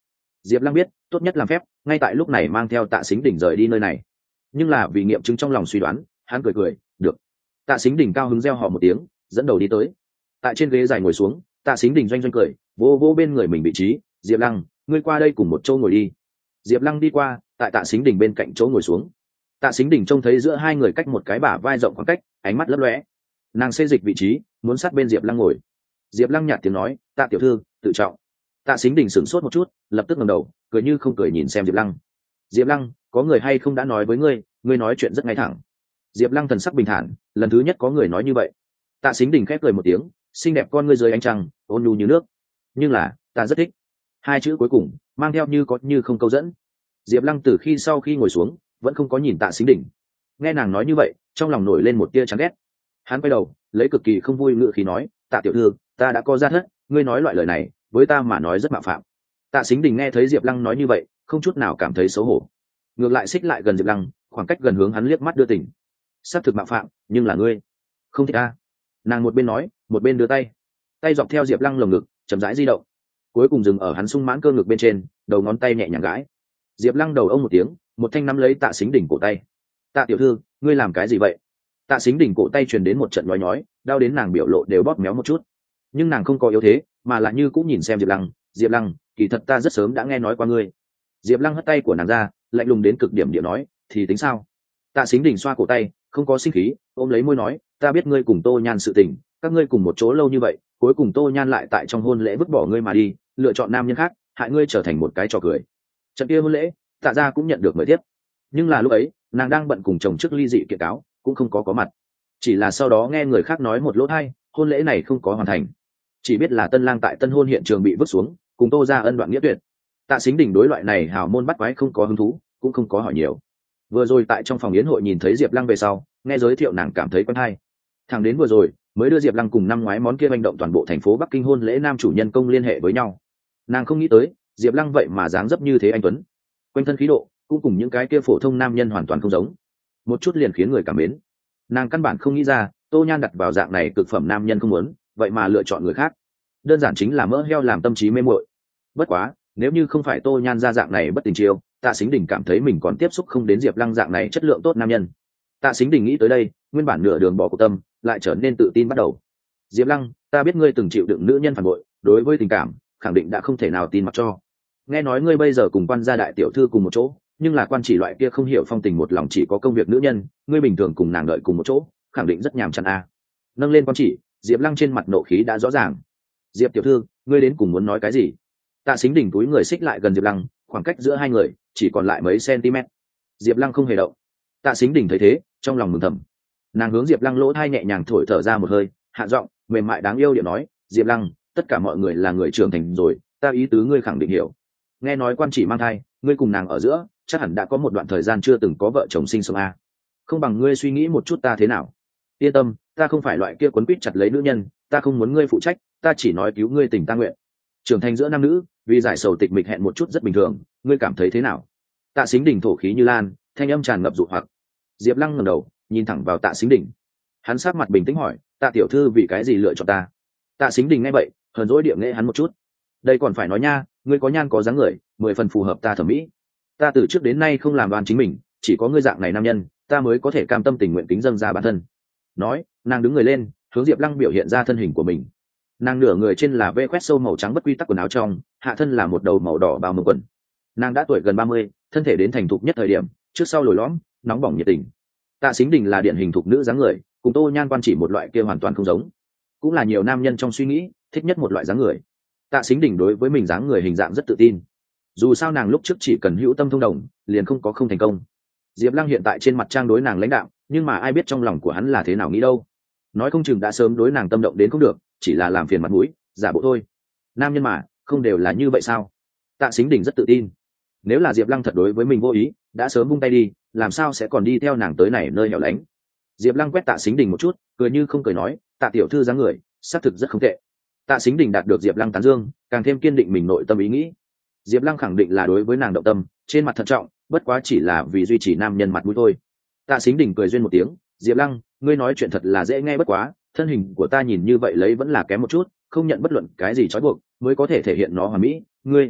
Diệp Lăng biết tốt nhất làm phép ngay tại lúc này mang theo Tạ Sính Đỉnh rời đi nơi này, nhưng là vì nghiệm chứng trong lòng suy đoán, hắn cười cười được. Tạ Sính Đỉnh cao hứng reo hò một tiếng, dẫn đầu đi tới. Tại trên ghế dài ngồi xuống, Tạ Sính Đỉnh doanh doanh cười, vô vô bên người mình vị trí. Diệp Lăng, ngươi qua đây cùng một chỗ ngồi đi. Diệp Lăng đi qua, tại Tạ Sính Đỉnh bên cạnh chỗ ngồi xuống. Tạ Sính Đỉnh trông thấy giữa hai người cách một cái bả vai rộng khoảng cách, ánh mắt lấp lóe. Nàng xê dịch vị trí, muốn sát bên Diệp Lăng ngồi. Diệp Lăng nhạt tiếng nói, Tạ tiểu thư tự trọng. Tạ Sính Đỉnh sửng sốt một chút, lập tức ngẩng đầu, cười như không cười nhìn xem Diệp Lăng. Diệp Lăng, có người hay không đã nói với ngươi, ngươi nói chuyện rất ngay thẳng. Diệp Lăng thần sắc bình thản, lần thứ nhất có người nói như vậy. Tạ Sính Đỉnh khép cười một tiếng, xinh đẹp con ngươi dưới ánh trăng, ôn nhu như nước. Nhưng là, ta rất thích. Hai chữ cuối cùng mang theo như có như không câu dẫn. Diệp Lăng từ khi sau khi ngồi xuống, vẫn không có nhìn Tạ Sính Đỉnh. Nghe nàng nói như vậy, trong lòng nổi lên một tia chán ghét. Hắn quay đầu, lấy cực kỳ không vui ngữ khí nói, Tạ tiểu thư, ta đã có gia thất, ngươi nói loại lời này, với ta mà nói rất mạo phạm. Tạ Sính Đỉnh nghe thấy Diệp Lăng nói như vậy, không chút nào cảm thấy xấu hổ, ngược lại xích lại gần Diệp Lăng, khoảng cách gần hướng hắn liếc mắt đưa tình. Sắp thực mạo phạm, nhưng là ngươi không thích ta. Nàng một bên nói, một bên đưa tay, tay dọc theo Diệp Lăng lồng ngực, chậm rãi di động, cuối cùng dừng ở hắn sung mãn cơ ngực bên trên, đầu ngón tay nhẹ nhàng gãi. Diệp Lăng đầu ông một tiếng, một thanh nắm lấy Tạ Sính Đỉnh cổ tay. Tạ tiểu thư, ngươi làm cái gì vậy? Tạ Sính Đỉnh cổ tay truyền đến một trận nhói nhói, đau đến nàng biểu lộ đều bóp méo một chút, nhưng nàng không có yếu thế, mà lại như cũng nhìn xem Diệp Lăng. Diệp Lăng, kỳ thật ta rất sớm đã nghe nói qua ngươi. Diệp Lăng hất tay của nàng ra, lạnh lùng đến cực điểm điệu nói, thì tính sao? Tạ Sính Đỉnh xoa cổ tay, không có sinh khí, ôm lấy môi nói, ta biết ngươi cùng Tô Nhan sự tình, các ngươi cùng một chỗ lâu như vậy, cuối cùng Tô Nhan lại tại trong hôn lễ vứt bỏ ngươi mà đi, lựa chọn nam nhân khác, hại ngươi trở thành một cái trò cười. Trận kia hôn lễ, Tạ gia cũng nhận được mời tiếp, nhưng là lúc ấy, nàng đang bận cùng chồng trước ly dị kiện cáo, cũng không có mặt. Chỉ là sau đó nghe người khác nói một lỗ tai, hôn lễ này không có hoàn thành, chỉ biết là tân lang tại tân hôn hiện trường bị vứt xuống, cùng Tô gia ân đoạn nghĩa tuyệt. Tạ Sính Đỉnh đối loại này hào môn bắt quái không có hứng thú, cũng không có hỏi nhiều. Vừa rồi tại trong phòng yến hội nhìn thấy Diệp Lăng về sau, nghe giới thiệu nàng cảm thấy quen hay. Thẳng đến vừa rồi mới đưa Diệp Lăng cùng năm ngoái món kia hành động toàn bộ thành phố Bắc Kinh hôn lễ nam chủ nhân công liên hệ với nhau. Nàng không nghĩ tới, Diệp Lăng vậy mà dáng dấp như thế anh tuấn, quanh thân khí độ cũng cùng những cái kia phổ thông nam nhân hoàn toàn không giống, một chút liền khiến người cảm mến. Nàng căn bản không nghĩ ra, Tô Nhan đặt vào dạng này cực phẩm nam nhân không muốn, vậy mà lựa chọn người khác, đơn giản chính là mỡ heo làm tâm trí mê muội. Bất quá, nếu như không phải Tô Nhan ra dạng này bất tình chiêu, Tạ Sính Đỉnh cảm thấy mình còn tiếp xúc không đến Diệp Lăng dạng này chất lượng tốt nam nhân. Tạ Sính Đỉnh nghĩ tới đây, nguyên bản nửa đường bỏ cuộc tâm, lại trở nên tự tin bắt đầu. Diệp Lăng, ta biết ngươi từng chịu đựng nữ nhân phản bội, đối với tình cảm, khẳng định đã không thể nào tin mặc cho. Nghe nói ngươi bây giờ cùng quan gia đại tiểu thư cùng một chỗ, nhưng là quan chỉ loại kia không hiểu phong tình một lòng chỉ có công việc nữ nhân, ngươi bình thường cùng nàng đợi cùng một chỗ, khẳng định rất nhàm chán a. Nâng lên quan chỉ, Diệp Lăng trên mặt nộ khí đã rõ ràng. Diệp tiểu thư, ngươi đến cùng muốn nói cái gì? Tạ Sính Đỉnh túi người xích lại gần Diệp Lăng, khoảng cách giữa hai người chỉ còn lại mấy cm. Diệp Lăng không hề động. Tạ Sính Đỉnh thấy thế, trong lòng mừng thầm. Nàng hướng Diệp Lăng lỗ tai nhẹ nhàng thổi thở ra một hơi, hạ giọng mềm mại đáng yêu điệu nói, Diệp Lăng, tất cả mọi người là người trưởng thành rồi, ta ý tứ ngươi khẳng định hiểu. Nghe nói quan chỉ mang thai, ngươi cùng nàng ở giữa chắc hẳn đã có một đoạn thời gian chưa từng có vợ chồng sinh sống a. Không bằng ngươi suy nghĩ một chút ta thế nào. Yên tâm, ta không phải loại kia quấn quýt chặt lấy nữ nhân, ta không muốn ngươi phụ trách, ta chỉ nói cứu ngươi tình ta nguyện. Trưởng thành giữa nam nữ, vì giải sầu tịch mịch hẹn một chút rất bình thường, ngươi cảm thấy thế nào? Tạ Sính Đỉnh thổ khí như lan, thanh âm tràn ngập dụ hoặc. Diệp Lăng ngẩng đầu, nhìn thẳng vào Tạ Sính Đỉnh. Hắn sắc mặt bình tĩnh hỏi, Tạ tiểu thư vì cái gì lựa chọn ta? Tạ Sính Đỉnh nghe vậy, hờn dỗi địa nghệ hắn một chút. Đây còn phải nói nha, ngươi có nhan có dáng người, 10 phần phù hợp ta thẩm mỹ. Ta từ trước đến nay không làm đoan chính mình, chỉ có ngươi dạng này nam nhân, ta mới có thể cam tâm tình nguyện kính dâng ra bản thân. Nói, nàng đứng người lên, hướng Diệp Lăng biểu hiện ra thân hình của mình. Nàng nửa người trên là vê khoét sâu màu trắng bất quy tắc quần áo trong, hạ thân là một đầu màu đỏ bao mông quần. Nàng đã tuổi gần 30, thân thể đến thành thục nhất thời điểm, trước sau lồi lõm, nóng bỏng nhiệt tình. Tạ Sính Đỉnh là điển hình thục nữ dáng người, cùng Tô Nhan quan chỉ một loại kia hoàn toàn không giống, cũng là nhiều nam nhân trong suy nghĩ thích nhất một loại dáng người. Tạ Sính Đỉnh đối với mình dáng người hình dạng rất tự tin. Dù sao nàng lúc trước chỉ cần hữu tâm thông đồng, liền không có không thành công. Diệp Lăng hiện tại trên mặt trang đối nàng lãnh đạo, nhưng mà ai biết trong lòng của hắn là thế nào nghĩ đâu. Nói không chừng đã sớm đối nàng tâm động đến không được, chỉ là làm phiền mặt mũi, giả bộ thôi. Nam nhân mà, không đều là như vậy sao? Tạ Sính Đỉnh rất tự tin. Nếu là Diệp Lăng thật đối với mình vô ý, đã sớm buông tay đi, làm sao sẽ còn đi theo nàng tới này nơi hẻo lánh. Diệp Lăng quét Tạ Sính Đỉnh một chút, cười như không cười nói, Tạ tiểu thư dáng người, xác thực rất không tệ. Tạ Sính Đỉnh đạt được Diệp Lăng tán dương, càng thêm kiên định mình nội tâm ý nghĩ. Diệp Lăng khẳng định là đối với nàng động tâm, trên mặt thận trọng, bất quá chỉ là vì duy trì nam nhân mặt mũi thôi. Tạ Sính Đỉnh cười duyên một tiếng, Diệp Lăng, ngươi nói chuyện thật là dễ nghe bất quá, thân hình của ta nhìn như vậy lấy vẫn là kém một chút, không nhận bất luận cái gì trói buộc, mới có thể thể hiện nó hoàn mỹ, ngươi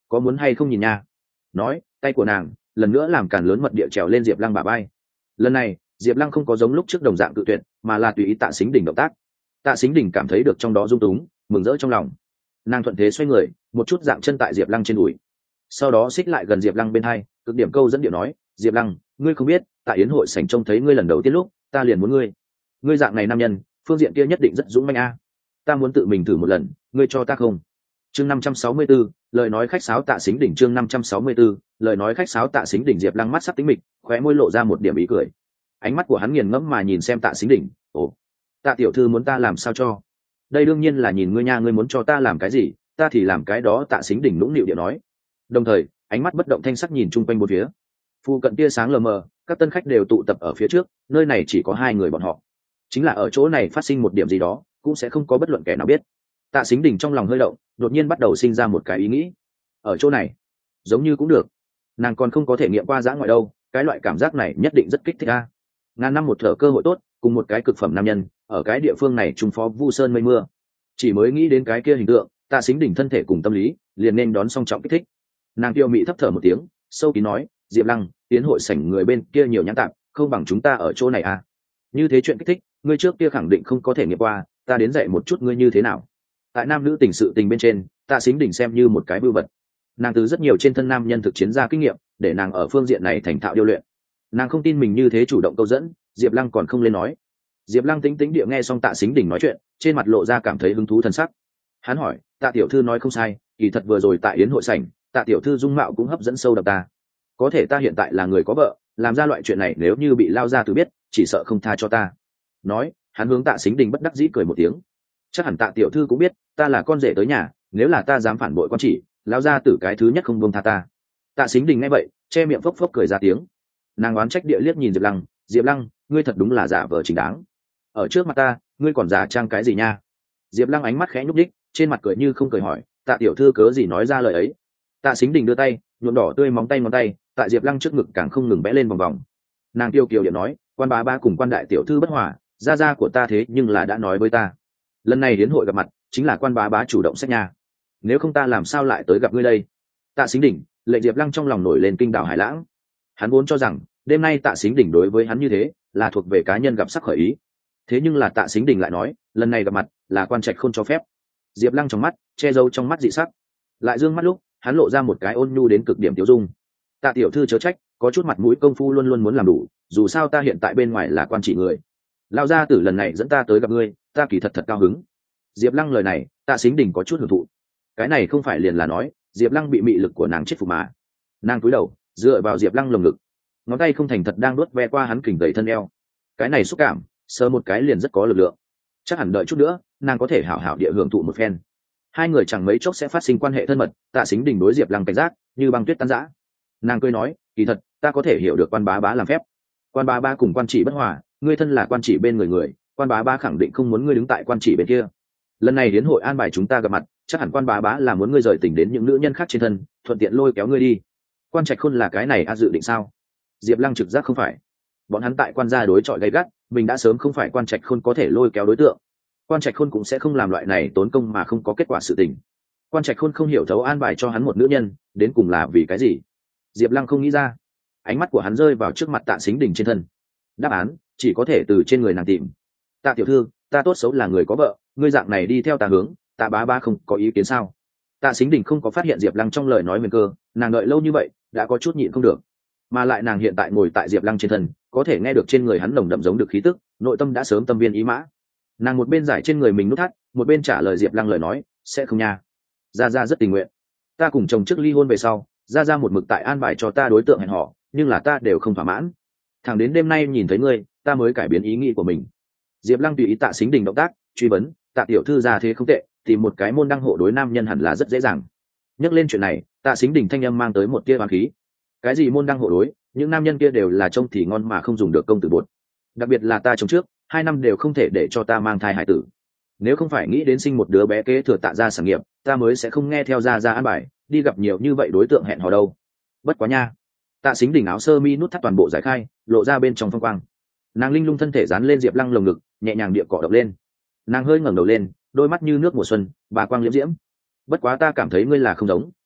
có muốn hay không nhìn nha. Nói tay của nàng lần nữa làm càn lớn mật địa trèo lên Diệp Lăng bả vai. Lần này Diệp Lăng không có giống lúc trước đồng dạng cự tuyệt, mà là tùy ý Tạ Sính Đình động tác. Tạ Sính Đình cảm thấy được trong đó dung túng, mừng rỡ trong lòng. Nàng thuận thế xoay người, một chút dạng chân tại Diệp Lăng trên đùi, sau đó xích lại gần Diệp Lăng bên hai, cực điểm câu dẫn điệu nói: Diệp Lăng, ngươi không biết, tại yến hội sảnh trông thấy ngươi lần đầu tiên lúc, ta liền muốn ngươi. Ngươi dạng này nam nhân, phương diện kia nhất định rất dũng mãnh a. Ta muốn tự mình thử một lần, ngươi cho ta không? Chương 564, lời nói khách sáo Tạ Sính Đỉnh. Chương 564, lời nói khách sáo Tạ Sính Đỉnh. Diệp Lăng mắt sắc tính mịch, khóe môi lộ ra một điểm ý cười. Ánh mắt của hắn nghiền ngẫm mà nhìn xem Tạ Sính Đỉnh. Ồ, Tạ tiểu thư muốn ta làm sao cho? Đây đương nhiên là nhìn ngươi nha, ngươi muốn cho ta làm cái gì, ta thì làm cái đó. Tạ Sính Đỉnh nũng nịu điệu nói, đồng thời ánh mắt bất động thanh sắc nhìn chung quanh bốn phía. Phu cận tia sáng lờ mờ, các tân khách đều tụ tập ở phía trước, nơi này chỉ có hai người bọn họ. Chính là ở chỗ này phát sinh một điểm gì đó, cũng sẽ không có bất luận kẻ nào biết. Tạ Sính Đình trong lòng hơi động, đột nhiên bắt đầu sinh ra một cái ý nghĩ. Ở chỗ này giống như cũng được, nàng còn không có thể nghiệm qua dã ngoại đâu, cái loại cảm giác này nhất định rất kích thích a. Ngàn năm một thở cơ hội tốt, cùng một cái cực phẩm nam nhân ở cái địa phương này trùng phó vu sơn mây mưa. Chỉ mới nghĩ đến cái kia hình tượng, Tạ Sính Đình thân thể cùng tâm lý liền nên đón song trọng kích thích. Nàng tiêu mị thấp thở một tiếng, sâu kín nói: Diệp Lăng, tiến hội sảnh người bên kia nhiều nhãn tạm, không bằng chúng ta ở chỗ này à? Như thế chuyện kích thích, ngươi trước kia khẳng định không có thể nghiệm qua, ta đến dạy một chút ngươi như thế nào. Tại nam nữ tình sự tình bên trên, Tạ Sính Đình xem như một cái bưu vật. Nàng từ rất nhiều trên thân nam nhân thực chiến ra kinh nghiệm, để nàng ở phương diện này thành thạo điêu luyện. Nàng không tin mình như thế chủ động câu dẫn, Diệp Lăng còn không lên nói. Diệp Lăng tĩnh tĩnh địa nghe xong Tạ Sính Đình nói chuyện, trên mặt lộ ra cảm thấy hứng thú thần sắc. Hắn hỏi: Tạ tiểu thư nói không sai, kỳ thật vừa rồi tại yến hội sảnh, Tạ tiểu thư dung mạo cũng hấp dẫn sâu đậm ta. Có thể ta hiện tại là người có vợ, làm ra loại chuyện này nếu như bị lao ra từ biết, chỉ sợ không tha cho ta. Nói, hắn hướng Tạ Sính Đình bất đắc dĩ cười một tiếng. Chắc hẳn Tạ tiểu thư cũng biết, ta là con rể tới nhà, nếu là ta dám phản bội con chỉ, lao ra tử cái thứ nhất không buông tha ta. Tạ Sính Đình nghe vậy, che miệng phốc phốc cười ra tiếng. Nàng oán trách địa liếc nhìn Diệp Lăng, Diệp Lăng, ngươi thật đúng là giả vờ chính đáng. Ở trước mặt ta, ngươi còn giả trang cái gì nha? Diệp Lăng ánh mắt khẽ nhúc nhích, trên mặt cười như không cười hỏi: Tạ tiểu thư cớ gì nói ra lời ấy? Tạ Sính Đình đưa tay, nhuộm đỏ tươi móng tay ngón tay, tại Diệp Lăng trước ngực càng không ngừng vẽ lên vòng vòng. Nàng tiêu kiều điện nói: quan bá ba cùng quan đại tiểu thư bất hòa, gia gia của ta thế nhưng là đã nói với ta, lần này đến hội gặp mặt chính là quan bá bá chủ động xét nhà, nếu không ta làm sao lại tới gặp ngươi đây? Tạ Sính Đình, lệnh Diệp Lăng trong lòng nổi lên kinh đảo hải lãng. Hắn vốn cho rằng đêm nay Tạ Sính Đình đối với hắn như thế là thuộc về cá nhân gặp sắc khởi ý, thế nhưng là Tạ Sính Đình lại nói lần này gặp mặt là quan trạch không cho phép. Diệp Lăng trong mắt che giấu trong mắt dị sắc, lại dương mắt lúc hắn lộ ra một cái ôn nhu đến cực điểm tiêu dung. Tạ tiểu thư chớ trách, có chút mặt mũi công phu luôn luôn muốn làm đủ, dù sao ta hiện tại bên ngoài là quan trị người, lao gia tử lần này dẫn ta tới gặp ngươi, ta kỳ thật thật cao hứng. Diệp Lăng lời này, Tạ Sính Đình có chút hưởng thụ. Cái này không phải liền là nói Diệp Lăng bị mị lực của nàng chết phục mà. Nàng cúi đầu dựa vào Diệp Lăng lồng ngực, ngón tay không thành thật đang đuốt ve qua hắn kình gầy thân eo. Cái này xúc cảm sờ một cái liền rất có lực lượng, chắc hẳn đợi chút nữa nàng có thể hảo hảo địa hưởng thụ một phen. Hai người chẳng mấy chốc sẽ phát sinh quan hệ thân mật. Tạ Sính Đình đối Diệp Lăng cảnh giác như băng tuyết tan rã. Nàng cười nói: kỳ thật ta có thể hiểu được quan bá bá làm phép, quan bá bá cùng quan chỉ bất hòa, ngươi thân là quan chỉ bên người, quan bá bá khẳng định không muốn ngươi đứng tại quan chỉ bên kia. Lần này đến hội an bài chúng ta gặp mặt, chắc hẳn quan bá bá là muốn ngươi rời tỉnh đến những nữ nhân khác trên thân, thuận tiện lôi kéo ngươi đi. Quan trạch khôn là cái này dự định sao? Diệp Lăng trực giác không phải. Bọn hắn tại quan gia đối chọi gay gắt, mình đã sớm không phải quan trạch khôn có thể lôi kéo đối tượng. Quan trạch khôn cũng sẽ không làm loại này tốn công mà không có kết quả sự tình. Quan trạch khôn không hiểu thấu an bài cho hắn một nữ nhân, đến cùng là vì cái gì? Diệp Lăng không nghĩ ra. Ánh mắt của hắn rơi vào trước mặt Tạ Sính Đình trên thân. Đáp án chỉ có thể từ trên người nàng tìm. Tạ tiểu thư, ta tốt xấu là người có vợ, ngươi dạng này đi theo ta hướng, Tạ bá bá không có ý kiến sao? Tạ Sính Đình không có phát hiện Diệp Lăng trong lời nói nguyên cơ, nàng đợi lâu như vậy đã có chút nhịn không được, mà lại nàng hiện tại ngồi tại Diệp Lăng trên thân, có thể nghe được trên người hắn nồng đậm giống được khí tức, nội tâm đã sớm tâm viên ý mã. Nàng một bên giải trên người mình nút thắt, một bên trả lời Diệp Lăng lời nói: sẽ không nha, gia gia rất tình nguyện. Ta cùng chồng trước ly hôn về sau, gia gia một mực tại an bài cho ta đối tượng hẹn hò, nhưng là ta đều không thỏa mãn. Thẳng đến đêm nay nhìn thấy ngươi, ta mới cải biến ý nghĩ của mình. Diệp Lăng tùy ý Tạ Sính Đình động tác, truy vấn: Tạ tiểu thư gia thế không tệ, tìm một cái môn đăng hộ đối nam nhân hẳn là rất dễ dàng. Nhắc lên chuyện này, Tạ Sính Đình thanh âm mang tới một tia oán khí. Cái gì môn đăng hộ đối, những nam nhân kia đều là trông thì ngon mà không dùng được công tử bột. Đặc biệt là ta chồng trước 2 năm đều không thể để cho ta mang thai hải tử, nếu không phải nghĩ đến sinh một đứa bé kế thừa Tạ gia sản nghiệp, ta mới sẽ không nghe theo gia gia an bài đi gặp nhiều như vậy đối tượng hẹn hò đâu. Bất quá nha. Tạ Sính Đình áo sơ mi nút thắt toàn bộ giải khai, lộ ra bên trong phong quang. Nàng linh lung thân thể dán lên Diệp Lăng lồng ngực, nhẹ nhàng địa cọ động lên. Nàng hơi ngẩng đầu lên, đôi mắt như nước mùa xuân, bà quang liễm diễm. Bất quá ta cảm thấy ngươi là không giống,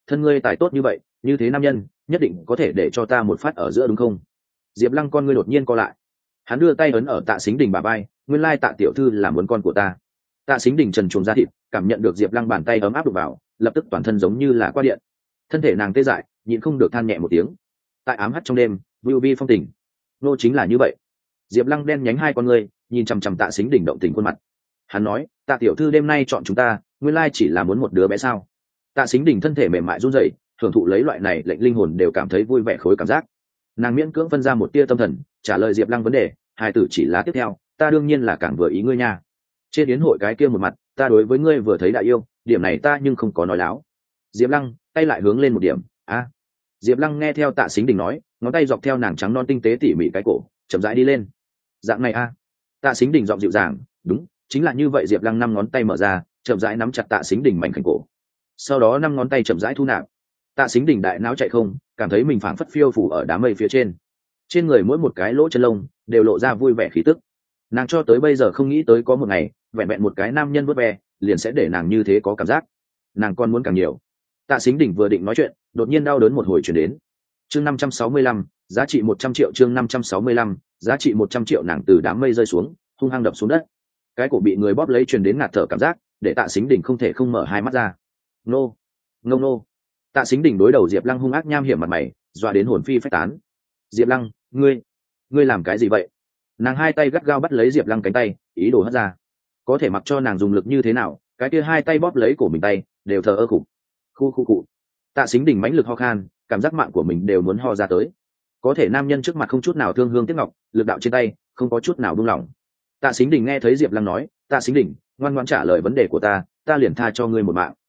thân ngươi tài tốt như vậy, như thế nam nhân nhất định có thể để cho ta một phát ở giữa đúng không? Diệp Lăng con ngươi đột nhiên co lại, hắn đưa tay ấn ở Tạ Sính Đình bả vai, nguyên lai Tạ tiểu thư là muốn con của ta. Tạ Sính Đình trần truồng ra thịt, cảm nhận được Diệp Lăng bàn tay ấm áp đụng vào, lập tức toàn thân giống như là qua điện, thân thể nàng tê dại, nhịn không được than nhẹ một tiếng. Tại ám hắt trong đêm, Vưu Vi phong tình, nô chính là như vậy. Diệp Lăng đen nhánh hai con ngươi, nhìn chằm chằm Tạ Sính Đình động tình khuôn mặt. Hắn nói, Tạ tiểu thư đêm nay chọn chúng ta, nguyên lai chỉ là muốn một đứa bé sao? Tạ Sính Đình thân thể mềm mại run rẩy, thưởng thụ lấy loại này lệnh linh hồn đều cảm thấy vui vẻ khối cảm giác. Nàng miễn cưỡng phân ra một tia tâm thần, trả lời Diệp Lăng vấn đề, hài tử chỉ là tiếp theo, ta đương nhiên là càng vừa ý ngươi nha. Trên yến hội cái kia một mặt, ta đối với ngươi vừa thấy đã yêu, điểm này ta nhưng không có nói láo. Diệp Lăng tay lại hướng lên một điểm, a. Diệp Lăng nghe theo Tạ Sính Đình nói, ngón tay dọc theo nàng trắng non tinh tế tỉ mỉ cái cổ, chậm rãi đi lên. Dạng này a. Tạ Sính Đình giọng dịu dàng, đúng, chính là như vậy. Diệp Lăng năm ngón tay mở ra, chậm rãi nắm chặt Tạ Sính Đình mảnh khảnh cổ, sau đó năm ngón tay chậm rãi thu nạp. Tạ Sính Đình đại não chạy không, cảm thấy mình phảng phất phiêu phủ ở đám mây phía trên người mỗi một cái lỗ chân lông đều lộ ra vui vẻ khí tức. Nàng cho tới bây giờ không nghĩ tới có một ngày vẹn vẹn một cái nam nhân vớt ve liền sẽ để nàng như thế có cảm giác. Nàng còn muốn càng nhiều. Tạ Sính Đình vừa định nói chuyện, đột nhiên đau đớn một hồi chuyển đến. Chương 565, giá trị 100 triệu. Chương 565, giá trị 100 triệu. Nàng từ đám mây rơi xuống, hung hăng đập xuống đất. Cái cổ bị người bóp lấy truyền đến ngạt thở cảm giác, để Tạ Sính Đình không thể không mở hai mắt ra. Nô, ngông nô. Tạ Sính Đình đối đầu Diệp Lăng hung ác nham hiểm mặt mày, dọa đến hồn phi phách tán. Diệp Lăng, ngươi làm cái gì vậy? Nàng hai tay gắt gao bắt lấy Diệp Lăng cánh tay, ý đồ hất ra. Có thể mặc cho nàng dùng lực như thế nào, cái kia hai tay bóp lấy cổ mình tay đều thờ ơ khủng. Khu cụ. Tạ Sính Đình mãnh lực ho khan, cảm giác mạng của mình đều muốn ho ra tới. Có thể nam nhân trước mặt không chút nào thương hương tiếc ngọc, lực đạo trên tay không có chút nào buông lỏng. Tạ Sính Đình nghe thấy Diệp Lăng nói, Tạ Sính Đình, ngoan ngoãn trả lời vấn đề của ta liền tha cho ngươi một mạng.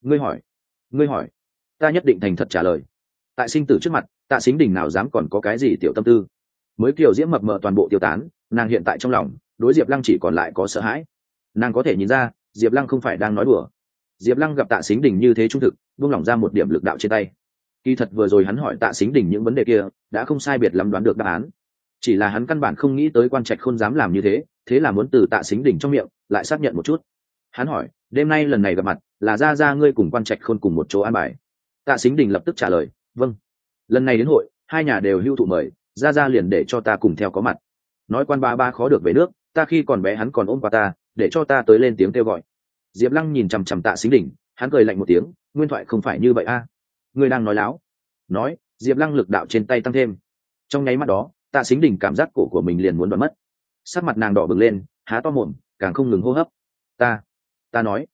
Ngươi hỏi, ta nhất định thành thật trả lời. Tại sinh tử trước mặt, Tạ Sính Đình nào dám còn có cái gì tiểu tâm tư. Mới kiều diễm mập mờ toàn bộ tiêu tán, nàng hiện tại trong lòng đối Diệp Lăng chỉ còn lại có sợ hãi. Nàng có thể nhìn ra Diệp Lăng không phải đang nói đùa. Diệp Lăng gặp Tạ Sính Đình như thế trung thực, buông lỏng ra một điểm lực đạo trên tay. Kỳ thật vừa rồi hắn hỏi Tạ Sính Đình những vấn đề kia đã không sai biệt lắm đoán được đáp án, chỉ là hắn căn bản không nghĩ tới Quan Trạch Khôn dám làm như thế là muốn từ Tạ Sính Đình trong miệng lại xác nhận một chút. Hắn hỏi, đêm nay lần này gặp mặt là ra ngươi cùng Quan Trạch Khôn cùng một chỗ an bài? Tạ Sính Đình lập tức trả lời, vâng. Lần này đến hội hai nhà đều hưu thụ mời, ra liền để cho ta cùng theo có mặt. Nói Quan ba khó được về nước, ta khi còn bé hắn còn ôm qua ta, để cho ta tới lên tiếng kêu gọi. Diệp Lăng nhìn chằm chằm Tạ Sính Đình, hắn cười lạnh một tiếng, nguyên thoại không phải như vậy a. Ngươi đang nói láo. Nói, Diệp Lăng lực đạo trên tay tăng thêm. Trong nháy mắt đó, Tạ Sính Đình cảm giác cổ của mình liền muốn đoạn mất. Sắc mặt nàng đỏ bừng lên, há to mồm, càng không ngừng hô hấp. Ta nói.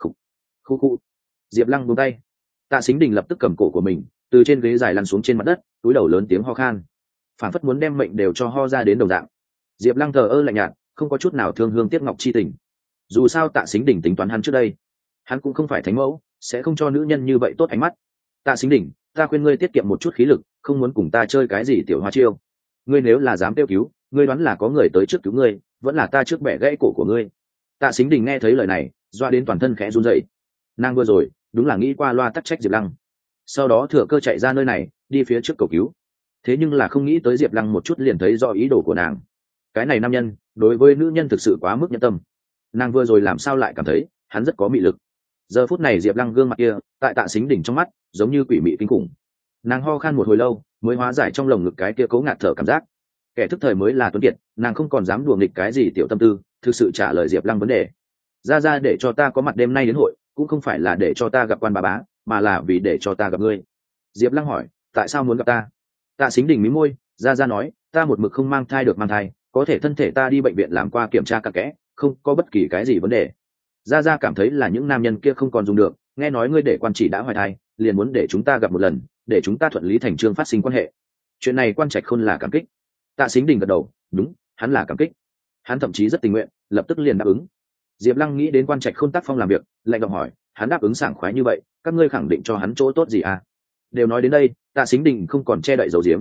Khu. Diệp Lăng buông tay. Tạ Sính Đình lập tức cầm cổ của mình, từ trên ghế dài lăn xuống trên mặt đất, túi đầu lớn tiếng ho khan, phản phất muốn đem mệnh đều cho ho ra đến đồng dạng. Diệp Lăng thờ ơ lạnh nhạt, không có chút nào thương hương tiếc ngọc chi tình. Dù sao Tạ Sính Đình tính toán hắn trước đây, hắn cũng không phải thánh mẫu, sẽ không cho nữ nhân như vậy tốt ánh mắt. Tạ Sính Đình, ta khuyên ngươi tiết kiệm một chút khí lực, không muốn cùng ta chơi cái gì tiểu hoa chiêu. Ngươi nếu là dám kêu cứu, ngươi đoán là có người tới trước cứu ngươi, vẫn là ta trước bẻ gãy cổ của ngươi. Tạ Sính Đình nghe thấy lời này, doa đến toàn thân khẽ run rẩy. Nàng vừa rồi đúng là nghĩ qua loa tắc trách Diệp Lăng, sau đó thừa cơ chạy ra nơi này đi phía trước cầu cứu. Thế nhưng là không nghĩ tới Diệp Lăng một chút liền thấy rõ ý đồ của nàng. Cái này nam nhân đối với nữ nhân thực sự quá mức nhẫn tâm. Nàng vừa rồi làm sao lại cảm thấy hắn rất có mị lực. Giờ phút này Diệp Lăng gương mặt kia tại Tạ Sính Đình trong mắt giống như quỷ mị kinh khủng. Nàng ho khan một hồi lâu mới hóa giải trong lồng ngực cái kia cố ngạt thở cảm giác. Kẻ thức thời mới là tuấn kiệt, nàng không còn dám đùa nghịch cái gì tiểu tâm tư, thực sự trả lời Diệp Lăng vấn đề. Ra để cho ta có mặt đêm nay đến hội, cũng không phải là để cho ta gặp Quan bá, mà là vì để cho ta gặp ngươi. Diệp Lăng hỏi, tại sao muốn gặp ta? Tạ Sính Đình mí môi, ra nói, ta một mực không mang thai được mang thai, có thể thân thể ta đi bệnh viện làm qua kiểm tra cặn kẽ, không có bất kỳ cái gì vấn đề. Ra cảm thấy là những nam nhân kia không còn dùng được, nghe nói ngươi để Quan chỉ đã hoài thai, liền muốn để chúng ta gặp một lần, để chúng ta thuận lý thành chương phát sinh quan hệ. Chuyện này Quan Trạch Khôn là cảm kích. Tạ Sính Đình gật đầu, đúng, hắn là cảm kích. Hắn thậm chí rất tình nguyện, lập tức liền đáp ứng. Diệp Lăng nghĩ đến Quan Trạch Khôn tác phong làm việc, lạnh giọng hỏi, hắn đáp ứng sảng khoái như vậy, các ngươi khẳng định cho hắn chỗ tốt gì à? Đều nói đến đây, Tạ Sính Đình không còn che đậy dầu diếm.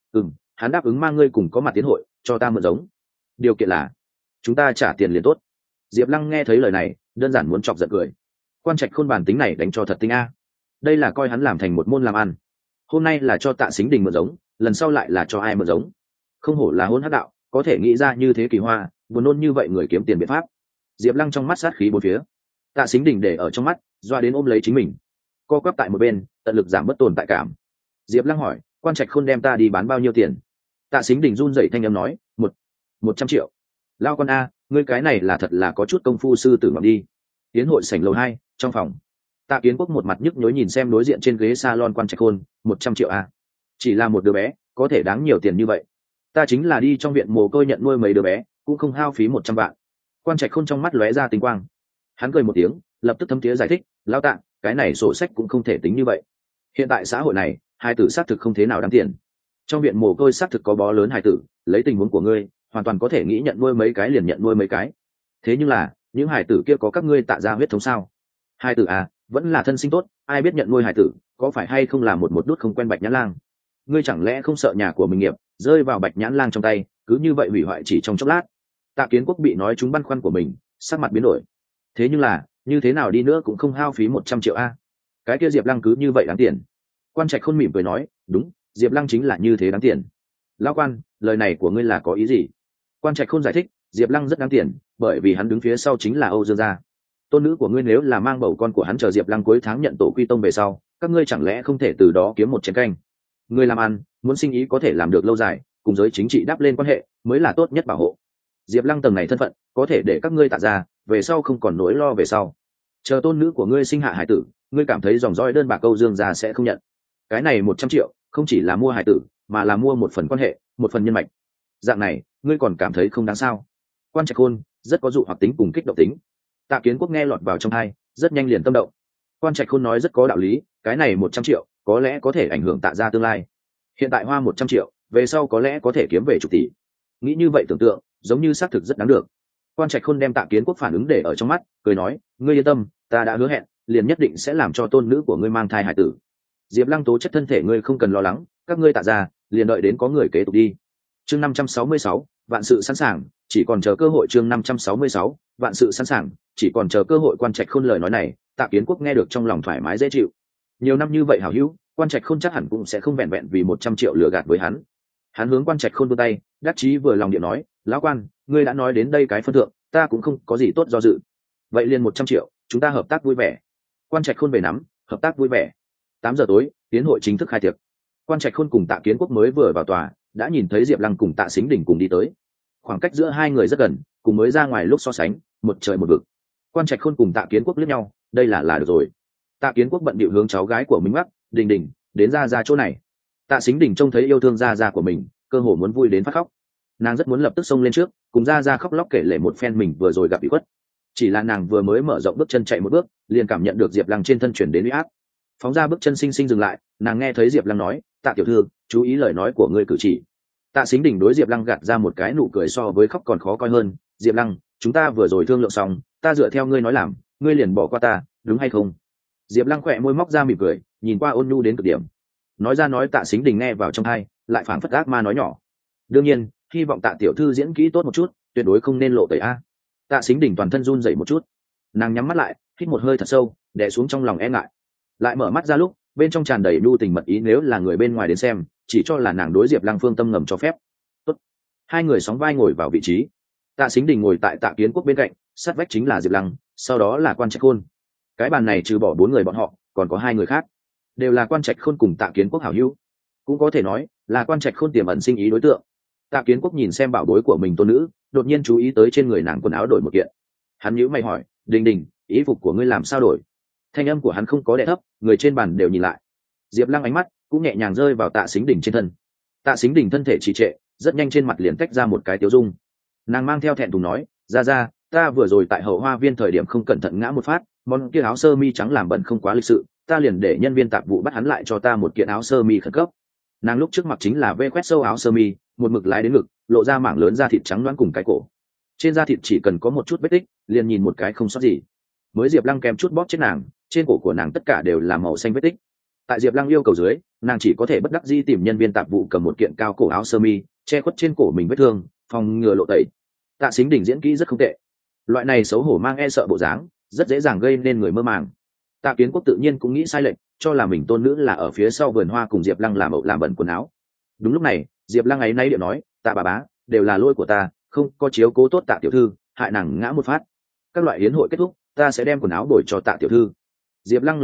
Hắn đáp ứng mang ngươi cùng có mặt tiến hội, cho ta mượn giống. Điều kiện là chúng ta trả tiền liền tốt. Diệp Lăng nghe thấy lời này, đơn giản muốn chọc giận cười. Quan Trạch Khôn bản tính này đánh cho thật tinh a. Đây là coi hắn làm thành một môn làm ăn. Hôm nay là cho Tạ Sính Đình mượn giống, lần sau lại là cho ai mượn giống. Không hổ là hôn hắc đạo, có thể nghĩ ra như thế kỳ hoa, buồn nôn như vậy người kiếm tiền biện pháp. Diệp Lăng trong mắt sát khí bốn phía. Tạ Sính Đình để ở trong mắt, doa đến ôm lấy chính mình. co quắp tại một bên tận lực giảm bất tồn tại cảm. Diệp Lăng hỏi, quan trạch khôn đem ta đi bán bao nhiêu tiền? Tạ Sính Đình run rẩy thanh âm nói, 100 triệu. Lao con a, ngươi cái này là thật là có chút công phu sư tử ngọc đi. Tiến hội sảnh lầu 2, trong phòng. Tạ Kiến Quốc một mặt nhức nhối nhìn xem đối diện trên ghế salon quan trạch khôn, 100 triệu a. Chỉ là một đứa bé, có thể đáng nhiều tiền như vậy. Ta chính là đi trong viện mồ côi nhận nuôi mấy đứa bé, cũng không hao phí 100 vạn. Quan trạch khôn trong mắt lóe ra tinh quang. Hắn cười một tiếng, lập tức thâm thiế giải thích, Lao Tạ, cái này sổ sách cũng không thể tính như vậy. Hiện tại xã hội này, hai tử xác thực không thế nào đáng tiền. Trong viện mồ côi xác thực có bó lớn hài tử, lấy tình huống của ngươi hoàn toàn có thể nghĩ nhận nuôi mấy cái liền nhận nuôi mấy cái. Thế nhưng là những hài tử kia có các ngươi Tạ ra huyết thống sao? Hài tử à, vẫn là thân sinh tốt, ai biết nhận nuôi hài tử có phải hay không là một đút không quen Bạch Nhãn Lang. Ngươi chẳng lẽ không sợ nhà của mình nghiệp rơi vào Bạch Nhãn Lang trong tay, cứ như vậy hủy hoại chỉ trong chốc lát? Tạ Kiến Quốc bị nói chúng băn khoăn của mình, sắc mặt biến đổi. Thế nhưng là như thế nào đi nữa cũng không hao phí 100 triệu a. Cái kia Diệp Lăng cứ như vậy đáng tiền. Quan Trạch Khôn mỉm cười nói, đúng, Diệp Lăng chính là như thế đáng tiền. Lão quan, lời này của ngươi là có ý gì? Quan Trạch Khôn giải thích, Diệp Lăng rất đáng tiền, bởi vì hắn đứng phía sau chính là Âu Dương gia. Tôn nữ của ngươi nếu là mang bầu con của hắn chờ Diệp Lăng cuối tháng nhận tổ quy tông về sau, các ngươi chẳng lẽ không thể từ đó kiếm một chén canh? Ngươi làm ăn, muốn sinh ý có thể làm được lâu dài, cùng giới chính trị đáp lên quan hệ, mới là tốt nhất bảo hộ. Diệp Lăng tầng này thân phận, có thể để các ngươi Tạ ra, về sau không còn nỗi lo về sau. Chờ tôn nữ của ngươi sinh hạ hải tử, ngươi cảm thấy dòng dõi đơn bạc Âu Dương gia sẽ không nhận. Cái này 100 triệu, không chỉ là mua hải tử, mà là mua một phần quan hệ, một phần nhân mạch. Dạng này, ngươi còn cảm thấy không đáng sao? Quan Trạch Khôn rất có dụ hoặc tính cùng kích động tính. Tạ Kiến Quốc nghe lọt vào trong tai, rất nhanh liền tâm động. Quan Trạch Khôn nói rất có đạo lý, cái này 100 triệu, có lẽ có thể ảnh hưởng Tạ gia tương lai. Hiện tại hoa 100 triệu, về sau có lẽ có thể kiếm về chục tỷ. Nghĩ như vậy tưởng tượng, giống như xác thực rất đáng được. Quan Trạch Khôn đem Tạ Kiến Quốc phản ứng để ở trong mắt, cười nói, ngươi yên tâm, ta đã hứa hẹn, liền nhất định sẽ làm cho tôn nữ của ngươi mang thai hải tử. Diệp Lăng tố chất thân thể ngươi không cần lo lắng, các ngươi Tạ gia, liền đợi đến có người kế tục đi. Chương 566, vạn sự sẵn sàng, chỉ còn chờ cơ hội. Chương 566, vạn sự sẵn sàng, chỉ còn chờ cơ hội. Quan Trạch Khôn lời nói này, Tạ Kiến Quốc nghe được trong lòng thoải mái dễ chịu. Nhiều năm như vậy hảo hữu, Quan Trạch Khôn chắc hẳn cũng sẽ không vẹn vẹn vì 100 triệu lừa gạt với hắn. Hắn hướng Quan Trạch Khôn vươn tay, đắc chí vừa lòng điện nói, lão quan, ngươi đã nói đến đây cái phân thượng, ta cũng không có gì tốt do dự. Vậy liền 100 triệu, chúng ta hợp tác vui vẻ. Quan Trạch Khôn về nắm, hợp tác vui vẻ. 8 giờ tối, tiến hội chính thức khai tiệc. Quan Trạch Khôn cùng Tạ Kiến Quốc mới vừa vào tòa, đã nhìn thấy Diệp Lăng cùng Tạ Sính Đình cùng đi tới. Khoảng cách giữa hai người rất gần, cùng mới ra ngoài lúc so sánh, một trời một vực. Quan Trạch Khôn cùng Tạ Kiến Quốc liếc nhau, đây là được rồi. Tạ Kiến Quốc bận bịu hướng cháu gái của mình mắc, Đình Đình, đến ra chỗ này. Tạ Sính Đình trông thấy yêu thương ra của mình, cơ hồ muốn vui đến phát khóc. Nàng rất muốn lập tức xông lên trước, cùng ra khóc lóc kể lể một phen mình vừa rồi gặp ủy khuất. Chỉ là nàng vừa mới mở rộng bước chân chạy một bước, liền cảm nhận được Diệp Lăng trên thân chuyển đến uy áp. Phóng ra bước chân xinh xinh dừng lại, nàng nghe thấy Diệp Lăng nói, Tạ tiểu thư, chú ý lời nói của ngươi cử chỉ. Tạ Sính Đình đối Diệp Lăng gạt ra một cái nụ cười so với khóc còn khó coi hơn. Diệp Lăng, chúng ta vừa rồi thương lượng xong, ta dựa theo ngươi nói làm, ngươi liền bỏ qua ta, đúng hay không? Diệp Lăng khỏe môi móc ra mỉm cười, nhìn qua ôn nhu đến cực điểm. Nói ra nói Tạ Sính Đình nghe vào trong tai, lại phảng phất ác ma nói nhỏ. Đương nhiên, hy vọng Tạ tiểu thư diễn kỹ tốt một chút, tuyệt đối không nên lộ tẩy a. Tạ Sính Đình toàn thân run rẩy một chút, nàng nhắm mắt lại, hít một hơi thật sâu, đè xuống trong lòng e ngại. Lại mở mắt ra lúc, bên trong tràn đầy nhu tình mật ý, nếu là người bên ngoài đến xem, chỉ cho là nàng đối Diệp Lăng phương tâm ngầm cho phép. Tốt. Hai người sóng vai ngồi vào vị trí. Tạ Sính Đình ngồi tại Tạ Kiến Quốc bên cạnh, sát vách chính là Diệp Lăng, sau đó là Quan Trạch Khôn. Cái bàn này trừ bỏ 4 người bọn họ, còn có 2 người khác, đều là Quan Trạch Khôn cùng Tạ Kiến Quốc hảo hữu, cũng có thể nói là Quan Trạch Khôn tiềm ẩn sinh ý đối tượng. Tạ Kiến Quốc nhìn xem bảo bối của mình tôn nữ, đột nhiên chú ý tới trên người nàng quần áo đổi một kiện. Hắn nhíu mày hỏi, Đình Đình, ý phục của ngươi làm sao đổi? Thanh âm của hắn không có đè thấp, người trên bàn đều nhìn lại. Diệp Lăng ánh mắt cũng nhẹ nhàng rơi vào Tạ Sính Đình trên thân. Tạ Sính Đình thân thể trì trệ, rất nhanh trên mặt liền tách ra một cái tiêu dung. Nàng mang theo thẹn thùng nói, ra, ta vừa rồi tại Hậu Hoa Viên thời điểm không cẩn thận ngã một phát, món kia áo sơ mi trắng làm bẩn không quá lịch sự, ta liền để nhân viên tạp vụ bắt hắn lại cho ta một kiện áo sơ mi khẩn cấp. Nàng lúc trước mặc chính là vê quét sâu áo sơ mi, một mực lái đến ngực, lộ ra mảng lớn da thịt trắng loáng cùng cái cổ. Trên da thịt chỉ cần có một chút vết tích, liền nhìn một cái không sót gì. Mới Diệp Lăng kèm chút bóp chết nàng, trên cổ của nàng tất cả đều là màu xanh vết tích. Tại Diệp Lăng yêu cầu dưới, nàng chỉ có thể bất đắc dĩ tìm nhân viên tạp vụ cầm một kiện cao cổ áo sơ mi, che khuất trên cổ mình vết thương, phòng ngừa lộ tẩy. Tạ Sính Đình diễn kỹ rất không tệ. Loại này xấu hổ mang e sợ bộ dáng, rất dễ dàng gây nên người mơ màng. Tạ Kiến Quốc tự nhiên cũng nghĩ sai lệch, cho là mình tôn nữ là ở phía sau vườn hoa cùng Diệp Lăng làm ẩu làm bẩn quần áo. Đúng lúc này, Diệp Lăng áy náy điệu nói, Tạ bà bá, đều là lỗi của ta, không có chiếu cố tốt Tạ tiểu thư, hại nàng ngã một phát. Các loại yến hội kết thúc, ta sẽ đem quần áo đổi cho Tạ tiểu thư. Diệp Lăng lời này,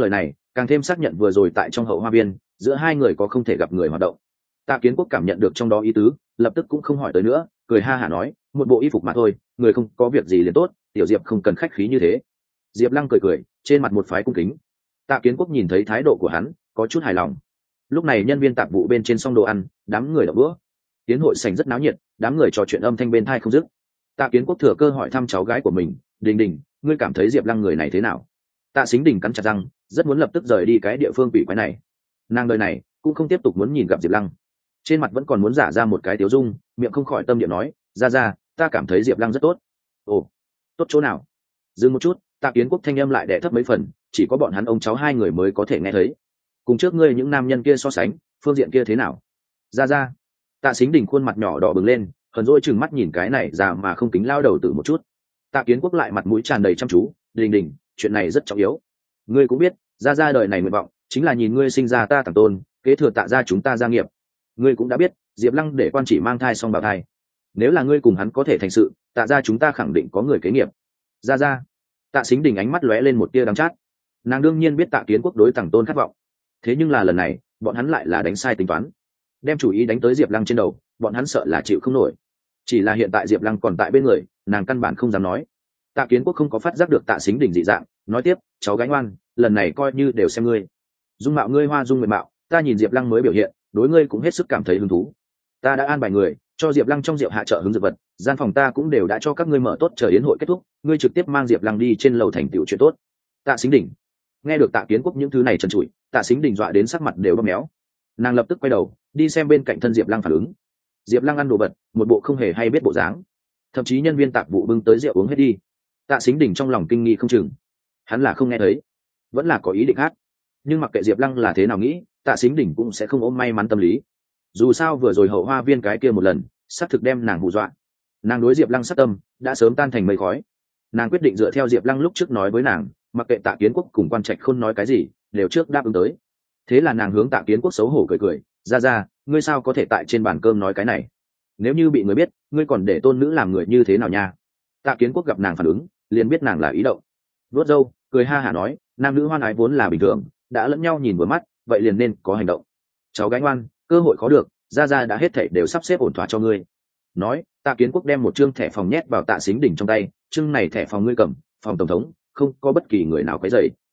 càng thêm xác nhận vừa rồi tại trong hậu hoa viên giữa hai người có không thể gặp người hoạt động. Tạ Kiến Quốc cảm nhận được trong đó ý tứ, lập tức cũng không hỏi tới nữa, cười ha hả nói, một bộ y phục mà thôi, người không có việc gì liền tốt, tiểu Diệp không cần khách khí như thế. Diệp Lăng cười cười, trên mặt một phái cung kính. Tạ Kiến Quốc nhìn thấy thái độ của hắn, có chút hài lòng. Lúc này nhân viên tạp vụ bên trên xong đồ ăn, đám người đậu bữa. Tiến hội sảnh rất náo nhiệt, đám người trò chuyện âm thanh bên tai không dứt. Tạ Kiến Quốc thừa cơ hỏi thăm cháu gái của mình, "Đình Đình, ngươi cảm thấy Diệp Lăng người này thế nào?" Tạ Sính Đình cắn chặt răng, rất muốn lập tức rời đi cái địa phương quỷ quái này. Nàng đời này cũng không tiếp tục muốn nhìn gặp Diệp Lăng. Trên mặt vẫn còn muốn giả ra một cái tiếu dung, miệng không khỏi tâm niệm nói, "Ra, ta cảm thấy Diệp Lăng rất tốt." "Ồ, tốt chỗ nào?" Dừng một chút, Tạ Kiến Quốc thanh âm lại đè thấp mấy phần, chỉ có bọn hắn ông cháu hai người mới có thể nghe thấy. "Cùng trước ngươi những nam nhân kia so sánh, phương diện kia thế nào?" Ra. Tạ Sính Đình khuôn mặt nhỏ đỏ bừng lên, hờn dỗi chừng mắt nhìn cái này già mà không kính lao đầu tử một chút. Tạ Kiến Quốc lại mặt mũi tràn đầy chăm chú, "Đình, chuyện này rất trọng yếu. Ngươi cũng biết, ra đời này nguyện vọng chính là nhìn ngươi sinh ra ta tàng tôn, kế thừa Tạ gia chúng ta gia nghiệp. Ngươi cũng đã biết, Diệp Lăng để quan chỉ mang thai xong bào thai. Nếu là ngươi cùng hắn có thể thành sự, Tạ gia chúng ta khẳng định có người kế nghiệp." Ra. Tạ Sính Đình ánh mắt lóe lên một tia đắng chát. Nàng đương nhiên biết Tạ Kiến Quốc đối tàng tôn khát vọng. Thế nhưng là lần này, bọn hắn lại là đánh sai tính toán. Đem chủ ý đánh tới Diệp Lăng trên đầu, bọn hắn sợ là chịu không nổi. Chỉ là hiện tại Diệp Lăng còn tại bên người, nàng căn bản không dám nói. Tạ Kiến Quốc không có phát giác được Tạ Sính Đình dị dạng, nói tiếp, "Cháu gái ngoan, lần này coi như đều xem ngươi. Dung mạo ngươi hoa dung nguyện mạo, ta nhìn Diệp Lăng mới biểu hiện, đối ngươi cũng hết sức cảm thấy hứng thú. Ta đã an bài người cho Diệp Lăng trong rượu hạ trợ hứng dược vật, gian phòng ta cũng đều đã cho các ngươi mở tốt chờ yến hội kết thúc, ngươi trực tiếp mang Diệp Lăng đi trên lầu thành tựu chuyện tốt." Tạ Sính Đình nghe được Tạ Kiến Quốc những thứ này trần trụi, Tạ Sính Đình dọa đến sắc mặt đều bầm méo. Nàng lập tức quay đầu đi xem bên cạnh thân Diệp Lăng phản ứng. Diệp Lăng ăn đồ vật, một bộ không hề hay biết bộ dáng, thậm chí nhân viên tạp vụ bưng tới rượu uống hết đi. Tạ Sính Đình trong lòng kinh nghi không chừng, hắn là không nghe thấy, vẫn là có ý định hát. Nhưng mặc kệ Diệp Lăng là thế nào nghĩ, Tạ Sính Đình cũng sẽ không ôm may mắn tâm lý. Dù sao vừa rồi hậu hoa viên cái kia một lần xác thực đem nàng hù dọa. Nàng đối Diệp Lăng sát tâm đã sớm tan thành mây khói. Nàng quyết định dựa theo Diệp Lăng lúc trước nói với nàng, mặc kệ Tạ Kiến Quốc cùng Quan Trạch Khôn nói cái gì đều trước đáp ứng tới. Thế là nàng hướng Tạ Kiến Quốc xấu hổ cười, "Ra, ngươi sao có thể tại trên bàn cơm nói cái này? Nếu như bị người biết, ngươi còn để tôn nữ làm người như thế nào nha?" Tạ Kiến Quốc gặp nàng phản ứng, liền biết nàng là ý động. Vuốt râu, cười ha hả nói, "Nam nữ hoan ái vốn là bình thường, đã lẫn nhau nhìn vừa mắt, vậy liền nên có hành động. Cháu gái ngoan, cơ hội khó được, ra đã hết thảy đều sắp xếp ổn thỏa cho ngươi." Nói, Tạ Kiến Quốc đem một trương thẻ phòng nhét vào Tạ Sính Đình trong tay, "Trương này thẻ phòng ngươi cầm, phòng tổng thống, không có bất kỳ người nào quấy rầy,